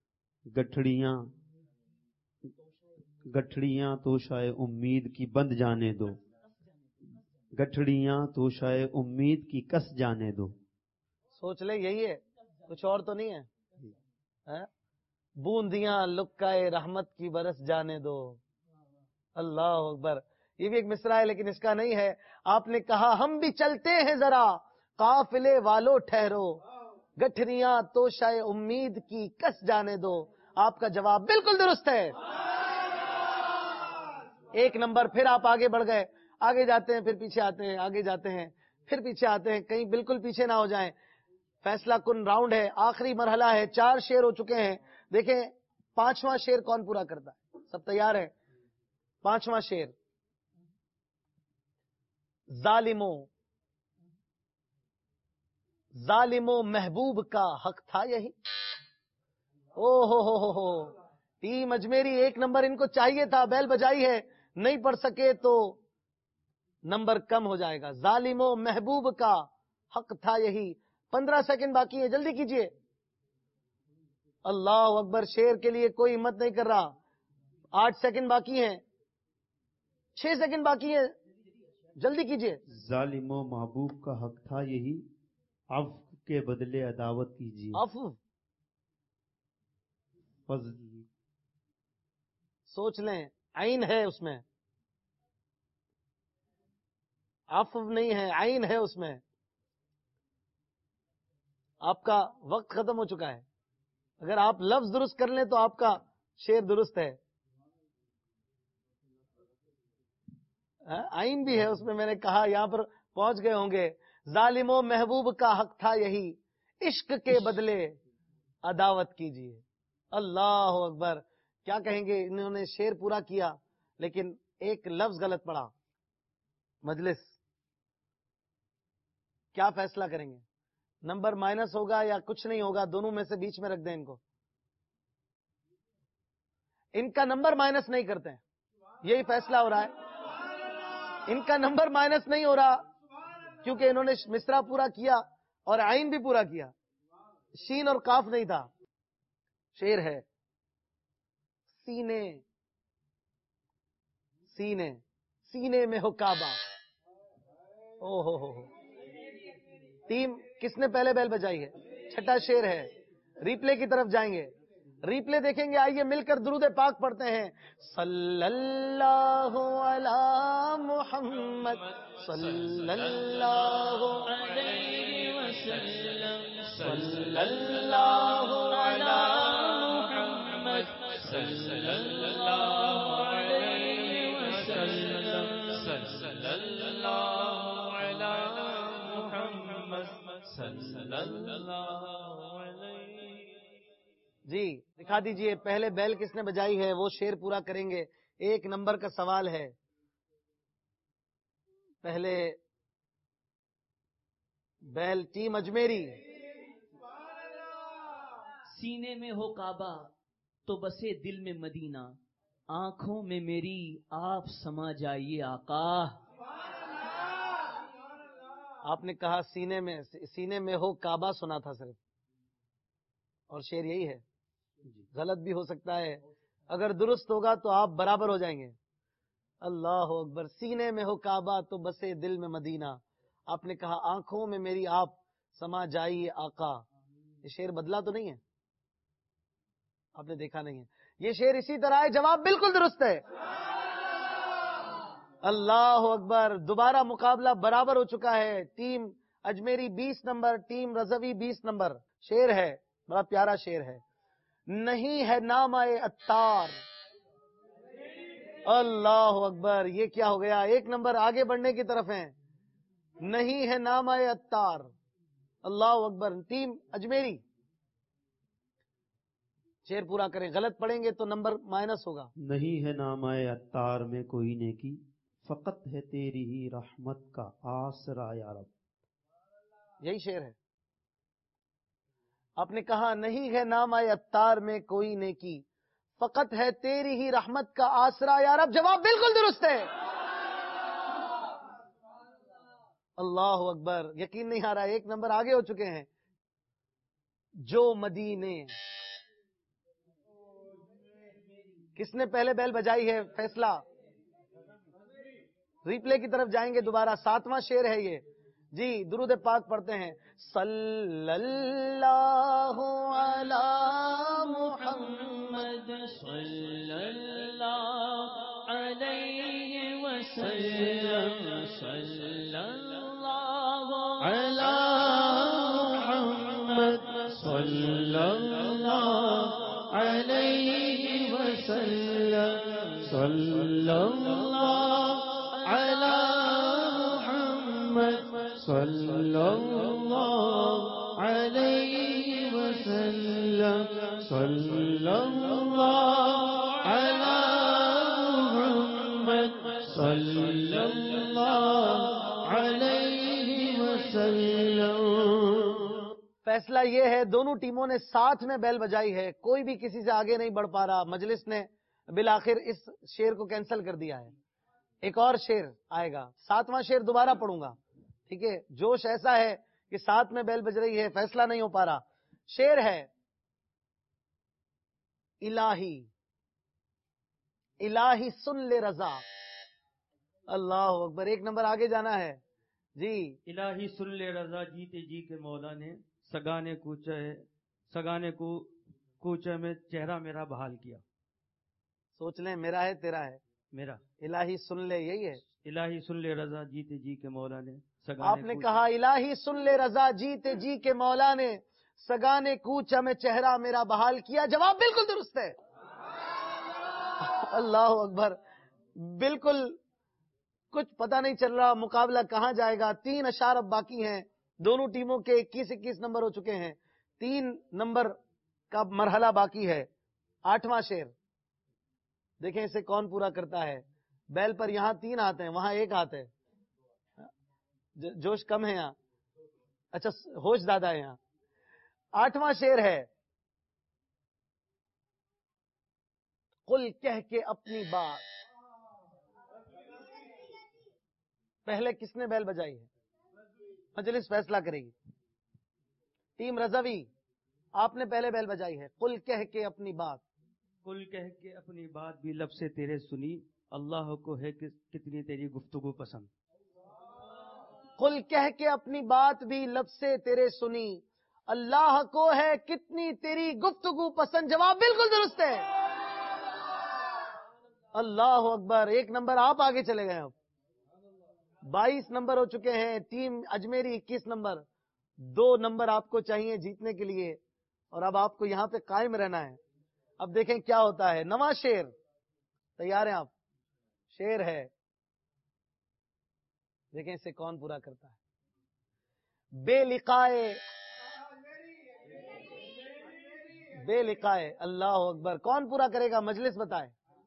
گٹھڑیاں تو شاید امید کی بند جانے دو، گٹھڑیاں تو شاید امید کی کس جانے دو. سوچ لے، یہی ہے، کچھ اور تو نہیں ہے. بوندیاں لکائے رحمت کی برس جانے دو. اللہ اکبر. یہ بھی ایک مصرع ہے لیکن اس کا نہیں ہے. آپ نے کہا ہم بھی چلتے ہیں ذرا قافلے والوں ٹھہرو، گٹھڑیاں تو شاید امید کی کس جانے دو. آپ کا جواب بالکل درست ہے. ایک نمبر، پھر آپ آگے بڑھ گئے، آگے جاتے ہیں پھر پیچھے آتے ہیں، آگے جاتے ہیں پھر پیچھے آتے ہیں، کہیں بالکل پیچھے نہ ہو جائیں. فیصلہ کن راؤنڈ ہے، آخری مرحلہ ہے. 4 شعر ہو چکے ہیں. دیکھیں 5واں شعر کون پورا کرتا ہے. سب تیار ہے؟ 5واں شعر. ظالموں محبوب کا حق تھا یہی. او ہو ٹیم اجمیری 1 نمبر ان کو چاہیے تھا، بیل بجائی ہے، نہیں پڑھ سکے تو نمبر کم ہو جائے گا. ظالموں محبوب کا حق تھا یہی. 15 سیکنڈ باقی ہے، جلدی کیجئے. اللہ اکبر، شعر کے لیے کوئی ہمت نہیں کر رہا. 8 سیکنڈ باقی ہیں، 6 سیکنڈ باقی ہیں، جلدی کیجئے. ظالم و محبوب کا حق تھا یہی، عفو کے بدلے عداوت کیجیے. عفو سوچ لیں، عین ہے اس میں، عفو نہیں ہے، عین ہے اس میں. آپ کا وقت ختم ہو چکا ہے. اگر آپ لفظ درست کر لیں تو آپ کا شعر درست ہے. عین بھی ہے اس میں، میں نے کہا یہاں پر پہنچ گئے ہوں گے. ظالموں محبوب کا حق تھا یہی، عشق کے بدلے عداوت کیجیے. اللہ اکبر. کیا کہیں گے، انہوں نے شعر پورا کیا لیکن ایک لفظ غلط پڑا. مجلس کیا فیصلہ کریں گے؟ نمبر مائنس ہوگا یا کچھ نہیں ہوگا؟ دونوں میں سے بیچ میں رکھ دیں ان کو. ان کا نمبر مائنس نہیں کرتے ہیں، یہی فیصلہ ہو رہا ہے. ان کا نمبر مائنس نہیں ہو رہا کیونکہ انہوں نے مصرع پورا کیا اور عین بھی پورا کیا، شین اور قاف نہیں تھا. شعر ہے سینے سینے سینے میں ہو کعبہ. او ہو. ٹیم کس نے پہلے بیل بجائی ہے؟ 6واں شعر ہے. ریپلے کی طرف جائیں گے، ریپلے دیکھیں گے. آئیے مل کر درود پاک پڑھتے ہیں. صلی اللہ علی محمد صلی اللہ علیہ وسلم صلی اللہ علی محمد صلی اللہ علیہ وسلم صلی اللہ علی محمد صلی اللہ علیہ. جی دکھا دیجئے پہلے بیل کس نے بجائی ہے، وہ شعر پورا کریں گے. 1 نمبر کا سوال ہے. پہلے بیل ٹیم اجمیری. سینے میں ہو کعبہ تو بسے دل میں مدینہ، آنکھوں میں میری آپ سما جائیے آقا. آپ نے کہا سینے میں ہو کعبہ سنا تھا صرف، اور شعر یہی ہے. غلط بھی ہو سکتا ہے، اگر درست ہوگا تو آپ برابر ہو جائیں گے. اللہ اکبر. سینے میں ہو کعبہ تو بسے دل میں مدینہ، آپ نے کہا آنکھوں میں میری آپ سما جائیے آقا. یہ شعر بدلا تو نہیں ہے؟ آپ نے دیکھا نہیں ہے. یہ شعر اسی طرح ہے. جواب بالکل درست ہے. اللہ اکبر. دوبارہ مقابلہ برابر ہو چکا ہے. ٹیم اجمیری 20 نمبر، ٹیم رضوی 20 نمبر. شعر ہے بڑا پیارا شعر ہے. نہیں ہے نام عطار. اللہ اکبر. یہ کیا ہو گیا؟ 1 نمبر آگے بڑھنے کی طرف ہیں. نہیں ہے نام عطار. اللہ اکبر. ٹیم اجمیری شعر پورا کریں، غلط پڑھیں گے تو نمبر مائنس ہوگا. نہیں ہے نام عطار میں کوئی نیکی، فقط ہے تیری ہی رحمت کا آسرا یا رب. یہی شعر ہے. آپ نے کہا نہیں ہے نام عطار میں کوئی نیکی، فقط ہے تیری ہی رحمت کا آسرا یا رب. جواب بالکل درست ہے. اللہ اکبر. یقین نہیں آ رہا. 1 نمبر آگے ہو چکے ہیں. جو مدینے. کس نے پہلے بیل بجائی ہے؟ فیصلہ. ریپلے کی طرف جائیں گے دوبارہ. 7واں شعر ہے یہ. جی درود پاک پڑھتے ہیں. صلی اللہ علی محمد صلی اللہ علیہ وسلم صلی اللہ علی محمد صلی اللہ علیہ وسلم صلی اللہ علی محمد صلی اللہ علیہ وسلم صلی اللہ علی محمد صلی اللہ علیہ وسلم. فیصلہ یہ ہے دونوں ٹیموں نے ساتھ میں بیل بجائی ہے, کوئی بھی کسی سے آگے نہیں بڑھ پا رہا. مجلس نے بالآخر اس شعر کو کینسل کر دیا ہے. ایک اور شعر آئے گا, 7واں شعر دوبارہ پڑھوں گا, ٹھیک ہے. جوش ایسا ہے کہ ساتھ میں بیل بج رہی ہے, فیصلہ نہیں ہو پا رہا. شعر ہے الہی الہی سن لے رضا. اللہ اکبر, ایک نمبر آگے جانا ہے جی. الہی سن لے رضا جیتے جی کے مولا نے سگانے کوچے میں چہرہ میرا بحال کیا. سوچ لیں, میرا ہے تیرا ہے, میرا. الہی سن لے, یہی ہے. الہی سن لے رضا جیتے جی کے مولا نے آپ نے کہا الہی سن لے رضا جیتے جی کے مولا نے سگانے کوچہ میں چہرہ میرا بحال کیا. جواب بالکل درست ہے. اللہ اکبر, بالکل کچھ پتہ نہیں چل رہا مقابلہ کہاں جائے گا. 3 اشعار اب باقی ہیں, دونوں ٹیموں کے 21-21 نمبر ہو چکے ہیں. 3 نمبر کا مرحلہ باقی ہے. 8واں شعر دیکھیں اسے کون پورا کرتا ہے. بیل پر یہاں 3 ہاتھ ہیں, وہاں 1 ہاتھ ہے. جوش کم ہے یہاں, اچھا ہوش زیادہ ہے یہاں. 8واں شعر ہے قل کہہ کے اپنی بات. پہلے کس نے بیل بجائی ہے؟ مجلس فیصلہ کرے گی. ٹیم رضوی آپ نے پہلے بیل بجائی ہے. قل کہہ کے اپنی بات. قل کہہ کے اپنی بات بھی لب سے تیرے سنی, اللہ کو ہے کہ کتنی تیری گفتگو پسند. قل کہہ کے اپنی بات بھی لب سے تیرے سنی, اللہ کو ہے کتنی تیری گفتگو پسند. جواب بالکل درست ہے. اللہ اکبر, 1 نمبر آپ آگے چلے گئے. اب 22 نمبر ہو چکے ہیں. Team Ajmeri 21 number. 2 نمبر آپ کو چاہیے جیتنے کے لیے, اور اب آپ کو یہاں پہ قائم رہنا ہے. اب دیکھیں کیا ہوتا ہے. نواں شعر تیار ہیں آپ؟ شعر ہے, دیکھیں اسے کون پورا کرتا ہے. بے لقائے بے لقائے. اللہ اکبر, کون پورا کرے گا؟ مجلس بتائے.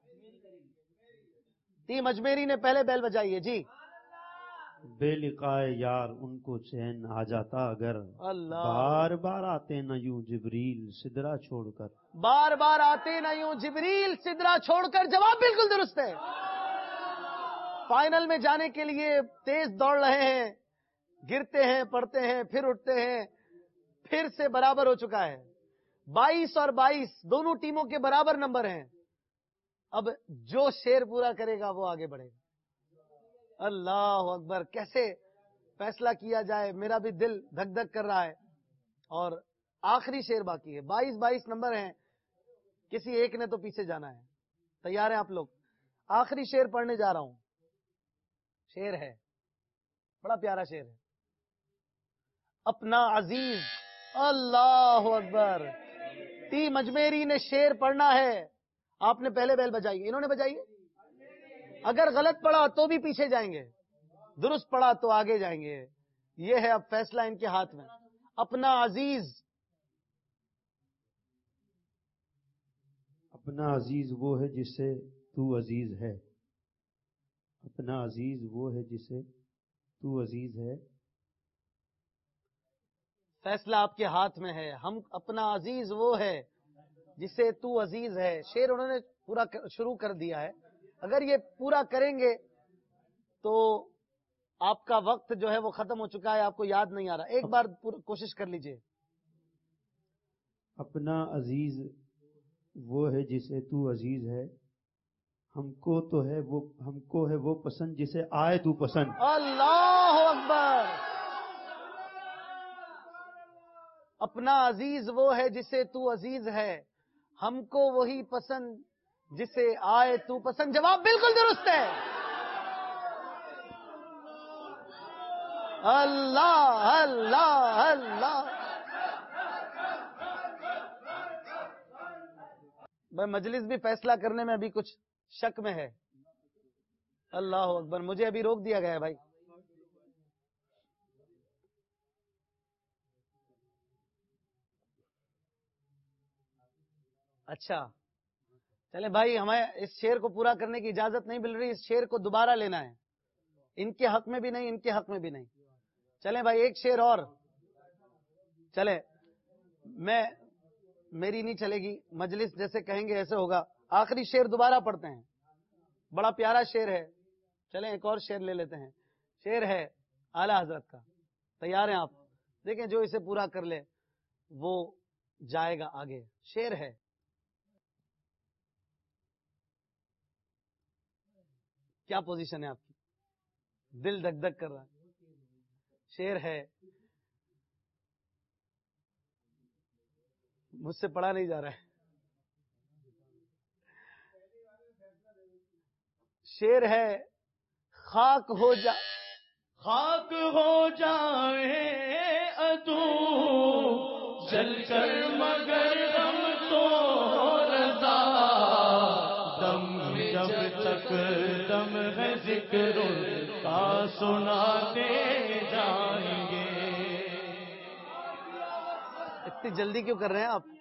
ٹیم اجمیری نے پہلے بیل بجائی ہے جی. بے لقائے یار ان کو چین آ جاتا اگر, اللہ بار بار آتے نہ یوں جبریل سدرا چھوڑ کر. بار بار آتے نہ یوں جبریل سدرا چھوڑ کر. جواب بالکل درست ہے. فائنل میں جانے کے لیے تیز دوڑ رہے ہیں, گرتے ہیں, پڑتے ہیں, پھر اٹھتے ہیں, پھر سے برابر ہو چکا ہے. 22 اور 22 دونوں ٹیموں کے برابر نمبر ہیں. اب جو شعر پورا کرے گا وہ آگے بڑھے گا. اللہ اکبر, کیسے فیصلہ کیا جائے, میرا بھی دل دھک دھک کر رہا ہے. اور آخری شعر باقی ہے. 22 نمبر ہیں, کسی ایک نے تو پیچھے جانا ہے. تیار ہیں آپ لوگ؟ آخری شعر پڑھنے جا رہا ہوں. شعر ہے, بڑا پیارا شعر ہے. اپنا عزیز. اللہ اکبر, ٹیم اجمیری نے شعر پڑھنا ہے. آپ نے پہلے بیل بجائی, انہوں نے بجائی ہے. اگر غلط پڑھا تو بھی پیچھے جائیں گے, درست پڑھا تو آگے جائیں گے. یہ ہے اب فیصلہ ان کے ہاتھ میں. اپنا عزیز. اپنا عزیز وہ ہے جسے تو عزیز ہے. اپنا عزیز وہ ہے جسے تو عزیز ہے. فیصلہ آپ کے ہاتھ میں ہے. ہم اپنا عزیز وہ ہے جسے تو عزیز ہے. شعر انہوں نے پورا شروع کر دیا ہے. اگر یہ پورا کریں گے تو آپ کا وقت جو ہے وہ ختم ہو چکا ہے, آپ کو یاد نہیں آ رہا. ایک بار کوشش کر لیجئے. اپنا عزیز وہ ہے جسے تو عزیز ہے, ہم کو ہے وہ پسند جسے آئے تو پسند. اللہ اکبر. اپنا عزیز وہ ہے جسے تو عزیز ہے, ہم کو وہی پسند جسے آئے تو پسند. جواب بالکل درست ہے. اللہ اللہ اللہ. بھائی مجلس بھی فیصلہ کرنے میں ابھی کچھ شک میں ہے. اللہ اکبر, مجھے ابھی روک دیا گیا ہے بھائی. اچھا چلے بھائی, ہمیں اس شعر کو پورا کرنے کی اجازت نہیں مل رہی, اس شعر کو دوبارہ لینا ہے. ان کے حق میں بھی نہیں, ان کے حق میں بھی نہیں. چلیں بھائی ایک شعر اور. چلے میری نہیں چلے گی, مجلس جیسے کہیں گے ایسے ہوگا. آخری شعر دوبارہ پڑھتے ہیں, بڑا پیارا شعر ہے. چلیں ایک اور شعر لے لیتے ہیں. شعر ہے اعلی حضرت کا. تیار ہیں آپ؟ دیکھیں جو اسے پورا کر لے وہ جائے گا آگے. شعر ہے, کیا پوزیشن ہے آپ کی؟ دل دھک دھک کر رہا ہے. شعر ہے, مجھ سے پڑھا نہیں جا رہا ہے. شعر ہے, خاک ہو جائے ادو جل کر مگر ہم تو رضا, دم جب تک دم ہے ذکر کا سناتے جائیں گے. اتنی جلدی کیوں کر رہے ہیں آپ؟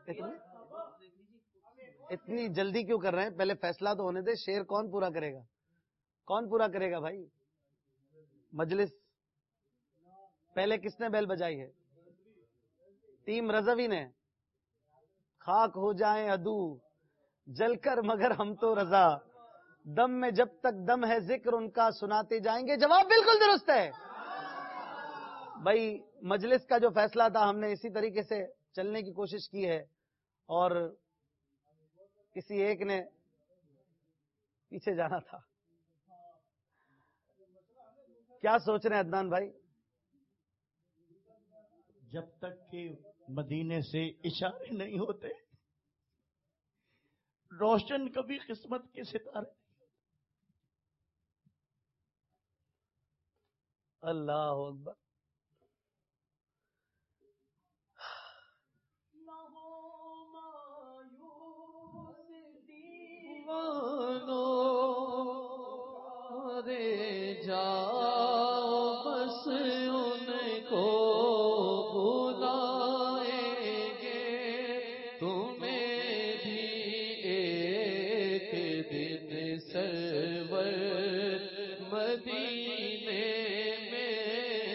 اتنی جلدی کیوں کر رہے ہیں؟ پہلے فیصلہ تو ہونے دے. شعر کون پورا کرے گا؟ کون پورا کرے گا بھائی؟ مجلس پہلے کس نے بیل بجائی ہے؟ ٹیم رضوی نے. خاک ہو جائیں عدو جل کر مگر ہم تو رضا, دم میں جب تک دم ہے ذکر ان کا سناتے جائیں گے. جواب بالکل درست ہے بھائی. مجلس کا جو فیصلہ تھا ہم نے اسی طریقے سے چلنے کی کوشش کی ہے, اور کسی ایک نے پیچھے جانا تھا. کیا سوچ رہے ہیں عدنان بھائی؟ جب تک کہ مدینے سے اشارے نہیں ہوتے روشن کبھی قسمت کے ستارے. اللہ اکبر. رے جاؤ بس ان کو بلائیں گے, تمہیں بھی ایک دن سرور مدینے میں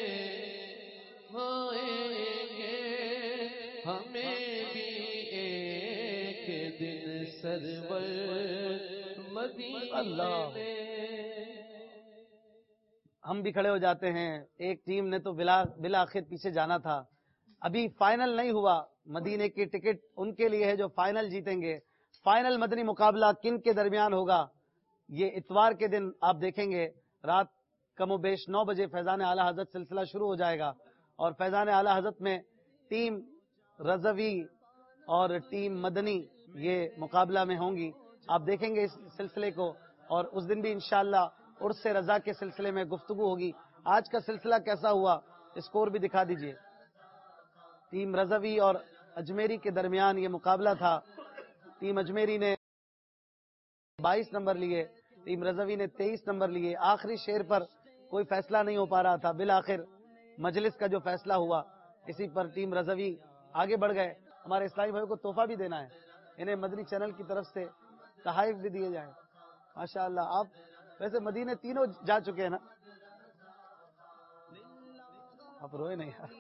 آئیں گے, ہمیں بھی ایک دن سرور مدینے میں. ہم بھی کھڑے ہو جاتے ہیں. ایک ٹیم نے تو بالآخر پیچھے جانا تھا. ابھی فائنل نہیں ہوا. مدینے کی ٹکٹ ان کے لیے ہے جو فائنل جیتیں گے. فائنل مدنی مقابلہ کن کے درمیان ہوگا یہ اتوار کے دن آپ دیکھیں گے. رات کم و بیش 9 بجے فیضان اعلی حضرت سلسلہ شروع ہو جائے گا, اور فیضان اعلی حضرت میں ٹیم رضوی اور ٹیم مدنی یہ مقابلہ میں ہوں گی. آپ دیکھیں گے اس سلسلے کو, اور اس دن بھی انشاءاللہ عرس رضا کے سلسلے میں گفتگو ہوگی. آج کا سلسلہ کیسا ہوا اسکور بھی دکھا دیجئے. ٹیم رضوی اور اجمیری کے درمیان یہ مقابلہ تھا. ٹیم اجمیری نے 22 نمبر لیے, ٹیم رضوی نے 23 نمبر لیے. آخری شعر پر کوئی فیصلہ نہیں ہو پا رہا تھا. بالآخر مجلس کا جو فیصلہ ہوا اسی پر ٹیم رضوی آگے بڑھ گئے. ہمارے اسلامی بھائیوں کو تحفہ بھی دینا ہے, انہیں مدنی چینل کی طرف سے تحائف بھی دیے جائیں. ماشاءاللہ آپ ویسے مدینے تینوں جا چکے ہیں نا؟ آپ روئے نہیں یار.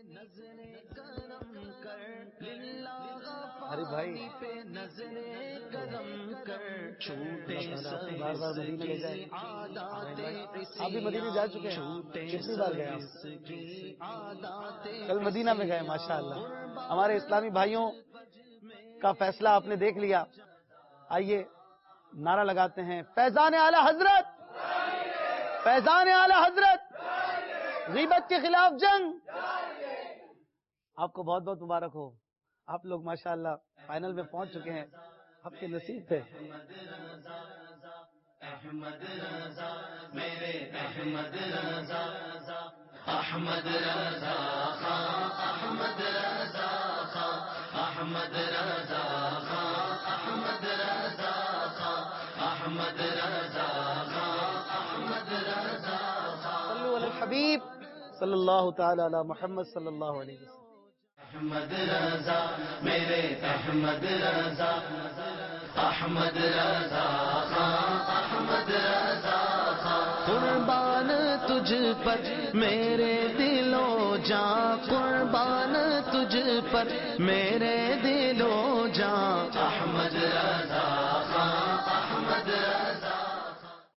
ارے بھائی بار بار مدینے لے جائیں. آپ بھی مدینے جا چکے ہیں, کتنی بار گئے آپ؟ کل مدینہ میں گئے. ماشاءاللہ ہمارے اسلامی بھائیوں کا فیصلہ آپ نے دیکھ لیا. آئیے نعرہ لگاتے ہیں, فیضان اعلی حضرت, فیضان اعلی حضرت, غیبت کے خلاف جنگ. آپ کو بہت بہت مبارک ہو. آپ لوگ ماشاءاللہ فائنل میں پہنچ چکے ہیں, آپ کے نصیب پہ. احمد رضا میرے احمد رضا, احمد رضا خان, احمد رضا خان, احمد رضا خان, احمد رضا احمد رضا صلو علی الحبیب صلی اللہ تعالی علی محمد صلی اللہ علیہ وسلم. احمد رضا میرے احمد رضا احمد رضا احمد رضا قربان تجھ پر میرے دل و جاں قربان تجھ پر میرے دل و جاں احمد رضا